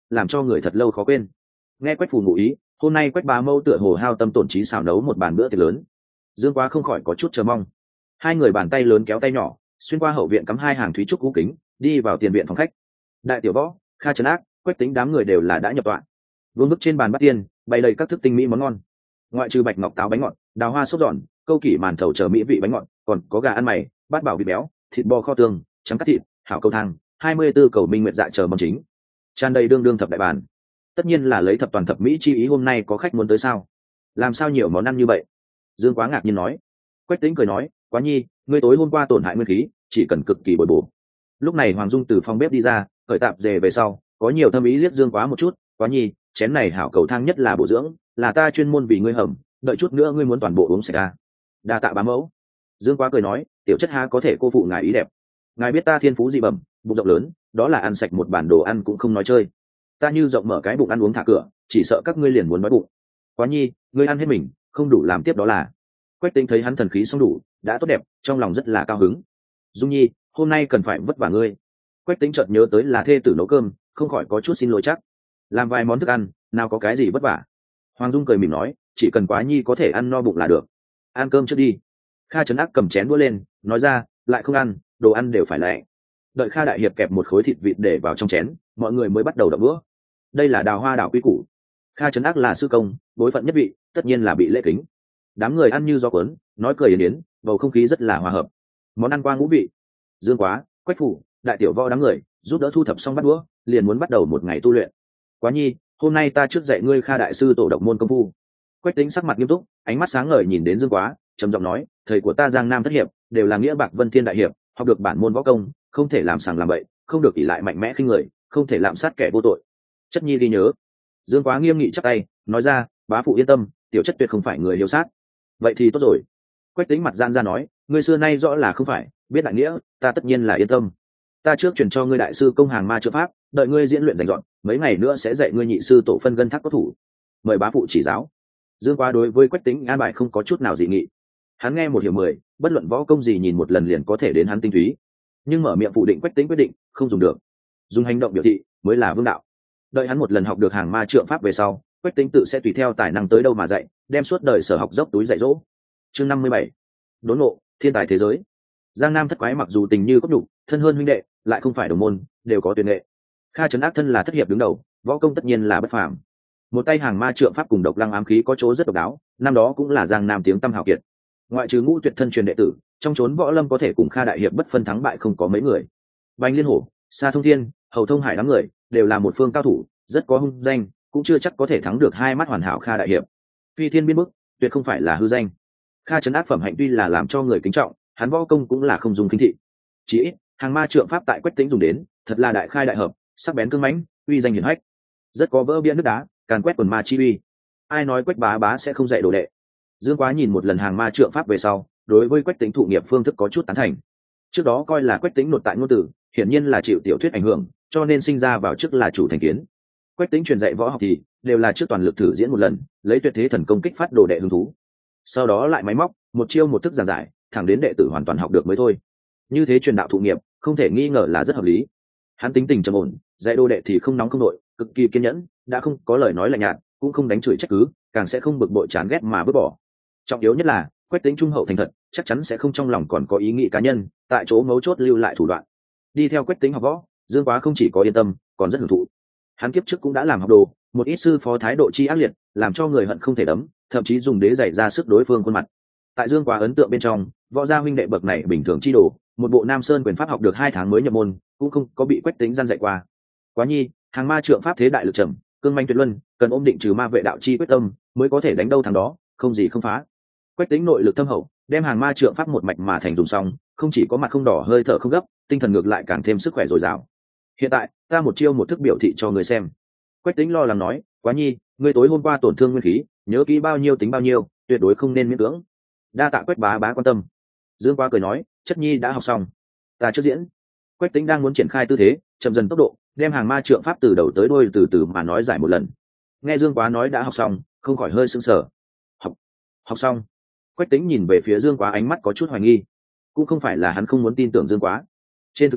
làm cho người thật lâu khó quên. Nghe Quách Phù ngụ ý, hôm nay Quách bá mẫu tựa hồ hao tâm tổn trí xào nấu một bàn bữa tiệc lớn. Dương Quá không khỏi có chút chờ mong. Hai người bàn tay lớn kéo tay nhỏ, xuyên qua hậu viện cắm hai hàng thúy trúc cũ kính, đi vào tiền viện phòng khách. Đại Tiểu Võ, Kha Trấn Ác, Quách Tính đám người đều là đã nhập tọa. Vương bức trên bàn bát tiên bày đầy các thức tinh mỹ món ngon, ngoại trừ bạch ngọc táo bánh ngọt, đào hoa sốt giòn, câu kỷ màn thầu chờ mỹ vị bánh ngọt, còn có gà ăn mày, bát bảo vịt béo, thịt bò kho tương, trắng cắt thịt, hảo câu thang, hai mươi tư cầu minh nguyệt dạ chờ món chính, tràn đầy đương đương thập đại bàn. Tất nhiên là lấy thập toàn thập mỹ chi ý, hôm nay có khách muốn tới sao? Làm sao nhiều món ăn như vậy? Dương Quá ngạc nhiên nói. Quách Tĩnh cười nói, Quá nhi, ngươi tối hôm qua tổn hại nguyên khí, chỉ cần cực kỳ bồi bổ. Lúc này Hoàng Dung từ phòng bếp đi ra, cởi tạp dề về sau, có nhiều thâm ý liếc Dương Quá một chút. Quá nhi, chén này hảo cầu thang nhất là bổ dưỡng, là ta chuyên môn vì ngươi hầm, đợi chút nữa ngươi muốn toàn bộ uống sạch ra. Đa tạ bá mẫu. Dương Quá cười nói, tiểu chất há có thể cô phụ ngài ý đẹp. Ngài biết ta thiên phú dị bẩm, bụng rộng lớn, đó là ăn sạch một bản đồ ăn cũng không nói chơi. Ta như rộng mở cái bụng ăn uống thả cửa, chỉ sợ các ngươi liền muốn nói bụng. Quá nhi, ngươi ăn hết mình, không đủ làm tiếp đó là. Quách Tĩnh thấy hắn thần khí xong đủ, đã tốt đẹp, trong lòng rất là cao hứng. Dung nhi, hôm nay cần phải vất vả ngươi. Quách Tĩnh chợt nhớ tới là thê tử nấu cơm, không khỏi có chút xin lỗi chắc. Làm vài món thức ăn, nào có cái gì vất vả. Hoàng Dung cười mỉm nói, chỉ cần Quá nhi có thể ăn no bụng là được. Ăn cơm trước đi. Kha Trấn Ác cầm chén đũa lên, nói ra, lại không ăn, đồ ăn đều phải lẹ. Đợi Kha đại hiệp kẹp một khối thịt vịt để vào trong chén, mọi người mới bắt đầu đập đũa. Đây là Đào Hoa đảo quy củ. Kha Trấn Ác là sư công, bối phận nhất vị, tất nhiên là bị lễ kính. Đám người ăn như gió cuốn, nói cười yến yến, bầu không khí rất là hòa hợp. Món ăn qua ngũ vị. Dương Quá, Quách Phủ, Đại Tiểu Võ đám người giúp đỡ thu thập xong bát đũa, liền muốn bắt đầu một ngày tu luyện. Quá nhi, hôm nay ta trước dạy ngươi Kha đại sư tổ độc môn công phu. Quách Tĩnh sắc mặt nghiêm túc, ánh mắt sáng ngời nhìn đến Dương Quá, trầm giọng nói, thầy của ta Giang Nam thất hiệp, đều là nghĩa bạc vân thiên đại hiệp, học được bản môn võ công, không thể làm sàng làm bậy, không được ỷ lại mạnh mẽ khinh người, không thể lạm sát kẻ vô tội. Chất nhi ghi nhớ. Dương Quá nghiêm nghị chắp tay, nói ra, bá phụ yên tâm, tiểu chất tuyệt không phải người hiếu sát. Vậy thì tốt rồi. Quách Tĩnh mặt giãn ra nói, ngươi xưa nay rõ là không phải, biết đại nghĩa, ta tất nhiên là yên tâm. Ta trước truyền cho ngươi đại sư công hàng ma chữa pháp, đợi ngươi diễn luyện rành rọn, mấy ngày nữa sẽ dạy ngươi nhị sư tổ phân gân thác cốt thủ. Mời bá phụ chỉ giáo. Dương Quá đối với Quách Tĩnh an bài không có chút nào dị nghị. Hắn nghe một hiểu mười, bất luận võ công gì nhìn một lần liền có thể đến hắn tinh túy. Nhưng mở miệng phủ định Quách Tĩnh quyết định, không dùng được. Dùng hành động biểu thị mới là vương đạo. Đợi hắn một lần học được hàng ma trượng pháp về sau, Quách Tĩnh tự sẽ tùy theo tài năng tới đâu mà dạy, đem suốt đời sở học dốc túi dạy dỗ. Chương năm mươi bảy, đốn ngộ, thiên tài thế giới. Giang Nam thất quái mặc dù tình như cốt nhục, thân hơn huynh đệ, lại không phải đồng môn, đều có tuyệt nghệ. Kha Trấn Ác thân là thất hiệp đứng đầu, võ công tất nhiên là bất phàm. Một tay hàng ma trượng pháp cùng độc lăng ám khí có chỗ rất độc đáo, năm đó cũng là Giang Nam tiếng tăm hào kiệt. Ngoại trừ ngũ tuyệt thân truyền đệ tử, trong chốn võ lâm có thể cùng Kha đại hiệp bất phân thắng bại không có mấy người. Bành Liên Hổ, Sa Thông Thiên, Hầu Thông Hải đám người đều là một phương cao thủ, rất có hung danh, cũng chưa chắc có thể thắng được hai mắt hoàn hảo Kha đại hiệp. Phi thiên biên bức, tuyệt không phải là hư danh. Kha Trấn Ác phẩm hạnh tuy là làm cho người kính trọng, hắn võ công cũng là không dùng kinh thị. Chỉ ít, hàng ma trượng pháp tại Quách Tĩnh dùng đến, thật là đại khai đại hợp, sắc bén cương mãnh, uy danh hiển hách, rất có vỡ bia nước đá, càn quét quần ma chi uy. Ai nói Quách bá bá sẽ không dạy đồ đệ? Dương Quá nhìn một lần hàng ma trượng pháp về sau, đối với Quách Tĩnh thụ nghiệp phương thức có chút tán thành. Trước đó coi là Quách Tĩnh nội tại ngôn tử, hiển nhiên là chịu tiểu thuyết ảnh hưởng, cho nên sinh ra vào trước là chủ thành kiến. Quách Tĩnh truyền dạy võ học thì đều là trước toàn lực thử diễn một lần, lấy tuyệt thế thần công kích phát đồ đệ hứng thú. Sau đó lại máy móc, một chiêu một thức giảng giải, thẳng đến đệ tử hoàn toàn học được mới thôi. Như thế truyền đạo thụ nghiệp, không thể nghi ngờ là rất hợp lý. Hắn tính tình trầm ổn, dạy đồ đệ thì không nóng không nội, cực kỳ kiên nhẫn, đã không có lời nói lạnh nhạt, cũng không đánh chửi trách cứ, càng sẽ không bực bội chán ghét mà vứt bỏ. Trọng yếu nhất là Quách Tĩnh trung hậu thành thật, chắc chắn sẽ không trong lòng còn có ý nghĩ cá nhân, tại chỗ mấu chốt lưu lại thủ đoạn. Đi theo Quách Tĩnh học võ, Dương Quá không chỉ có yên tâm, còn rất hưởng thụ. Hắn kiếp trước cũng đã làm học đồ, một ít sư phó thái độ chi ác liệt, làm cho người hận không thể đấm, thậm chí dùng đế giày ra sức đối phương khuôn mặt. Tại Dương Quá ấn tượng bên trong, võ gia huynh đệ bậc này bình thường chi đồ, một bộ Nam Sơn quyền pháp học được hai tháng mới nhập môn, cũng không có bị Quách Tĩnh gian dạy qua. Quá nhi, hàng ma trượng pháp thế đại lực trầm, cương manh tuyệt luân, cần ôm định trừ ma vệ đạo chi quyết tâm, mới có thể đánh đâu thằng đó, không gì không phá. Quách Tĩnh nội lực thâm hậu, đem hàng ma trượng pháp một mạch mà thành dùng xong, không chỉ có mặt không đỏ hơi thở không gấp, tinh thần ngược lại càng thêm sức khỏe dồi dào. Hiện tại, ta một chiêu một thức biểu thị cho người xem. Quách Tĩnh lo lắng nói, Quá nhi, ngươi tối hôm qua tổn thương nguyên khí, nhớ kỹ bao nhiêu tính bao nhiêu, tuyệt đối không nên miễn cưỡng. Đa tạ Quách bá bá quan tâm. Dương Quá cười nói, chất nhi đã học xong, ta trước diễn. Quách Tĩnh đang muốn triển khai tư thế, chậm dần tốc độ, đem hàng ma trượng pháp từ đầu tới đuôi từ từ mà nói giải một lần. Nghe Dương Quá nói đã học xong, không khỏi hơi sững sờ. Học, học xong. Quách Tĩnh nhìn về phía Dương Quá, ánh mắt có chút hoài nghi. Cũng không phải là hắn không muốn tin tưởng Dương Quá. Trên thực tế,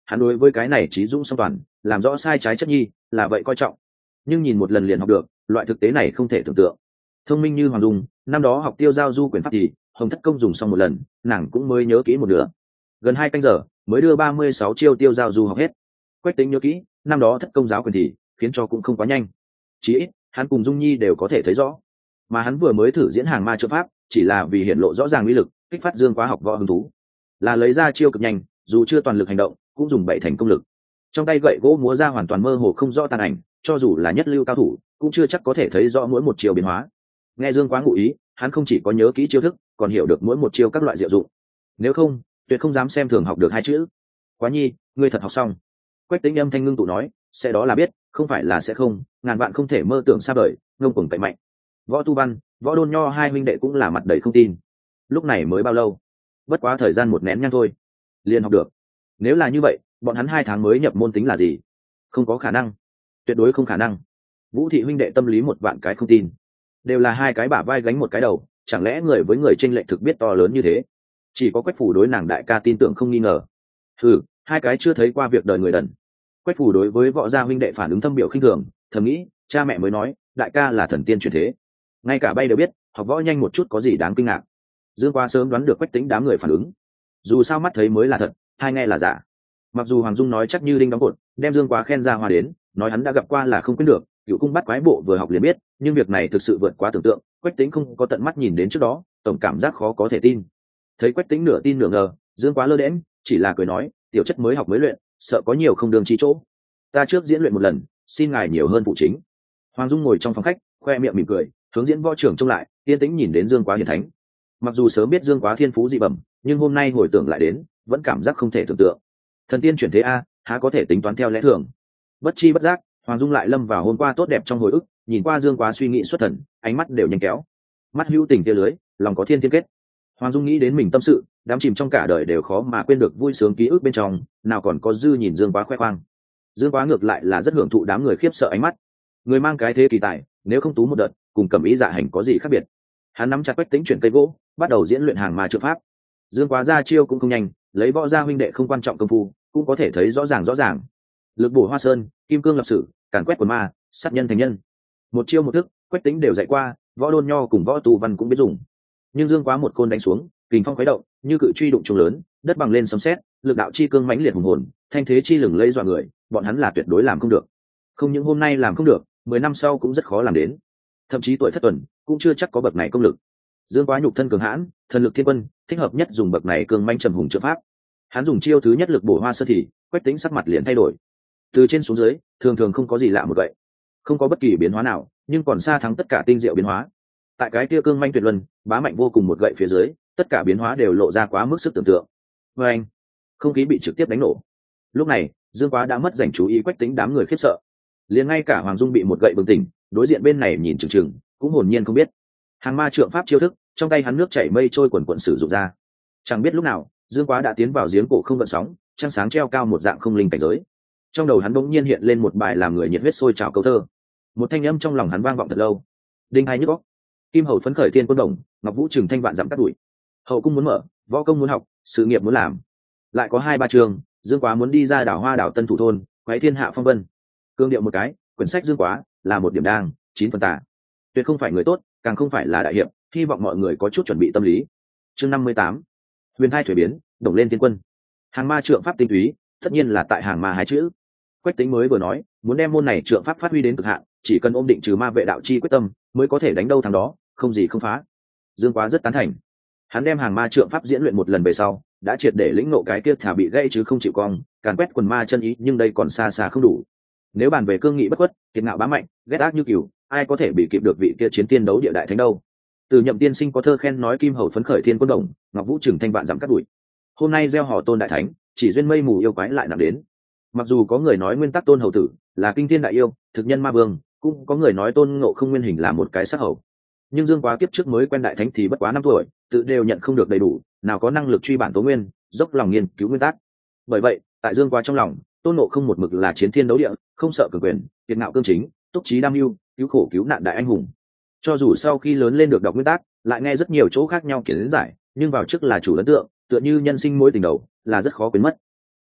hắn đối với cái này trí dũng song toàn, làm rõ sai trái chất nhi là vậy coi trọng, nhưng nhìn một lần liền học được, loại thực tế này không thể tưởng tượng. Thông minh như Hoàng Dung, năm đó học tiêu giao du quyền pháp thì Hồng Thất Công dùng xong một lần, nàng cũng mới nhớ kỹ một nửa, gần hai canh giờ mới đưa ba mươi sáu chiêu tiêu giao du học hết. Quách Tĩnh nhớ kỹ, năm đó Thất Công giáo quyền thì khiến cho cũng không quá nhanh, chí ít hắn cùng Dung Nhi đều có thể thấy rõ, mà hắn vừa mới thử diễn hàng ma chữa pháp chỉ là vì hiện lộ rõ ràng uy lực, kích phát Dương Quá học võ hứng thú, là lấy ra chiêu cực nhanh, dù chưa toàn lực hành động cũng dùng bảy thành công lực, trong tay gậy gỗ múa ra hoàn toàn mơ hồ không rõ tàn ảnh, cho dù là nhất lưu cao thủ cũng chưa chắc có thể thấy rõ mỗi một chiêu biến hóa. Nghe Dương Quá ngụ ý, hắn không chỉ có nhớ kỹ chiêu thức, còn hiểu được mỗi một chiêu các loại diệu dụng, nếu không tuyệt không dám xem thường học được hai chữ. Quá nhi, ngươi thật học xong. Quách Tĩnh âm thanh ngưng tụ nói, sẽ đó là biết, không phải là sẽ không, ngàn vạn không thể mơ tưởng xa vời, ngông cuồng cậy mạnh. Võ Tu Văn, Võ Đôn Nho hai huynh đệ cũng là mặt đầy không tin. Lúc này mới bao lâu, bất quá thời gian một nén nhang thôi, liền học được. Nếu là như vậy, bọn hắn hai tháng mới nhập môn tính là gì? Không có khả năng, tuyệt đối không khả năng. Vũ Thị huynh đệ tâm lý một vạn cái không tin, đều là hai cái bả vai gánh một cái đầu, chẳng lẽ người với người chênh lệch thực biết to lớn như thế? Chỉ có Quách Phủ đối nàng đại ca tin tưởng không nghi ngờ. Ừ, hai cái chưa thấy qua việc đời người đần. Quách Phủ đối với Võ gia huynh đệ phản ứng thâm biểu khinh thường, thầm nghĩ, cha mẹ mới nói, đại ca là thần tiên chuyển thế, ngay cả bay đều biết, học võ nhanh một chút có gì đáng kinh ngạc. Dương Quá sớm đoán được Quách Tĩnh đám người phản ứng, dù sao mắt thấy mới là thật, hai nghe là giả. Mặc dù Hoàng Dung nói chắc như đinh đóng cột, đem Dương Quá khen ra hoa đến, nói hắn đã gặp qua là không quên được, Cựu Cung bắt quái bộ vừa học liền biết, nhưng việc này thực sự vượt quá tưởng tượng, Quách Tĩnh không có tận mắt nhìn đến trước đó, tổng cảm giác khó có thể tin. Thấy Quách Tĩnh nửa tin nửa ngờ, Dương Quá lơ đễnh, chỉ là cười nói, tiểu chất mới học mới luyện, sợ có nhiều không đường chi chỗ, ta trước diễn luyện một lần, xin ngài nhiều hơn phụ chính. Hoàng Dung ngồi trong phòng khách, khoe miệng mỉm cười, hướng diễn võ trưởng trông lại, yên tĩnh nhìn đến Dương Quá hiển thánh. Mặc dù sớm biết Dương Quá thiên phú dị bẩm, nhưng hôm nay hồi tưởng lại đến, vẫn cảm giác không thể tưởng tượng. Thần tiên chuyển thế a, há có thể tính toán theo lẽ thường. Bất chi bất giác, Hoàng Dung lại lâm vào hôm qua tốt đẹp trong hồi ức, nhìn qua Dương Quá suy nghĩ xuất thần, ánh mắt đều nhanh kéo. Mắt hữu tình tia lưới, lòng có thiên thiên kết. Hoàng Dung nghĩ đến mình tâm sự, đám chìm trong cả đời đều khó mà quên được vui sướng ký ức bên trong, nào còn có dư nhìn Dương Quá khoe khoang. Dương Quá ngược lại là rất hưởng thụ đám người khiếp sợ ánh mắt. Người mang cái thế kỳ tài, nếu không tú một đợt, cùng Cẩm Ý dạ hành có gì khác biệt. Hắn nắm chặt Quách Tĩnh chuyển cây gỗ, bắt đầu diễn luyện hàng ma trượng pháp. Dương Quá ra chiêu cũng không nhanh, lấy Võ gia huynh đệ không quan trọng công phu, cũng có thể thấy rõ ràng rõ ràng. Lực bổ hoa sơn, kim cương lập sử, càn quét quần ma, sát nhân thành nhân. Một chiêu một thức, Quách Tĩnh đều dạy qua, Võ Đôn Nho cùng Võ Tu Văn cũng biết dùng. Nhưng Dương Quá một côn đánh xuống, kình phong khuấy động, như cự truy đụng trùng lớn, đất bằng lên sấm sét, lực đạo chi cương mãnh liệt hùng hồn, thanh thế chi lừng lẫy dọa người, bọn hắn là tuyệt đối làm không được. Không những hôm nay làm không được, mười năm sau cũng rất khó làm đến. Thậm chí tuổi thất tuần, cũng chưa chắc có bậc này công lực. Dương Quá nhục thân cường hãn, thần lực thiên quân, thích hợp nhất dùng bậc này cường manh trầm hùng trợ pháp. Hắn dùng chiêu thứ nhất lực bổ hoa sơ thì, Quách Tĩnh sắc mặt liền thay đổi. Từ trên xuống dưới, thường thường không có gì lạ một vậy, không có bất kỳ biến hóa nào, nhưng còn xa thắng tất cả tinh diệu biến hóa. Tại cái kia cương manh tuyệt luân, bá mạnh vô cùng một gậy phía dưới, tất cả biến hóa đều lộ ra quá mức sức tưởng tượng. Và anh, không khí bị trực tiếp đánh nổ. Lúc này, Dương Quá đã mất dành chú ý Quách Tĩnh đám người khiếp sợ, liền ngay cả Hoàng Dung bị một gậy bừng tỉnh, đối diện bên này nhìn chừng chừng, cũng hồn nhiên không biết. Hàng ma trượng pháp chiêu thức, trong tay hắn nước chảy mây trôi quần quần sử dụng ra. Chẳng biết lúc nào, Dương Quá đã tiến vào giếng cổ không gợn sóng, trăng sáng treo cao một dạng không linh cảnh giới. Trong đầu hắn bỗng nhiên hiện lên một bài làm người nhiệt huyết sôi trào câu thơ. Một thanh âm trong lòng hắn vang vọng thật lâu. Đinh hai nhức óc. Kim hầu phấn khởi thiên quân đồng, Ngọc Vũ trừng thanh vạn dặm cắt đuổi. Hậu cung muốn mở, võ công muốn học, sự nghiệp muốn làm. Lại có hai ba trường, Dương Quá muốn đi ra đảo Hoa đảo Tân Thủ thôn, quấy thiên hạ phong vân. Cương điệu một cái, quyển sách Dương Quá là một điểm đang, chín phần tà. Tuyệt không phải người tốt, càng không phải là đại hiệp, hy vọng mọi người có chút chuẩn bị tâm lý. Chương năm mươi tám, huyền thai thủy biến, động lên tiên quân. Hàng ma trượng pháp tinh túy, tất nhiên là tại hàng ma hai chữ. Quách Tĩnh mới vừa nói, muốn đem môn này trượng pháp phát huy đến cực hạn, chỉ cần ôm định trừ ma vệ đạo chi quyết tâm, mới có thể đánh đâu thằng đó, không gì không phá. Dương Quá rất tán thành. Hắn đem hàng ma trượng pháp diễn luyện một lần về sau, đã triệt để lĩnh ngộ cái kia thả bị gây chứ không chịu cong, càn quét quần ma chân ý, nhưng đây còn xa xa không đủ. Nếu bàn về cương nghị bất khuất, kiệt ngạo bá mạnh, ghét ác như cừu, ai có thể bị kịp được vị kia chiến tiên đấu địa đại thánh đâu? Từ Nhậm tiên sinh có thơ khen nói kim hầu phấn khởi thiên quân đồng, Ngọc Vũ trừng thanh vạn dặm cắt đuổi. Hôm nay gieo họ tôn đại thánh, chỉ duyên mây mù yêu quái lại nặng đến. Mặc dù có người nói nguyên tắc tôn hầu tử là kinh thiên đại yêu, thực nhân ma vương, cũng có người nói tôn ngộ không nguyên hình là một cái sắc hầu. Nhưng Dương Quá kiếp trước mới quen đại thánh thì bất quá năm tuổi, tự đều nhận không được đầy đủ, nào có năng lực truy bản tố nguyên, dốc lòng nghiên cứu nguyên tắc. Bởi vậy, tại Dương Quá trong lòng, tôn ngộ không một mực là chiến thiên đấu địa, không sợ cường quyền, kiệt ngạo cương chính, túc trí đam mưu, cứu khổ cứu nạn đại anh hùng. Cho dù sau khi lớn lên được đọc nguyên tắc, lại nghe rất nhiều chỗ khác nhau kiến giải, nhưng vào trước là chủ ấn tượng, tựa như nhân sinh mối tình đầu, là rất khó quên mất.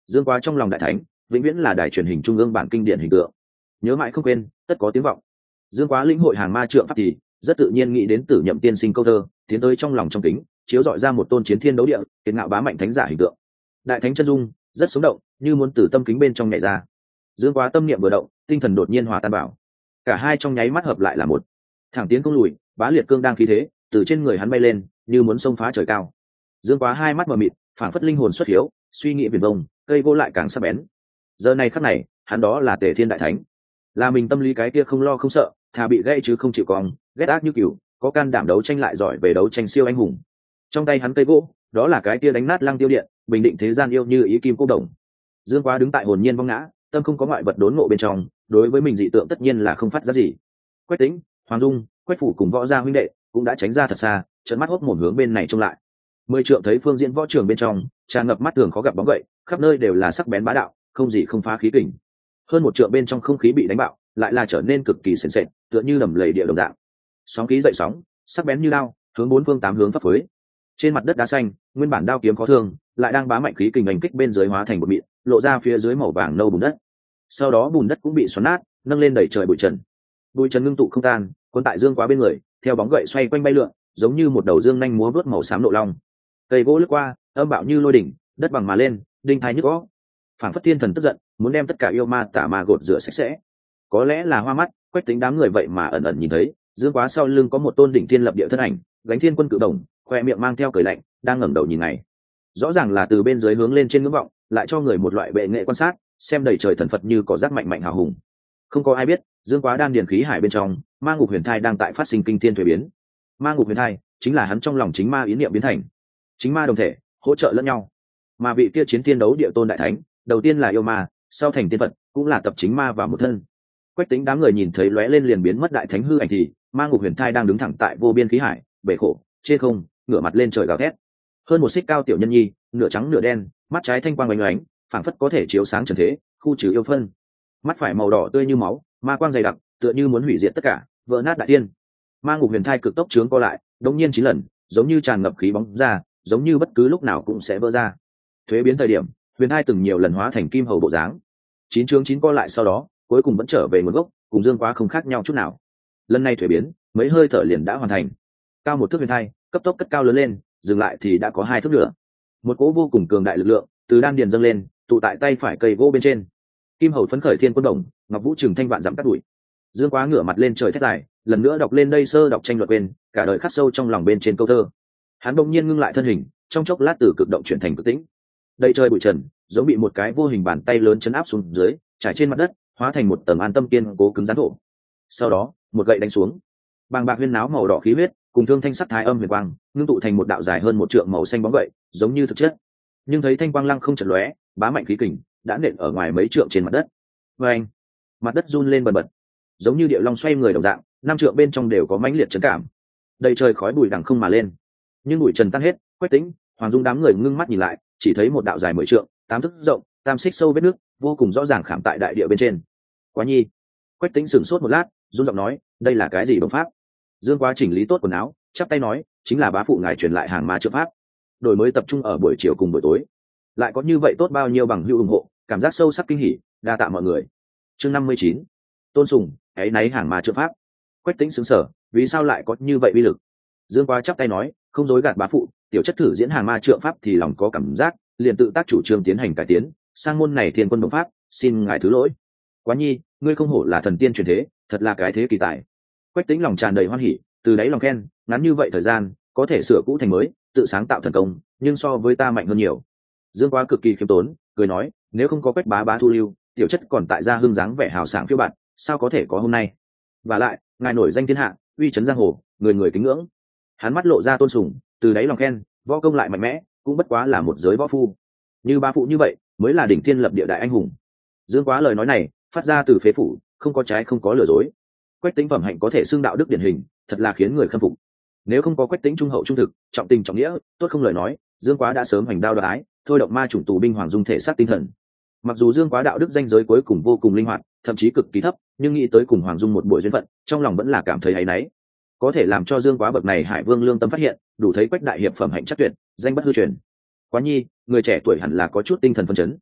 Dương Quá trong lòng đại thánh vĩnh viễn là đài truyền hình trung ương bản kinh điển hình tượng, nhớ mãi không quên, tất có tiếng vọng. Dương Quá lĩnh hội hàng ma trượng pháp thì rất tự nhiên nghĩ đến Tử Nhậm tiên sinh câu thơ, tiến tới trong lòng trong kính chiếu dọi ra một tôn chiến thiên đấu địa, kiệt ngạo bá mạnh thánh giả hình tượng. Đại thánh chân dung rất sống động, như muốn từ tâm kính bên trong nhảy ra. Dương Quá tâm niệm vừa động, tinh thần đột nhiên hòa tan bảo, cả hai trong nháy mắt hợp lại là một. Thẳng tiến công lùi, bá liệt cương đang khí thế từ trên người hắn bay lên, như muốn xông phá trời cao. Dương Quá hai mắt mờ mịt, phảng phất linh hồn xuất hiếu, suy nghĩ viển vông, cây gỗ lại càng sắc bén. Giờ này khắc này, hắn đó là Tề Thiên đại thánh, là mình tâm lý cái kia không lo không sợ, thà bị gãy chứ không chịu cong, ghét ác như cừu, có can đảm đấu tranh lại giỏi về đấu tranh siêu anh hùng. Trong tay hắn cây gỗ, đó là cái kia đánh nát lăng tiêu điện, bình định thế gian yêu như ý kim cô đồng. Dương Quá đứng tại hồn nhiên vong ngã, tâm không có ngoại vật đốn ngộ bên trong, đối với mình dị tượng tất nhiên là không phát ra gì. Quách Tĩnh, Hoàng Dung, Quách Phủ cùng võ gia huynh đệ cũng đã tránh ra thật xa, trợn mắt hốc mồm hướng bên này trông lại. Mười trượng thấy phương diễn võ trường bên trong tràn ngập mắt thường khó gặp bóng gậy, khắp nơi đều là sắc bén bá đạo, không gì không phá khí kình. Hơn một trượng bên trong không khí bị đánh bạo, lại là trở nên cực kỳ sền sệt, tựa như đầm lầy địa đồng dạng. Sóng khí dậy sóng, sắc bén như đao, hướng bốn phương tám hướng phấp phới. Trên mặt đất đá xanh, nguyên bản đao kiếm có thương, lại đang bá mạnh khí kình đánh kích bên dưới hóa thành một mịn, lộ ra phía dưới màu vàng nâu bùn đất. Sau đó bùn đất cũng bị xoắn nát, nâng lên đẩy trời bụi trần. Bụi trần ngưng tụ không tan, cuốn tại Dương Quá bên người, theo bóng gậy xoay quanh bay lượn, giống như một đầu dương nhanh múa vớt màu xám nộ long. Cây gỗ lướt qua, âm bạo như lôi đỉnh, đất bằng mà lên, đinh thái nhức óc. Phảng phất thiên thần tức giận, muốn đem tất cả yêu ma tả ma gột rửa sạch sẽ. Có lẽ là hoa mắt, Quách Tính đám người vậy mà ẩn ẩn nhìn thấy, Dương Quá sau lưng có một tôn đỉnh thiên lập địa thân ảnh, gánh thiên quân cự đồng, khoe miệng mang theo cười lạnh, đang ngẩng đầu nhìn này. Rõ ràng là từ bên dưới hướng lên trên ngưỡng vọng, lại cho người một loại bệ nghệ quan sát, xem đầy trời thần phật như có rác mạnh mạnh hào hùng. Không có ai biết, Dương Quá đan điền khí hải bên trong, ma ngục huyền thai đang tại phát sinh kinh thiên thuế biến. Ma ngục huyền thai chính là hắn trong lòng chính ma ý niệm biến thành, chính ma đồng thể, hỗ trợ lẫn nhau. Mà vị kia chiến thiên đấu địa tôn đại thánh, đầu tiên là yêu ma, sau thành tiên phật, cũng là tập chính ma vào một thân. Quách Tính đám người nhìn thấy lóe lên liền biến mất đại thánh hư ảnh thì, ma ngục huyền thai đang đứng thẳng tại vô biên khí hải, bể khổ, trên không, ngửa mặt lên trời gào thét. Hơn một xích cao tiểu nhân nhi, nửa trắng nửa đen, mắt trái thanh quang oanh oánh, phảng phất có thể chiếu sáng trần thế, khu trừ yêu phân. Mắt phải màu đỏ tươi như máu, ma quang dày đặc, tựa như muốn hủy diệt tất cả, vỡ nát đại tiên. Ma ngục huyền thai cực tốc trướng co lại, đống nhiên chín lần, giống như tràn ngập khí bóng ra, giống như bất cứ lúc nào cũng sẽ vỡ ra. Thuế biến thời điểm, huyền thai từng nhiều lần hóa thành kim hầu bộ dáng. Chín trướng chín co lại sau đó, cuối cùng vẫn trở về nguồn gốc, cùng Dương Quá không khác nhau chút nào. Lần này thuế biến, mấy hơi thở liền đã hoàn thành. Cao một thước huyền thai, cấp tốc cất cao lớn lên, dừng lại thì đã có hai thước nữa. Một cỗ vô cùng cường đại lực lượng từ đan điền dâng lên, tụ tại tay phải cây gỗ bên trên. Kim hầu phấn khởi thiên quân đồng, ngọc vũ trường thanh vạn dặm cắt đuổi. Dương Quá ngửa mặt lên trời thét dài, lần nữa đọc lên đây sơ đọc tranh luật quên, cả đời khắc sâu trong lòng bên trên câu thơ. Hắn đột nhiên ngưng lại thân hình, trong chốc lát từ cực động chuyển thành cực tĩnh. Đây trời bụi trần, giống bị một cái vô hình bàn tay lớn chấn áp xuống dưới, trải trên mặt đất, hóa thành một tầng an tâm kiên cố cứng rắn thổ. Sau đó, một gậy đánh xuống, bàng bạc huyên náo màu đỏ khí huyết, cùng thương thanh sắc thái âm huyền quang, ngưng tụ thành một đạo dài hơn một trượng màu xanh bóng gậy, giống như thực chất. Nhưng thấy thanh quang lăng không chợt lóe, bá mạnh khí kình đã nện ở ngoài mấy trượng trên mặt đất. Và anh, mặt đất run lên bần bật, giống như địa long xoay người đồng dạng, năm trượng bên trong đều có mãnh liệt chấn cảm. Đầy trời khói bụi đằng không mà lên, nhưng bụi trần tan hết. Quách Tính, Hoàng Dung đám người ngưng mắt nhìn lại, chỉ thấy một đạo dài mười trượng, tám thước rộng, tam xích sâu vết nước, vô cùng rõ ràng khảm tại đại địa bên trên. Quá nhi. Quách Tính sửng sốt một lát, run giọng nói, đây là cái gì đồng pháp? Dương Quá chỉnh lý tốt quần áo, chắp tay nói, chính là bá phụ ngài truyền lại hàng ma trượng pháp. Đổi mới tập trung ở buổi chiều cùng buổi tối, lại có như vậy tốt bao nhiêu bằng hữu ủng hộ, cảm giác sâu sắc kinh hỉ, đa tạ mọi người. Chương năm mươi chín, Tôn Sùng, ấy náy hàng ma trượng pháp. Quách Tính sững sờ, vì sao lại có như vậy uy lực? Dương Quá chắp tay nói, không dối gạt bá phụ, tiểu chất thử diễn hàng ma trượng pháp thì lòng có cảm giác, liền tự tác chủ trương tiến hành cải tiến, sang môn này thiên quân đồng pháp, xin ngài thứ lỗi. Quá nhi, ngươi không hổ là thần tiên truyền thế, thật là cái thế kỳ tài. Quách Tính lòng tràn đầy hoan hỉ, từ đáy lòng khen, ngắn như vậy thời gian, có thể sửa cũ thành mới, tự sáng tạo thần công, nhưng so với ta mạnh hơn nhiều. Dương Quá cực kỳ khiêm tốn, cười nói, nếu không có Quách bá bá thu lưu, tiểu chất còn tại gia hương dáng vẻ hào sảng phiêu bạt, sao có thể có hôm nay? Và lại, ngài nổi danh thiên hạ, uy chấn giang hồ, người người kính ngưỡng. Hắn mắt lộ ra tôn sùng, từ đáy lòng khen, võ công lại mạnh mẽ, cũng bất quá là một giới võ phu. Như bá phụ như vậy, mới là đỉnh thiên lập địa đại anh hùng. Dương Quá lời nói này, phát ra từ phế phủ, không có trái không có lừa dối. Quách Tính phẩm hạnh có thể xưng đạo đức điển hình, thật là khiến người khâm phục. Nếu không có Quách Tính trung hậu trung thực, trọng tình trọng nghĩa, tốt không lời nói, Dương Quá đã sớm hành đao đoạt ái, thôi động ma chủng tù binh Hoàng Dung thể xác tinh thần. Mặc dù Dương Quá đạo đức danh giới cuối cùng vô cùng linh hoạt, thậm chí cực kỳ thấp, nhưng nghĩ tới cùng Hoàng Dung một buổi duyên phận, trong lòng vẫn là cảm thấy áy náy. Có thể làm cho Dương Quá bậc này Hải Vương lương tâm phát hiện, đủ thấy Quách đại hiệp phẩm hạnh chắc tuyệt, danh bất hư truyền. Quá nhi, người trẻ tuổi hẳn là có chút tinh thần phấn chấn.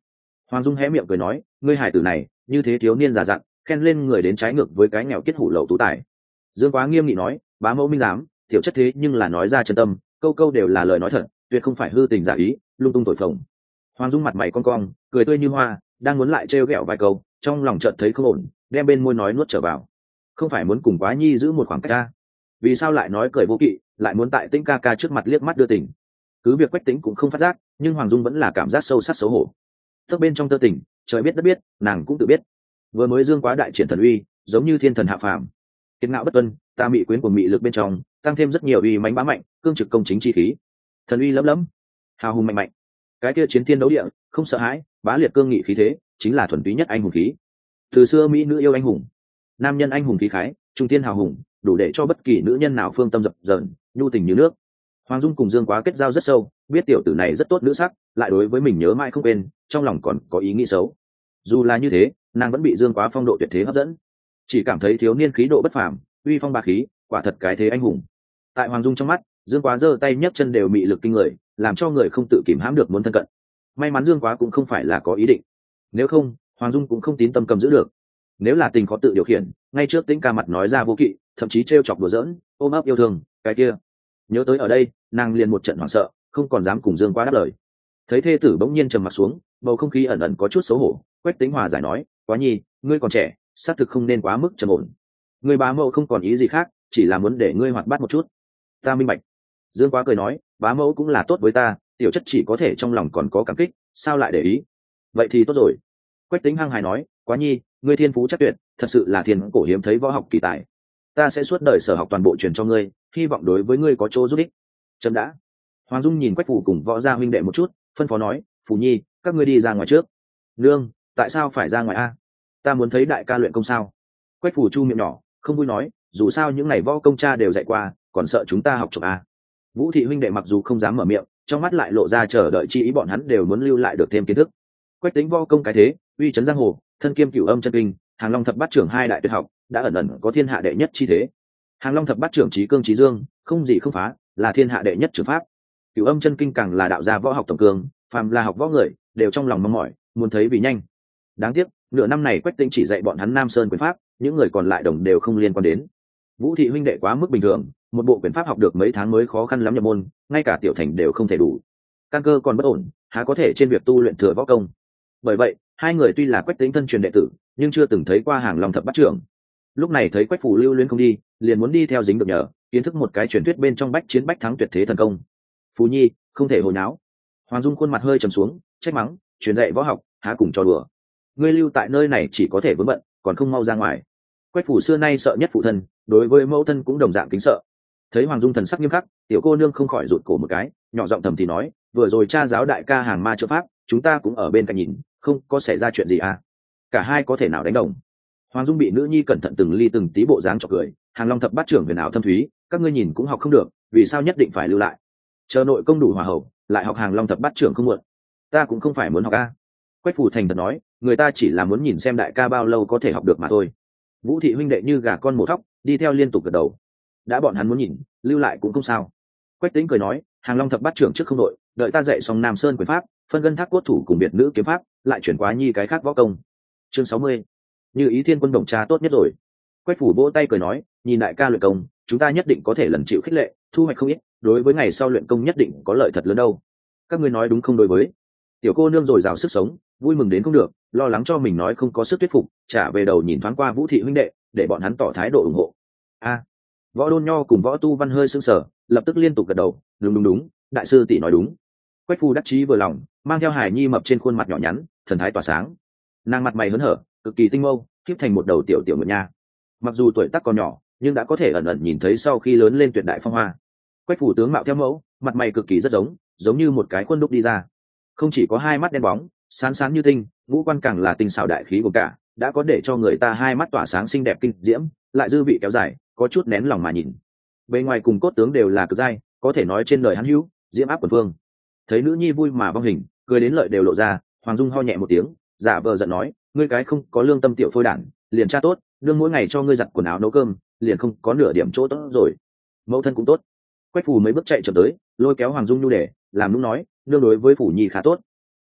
Hoàng Dung hé miệng cười nói, ngươi hải tử này như thế thiếu niên già dặn, khen lên người đến trái ngược với cái nghèo kết hủ lậu tú tài. Dương Quá nghiêm nghị nói, bá mẫu minh giám, tiểu chất thế nhưng là nói ra chân tâm, câu câu đều là lời nói thật, tuyệt không phải hư tình giả ý, lung tung thổi phồng. Hoàng Dung mặt mày cong cong, cười tươi như hoa, đang muốn lại trêu ghẹo vài câu, trong lòng chợt thấy không ổn, đem bên môi nói nuốt trở vào. Không phải muốn cùng Quá Nhi giữ một khoảng cách a? Vì sao lại nói cười vô kỵ, lại muốn tại Tĩnh ca ca trước mặt liếc mắt đưa tình? Cứ việc Quách Tĩnh cũng không phát giác, nhưng Hoàng Dung vẫn là cảm giác sâu sắc xấu hổ. Tức bên trong tơ tình, trời biết đất biết, nàng cũng tự biết. Vừa mới Dương Quá đại triển thần uy, giống như thiên thần hạ phàm. Kiệt ngạo bất tuân, ta mị quyến của mị lực bên trong, tăng thêm rất nhiều uy mãnh bá mạnh, cương trực công chính chi khí. Thần uy lẫm lẫm, hào hùng mạnh mạnh. Cái kia chiến thiên đấu địa, không sợ hãi, bá liệt cương nghị khí thế, chính là thuần túy nhất anh hùng khí. Từ xưa mỹ nữ yêu anh hùng, nam nhân anh hùng khí khái, trung thiên hào hùng, đủ để cho bất kỳ nữ nhân nào phương tâm dập dờn, nhu tình như nước. Hoàng Dung cùng Dương Quá kết giao rất sâu, biết tiểu tử này rất tốt nữ sắc, lại đối với mình nhớ mãi không quên, trong lòng còn có ý nghĩ xấu. Dù là như thế, nàng vẫn bị Dương Quá phong độ tuyệt thế hấp dẫn, chỉ cảm thấy thiếu niên khí độ bất phàm, uy phong ba khí, quả thật cái thế anh hùng. Tại Hoàng Dung trong mắt, Dương Quá giơ tay nhấc chân đều mị lực kinh người, làm cho người không tự kìm hãm được muốn thân cận. May mắn Dương Quá cũng không phải là có ý định, nếu không, Hoàng Dung cũng không tín tâm cầm giữ được. Nếu là tình có tự điều khiển, ngay trước Tĩnh ca mặt nói ra vô kỵ, thậm chí trêu chọc đùa giỡn, ôm ấp yêu thương, cái kia. Nhớ tới ở đây, nàng liền một trận hoảng sợ, không còn dám cùng Dương Quá đáp lời. Thấy thê tử bỗng nhiên trầm mặt xuống, bầu không khí ẩn ẩn có chút xấu hổ, Quách Tĩnh hòa giải nói, Quá Nhi, ngươi còn trẻ, xác thực không nên quá mức trầm ổn. Ngươi bá mẫu không còn ý gì khác, chỉ là muốn để ngươi hoạt bát một chút. Ta minh bạch. Dương Quá cười nói, bá mẫu cũng là tốt với ta, tiểu chất chỉ có thể trong lòng còn có cảm kích, sao lại để ý? Vậy thì tốt rồi. Quách Tĩnh hăng hài nói, Quá Nhi, ngươi thiên phú chắc tuyệt, thật sự là thiên cổ hiếm thấy võ học kỳ tài. Ta sẽ suốt đời sở học toàn bộ truyền cho ngươi, hy vọng đối với ngươi có chỗ giúp ích. Chấm đã. Hoàng Dung nhìn Quách Phủ cùng võ gia huynh đệ một chút, phân phó nói, Phủ Nhi, các ngươi đi ra ngoài trước. Nương, tại sao phải ra ngoài a? Ta muốn thấy đại ca luyện công sao? Quách Phủ chu miệng nhỏ, không vui nói, dù sao những ngày võ công cha đều dạy qua, còn sợ chúng ta học chụp a. Vũ thị huynh đệ mặc dù không dám mở miệng, trong mắt lại lộ ra chờ đợi chi ý, bọn hắn đều muốn lưu lại được thêm kiến thức. Quách Tĩnh võ công cái thế, uy chấn giang hồ, thân kiêm cửu âm chân kinh, Hàng Long thập bát trưởng hai đại tuyệt học, đã ẩn ẩn có thiên hạ đệ nhất chi thế. Hàng Long thập bát trưởng trí cương trí dương, không gì không phá, là thiên hạ đệ nhất trưởng pháp. Cửu âm chân kinh càng là đạo gia võ học tổng cương, phàm là học võ người đều trong lòng mong mỏi, muốn thấy vì nhanh. Đáng tiếc, nửa năm này Quách Tĩnh chỉ dạy bọn hắn Nam Sơn quyền pháp, những người còn lại đồng đều không liên quan đến. Vũ thị huynh đệ quá mức bình thường, một bộ quyền pháp học được mấy tháng mới khó khăn lắm nhập môn, ngay cả tiểu thành đều không thể đủ. Căn cơ còn bất ổn, há có thể trên việc tu luyện thừa võ công. Bởi vậy, hai người tuy là Quách Tĩnh thân truyền đệ tử, nhưng chưa từng thấy qua Hàng Long thập bát trưởng. Lúc này thấy Quách Phủ lưu luyến không đi, liền muốn đi theo dính được nhờ, kiến thức một cái truyền thuyết bên trong bách chiến bách thắng tuyệt thế thần công. Phú Nhi, không thể hồi náo. Hoàng Dung khuôn mặt hơi trầm xuống, trách mắng, truyền dạy võ học, há cùng trò đùa. Ngươi lưu tại nơi này chỉ có thể vướng bận, còn không mau ra ngoài. Quách Phủ xưa nay sợ nhất phụ thân, đối với mẫu thân cũng đồng dạng kính sợ. Thấy Hoàng Dung thần sắc nghiêm khắc, tiểu cô nương không khỏi rụt cổ một cái, nhỏ giọng thầm thì nói, vừa rồi cha giáo đại ca Hàng Ma trợ pháp, chúng ta cũng ở bên cạnh nhìn, không có xảy ra chuyện gì à? Cả hai có thể nào đánh đồng? Hoàng Dung bị nữ nhi cẩn thận từng ly từng tí bộ dáng chọc cười, Hàng Long thập bát trưởng huyền ảo thâm thúy, các ngươi nhìn cũng học không được, vì sao nhất định phải lưu lại? Chờ nội công đủ hòa hậu, lại học Hàng Long thập bát trưởng không muộn. Ta cũng không phải muốn học a. Quách Phủ thành thật nói, người ta chỉ là muốn nhìn xem đại ca bao lâu có thể học được mà thôi. Vũ thị huynh đệ như gà con mổ thóc, đi theo liên tục gật đầu. Đã bọn hắn muốn nhìn, lưu lại cũng không sao. Quách Tĩnh cười nói, Hàng Long thập bát trưởng trước không đội, đợi ta dạy xong Nam Sơn quyền pháp, phân gân thác cốt thủ cùng biệt nữ kiếm pháp, lại chuyển Quá Nhi cái khác võ công. Chương sáu mươi. Như ý thiên quân đồng cha tốt nhất rồi. Quách Phủ vỗ tay cười nói, nhìn đại ca luyện công, chúng ta nhất định có thể lần chịu khích lệ, thu hoạch không ít, đối với ngày sau luyện công nhất định có lợi thật lớn đâu. Các ngươi nói đúng không? Đối với tiểu cô nương rồi rào sức sống, vui mừng đến không được, lo lắng cho mình nói không có sức thuyết phục, trả về đầu nhìn thoáng qua Vũ thị huynh đệ, để bọn hắn tỏ thái độ ủng hộ. A. Võ Đôn Nho cùng Võ Tu Văn hơi sững sờ, lập tức liên tục gật đầu, đúng đúng đúng, đại sư tỷ nói đúng. Quách Phu đắc chí vừa lòng, mang theo hài nhi mập trên khuôn mặt nhỏ nhắn, thần thái tỏa sáng. Nàng mặt mày hớn hở, cực kỳ tinh mâu, khiếp thành một đầu tiểu tiểu nguyệt nha. Mặc dù tuổi tác còn nhỏ, nhưng đã có thể ẩn ẩn nhìn thấy sau khi lớn lên tuyệt đại phong hoa. Quách Phủ tướng mạo theo mẫu, mặt mày cực kỳ rất giống, giống như một cái khuôn đúc đi ra. Không chỉ có hai mắt đen bóng, sáng sáng như tinh, ngũ quan càng là tinh xảo đại khí của cả, đã có để cho người ta hai mắt tỏa sáng xinh đẹp kinh diễm, lại dư vị kéo dài, có chút nén lòng mà nhìn. Bề ngoài cùng cốt tướng đều là cực giai, có thể nói trên đời hắn hữu, diễm áp quần phương. Thấy nữ nhi vui mà vong hình, cười đến lợi đều lộ ra, Hoàng Dung ho nhẹ một tiếng, giả vờ giận nói, ngươi cái không có lương tâm tiểu phôi đản, liền cha tốt, nương mỗi ngày cho ngươi giặt quần áo nấu cơm, liền không có nửa điểm chỗ tốt rồi. Mẫu thân cũng tốt. Quách Phủ mấy bước chạy chậm tới, lôi kéo Hoàng Dung nhu để, làm lúc nói, nương đối với Phủ Nhi khá tốt. Ân,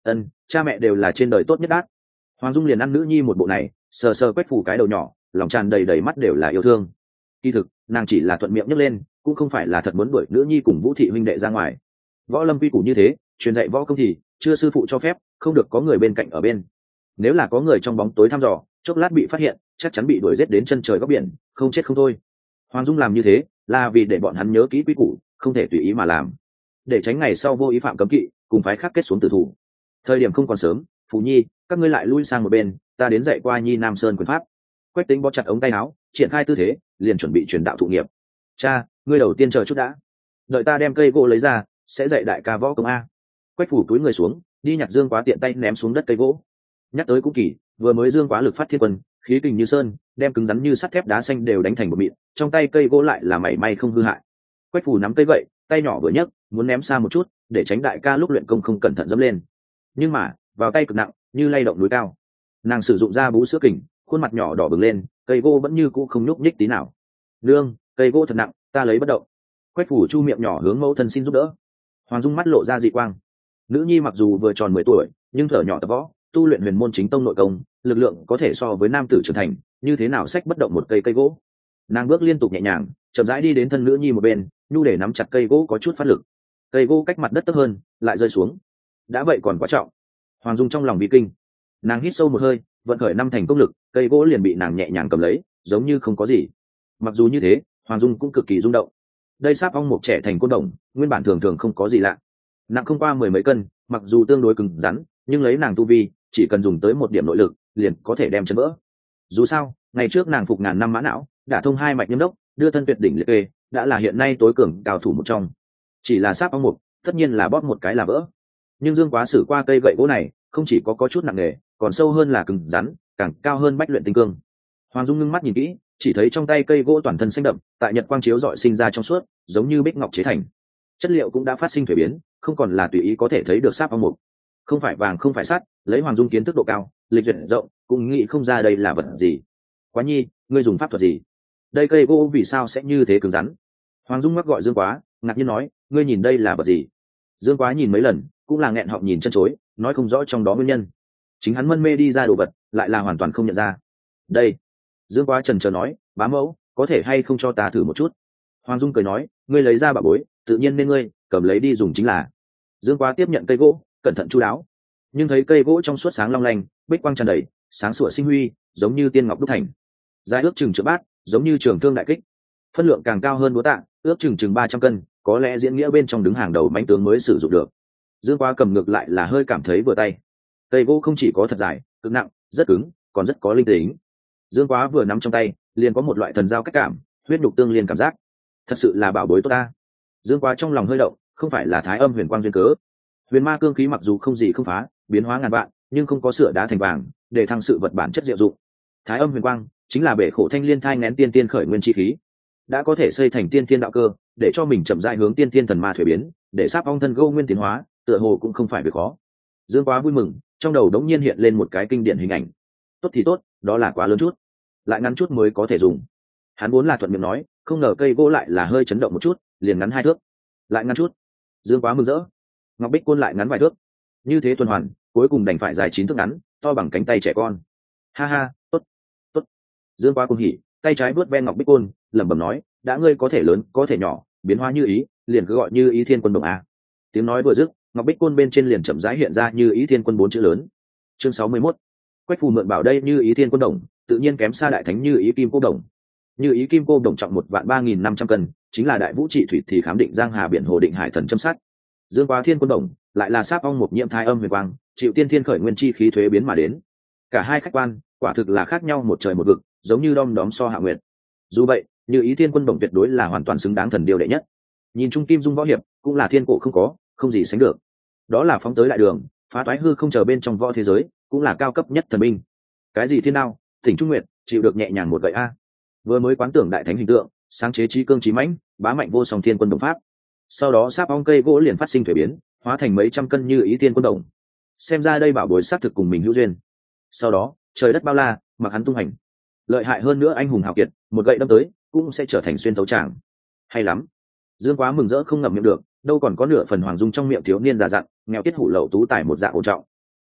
cha mẹ đều là trên đời tốt nhất ác. Hoàng Dung liền ăn nữ nhi một bộ này, sờ sờ Quách Phủ cái đầu nhỏ, lòng tràn đầy đầy mắt đều là yêu thương. Kỳ thực nàng chỉ là thuận miệng nhấc lên, cũng không phải là thật muốn đuổi nữ nhi cùng Vũ thị huynh đệ ra ngoài. Võ lâm quy củ như thế, truyền dạy võ công thì chưa sư phụ cho phép, không được có người bên cạnh ở bên. Nếu là có người trong bóng tối thăm dò, chốc lát bị phát hiện, chắc chắn bị đuổi giết đến chân trời góc biển, không chết không thôi. Hoàng Dung làm như thế là vì để bọn hắn nhớ kỹ quy củ, không thể tùy ý mà làm, để tránh ngày sau vô ý phạm cấm kỵ, cùng phái khác kết xuống tử thủ. Thời điểm không còn sớm, Phù Nhi, các ngươi lại lui sang một bên, ta đến dạy qua Nhi Nam Sơn quyền pháp. Quách Tính bó chặt ống tay áo, triển khai tư thế, liền chuẩn bị truyền đạo thụ nghiệp. Cha, ngươi đầu tiên chờ chút đã, đợi ta đem cây gỗ lấy ra, sẽ dạy đại ca võ công a. Quách Phủ túi người xuống, đi nhặt Dương Quá tiện tay ném xuống đất cây gỗ. Nhắc tới cũng kỳ, vừa mới Dương Quá lực phát thiên quân, khí kình như sơn, đem cứng rắn như sắt thép đá xanh đều đánh thành một mịn, trong tay cây gỗ lại là mảy may không hư hại. Quách Phủ nắm cây gậy, tay nhỏ vừa nhấc, muốn ném xa một chút, để tránh đại ca lúc luyện công không cẩn thận dẫm lên. Nhưng mà, vào tay cực nặng, như lay động núi cao. Nàng sử dụng ra bú sữa kình, khuôn mặt nhỏ đỏ bừng lên, cây gỗ vẫn như cũ không nhúc nhích tí nào. Nương, cây gỗ thật nặng, ta lấy bất động. Quách Phủ chu miệng nhỏ hướng mẫu thân xin giúp đỡ. Hoàng Dung mắt lộ ra dị quang. Nữ nhi mặc dù vừa tròn mười tuổi, nhưng thở nhỏ tập võ, tu luyện huyền môn chính tông nội công, lực lượng có thể so với nam tử trưởng thành, như thế nào xách bất động một cây cây gỗ. Nàng bước liên tục nhẹ nhàng, chậm rãi đi đến thân nữ nhi một bên, nhu để nắm chặt cây gỗ có chút phát lực. Cây gỗ cách mặt đất tấp hơn, lại rơi xuống. Đã vậy còn quá trọng. Hoàng Dung trong lòng bị kinh, nàng hít sâu một hơi, vận khởi năm thành công lực, cây gỗ liền bị nàng nhẹ nhàng cầm lấy, giống như không có gì. Mặc dù như thế, Hoàng Dung cũng cực kỳ rung động. Đây sáp ong một trẻ thành côn đồng, nguyên bản thường thường không có gì lạ, nặng không qua mười mấy cân, mặc dù tương đối cứng rắn, nhưng lấy nàng tu vi, chỉ cần dùng tới một điểm nội lực, liền có thể đem chấn vỡ. Dù sao, ngày trước nàng phục ngàn năm mã não, đã thông hai mạch nhâm đốc, đưa thân tuyệt đỉnh liệt kê, đã là hiện nay tối cường cao thủ một trong. Chỉ là sáp ong mục, tất nhiên là bóp một cái là vỡ. Nhưng Dương Quá sử qua cây gậy gỗ này, không chỉ có có chút nặng nề, còn sâu hơn là cứng rắn, càng cao hơn bách luyện tinh cương. Hoàng Dung ngưng mắt nhìn kỹ, chỉ thấy trong tay cây gỗ toàn thân xanh đậm, tại nhật quang chiếu rọi sinh ra trong suốt, giống như bích ngọc chế thành. Chất liệu cũng đã phát sinh thay biến, không còn là tùy ý có thể thấy được sáp ong mục. Không phải vàng không phải sắt, lấy Hoàng Dung kiến thức độ cao, lịch duyệt rộng, cũng nghĩ không ra đây là vật gì. Quá Nhi, ngươi dùng pháp thuật gì? Đây cây gỗ vì sao sẽ như thế cứng rắn? Hoàng Dung ngắc gọi Dương Quá, ngạc nhiên nói, ngươi nhìn đây là vật gì? Dương Quá nhìn mấy lần, cũng là nghẹn họng nhìn chân chối, nói không rõ trong đó nguyên nhân. Chính hắn mân mê đi ra đồ vật, lại là hoàn toàn không nhận ra. Đây, Dương Quá trần trờ nói, bá mẫu, có thể hay không cho ta thử một chút? Hoàng Dung cười nói, ngươi lấy ra bảo bối, tự nhiên nên ngươi cầm lấy đi dùng chính là. Dương Quá tiếp nhận cây gỗ, cẩn thận chu đáo, nhưng thấy cây gỗ trong suốt sáng long lanh, bích quang tràn đầy, sáng sủa sinh huy, giống như tiên ngọc đúc thành. Dài ước chừng trượng bát, giống như trường thương đại kích. Phân lượng càng cao hơn búa tạ, ước chừng chừng ba trăm cân, có lẽ diễn nghĩa bên trong đứng hàng đầu mãnh tướng mới sử dụng được. Dương Quá cầm ngược lại là hơi cảm thấy vừa tay. Cây gỗ không chỉ có thật dài, cực nặng, rất cứng, còn rất có linh tính. Dương Quá vừa nắm trong tay, liền có một loại thần giao cách cảm, huyết nhục tương liên cảm giác. Thật sự là bảo bối tốt ta. Dương Quá trong lòng hơi động, không phải là Thái Âm huyền quang duyên cớ. Huyền ma cương khí mặc dù không gì không phá, biến hóa ngàn vạn, nhưng không có sửa đá thành vàng, để thăng sự vật bản chất diệu dụng. Thái Âm huyền quang chính là bể khổ thanh liên thai nén tiên tiên khởi nguyên chi khí, đã có thể xây thành tiên tiên đạo cơ, để cho mình chậm rãi hướng tiên tiên thần ma thuế biến, để sáp ong thân gâu nguyên tiến hóa, tựa hồ cũng không phải việc khó. Dương Quá vui mừng, trong đầu đống nhiên hiện lên một cái kinh điển hình ảnh. Tốt thì tốt, đó là quá lớn chút, lại ngắn chút mới có thể dùng. Hắn vốn là thuận miệng nói, không ngờ cây gỗ lại là hơi chấn động một chút, liền ngắn hai thước, lại ngắn chút. Dương Quá mừng rỡ. Ngọc Bích Côn lại ngắn vài thước, như thế tuần hoàn, cuối cùng đành phải dài chín thước ngắn, to bằng cánh tay trẻ con. Ha ha, tốt, tốt. Dương Quá cùng hỉ, tay trái vớt ven Ngọc Bích Côn, lẩm bẩm nói, đã ngươi có thể lớn, có thể nhỏ, biến hóa như ý, liền cứ gọi như ý thiên quân đồng a. Tiếng nói vừa dứt, Ngọc Bích Côn bên trên liền chậm rãi hiện ra như ý thiên quân bốn chữ lớn. Chương sáu mươi mốt. Quách Phù mượn bảo đây như ý thiên quân đồng, tự nhiên kém xa đại thánh như ý kim cô đồng. Như ý kim cô đồng trọng một vạn ba nghìn năm trăm cân, chính là đại vũ trị thủy thì khám định giang hà biển hồ định hải thần châm sát. Dương Quá thiên quân đồng lại là sáp ong một nhiễm thai âm huyền quang, chịu tiên thiên khởi nguyên chi khí thuế biến mà đến. Cả hai khách quan quả thực là khác nhau một trời một vực, giống như đom đóm so hạ nguyệt. Dù vậy, như ý thiên quân đồng tuyệt đối là hoàn toàn xứng đáng thần điều đệ nhất. Nhìn chung kim dung võ hiệp, cũng là thiên cổ không có, không gì sánh được. Đó là phóng tới đại đường, phá toái hư không chờ bên trong võ thế giới, cũng là cao cấp nhất thần binh. Cái gì thiên đao, thỉnh trung nguyệt, chịu được nhẹ nhàng một gậy a. Vừa mới quán tưởng đại thánh hình tượng, sáng chế trí cương trí mãnh, bá mạnh vô song thiên quân đồng pháp. Sau đó sáp ong cây gỗ liền phát sinh thuế biến, hóa thành mấy trăm cân như ý thiên quân đồng. Xem ra đây bảo bối xác thực cùng mình hữu duyên. Sau đó trời đất bao la, mặc hắn tung hành. Lợi hại hơn nữa anh hùng hào kiệt, một gậy đâm tới cũng sẽ trở thành xuyên thấu tràng. Hay lắm. Dương Quá mừng rỡ không ngậm miệng được, đâu còn có nửa phần Hoàng Dung trong miệng thiếu niên già dặn, nghèo tiết hủ lậu tú tài một dạ ổn trọng.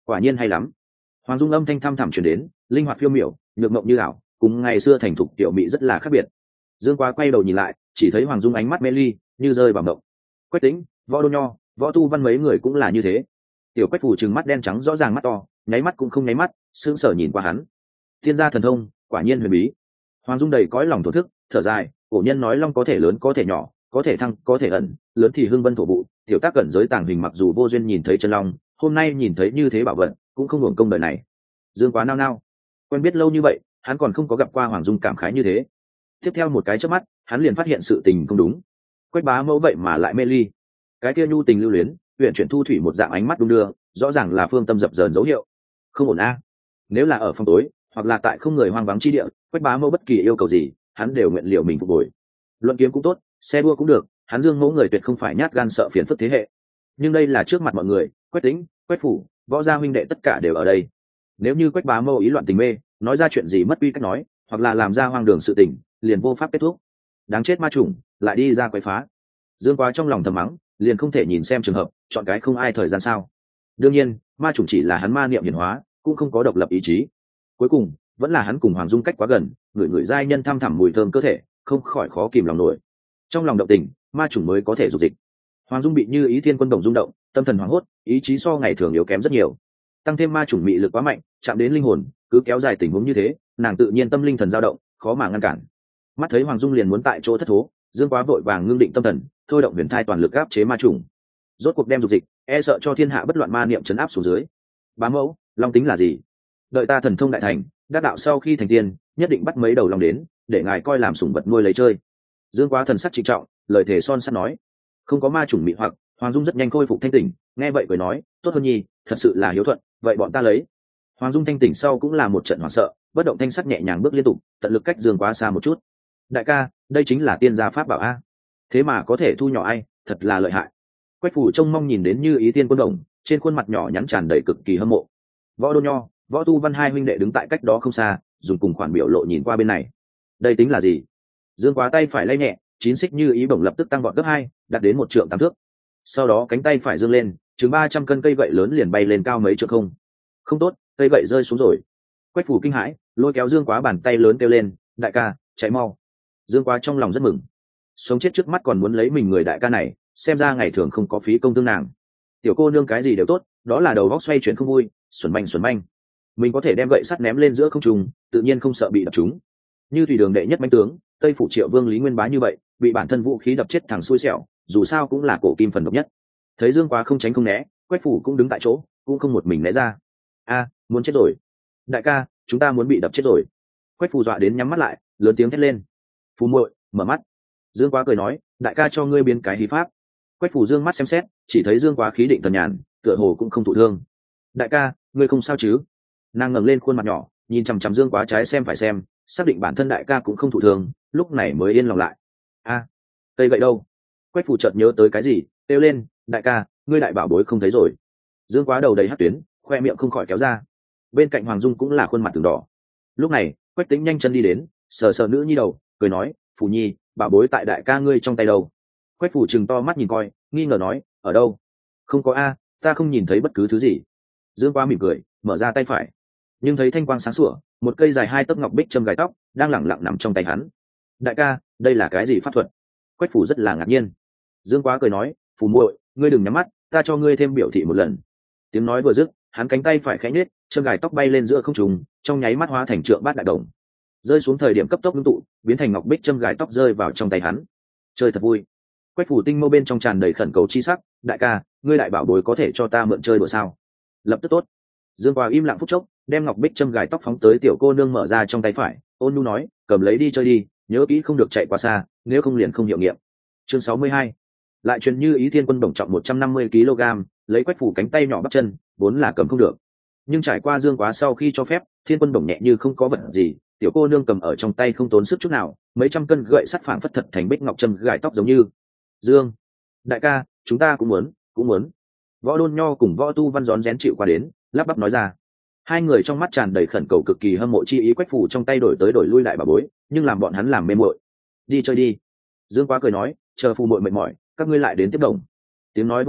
quả nhiên hay lắm. Hoàng Dung âm thanh thăm thẳm truyền đến, linh hoạt phiêu miểu, nhược mộng như ảo, cùng ngày xưa thành thục tiểu mỹ rất là khác biệt. Dương Quá quay đầu nhìn lại, chỉ thấy Hoàng Dung ánh mắt mê ly, như rơi vào mộng. Quách Tĩnh, Võ Đô Nho, Võ Tu Văn mấy người cũng là như thế. Tiểu Quách phủ trừng mắt đen trắng rõ ràng mắt to, nháy mắt cũng không nháy mắt, sững sờ nhìn qua hắn. Tiên gia thần thông, quả nhiên huyền bí. Hoàng Dung đầy cõi lòng thổ thức, thở dài, cổ nhân nói long có thể lớn có thể nhỏ, có thể thăng có thể ẩn, lớn thì hưng vân thổ vụ, tiểu tác cẩn giới tàng hình mặc dù vô duyên nhìn thấy chân long, hôm nay nhìn thấy như thế bảo vật, cũng không hưởng công đời này. Dương Quá nao nao, quen biết lâu như vậy, hắn còn không có gặp qua Hoàng Dung cảm khái như thế. Tiếp theo một cái chớp mắt, hắn liền phát hiện sự tình không đúng. Quách bá mẫu vậy mà lại mê ly, cái kia nhu tình lưu luyến, huyện chuyển thu thủy một dạng ánh mắt đung đưa, rõ ràng là phương tâm dập dờn dấu hiệu. Không ổn a. Nếu là ở phòng tối, hoặc là tại không người hoang vắng chi địa, Quách bá mẫu bất kỳ yêu cầu gì, hắn đều nguyện liệu mình phục hồi. Luận kiếm cũng tốt, xe đua cũng được, hắn Dương Mẫu người tuyệt không phải nhát gan sợ phiền phức thế hệ. Nhưng đây là trước mặt mọi người, Quách Tĩnh, Quách phủ, Võ gia huynh đệ tất cả đều ở đây. Nếu như Quách bá mẫu ý loạn tình mê, nói ra chuyện gì mất uy cách nói, hoặc là làm ra hoang đường sự tình, liền vô pháp kết thúc. Đáng chết ma chủng, lại đi ra quấy phá. Dương Quá trong lòng thầm mắng, liền không thể nhìn xem trường hợp, chọn cái không ai thời gian sao. Đương nhiên, ma chủng chỉ là hắn ma niệm hiển hóa, cũng không có độc lập ý chí. Cuối cùng, vẫn là hắn cùng Hoàng Dung cách quá gần, người người giai nhân thăm thẳm mùi thơm cơ thể, không khỏi khó kìm lòng nổi. Trong lòng động tình, ma chủng mới có thể dục dịch. Hoàng Dung bị Như Ý Thiên Quân Đồng rung động, tâm thần hoảng hốt, ý chí so ngày thường yếu kém rất nhiều. Tăng thêm ma chủng mị lực quá mạnh, chạm đến linh hồn, cứ kéo dài tình huống như thế, nàng tự nhiên tâm linh thần dao động, khó mà ngăn cản. Mắt thấy Hoàng Dung liền muốn tại chỗ thất thố, Dương Quá vội vàng ngưng định tâm thần, thôi động huyền thai toàn lực áp chế ma chủng. Rốt cuộc đem dục dịch, e sợ cho thiên hạ bất loạn ma niệm trấn áp xuống dưới. Bá mẫu, long tính là gì? Đợi ta thần thông đại thành, đắc đạo sau khi thành tiên, nhất định bắt mấy đầu long đến, để ngài coi làm sủng vật nuôi lấy chơi. Dương Quá thần sắc trịnh trọng, lời thề son sắt nói. Không có ma chủng mị hoặc, Hoàng Dung rất nhanh khôi phục thanh tỉnh, nghe vậy cười nói, tốt hơn nhi, thật sự là hiếu thuận, vậy bọn ta lấy. Hoàng Dung thanh tỉnh sau cũng là một trận hoảng sợ, bất động thanh sắc nhẹ nhàng bước liên tục, tận lực cách Dương Quá xa một chút. Đại ca, đây chính là tiên gia pháp bảo a, thế mà có thể thu nhỏ ai, thật là lợi hại. Quách phủ trông mong nhìn đến Như Ý Tiên Quân Đồng, trên khuôn mặt nhỏ nhắn tràn đầy cực kỳ hâm mộ. Võ Đô Nho, Võ Tu Văn hai huynh đệ đứng tại cách đó không xa, dùng cùng khoản biểu lộ nhìn qua bên này. Đây tính là gì? Dương Quá tay phải lay nhẹ, chín xích Như Ý bổng lập tức tăng vọt gấp hai, đạt đến một trượng tám thước. Sau đó cánh tay phải dương lên, chừng ba trăm cân cây gậy lớn liền bay lên cao mấy trượng không. Không tốt, cây gậy rơi xuống rồi. Quách phủ kinh hãi, lôi kéo Dương Quá bàn tay lớn kêu lên, đại ca, chạy mau. Dương Quá trong lòng rất mừng, sống chết trước mắt còn muốn lấy mình người đại ca này, xem ra ngày thường không có phí công tương nàng. Tiểu cô nương cái gì đều tốt, đó là đầu góc xoay chuyển không vui, xuẩn banh xuẩn banh. Mình có thể đem gậy sắt ném lên giữa không trung, tự nhiên không sợ bị đập trúng. Như thủy đường đệ nhất mãnh tướng, Tây phủ Triệu Vương Lý Nguyên Bá như vậy, bị bản thân vũ khí đập chết thằng xui xẻo, dù sao cũng là cổ kim phần độc nhất. Thấy Dương Quá không tránh không né, Quách phủ cũng đứng tại chỗ, cũng không một mình né ra. A, muốn chết rồi. Đại ca, chúng ta muốn bị đập chết rồi. Quách phủ dọa đến nhắm mắt lại, lớn tiếng thét lên. Phù muội, mở mắt. Dương Quá cười nói, đại ca cho ngươi biến cái hí pháp. Quách phủ dương mắt xem xét, chỉ thấy Dương Quá khí định thần nhàn, tựa hồ cũng không thụ thương. Đại ca, ngươi không sao chứ? Nàng ngẩng lên khuôn mặt nhỏ, nhìn chằm chằm Dương Quá trái xem phải xem, xác định bản thân đại ca cũng không thụ thương, lúc này mới yên lòng lại. A, cây gậy đâu? Quách phủ chợt nhớ tới cái gì, kêu lên, đại ca, ngươi đại bảo bối không thấy rồi. Dương Quá đầu đầy hắc tuyến, khoe miệng không khỏi kéo ra. Bên cạnh Hoàng Dung cũng là khuôn mặt từng đỏ. Lúc này, Quách Tĩnh nhanh chân đi đến, sờ sờ nữ nhi đầu, cười nói, phủ nhi, bảo bối tại đại ca ngươi trong tay đâu? Quách phủ trừng to mắt nhìn coi, nghi ngờ nói, ở đâu? Không có a, ta không nhìn thấy bất cứ thứ gì. Dương Quá mỉm cười, mở ra tay phải, nhưng thấy thanh quang sáng sủa, một cây dài hai tấc ngọc bích châm gài tóc đang lẳng lặng nằm trong tay hắn. Đại ca, đây là cái gì pháp thuật? Quách phủ rất là ngạc nhiên. Dương Quá cười nói, phủ muội, ngươi đừng nhắm mắt, ta cho ngươi thêm biểu thị một lần. Tiếng nói vừa dứt, hắn cánh tay phải khẽ nhếch, châm gài tóc bay lên giữa không trung, trong nháy mắt hóa thành trượng bát đại đồng, rơi xuống thời điểm cấp tốc ngưng tụ, biến thành ngọc bích châm gài tóc rơi vào trong tay hắn. Chơi thật vui. Quách phủ tinh mâu bên trong tràn đầy khẩn cầu chi sắc, đại ca, ngươi đại bảo bối có thể cho ta mượn chơi đùa sao? Lập tức tốt. Dương Quá im lặng phút chốc, đem ngọc bích châm gài tóc phóng tới tiểu cô nương mở ra trong tay phải, ôn nhu nói, cầm lấy đi chơi đi, nhớ kỹ không được chạy quá xa, nếu không liền không hiệu nghiệm. Chương sáu mươi hai. Lại truyền Như Ý Thiên Quân Đồng trọng một trăm năm mươi ki lô gam, lấy Quách phủ cánh tay nhỏ bắp chân, vốn là cầm không được. Nhưng trải qua Dương Quá sau khi cho phép, Thiên Quân Đồng nhẹ như không có vật gì, tiểu cô nương cầm ở trong tay không tốn sức chút nào, mấy trăm cân gậy sắt phảng phất thật thành bích ngọc châm gài tóc giống như. Dương, đại ca, chúng ta cũng muốn, cũng muốn. Võ Đôn Nho cùng Võ Tu Văn rón rén chịu qua đến, lắp bắp nói ra. Hai người trong mắt tràn đầy khẩn cầu cực kỳ hâm mộ chi ý. Quách phủ trong tay đổi tới đổi lui lại bà bối, nhưng làm bọn hắn làm mê muội. Đi chơi đi. Dương Quá cười nói, chờ phù muội mệt mỏi, các ngươi lại đến tiếp đồng. Tiếng nói vừa dứt,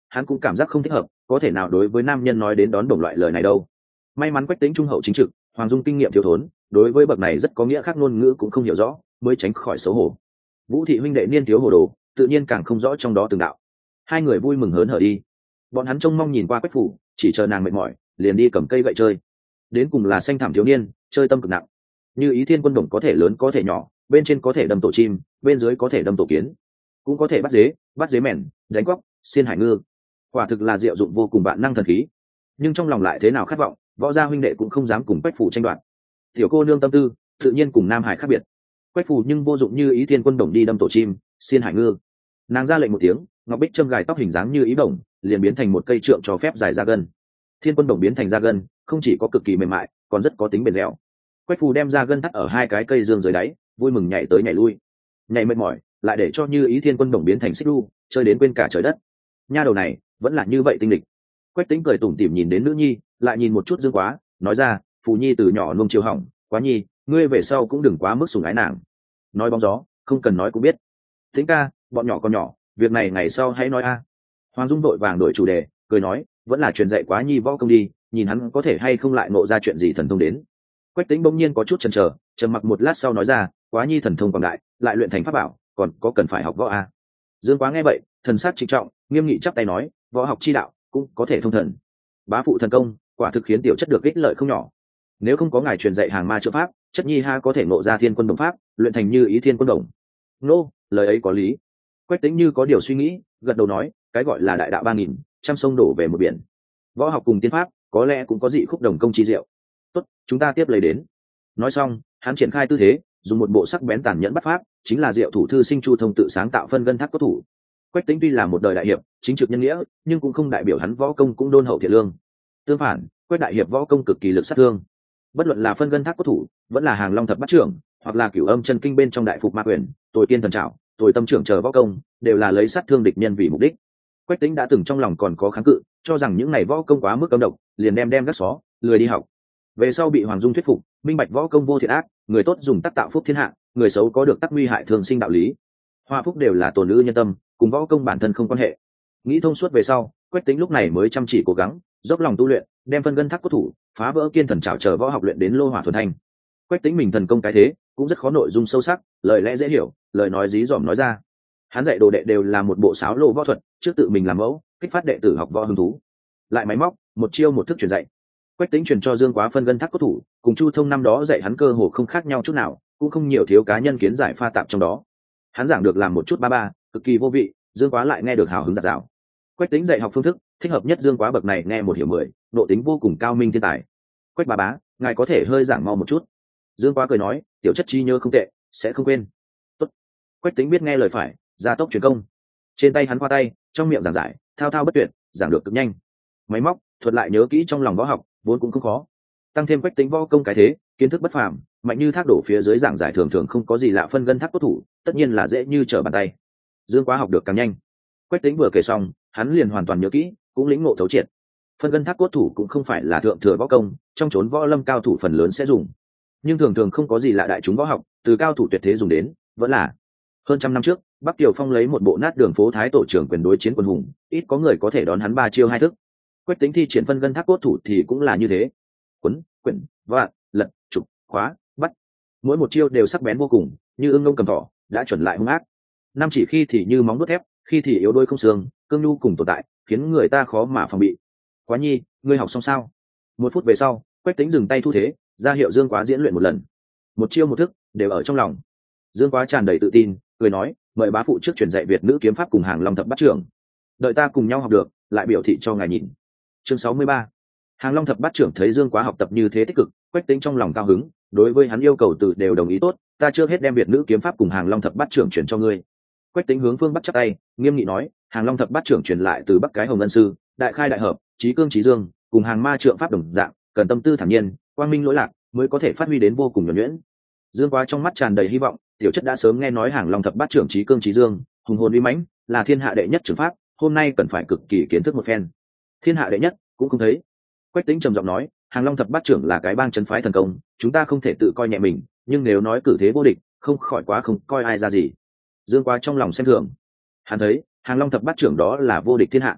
hắn cũng cảm giác không thích hợp, có thể nào đối với nam nhân nói đến đón đồng loại lời này đâu. May mắn Quách Tĩnh trung hậu chính trực, Hoàng Dung kinh nghiệm thiếu thốn, đối với bậc này rất có nghĩa khác ngôn ngữ cũng không hiểu rõ, mới tránh khỏi xấu hổ. Vũ thị huynh đệ niên thiếu hồ đồ, tự nhiên càng không rõ trong đó từng đạo. Hai người vui mừng hớn hở đi. Bọn hắn trông mong nhìn qua Quách phủ, chỉ chờ nàng mệt mỏi, liền đi cầm cây gậy chơi. Đến cùng là xanh thảm thiếu niên, chơi tâm cực nặng. Như Ý Thiên Quân Đồng có thể lớn có thể nhỏ, bên trên có thể đâm tổ chim, bên dưới có thể đâm tổ kiến, cũng có thể bắt dế, bắt dế mèn, đánh cóc, xiên hải ngư. Quả thực là diệu dụng vô cùng vạn năng thần khí. Nhưng trong lòng lại thế nào khát vọng, võ gia huynh đệ cũng không dám cùng Quách phủ tranh đoạt. Tiểu cô nương tâm tư, tự nhiên cùng Nam Hải khác biệt. Quách phủ nhưng vô dụng Như Ý Thiên Quân Đồng đi đâm tổ chim, xiên hải ngư. Nàng ra lệnh một tiếng, ngọc bích châm gài tóc hình dáng như ý đồng, liền biến thành một cây trượng cho phép dài ra gân. Thiên Quân Đồng biến thành da gân, không chỉ có cực kỳ mềm mại, còn rất có tính bền dẻo. Quách phù đem ra gân thắt ở hai cái cây dương dưới đáy, vui mừng nhảy tới nhảy lui, nhảy mệt mỏi lại để cho Như Ý Thiên Quân Đồng biến thành xích đu, chơi đến quên cả trời đất. Nha đầu này vẫn là như vậy tinh lịch. Quách Tĩnh cười tủm tỉm nhìn đến nữ nhi, lại nhìn một chút Dương Quá, nói ra, phù nhi từ nhỏ nuông chiều hỏng, Quá nhi, ngươi về sau cũng đừng quá mức sủng ái nàng. Nói bóng gió, không cần nói cũng biết. Tĩnh ca, bọn nhỏ còn nhỏ, việc này ngày sau hãy nói a. Hoàng Dung đội vàng đổi chủ đề, cười nói, vẫn là truyền dạy Quá nhi võ công đi, nhìn hắn có thể hay không lại nộ ra chuyện gì thần thông đến. Quách Tĩnh bỗng nhiên có chút chần chờ, trầm mặc một lát sau nói ra, Quá nhi thần thông quảng đại, lại luyện thành pháp bảo, còn có cần phải học võ a? Dương Quá nghe vậy, thần sắc trịnh trọng, nghiêm nghị chắp tay nói, võ học chi đạo cũng có thể thông thần. Bá phụ thần công, quả thực khiến tiểu chất được ích lợi không nhỏ. Nếu không có ngài truyền dạy hàng ma chữa pháp, chất nhi ha có thể ngộ ra Thiên Quân Đồng pháp, luyện thành Như Ý Thiên Quân Đồng. Nô, lời ấy có lý. Quách Tĩnh như có điều suy nghĩ, gật đầu nói, cái gọi là đại đạo ba nghìn, trăm sông đổ về một biển. Võ học cùng tiên pháp, có lẽ cũng có dị khúc đồng công chi diệu. Tốt, chúng ta tiếp lấy đến. Nói xong, hắn triển khai tư thế, dùng một bộ sắc bén tàn nhẫn bắt pháp, chính là diệu thủ thư sinh Chu Thông tự sáng tạo phân gân thác cốt thủ. Quách Tĩnh tuy là một đời đại hiệp, chính trực nhân nghĩa, nhưng cũng không đại biểu hắn võ công cũng đôn hậu thiện lương. Tương phản, Quách đại hiệp võ công cực kỳ lực sát thương. Bất luận là phân gân thác cốt thủ, vẫn là hàng long thập bát trưởng, hoặc là cửu âm chân kinh bên trong đại phục ma quyền, tối kiên thần trảo, tối tâm trưởng chờ võ công, đều là lấy sát thương địch nhân vì mục đích. Quách Tĩnh đã từng trong lòng còn có kháng cự, cho rằng những này võ công quá mức cấm độc, liền đem đem gác xó, lười đi học. Về sau bị Hoàng Dung thuyết phục, minh bạch võ công vô thiện ác, người tốt dùng tác tạo phúc thiên hạ, người xấu có được tác nguy hại thường sinh đạo lý. Hoa phúc đều là tổn nữ nhân tâm, cùng võ công bản thân không quan hệ. Nghĩ thông suốt về sau, Quách Tĩnh lúc này mới chăm chỉ cố gắng, dốc lòng tu luyện, đem phân gân thác cốt thủ, phá vỡ kiên thần trảo chờ võ học luyện đến lô hỏa thuần thanh. Quách Tĩnh mình thần công cái thế, cũng rất khó nội dung sâu sắc, lời lẽ dễ hiểu, lời nói dí dỏm nói ra. Hắn dạy đồ đệ đều là một bộ sáo lộ võ thuật, trước tự mình làm mẫu, kích phát đệ tử học võ hứng thú. Lại máy móc, một chiêu một thức truyền dạy. Quách Tĩnh truyền cho Dương Quá phân gân thác cốt thủ, cùng Chu Thông năm đó dạy hắn cơ hồ không khác nhau chút nào, cũng không nhiều thiếu cá nhân kiến giải pha tạp trong đó. Hắn giảng được làm một chút ba ba, cực kỳ vô vị, Dương Quá lại nghe được hào hứng dạt dào. Quách Tĩnh dạy học phương thức thích hợp nhất Dương Quá bậc này nghe một hiểu mười, độ tính vô cùng cao minh thiên tài. Quách bá bá, ngài có thể hơi giảng mau một chút. Dương Quá cười nói, tiểu chất trí nhớ không tệ, sẽ không quên. Tốt. Quách Tĩnh biết nghe lời phải, gia tốc truyền công. Trên tay hắn khoa tay, trong miệng giảng giải, thao thao bất tuyệt, giảng được cực nhanh. Máy móc, thuật lại nhớ kỹ trong lòng võ học, vốn cũng không khó. Tăng thêm Quách Tĩnh võ công cái thế, kiến thức bất phàm, mạnh như thác đổ phía dưới giảng giải thường thường không có gì lạ phân gân thác cốt thủ, tất nhiên là dễ như trở bàn tay. Dương Quá học được càng nhanh. Quách Tĩnh vừa kể xong, hắn liền hoàn toàn nhớ kỹ, cũng lĩnh ngộ thấu triệt. Phân gân thác cốt thủ cũng không phải là thượng thừa võ công, trong chốn võ lâm cao thủ phần lớn sẽ dùng, nhưng thường thường không có gì lạ đại chúng võ học, từ cao thủ tuyệt thế dùng đến, vẫn là hơn trăm năm trước, Bắc Kiều Phong lấy một bộ nát đường phố thái tổ trưởng quyền đối chiến quân hùng, ít có người có thể đón hắn ba chiêu hai thức. Quách Tĩnh thi triển phân gân thác cốt thủ thì cũng là như thế. Quấn, quyển, vạn, lật, trục, khóa, bắt, mỗi một chiêu đều sắc bén vô cùng, như ưng ngông cầm thỏ, đã chuẩn lại hung ác. Năm chỉ khi thì như móng vuốt thép, khi thì yếu đuối không xương, cương nhu cùng tồn tại, khiến người ta khó mà phòng bị. Quá nhi, ngươi học xong sao? Một phút về sau, Quách Tĩnh dừng tay thu thế, ra hiệu Dương Quá diễn luyện một lần. Một chiêu một thức đều ở trong lòng. Dương Quá tràn đầy tự tin, cười nói, mời bá phụ trước truyền dạy Việt nữ kiếm pháp cùng hàng long thập bát trưởng. Đợi ta cùng nhau học được, lại biểu thị cho ngài nhìn. Chương sáu mươi ba. Hàng long thập bát trưởng thấy Dương Quá học tập như thế tích cực, Quách Tĩnh trong lòng cao hứng, đối với hắn yêu cầu từ đều đồng ý tốt, ta chưa hết đem Việt nữ kiếm pháp cùng hàng long thập bát trưởng truyền cho ngươi. Quách Tĩnh hướng phương Bắc chắp tay, nghiêm nghị nói, hàng long thập bát trưởng truyền lại từ Bắc cái Hồng Ân sư, đại khai đại hợp, chí cương chí dương, cùng hàng ma trượng pháp đồng dạng, cần tâm tư thản nhiên, quang minh lỗi lạc, mới có thể phát huy đến vô cùng nhuần nhuyễn. Dương Quá trong mắt tràn đầy hy vọng, tiểu chất đã sớm nghe nói hàng long thập bát trưởng chí cương chí dương, hùng hồn uy mãnh, là thiên hạ đệ nhất trưởng pháp, hôm nay cần phải cực kỳ kiến thức một phen. Thiên hạ đệ nhất cũng không thấy. Quách Tĩnh trầm giọng nói, hàng long thập bát trưởng là cái bang chấn phái thần công, chúng ta không thể tự coi nhẹ mình, nhưng nếu nói cử thế vô địch, không khỏi quá không coi ai ra gì. Dương Quá trong lòng xem thường, hắn thấy hàng long thập bát trưởng đó là vô địch thiên hạ.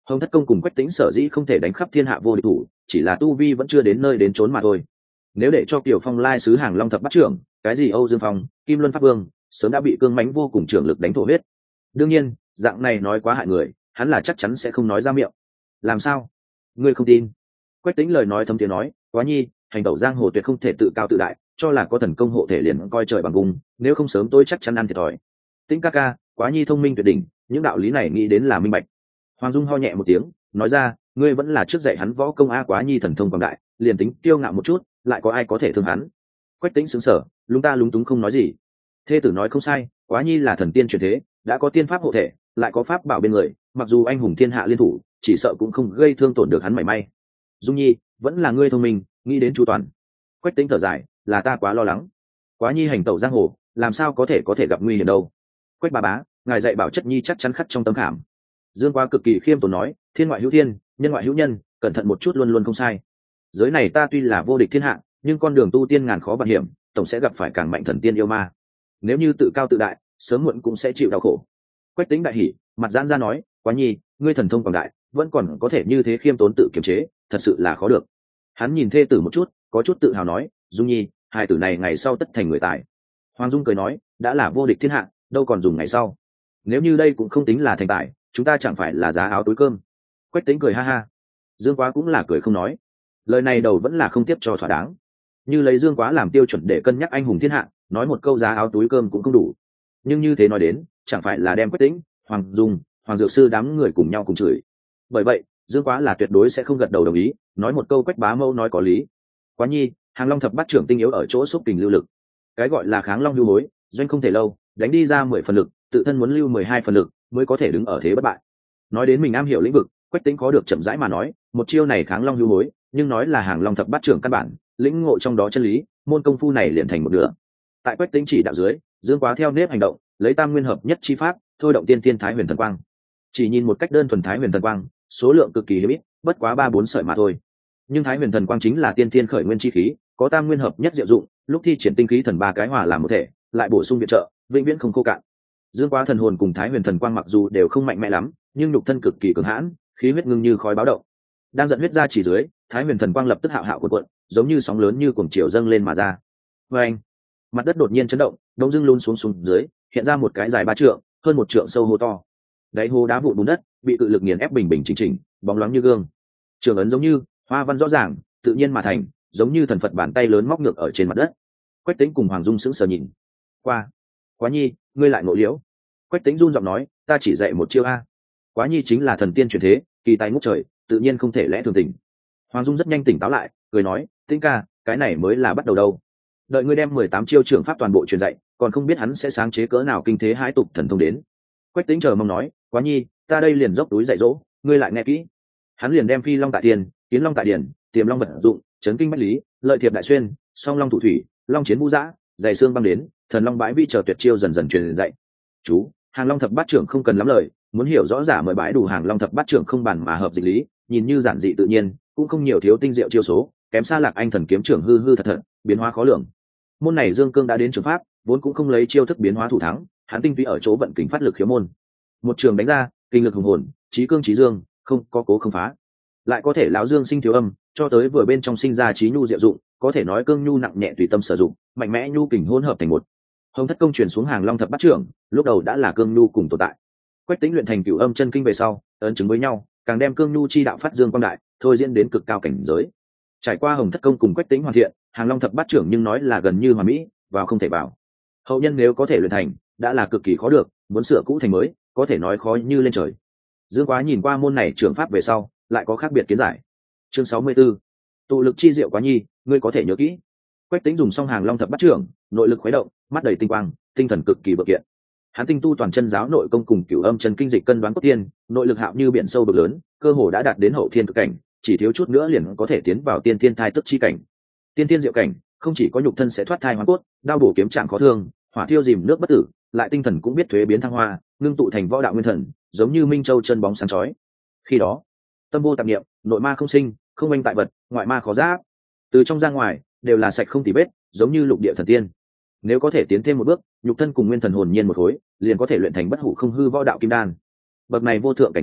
Hồng Thất Công cùng Quách Tĩnh sở dĩ không thể đánh khắp thiên hạ vô địch thủ, chỉ là tu vi vẫn chưa đến nơi đến chốn mà thôi. Nếu để cho Kiều Phong lai sứ Hàng Long thập bát trưởng, cái gì Âu Dương Phong, Kim Luân Pháp Vương, sớm đã bị cương mãnh vô cùng trưởng lực đánh thổ huyết. Đương nhiên, dạng này nói quá hại người, hắn là chắc chắn sẽ không nói ra miệng. Làm sao? Ngươi không tin? Quách Tĩnh lời nói thấm tiếng nói, Quá Nhi, hành tẩu giang hồ tuyệt không thể tự cao tự đại, cho là có thần công hộ thể liền coi trời bằng vùng, nếu không sớm tôi chắc chắn ăn thiệt thòi. Tĩnh ca ca, Quá Nhi thông minh tuyệt đỉnh, những đạo lý này nghĩ đến là minh bạch. Hoàng Dung ho nhẹ một tiếng, nói ra, ngươi vẫn là trước dạy hắn võ công a. Quá Nhi thần thông quảng đại, liền tính kiêu ngạo một chút, lại có ai có thể thương hắn? Quách Tĩnh sững sờ, lúng ta lúng túng không nói gì. Thê tử nói không sai, Quá Nhi là thần tiên truyền thế, đã có tiên pháp hộ thể, lại có pháp bảo bên người, mặc dù anh hùng thiên hạ liên thủ, chỉ sợ cũng không gây thương tổn được hắn mảy may. Dung Nhi, vẫn là ngươi thông minh, nghĩ đến chu toàn. Quách Tĩnh thở dài, là ta quá lo lắng. Quá Nhi hành tẩu giang hồ, làm sao có thể có thể gặp nguy hiểm đâu. Quách bà bá, ngài dạy bảo chất nhi chắc chắn khắc trong tấm khảm. Dương Quá cực kỳ khiêm tốn nói, thiên ngoại hữu thiên, nhân ngoại hữu nhân, cẩn thận một chút luôn luôn không sai. Giới này ta tuy là vô địch thiên hạ, nhưng con đường tu tiên ngàn khó vạn hiểm, tổng sẽ gặp phải càng mạnh thần tiên yêu ma. Nếu như tự cao tự đại, sớm muộn cũng sẽ chịu đau khổ. Quách Tĩnh đại hỉ, mặt giãn ra nói, Quá Nhi, ngươi thần thông quảng đại, vẫn còn có thể như thế khiêm tốn tự kiềm chế, thật sự là khó được. Hắn nhìn thê tử một chút, có chút tự hào nói, Dung Nhi, hai tử này ngày sau tất thành người tài. Hoàng Dung cười nói, đã là vô địch thiên hạ, đâu còn dùng ngày sau. Nếu như đây cũng không tính là thành tài, chúng ta chẳng phải là giá áo túi cơm. Quách Tĩnh cười ha ha. Dương Quá cũng là cười không nói. Lời này đầu vẫn là không tiếp cho thỏa đáng. Như lấy Dương Quá làm tiêu chuẩn để cân nhắc anh hùng thiên hạ, nói một câu giá áo túi cơm cũng không đủ. Nhưng như thế nói đến, chẳng phải là đem Quách Tĩnh, Hoàng Dung, Hoàng Dược Sư đám người cùng nhau cùng chửi. Bởi vậy, Dương Quá là tuyệt đối sẽ không gật đầu đồng ý, nói một câu Quách bá mâu nói có lý. Quá Nhi, Hàng Long thập bát trưởng tinh yếu ở chỗ xúc kình lưu lực. Cái gọi là kháng long lưu hối, doanh không thể lâu, đánh đi ra mười phần lực, tự thân muốn lưu mười hai phần lực, mới có thể đứng ở thế bất bại. Nói đến mình am hiểu lĩnh vực, Quách Tĩnh có được chậm rãi mà nói, một chiêu này kháng long lưu hối, nhưng nói là Hàng Long thập bát trưởng căn bản, lĩnh ngộ trong đó chân lý, môn công phu này liền thành một nửa. Tại Quách Tĩnh chỉ đạo dưới, Dương Quá theo nếp hành động, lấy tam nguyên hợp nhất chi pháp, thôi động tiên thiên thái huyền thần quang. Chỉ nhìn một cách đơn thuần thái huyền thần quang, số lượng cực kỳ hiếm ít, bất quá ba bốn sợi mà thôi. Nhưng thái huyền thần quang chính là tiên thiên khởi nguyên chi khí, có tam nguyên hợp nhất diệu dụng, lúc thi triển tinh khí thần ba cái hòa làm một thể, lại bổ sung viện trợ, vĩnh viễn không khô cạn. Dương Quá thần hồn cùng thái huyền thần quang mặc dù đều không mạnh mẽ lắm, nhưng nhục thân cực kỳ cường hãn, khí huyết ngưng như khói báo động. Đang giận huyết ra chỉ dưới, thái huyền thần quang lập tức hạo hạo cuộn cuộn, giống như sóng lớn như cuồng triều dâng lên mà ra. Oeng! Mặt đất đột nhiên chấn động, đông dương luôn xuống xuống dưới, hiện ra một cái dài ba trượng, hơn một trượng sâu hố to. Đáy hố đá vụn bùn đất, bị cự lực nghiền ép bình bình chỉnh chỉnh, bóng loáng như gương. Trường ấn giống như hoa văn rõ ràng, tự nhiên mà thành, giống như thần Phật bàn tay lớn móc ngược ở trên mặt đất. Quách Tĩnh cùng Hoàng Dung sững sờ nhìn qua. Quá Nhi, ngươi lại ngộ liễu. Quách Tĩnh run giọng nói, ta chỉ dạy một chiêu a. Quá Nhi chính là thần tiên truyền thế, kỳ tài ngút trời, tự nhiên không thể lẽ thường tình. Hoàng Dung rất nhanh tỉnh táo lại, cười nói, Tĩnh ca, cái này mới là bắt đầu đâu. Đợi ngươi đem mười tám chiêu trưởng pháp toàn bộ truyền dạy, còn không biết hắn sẽ sáng chế cỡ nào kinh thế hãi tục thần thông đến. Quách Tĩnh chờ mong nói, Quá Nhi, ta đây liền dốc túi dạy dỗ, ngươi lại nghe kỹ. Hắn liền đem phi long tại tiền, kiến long tại điển, tiềm long vật dụng, chấn kinh bách lý, lợi thiệp đại xuyên, song long thủ thủy, long chiến vũ dã, dày xương băng đến, thần long bãi vi chờ tuyệt chiêu dần dần truyền dạy. Chú, Hàng Long thập bát trưởng không cần lắm lời, muốn hiểu rõ giả mời bãi đủ Hàng Long thập bát trưởng không bản mà hợp dịch lý, nhìn như giản dị tự nhiên, cũng không nhiều thiếu tinh diệu chiêu số, kém xa Lạc Anh thần kiếm trưởng hư hư thật thật, biến hóa khó lường. Môn này Dương Cương đã đến trường pháp, vốn cũng không lấy chiêu thức biến hóa thủ thắng, hắn tinh túy ở chỗ vận kình phát lực khiếu môn. Một trường đánh ra, kinh lực hùng hồn, trí cương trí dương, không có cố không phá. Lại có thể lão dương sinh thiếu âm, cho tới vừa bên trong sinh ra trí nhu diệu dụng, có thể nói cương nhu nặng nhẹ tùy tâm sử dụng, mạnh mẽ nhu kình hỗn hợp thành một. Hồng Thất Công truyền xuống Hàng Long thập bát trưởng, lúc đầu đã là cương nhu cùng tồn tại. Quách Tĩnh luyện thành cửu âm chân kinh về sau, ấn chứng với nhau, càng đem cương nhu chi đạo phát dương quang đại, thôi diễn đến cực cao cảnh giới. Trải qua Hồng Thất Công cùng Quách Tĩnh hoàn thiện, Hàng Long thập bát trưởng nhưng nói là gần như hoàn mỹ, vào không thể vào. Hậu nhân nếu có thể luyện thành, đã là cực kỳ khó được, muốn sửa cũ thành mới, có thể nói khó như lên trời. Dương Quá nhìn qua môn này trưởng pháp về sau, lại có khác biệt kiến giải. Chương sáu mươi 64. Tụ lực chi diệu Quá Nhi, ngươi có thể nhớ kỹ. Quách Tĩnh dùng xong Hàng Long thập bát trưởng, nội lực khuấy động, mắt đầy tinh quang, tinh thần cực kỳ vượng kiện. Hắn tinh tu toàn chân giáo nội công cùng cửu âm chân kinh dịch cân đoán cốt tiên, nội lực hạo như biển sâu bực lớn, cơ hồ đã đạt đến hậu thiên cực cảnh, chỉ thiếu chút nữa liền có thể tiến vào tiên thiên thai tức chi cảnh. Tiên thiên diệu cảnh, không chỉ có nhục thân sẽ thoát thai hóa cốt, đao bổ kiếm trạng khó thương, hỏa thiêu dìm nước bất tử, lại tinh thần cũng biết thuế biến thăng hoa, ngưng tụ thành võ đạo nguyên thần, giống như minh châu chân bóng sáng chói. Khi đó, tâm vô tạp niệm, nội ma không sinh, không anh tại vật, ngoại ma khó giáp, từ trong ra ngoài đều là sạch không tì vết, giống như lục địa thần tiên. Nếu có thể tiến thêm một bước, nhục thân cùng nguyên thần hồn nhiên một khối, liền có thể luyện thành bất hủ không hư võ đạo kim đan. Bậc này vô thượng cảnh giới,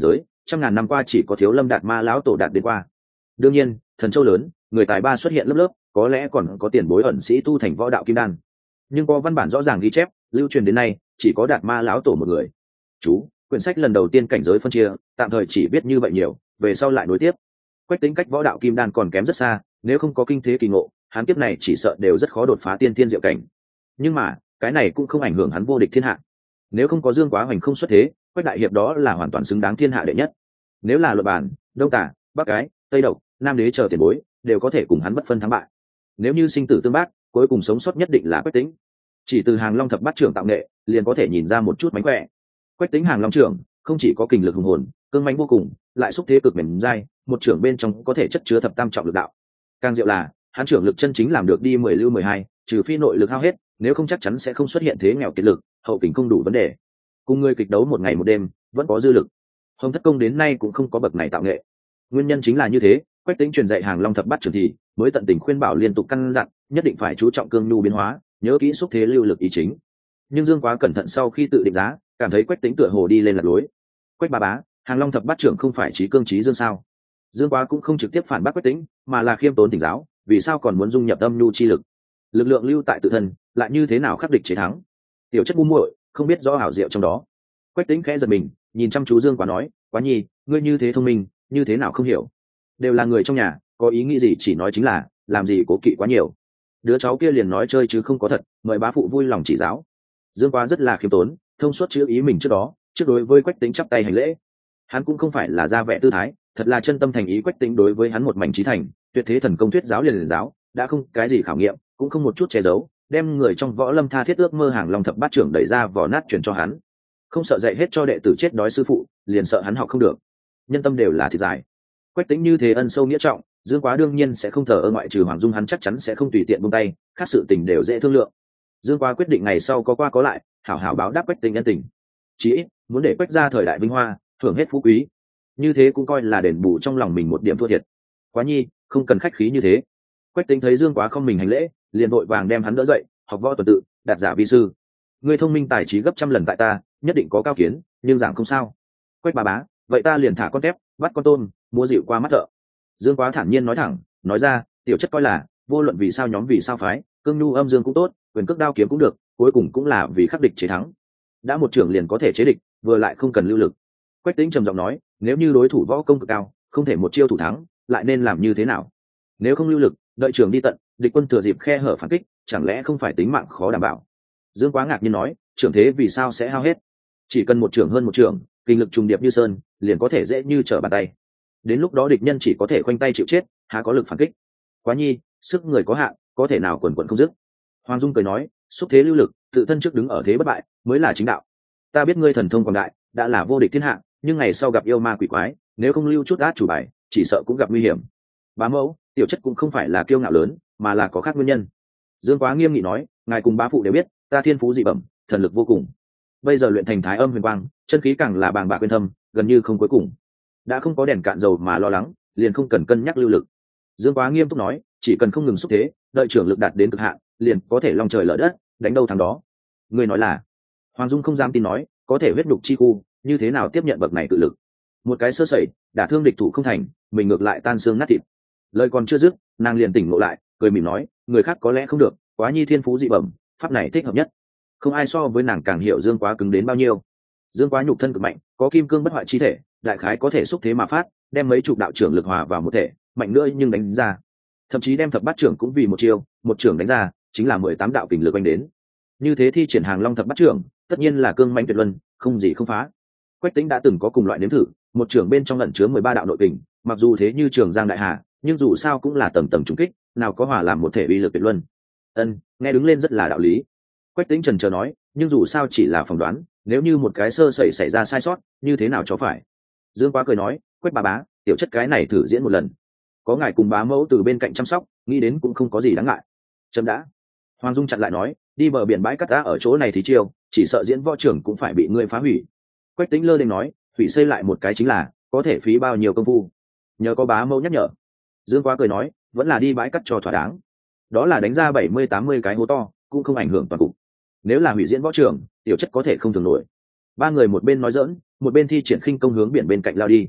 trăm ngàn năm qua chỉ có Thiếu Lâm Đạt Ma lão tổ đạt đến qua. Đương nhiên, Thần Châu lớn, người tài ba xuất hiện lớp lớp, có lẽ còn có tiền bối ẩn sĩ tu thành võ đạo kim đan. Nhưng có văn bản rõ ràng ghi chép, lưu truyền đến nay, chỉ có Đạt Ma lão tổ một người. Chú, quyển sách lần đầu tiên cảnh giới phân chia, tạm thời chỉ biết như vậy nhiều, về sau lại nối tiếp. Quách Tĩnh cách võ đạo kim đan còn kém rất xa, nếu không có kinh thế kỳ ngộ, hắn kiếp này chỉ sợ đều rất khó đột phá tiên thiên diệu cảnh. Nhưng mà, cái này cũng không ảnh hưởng hắn vô địch thiên hạ. Nếu không có Dương Quá Hoành không xuất thế, Quách đại hiệp đó là hoàn toàn xứng đáng thiên hạ đệ nhất. Nếu là luật bản, Đông Tả, Bắc Cái, Tây Độc, Nam Đế chờ tiền bối, đều có thể cùng hắn bất phân thắng bại. Nếu như sinh tử tương bác, cuối cùng sống sót nhất định là Quách Tĩnh. Chỉ từ Hàng Long thập bát trưởng tạo nghệ, liền có thể nhìn ra một chút mánh khỏe. Quách Tĩnh Hàng Long trưởng, không chỉ có kình lực hùng hồn, cương mãnh vô cùng, lại xúc thế cực mềm dai, một trưởng bên trong có thể chất chứa thập tam trọng lực đạo. Càng diệu là, hắn trưởng lực chân chính làm được đi mười lưu mười hai, trừ phi nội lực hao hết, nếu không chắc chắn sẽ không xuất hiện thế nghèo kiệt lực, hậu kình không đủ vấn đề. Cùng người kịch đấu một ngày một đêm, vẫn có dư lực. Hồng Thất Công đến nay cũng không có bậc này tạo nghệ. Nguyên nhân chính là như thế, Quách Tĩnh truyền dạy Hàng Long thập bát trưởng thì mới tận tình khuyên bảo liên tục căn dặn, nhất định phải chú trọng cương nhu biến hóa, nhớ kỹ xúc thế lưu lực ý chính. Nhưng Dương Quá cẩn thận sau khi tự định giá, cảm thấy Quách Tĩnh tựa hồ đi lên lạc lối. Quách bá bá, Hàng Long thập bát trưởng không phải trí cương trí dương sao? Dương Quá cũng không trực tiếp phản bác Quách Tĩnh, mà là khiêm tốn tỉnh giáo, vì sao còn muốn dung nhập âm nhu chi lực? Lực lượng lưu tại tự thân, lại như thế nào khắc địch chế thắng? Tiểu chất ngu muội, không biết rõ hảo diệu trong đó. Quách Tĩnh khẽ giật mình, nhìn chăm chú Dương Quá nói, Quá nhi, ngươi như thế thông minh, như thế nào không hiểu? Đều là người trong nhà, có ý nghĩ gì chỉ nói chính là, làm gì cố kỵ quá nhiều. Đứa cháu kia liền nói chơi chứ không có thật, mời bá phụ vui lòng chỉ giáo. Dương Quá rất là khiêm tốn, thông suốt chữ ý mình trước đó, trước đối với Quách Tĩnh chắp tay hành lễ. Hắn cũng không phải là ra vẻ tư thái, thật là chân tâm thành ý. Quách Tĩnh đối với hắn một mảnh trí thành, tuyệt thế thần công thuyết giáo liền liền giáo, đã không cái gì khảo nghiệm, cũng không một chút che giấu, đem người trong võ lâm tha thiết ước mơ Hàng Long thập bát trưởng đẩy ra vỏ nát truyền cho hắn. Không sợ dạy hết cho đệ tử chết đói sư phụ, liền sợ hắn học không được. Nhân tâm đều là thịt dài. Quách Tĩnh như thế ân sâu nghĩa trọng, Dương Quá đương nhiên sẽ không thờ ơ, ngoại trừ Hoàng Dung hắn chắc chắn sẽ không tùy tiện buông tay, khác sự tình đều dễ thương lượng. Dương Quá quyết định ngày sau có qua có lại, hảo hảo báo đáp Quách Tĩnh nhân tình. Chí ít muốn để Quách ra thời đại vinh hoa, thưởng hết phú quý, như thế cũng coi là đền bù trong lòng mình một điểm thua thiệt. Quá nhi, không cần khách khí như thế. Quách Tĩnh thấy Dương Quá không mình hành lễ, liền vội vàng đem hắn đỡ dậy, học võ tuần tự, đạt giả vi sư. Ngươi thông minh tài trí gấp trăm lần tại ta, nhất định có cao kiến, nhưng giảng không sao. Quách bà bá, vậy ta liền thả con tép, bắt con tôm, mua rượu qua mắt thợ. Dương Quá thản nhiên nói thẳng, nói ra, tiểu chất coi là, vô luận vì sao nhóm vì sao phái, cương nhu âm dương cũng tốt, quyền cước đao kiếm cũng được, cuối cùng cũng là vì khắc địch chế thắng. Đã một trưởng liền có thể chế địch, vừa lại không cần lưu lực. Quách Tĩnh trầm giọng nói, nếu như đối thủ võ công cực cao, không thể một chiêu thủ thắng, lại nên làm như thế nào? Nếu không lưu lực, đợi trưởng đi tận, địch quân thừa dịp khe hở phản kích, chẳng lẽ không phải tính mạng khó đảm bảo? Dương Quá ngạc nhiên nói, trưởng thế vì sao sẽ hao hết? Chỉ cần một trưởng hơn một trưởng, kinh lực trùng điệp như sơn, liền có thể dễ như trở bàn tay. Đến lúc đó địch nhân chỉ có thể khoanh tay chịu chết, há có lực phản kích? Quá nhi, sức người có hạn, có thể nào quần quần không dứt. Hoàng Dung cười nói, xúc thế lưu lực, tự thân trước đứng ở thế bất bại, mới là chính đạo. Ta biết ngươi thần thông quảng đại, đã là vô địch thiên hạ, nhưng ngày sau gặp yêu ma quỷ quái, nếu không lưu chút át chủ bài, chỉ sợ cũng gặp nguy hiểm. Bá mẫu, tiểu chất cũng không phải là kiêu ngạo lớn, mà là có khác nguyên nhân. Dương Quá nghiêm nghị nói, ngài cùng bá phụ đều biết, ta thiên phú dị bẩm, thần lực vô cùng. Bây giờ luyện thành Thái Âm Huyền Quang, chân khí càng là bàng bạc quyên thâm, gần như không cuối cùng. Đã không có đèn cạn dầu mà lo lắng, liền không cần cân nhắc lưu lực. Dương Quá nghiêm túc nói, chỉ cần không ngừng xúc thế, đợi trưởng lực đạt đến cực hạn, liền có thể long trời lở đất, đánh đâu thắng đó. Người nói là? Hoàng Dung không dám tin nói, có thể huyết nhục chi khu, như thế nào tiếp nhận bậc này tự lực? Một cái sơ sẩy, đả thương địch thủ không thành, mình ngược lại tan xương nát thịt. Lời còn chưa dứt, nàng liền tỉnh ngộ lại, cười mỉm nói, người khác có lẽ không được, Quá nhi thiên phú dị bẩm, pháp này thích hợp nhất. Không ai so với nàng càng hiểu Dương Quá cứng đến bao nhiêu. Dương Quá nhục thân cực mạnh, có kim cương bất hoại chi thể, đại khái có thể xúc thế mà phát, đem mấy chục đạo trưởng lực hòa vào một thể, mạnh nữa nhưng đánh ra. Thậm chí đem thập bát trưởng cũng vì một chiêu, một trưởng đánh ra, chính là mười tám đạo kình lực anh đến. Như thế thi triển Hàng Long thập bát trưởng, tất nhiên là cương mãnh tuyệt luân, không gì không phá. Quách Tĩnh đã từng có cùng loại nếm thử, một trưởng bên trong ẩn chứa mười ba đạo nội kình, mặc dù thế như trường giang đại hà, nhưng dù sao cũng là tầng tầng trùng kích, nào có hòa làm một thể uy lực tuyệt luân. Ân, nghe đứng lên rất là đạo lý. Quách Tĩnh trần chờ nói, nhưng dù sao chỉ là phỏng đoán, nếu như một cái sơ sẩy xảy ra sai sót, như thế nào cho phải? Dương Quá cười nói, Quách bà bá, tiểu chất cái này thử diễn một lần. Có ngài cùng bá mẫu từ bên cạnh chăm sóc, nghĩ đến cũng không có gì đáng ngại. Chấm đã. Hoàng Dung chặn lại nói, đi bờ biển bãi cát đá ở chỗ này thì chiêu, chỉ sợ diễn võ trưởng cũng phải bị ngươi phá hủy. Quách Tĩnh lơ đến nói, hủy xây lại một cái chính là, có thể phí bao nhiêu công phu. Nhờ có bá mẫu nhắc nhở. Dương Quá cười nói, vẫn là đi bãi cát cho thỏa đáng. Đó là đánh ra bảy mươi tám mươi cái hố to, cũng không ảnh hưởng toàn cục. Nếu là hủy diễn võ trưởng, tiểu chất có thể không thường nổi. Ba người một bên nói giỡn, một bên thi triển khinh công hướng biển bên cạnh lao đi.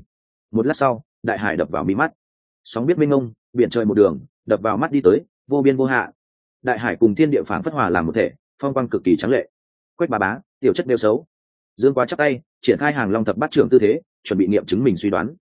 một lát sau đại hải đập vào mi mắt, sóng biết mênh mông, biển trời một đường đập vào mắt đi tới, vô biên vô hạn. Đại hải cùng thiên địa phảng phất hòa làm một thể, phong quang cực kỳ trắng lệ. Quách bá bá, tiểu chất đều xấu. Dương Quá chắp tay triển khai hàng long thập bát trưởng tư thế, chuẩn bị nghiệm chứng mình suy đoán.